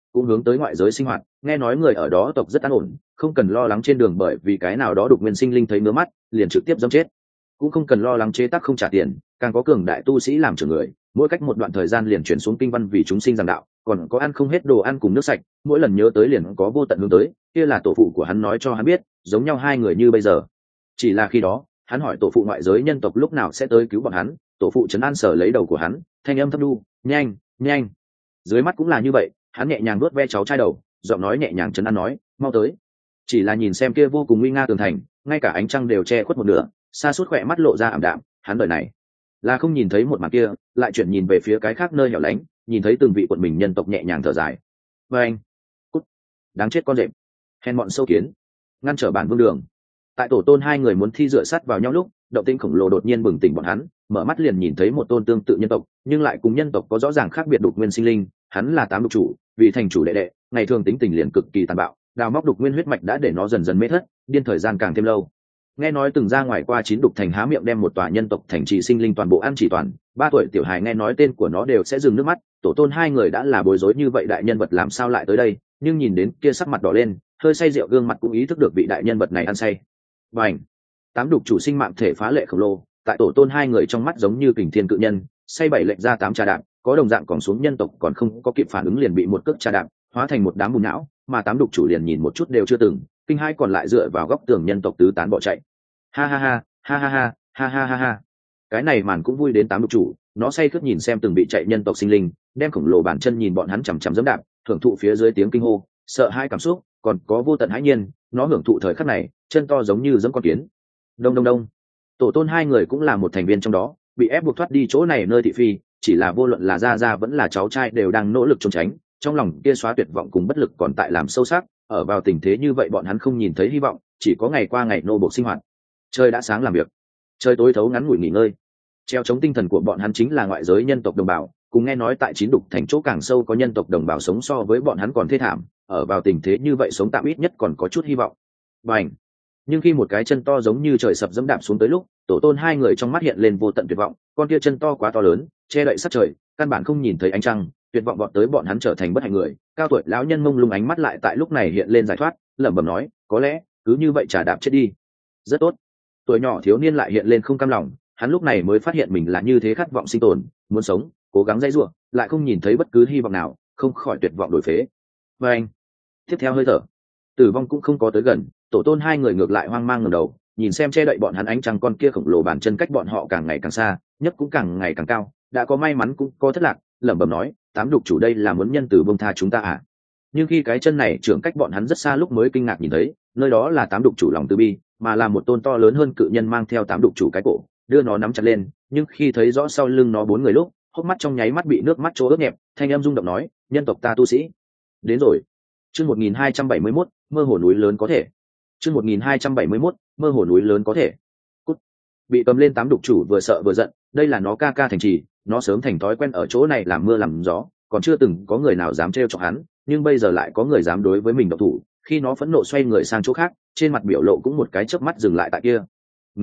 cũng hướng tới ngoại giới sinh hoạt, nghe nói người ở đó tộc rất an ổn, không cần lo lắng trên đường bởi vì cái nào đó đục nguyên sinh linh thấy ngứa mắt liền trực tiếp giẫm chết, cũng không cần lo lắng chế tác không trả tiền, càng có cường đại tu sĩ làm trưởng người, mỗi cách một đoạn thời gian liền chuyển xuống kinh văn vì chúng sinh giảng đạo, còn có ăn không hết đồ ăn cùng nước sạch, mỗi lần nhớ tới liền có vô tận hướng tới, kia là tổ phụ của hắn nói cho hắn biết, giống nhau hai người như bây giờ. Chỉ là khi đó hắn hỏi tổ phụ ngoại giới nhân tộc lúc nào sẽ tới cứu bọn hắn, tổ phụ trấn an sở lấy đầu của hắn, thanh âm thấp đu, nhanh nhanh. Dưới mắt cũng là như vậy, hắn nhẹ nhàng nuốt ve cháu trai đầu, giọng nói nhẹ nhàng trấn an nói, mau tới. Chỉ là nhìn xem kia vô cùng nguy nga tường thành, ngay cả ánh trăng đều che khuất một nửa, xa suốt khỏe mắt lộ ra ảm đạm, hắn đời này là không nhìn thấy một màn kia, lại chuyển nhìn về phía cái khác nơi hẻo lánh, nhìn thấy từng vị quận mình nhân tộc nhẹ nhàng thở dài. Và anh, cút, đáng chết con rệp, hèn bọn sâu kiến, ngăn trở bản vương đường. Tại tổ tôn hai người muốn thi dựa sát vào nhau lúc, động tĩnh khổng lồ đột nhiên bừng tỉnh bọn hắn, mở mắt liền nhìn thấy một tôn tương tự nhân tộc, nhưng lại cùng nhân tộc có rõ ràng khác biệt đục nguyên sinh linh. Hắn là tám đục chủ, vì thành chủ đệ đệ, ngày thường tính tình liền cực kỳ tàn bạo, đào móc đục nguyên huyết mạch đã để nó dần dần mê thất, điên thời gian càng thêm lâu. Nghe nói từng ra ngoài qua 9 đục thành há miệng đem một tòa nhân tộc thành trì sinh linh toàn bộ ăn chỉ toàn, 3 tuổi tiểu hài nghe nói tên của nó đều sẽ dừng nước mắt. Tổ tôn hai người đã là bối rối như vậy, đại nhân vật làm sao lại tới đây, nhưng nhìn đến kia sắc mặt đỏ lên, hơi say rượu gương mặt cũng ý thức được vị đại nhân vật này ăn say. Bành, tám đục chủ sinh mạng thể phá lệ khổng lồ, tại tổ tôn hai người trong mắt giống như kình thiên cự nhân, say bảy lệnh ra 8 trà đạp, có đồng dạng còn xuống nhân tộc còn không có kịp phản ứng liền bị một cước trà đạp hóa thành một đám bùn não, mà tám đục chủ liền nhìn một chút đều chưa từng, kinh hai còn lại dựa vào góc tường nhân tộc tứ tán bỏ chạy. Ha ha ha, ha ha ha, ha ha ha ha. Cái này màn cũng vui đến tám đục chủ, nó say khướt nhìn xem từng bị chạy nhân tộc sinh linh, đem khổng lồ bàn chân nhìn bọn hắn chằm chằm giẫm đạp, hưởng thụ phía dưới tiếng kinh hô, sợ hai cảm xúc, còn có vô tận hãi nhiên, nó hưởng thụ thời khắc này, chân to giống như giẫm con kiến. Đông đông đông. Tổ tôn hai người cũng là một thành viên trong đó, bị ép buộc thoát đi chỗ này nơi thị phi, chỉ là vô luận là gia gia vẫn là cháu trai đều đang nỗ lực trốn tránh, trong lòng kia xóa tuyệt vọng cùng bất lực còn tại làm sâu sắc, ở vào tình thế như vậy bọn hắn không nhìn thấy hy vọng, chỉ có ngày qua ngày nô bộc sinh hoạt. Trời đã sáng làm việc, trời tối thấu ngắn ngủi nghỉ ngơi. Treo chống tinh thần của bọn hắn chính là ngoại giới nhân tộc đồng bào, cùng nghe nói tại 9 đục thành chỗ càng sâu có nhân tộc đồng bào sống so với bọn hắn còn thê thảm, ở vào tình thế như vậy sống tạm ít nhất còn có chút hy vọng. Bành. Nhưng khi một cái chân to giống như trời sập dẫm đạp xuống tới lúc, tổ tôn hai người trong mắt hiện lên vô tận tuyệt vọng, con kia chân to quá to lớn, che đậy sát trời, căn bản không nhìn thấy ánh trăng, tuyệt vọng bọn tới bọn hắn trở thành bất hạnh người. Cao tuổi lão nhân mông lung ánh mắt lại tại lúc này hiện lên giải thoát, lẩm bẩm nói, có lẽ cứ như vậy trả đạp chết đi. Rất tốt. Tuổi nhỏ thiếu niên lại hiện lên không cam lòng, hắn lúc này mới phát hiện mình là như thế khát vọng sinh tồn, muốn sống, cố gắng dãy rủa, lại không nhìn thấy bất cứ hy vọng nào, không khỏi tuyệt vọng đổi phế. Và anh, tiếp theo hơi thở, tử vong cũng không có tới gần, tổ tôn hai người ngược lại hoang mang ngẩng đầu, nhìn xem che đậy bọn hắn ánh trăng con kia khổng lồ bàn chân cách bọn họ càng ngày càng xa, nhấc cũng càng ngày càng cao, đã có may mắn cũng có thất lạc, lẩm bẩm nói, tám đục chủ đây là muốn nhân từ buông tha chúng ta à? Nhưng khi cái chân này trưởng cách bọn hắn rất xa lúc mới kinh ngạc nhìn thấy, nơi đó là tám đục chủ lòng từ bi, mà là một tôn to lớn hơn cự nhân mang theo tám đục chủ cái cổ, đưa nó nắm chặt lên, nhưng khi thấy rõ sau lưng nó 4 người lúc, hốc mắt trong nháy mắt bị nước mắt chỗ ướt nhẹp, thanh âm rung động nói, nhân tộc ta tu sĩ đến rồi. Chương 1271, mơ hồ núi lớn có thể. Chương 1271, mơ hồ núi lớn có thể. Cút. Bị cầm lên tám đục chủ vừa sợ vừa giận, đây là nó ca ca thành trì, nó sớm thành thói quen ở chỗ này làm mưa làm gió, còn chưa từng có người nào dám trêu chọc hắn, nhưng bây giờ lại có người dám đối với mình động thủ. Khi nó phẫn nộ xoay người sang chỗ khác, trên mặt biểu lộ cũng một cái chớp mắt dừng lại tại kia.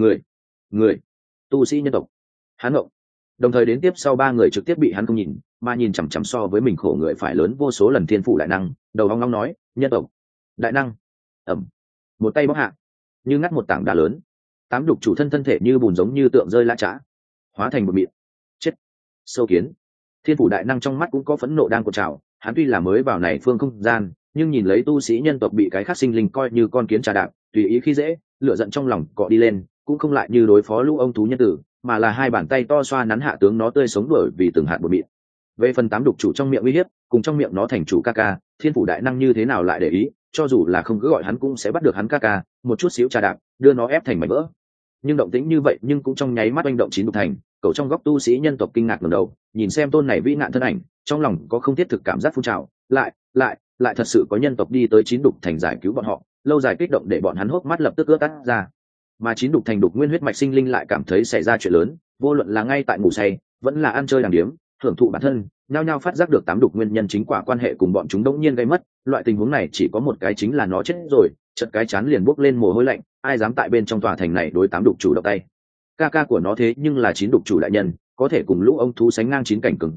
Người, tu sĩ nhân tộc. Hắn ngộng. Đồng thời đến tiếp sau 3 người trực tiếp bị hắn không nhìn, mà nhìn chằm chằm so với mình khổ người phải lớn vô số lần thiên phụ đại năng, đầu ong long nói, nhân tộc, đại năng. Ẩm. Một tay bóc hạ, như ngắt một tảng đá lớn. Tám đục chủ thân thể như bùn giống như tượng rơi lã chã, hóa thành một mịn. Chết. Sâu kiến. Thiên phủ đại năng trong mắt cũng có phẫn nộ đang cột trào, hắn tuy là mới vào này phương không gian, nhưng nhìn lấy tu sĩ nhân tộc bị cái khác sinh linh coi như con kiến trà đạp, tùy ý khi dễ, lửa giận trong lòng cọ đi lên, cũng không lại như đối phó lũ ông thú nhân tử, mà là hai bàn tay to xoa nắn hạ tướng nó tươi sống đuổi vì từng hạt bột mịn. Về phần tám đục chủ trong miệng uy hiếp, cùng trong miệng nó thành chủ ca ca, thiên phủ đại năng như thế nào lại để ý, cho dù là không cứ gọi hắn cũng sẽ bắt được hắn ca ca, một chút xíu trà đạp, đưa nó ép thành mảnh vỡ. Nhưng động tĩnh như vậy nhưng cũng trong nháy mắt oanh động 9 đục thành, cậu trong góc tu sĩ nhân tộc kinh ngạc ngẩng đầu, nhìn xem tôn này vĩ nạn thân ảnh, trong lòng có không thiết thực cảm giác phun trào, lại thật sự có nhân tộc đi tới 9 đục thành giải cứu bọn họ, lâu dài kích động để bọn hắn hốc mắt lập tức ướt át ra. Mà 9 đục thành đục nguyên huyết mạch sinh linh lại cảm thấy xảy ra chuyện lớn, vô luận là ngay tại ngủ say, vẫn là ăn chơi đàng điếm, hưởng thụ bản thân, nhao nhao phát giác được 8 đục nguyên nhân chính quả quan hệ cùng bọn chúng đống nhiên gây mất, loại tình huống này chỉ có một cái chính là nó chết rồi, chợt cái chán liền bốc lên mồ hôi lạnh, ai dám tại bên trong tòa thành này đối 8 đục chủ động tay. Ca ca của nó thế nhưng là 9 đục chủ đại nhân, có thể cùng lũ ông thú sánh ngang 9 cảnh cường giả,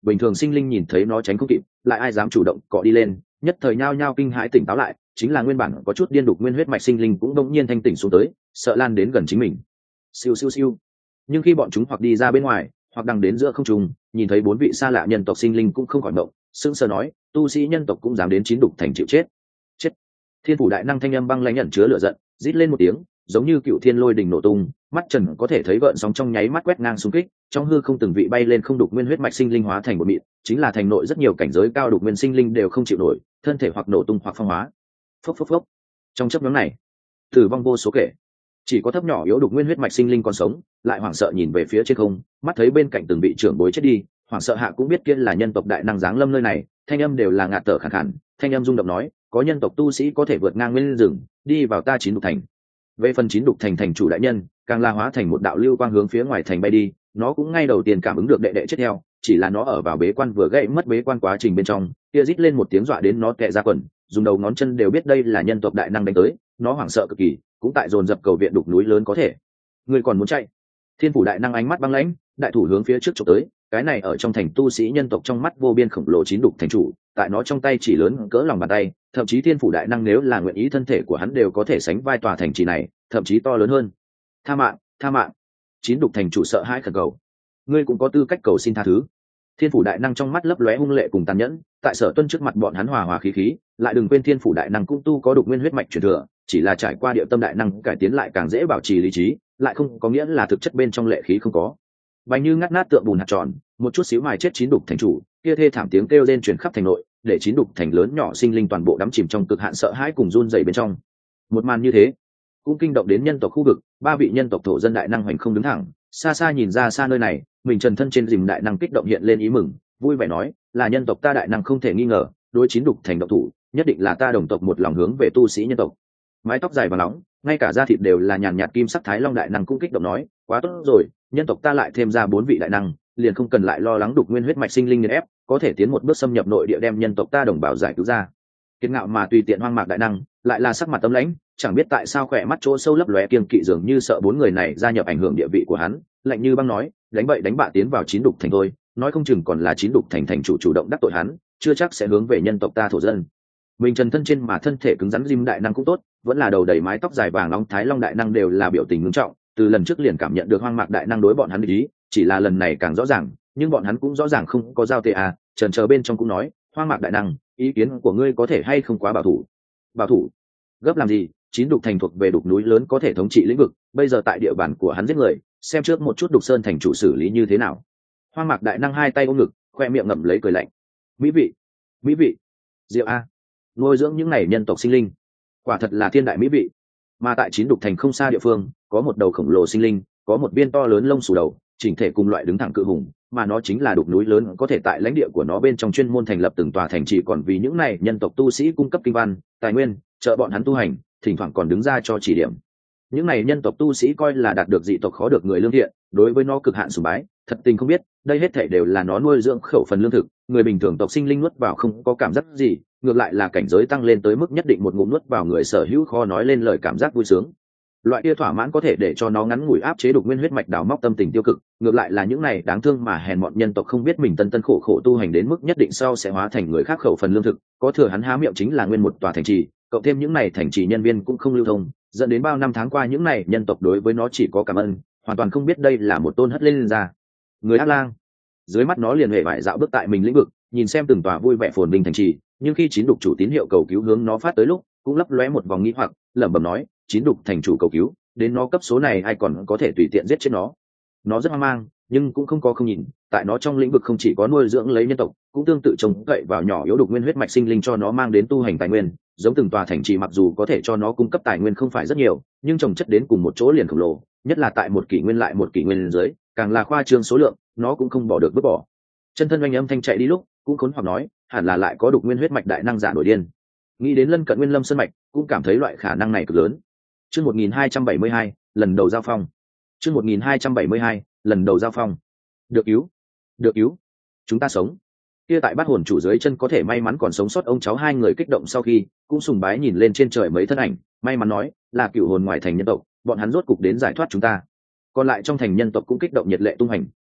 bình thường sinh linh nhìn thấy nó tránh không kịp, lại ai dám chủ động cọ đi lên, nhất thời nhao nhao kinh hãi tỉnh táo lại, chính là nguyên bản có chút điên đục nguyên huyết mạch sinh linh cũng đông nhiên thanh tỉnh xuống tới, sợ lan đến gần chính mình. Siêu siêu siêu. Nhưng khi bọn chúng hoặc đi ra bên ngoài, hoặc đang đến giữa không trung, nhìn thấy bốn vị xa lạ nhân tộc sinh linh cũng không khỏi động, sững sờ nói, tu sĩ nhân tộc cũng dám đến chín đục thành chịu chết. Chết. Thiên phủ đại năng thanh âm băng lãnh ẩn chứa lửa giận, rít lên một tiếng, giống như cựu thiên lôi đình nổ tung, mắt trần có thể thấy gợn sóng trong nháy mắt quét ngang xung kích, trong hư không từng vị bay lên không đục nguyên huyết mạch sinh linh hóa thành một mịn, chính là thành nội rất nhiều cảnh giới cao đục nguyên sinh linh đều không chịu nổi, thân thể hoặc nổ tung hoặc phong hóa. Phốc phốc phốc. Trong chớp nhoáng này, tử vong vô số kể, chỉ có thấp nhỏ yếu đục nguyên huyết mạch sinh linh còn sống, lại hoảng sợ nhìn về phía trên không, mắt thấy bên cạnh từng vị trưởng bối chết đi, hoảng sợ hạ cũng biết kia là nhân tộc đại năng giáng lâm nơi này, thanh âm đều là ngạt thở khàn khàn, thanh âm rung động nói, có nhân tộc tu sĩ có thể vượt ngang nguyên rừng, đi vào ta chín đục thành. Về phần chín đục thành thành chủ đại nhân, càng la hóa thành một đạo lưu quang hướng phía ngoài thành bay đi, nó cũng ngay đầu tiên cảm ứng được đệ đệ chết theo, chỉ là nó ở vào bế quan vừa gãy mất bế quan quá trình bên trong, kia rít lên một tiếng dọa đến nó tè ra quần, dùng đầu ngón chân đều biết đây là nhân tộc đại năng đánh tới, nó hoảng sợ cực kỳ, cũng tại dồn dập cầu viện đục núi lớn có thể. Người còn muốn chạy? Thiên phủ đại năng ánh mắt băng lãnh, đại thủ hướng phía trước chụp tới, cái này ở trong thành tu sĩ nhân tộc trong mắt vô biên khổng lồ chín đục thành chủ, tại nó trong tay chỉ lớn cỡ lòng bàn tay, thậm chí thiên phủ đại năng nếu là nguyện ý thân thể của hắn đều có thể sánh vai tòa thành trì này, thậm chí to lớn hơn. Tha mạng, tha mạng! Chín đục thành chủ sợ hãi khẩn cầu. Ngươi cũng có tư cách cầu xin tha thứ. Thiên phủ đại năng trong mắt lấp lóe hung lệ cùng tàn nhẫn, tại Sở Tuân trước mặt bọn hắn hòa hòa khí khí, lại đừng quên thiên phủ đại năng cũng tu có đục nguyên huyết mạch truyền thừa, chỉ là trải qua địa tâm đại năng cải tiến lại càng dễ bảo trì lý trí, lại không có nghĩa là thực chất bên trong lệ khí không có. Bành như ngắt nát tượng bùn hạt tròn, một chút xíu mài chết chín đục thành chủ, kia thê thảm tiếng kêu lên truyền khắp thành nội, để chín đục thành lớn nhỏ sinh linh toàn bộ đắm chìm trong cực hạn sợ hãi cùng run rẩy bên trong. Một màn như thế, cũng kinh động đến nhân tộc khu vực, ba vị nhân tộc thổ dân đại năng hoành không đứng thẳng, xa xa nhìn ra xa nơi này, mình trần thân trên rìm đại năng kích động hiện lên ý mừng, vui vẻ nói, là nhân tộc ta đại năng không thể nghi ngờ, đối chín đục thành động thủ, nhất định là ta đồng tộc một lòng hướng về tu sĩ nhân tộc. Mái tóc dài và nóng, ngay cả da thịt đều là nhàn nhạt kim sắc thái long đại năng cũng kích động nói, quá tốt rồi, nhân tộc ta lại thêm ra bốn vị đại năng, liền không cần lại lo lắng đục nguyên huyết mạch sinh linh nghiền ép, có thể tiến một bước xâm nhập nội địa đem nhân tộc ta đồng bào giải cứu ra. Kiệt ngạo mà tùy tiện hoang mạc đại năng, lại là sắc mặt tấm lãnh, chẳng biết tại sao khỏe mắt chỗ sâu lấp lóe kiêng kỵ dường như sợ bốn người này gia nhập ảnh hưởng địa vị của hắn, lạnh như băng nói, đánh bậy đánh bạ tiến vào chín đục thành thôi, nói không chừng còn là chín đục thành thành chủ động đắc tội hắn, chưa chắc sẽ hướng về nhân tộc ta thổ dân. Mình trần thân trên mà thân thể cứng rắn Jim đại năng cũng tốt, vẫn là đầu đầy mái tóc dài vàng nóng thái long đại năng đều là biểu tình nghiêm trọng, từ lần trước liền cảm nhận được hoang mạc đại năng đối bọn hắn ý, chỉ là lần này càng rõ ràng, nhưng bọn hắn cũng rõ ràng không có giao tệ à, trần chờ bên trong cũng nói, hoang mạc đại năng, ý kiến của ngươi có thể hay không quá bảo thủ? Bảo thủ? Gấp làm gì? Chín đục thành thuộc về đục núi lớn có thể thống trị lĩnh vực, bây giờ tại địa bàn của hắn giết người, xem trước một chút đục sơn thành chủ xử lý như thế nào. Hoang mạc đại năng hai tay ôm ngực, khoe miệng ngậm lấy cười lạnh. Mỹ vị, mỹ vị, rượu a, nuôi dưỡng những này nhân tộc sinh linh, quả thật là thiên đại mỹ vị. Mà tại chín đục thành không xa địa phương, có một đầu khổng lồ sinh linh, có một viên to lớn lông xù đầu, chỉnh thể cùng loại đứng thẳng cự hùng, mà nó chính là đục núi lớn có thể tại lãnh địa của nó bên trong chuyên môn thành lập từng tòa thành trì, còn vì những này nhân tộc tu sĩ cung cấp kinh văn, tài nguyên, trợ bọn hắn tu hành, thỉnh thoảng còn đứng ra cho chỉ điểm. Những này nhân tộc tu sĩ coi là đạt được dị tộc khó được người lương thiện, đối với nó cực hạn sùng bái, thật tình không biết, đây hết thảy đều là nó nuôi dưỡng khẩu phần lương thực, người bình thường tộc sinh linh nuốt vào không có cảm giác gì, ngược lại là cảnh giới tăng lên tới mức nhất định một ngụm nuốt vào người sở hữu khó nói lên lời cảm giác vui sướng. Loại kia thỏa mãn có thể để cho nó ngắn ngủi áp chế đục nguyên huyết mạch đào móc tâm tình tiêu cực, ngược lại là những này đáng thương mà hèn mọn nhân tộc không biết mình tân tân khổ khổ tu hành đến mức nhất định sau sẽ hóa thành người khác khẩu phần lương thực, có thừa hắn há miệng chính là nguyên một tòa thành trì, cộng thêm những này thành trì nhân viên cũng không lưu thông, dẫn đến bao năm tháng qua những này nhân tộc đối với nó chỉ có cảm ơn, hoàn toàn không biết đây là một tôn hất lên ra người ác lang. Dưới mắt nó liền hề vải dạo bước tại mình lĩnh vực, nhìn xem từng tòa vui vẻ phồn vinh thành trì, nhưng khi chín đục chủ tín hiệu cầu cứu hướng nó phát tới lúc, cũng lấp lóe một vòng nghi hoặc, lẩm bẩm nói, chín đục thành chủ cầu cứu, đến nó cấp số này ai còn có thể tùy tiện giết chết nó. Nó rất hoang mang, nhưng cũng không có không nhìn, tại nó trong lĩnh vực không chỉ có nuôi dưỡng lấy nhân tộc, cũng tương tự trông cậy vào nhỏ yếu đục nguyên huyết mạch sinh linh cho nó mang đến tu hành tài nguyên, giống từng tòa thành trì mặc dù có thể cho nó cung cấp tài nguyên không phải rất nhiều, nhưng trồng chất đến cùng một chỗ liền khổng lồ, nhất là tại một kỷ nguyên lại một kỷ nguyên dưới, càng là khoa trương số lượng, nó cũng không bỏ được vứt bỏ. Chân thân oanh âm thanh chạy đi lúc, cũng khốn hoặc nói, hẳn là lại có đục nguyên huyết mạch đại năng giả nổi điên. Nghĩ đến lân cận nguyên lâm sơn mạch, cũng cảm thấy loại khả năng này cực lớn. Chương 1272, lần đầu giao phong. Chương 1272, lần đầu giao phong. Được cứu, được cứu, chúng ta sống. Kia tại bát hồn chủ dưới chân có thể may mắn còn sống sót ông cháu hai người kích động sau khi, cũng sùng bái nhìn lên trên trời mấy thân ảnh, may mắn nói, là cựu hồn ngoài thành nhân tộc, bọn hắn rốt cục đến giải thoát chúng ta. Còn lại trong thành nhân tộc cũng kích động nhiệt lệ tung hành,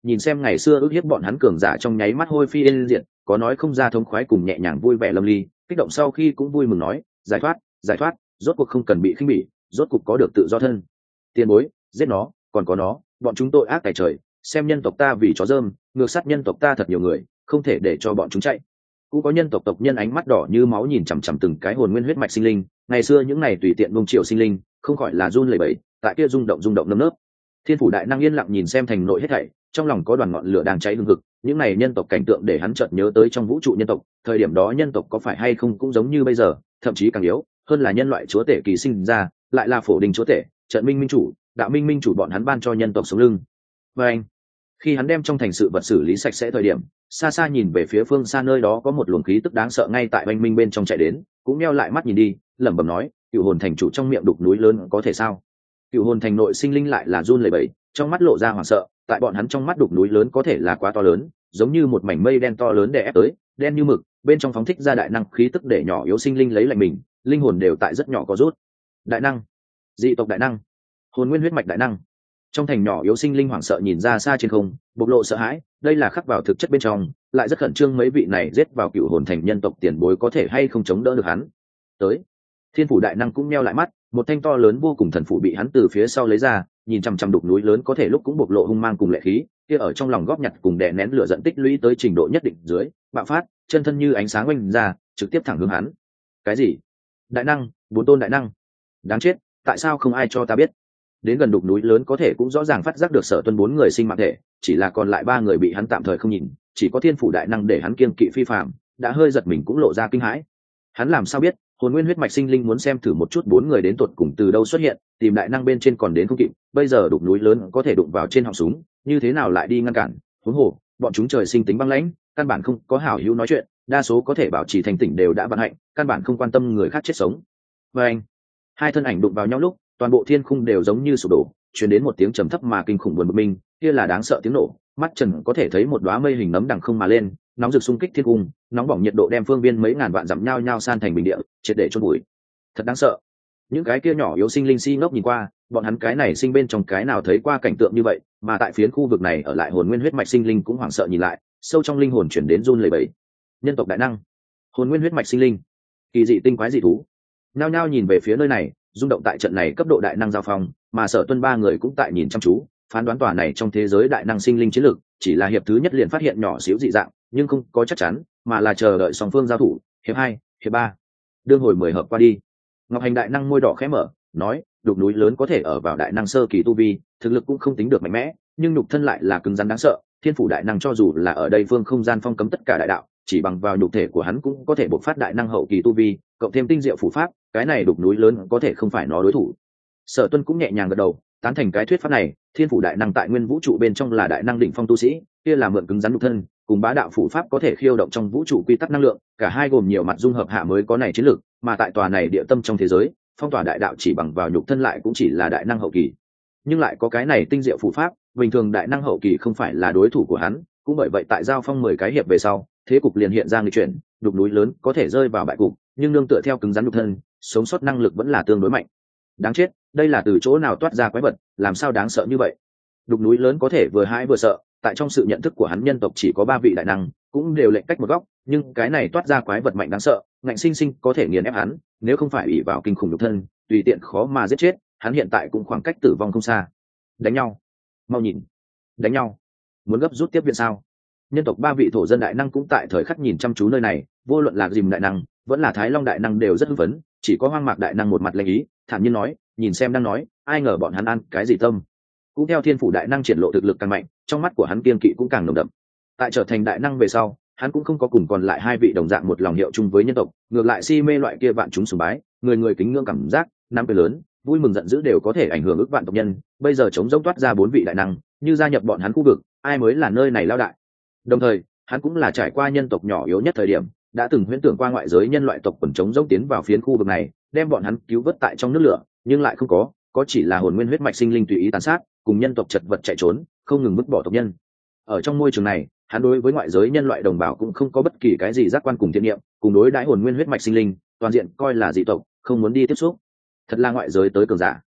nhìn xem ngày xưa ước hiếp bọn hắn cường giả trong nháy mắt hôi phi yên diệt, có nói không ra thống khoái cùng nhẹ nhàng vui vẻ lâm ly, kích động sau khi cũng vui mừng nói, giải thoát, rốt cuộc không cần bị khinh bỉ, rốt cuộc có được tự do thân. Tiền bối, giết nó, còn có nó, bọn chúng tội ác tày trời, xem nhân tộc ta vì chó dơm, ngược sát nhân tộc ta thật nhiều người, không thể để cho bọn chúng chạy. Cũng có nhân tộc tộc nhân ánh mắt đỏ như máu nhìn chằm chằm từng cái hồn nguyên huyết mạch sinh linh, ngày xưa những này tùy tiện bông triệu sinh linh, không khỏi là run lẩy bẩy, tại kia rung động nâm nớp. Thiên phủ đại năng yên lặng nhìn xem thành nội hết thảy, trong lòng có đoàn ngọn lửa đang cháy hừng hực, những này nhân tộc cảnh tượng để hắn chợt nhớ tới trong vũ trụ nhân tộc, thời điểm đó nhân tộc có phải hay không cũng giống như bây giờ, thậm chí càng yếu, hơn là nhân loại chúa tể kỳ sinh ra, lại là phổ đình chúa tể, trận minh minh chủ, đạo minh minh chủ bọn hắn ban cho nhân tộc sống lưng. Và anh, khi hắn đem trong thành sự vật xử lý sạch sẽ thời điểm, xa xa nhìn về phía phương xa nơi đó có một luồng khí tức đáng sợ ngay tại oanh minh bên trong chạy đến, cũng meo lại mắt nhìn đi, lẩm bẩm nói, cựu hồn thành chủ trong miệng đục núi lớn có thể sao? Cựu hồn thành nội sinh linh lại là run lẩy bẩy, trong mắt lộ ra hoảng sợ, tại bọn hắn trong mắt đục núi lớn có thể là quá to lớn, giống như một mảnh mây đen to lớn đè ép tới, đen như mực, bên trong phóng thích ra đại năng khí tức để nhỏ yếu sinh linh lấy lạnh mình, linh hồn đều tại rất nhỏ có rút. Đại năng, dị tộc đại năng, hồn nguyên huyết mạch đại năng. Trong thành nhỏ yếu sinh linh hoảng sợ nhìn ra xa trên không, bộc lộ sợ hãi, đây là khắc vào thực chất bên trong, lại rất khẩn trương mấy vị này giết vào cựu hồn thành nhân tộc tiền bối có thể hay không chống đỡ được hắn. Tới, thiên phủ đại năng cũng meo lại mắt, một thanh to lớn vô cùng thần phủ bị hắn từ phía sau lấy ra, nhìn chằm chằm đục núi lớn có thể lúc cũng bộc lộ hung mang cùng lệ khí, kia ở trong lòng góp nhặt cùng đè nén lửa giận tích lũy tới trình độ nhất định dưới, bạo phát, chân thân như ánh sáng oanh ra, trực tiếp thẳng hướng hắn. Cái gì? Đại năng, bốn tôn đại năng? Đáng chết, tại sao không ai cho ta biết? Đến gần đục núi lớn có thể cũng rõ ràng phát giác được Sở Tuân bốn người sinh mạng thể, chỉ là còn lại ba người bị hắn tạm thời không nhìn, chỉ có thiên phủ đại năng để hắn kiêng kỵ phi phàm, đã hơi giật mình cũng lộ ra kinh hãi. Hắn làm sao biết hồn nguyên huyết mạch sinh linh muốn xem thử một chút bốn người đến tuột cùng từ đâu xuất hiện, tìm đại năng bên trên còn đến không kịp, bây giờ đục núi lớn có thể đụng vào trên họng súng, như thế nào lại đi ngăn cản? Huống hồ bọn chúng trời sinh tính băng lãnh, căn bản không có hảo hữu nói chuyện, đa số có thể bảo trì thành tỉnh đều đã vận hạnh, căn bản không quan tâm người khác chết sống. Và anh, hai thân ảnh đụng vào nhau lúc, toàn bộ thiên khung đều giống như sụp đổ, truyền đến một tiếng trầm thấp mà kinh khủng buồn bực minh, kia là đáng sợ tiếng nổ, mắt trần có thể thấy một đóa mây hình nấm đằng không mà lên, nóng rực xung kích thiên cung, nóng bỏng nhiệt độ đem phương viên mấy ngàn vạn dặm nhau nhau san thành bình địa, triệt để chôn bụi. Thật đáng sợ. Những cái kia nhỏ yếu sinh linh si ngốc nhìn qua, bọn hắn cái này sinh bên trong cái nào thấy qua cảnh tượng như vậy, mà tại phiến khu vực này ở lại hồn nguyên huyết mạch sinh linh cũng hoảng sợ nhìn lại, sâu trong linh hồn chuyển đến run lẩy bẩy. Nhân tộc đại năng, hồn nguyên huyết mạch sinh linh, kỳ dị tinh quái dị thú, nhao nhao nhìn về phía nơi này, rung động tại trận này cấp độ đại năng giao phong, mà Sở Tuân ba người cũng tại nhìn chăm chú, phán đoán tòa này trong thế giới đại năng sinh linh chiến lược, chỉ là hiệp thứ nhất liền phát hiện nhỏ xíu dị dạng, nhưng không có chắc chắn, mà là chờ đợi song phương giao thủ, hiệp 2, hiệp 3. Đương hồi 10 hợp qua đi. Ngọc Hành đại năng môi đỏ khẽ mở, nói, đục núi lớn có thể ở vào đại năng sơ kỳ tu vi, thực lực cũng không tính được mạnh mẽ, nhưng nhục thân lại là cứng rắn đáng sợ, thiên phủ đại năng cho dù là ở đây phương không gian phong cấm tất cả đại đạo, chỉ bằng vào nhục thể của hắn cũng có thể bộc phát đại năng hậu kỳ tu vi, cộng thêm tinh diệu phủ pháp, cái này đục núi lớn có thể không phải nó đối thủ. Sở Tuân cũng nhẹ nhàng gật đầu, tán thành cái thuyết pháp này, thiên phủ đại năng tại nguyên vũ trụ bên trong là đại năng đỉnh phong tu sĩ, kia là mượn cứng rắn nhục thân, cùng bá đạo phủ pháp có thể khiêu động trong vũ trụ quy tắc năng lượng, cả hai gồm nhiều mặt dung hợp hạ mới có này chiến lược, mà tại tòa này địa tâm trong thế giới, phong tỏa đại đạo chỉ bằng vào nhục thân lại cũng chỉ là đại năng hậu kỳ. Nhưng lại có cái này tinh diệu phủ pháp, bình thường đại năng hậu kỳ không phải là đối thủ của hắn, cũng bởi vậy tại giao phong 10 cái hiệp về sau, thế cục liền hiện ra nghịch chuyển, đục núi lớn có thể rơi vào bại cục, nhưng nương tựa theo cứng rắn nhục thân, sống sót năng lực vẫn là tương đối mạnh. Đáng chết, đây là từ chỗ nào toát ra quái vật, làm sao đáng sợ như vậy? Đục núi lớn có thể vừa hãi vừa sợ, tại trong sự nhận thức của hắn nhân tộc chỉ có 3 vị đại năng, cũng đều lệnh cách một góc, nhưng cái này toát ra quái vật mạnh đáng sợ, ngạnh sinh sinh có thể nghiền ép hắn, nếu không phải ủy vào kinh khủng nhục thân, tùy tiện khó mà giết chết, hắn hiện tại cũng khoảng cách tử vong không xa. Đánh nhau, mau nhìn, đánh nhau, muốn gấp rút tiếp viện sao? Nhân tộc 3 vị thổ dân đại năng cũng tại thời khắc nhìn chăm chú nơi này, vô luận là Dìm đại năng, vẫn là Thái Long đại năng đều rất hưng phấn, chỉ có Hoang Mạc đại năng một mặt lạnh ý, thản nhiên nói, nhìn xem đang nói, ai ngờ bọn hắn ăn cái gì tâm. Cũng theo thiên phủ đại năng triển lộ thực lực càng mạnh, trong mắt của hắn kiên kỵ cũng càng nồng đậm. Tại trở thành đại năng về sau, hắn cũng không có cùng còn lại 2 vị đồng dạng một lòng hiệu chung với nhân tộc, ngược lại si mê loại kia vạn chúng sùng bái, người người kính ngưỡng cảm giác, năm quyền lớn, vui mừng giận dữ đều có thể ảnh hưởng ức vạn tộc nhân, bây giờ chống rỗng toát ra 4 vị đại năng, như gia nhập bọn hắn khu vực, ai mới là nơi này lao đại. Đồng thời, hắn cũng là trải qua nhân tộc nhỏ yếu nhất thời điểm, đã từng huyễn tưởng qua ngoại giới nhân loại tộc quần chống rỗng tiến vào phiến khu vực này, đem bọn hắn cứu vớt tại trong nước lửa, nhưng lại không có chỉ là hồn nguyên huyết mạch sinh linh tùy ý tàn sát, cùng nhân tộc chật vật chạy trốn, không ngừng vứt bỏ tộc nhân. Ở trong môi trường này, hắn đối với ngoại giới nhân loại đồng bào cũng không có bất kỳ cái gì giác quan cùng thiện niệm, cùng đối đãi hồn nguyên huyết mạch sinh linh, toàn diện coi là dị tộc, không muốn đi tiếp xúc. Thật là ngoại giới tới cường giả.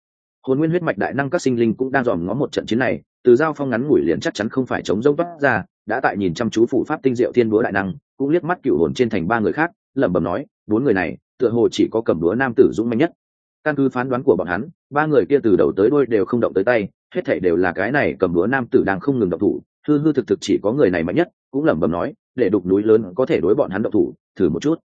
hồn nguyên huyết mạch đại năng các sinh linh cũng đang dòm ngó một trận chiến này, từ giao phong ngắn ngủi liền chắc chắn không phải chống rông toát ra, đã tại nhìn chăm chú phủ pháp tinh diệu thiên búa đại năng, cũng liếc mắt cựu hồn trên thành ba người khác, lẩm bẩm nói, bốn người này tựa hồ chỉ có cầm búa nam tử dũng mãnh nhất. Căn cứ phán đoán của bọn hắn, ba người kia từ đầu tới đuôi đều không động tới tay, hết thảy đều là cái này cầm búa nam tử đang không ngừng động thủ, hư hư thực thực chỉ có người này mạnh nhất, cũng lẩm bẩm nói, để đục núi lớn có thể đối bọn hắn động thủ, thử một chút.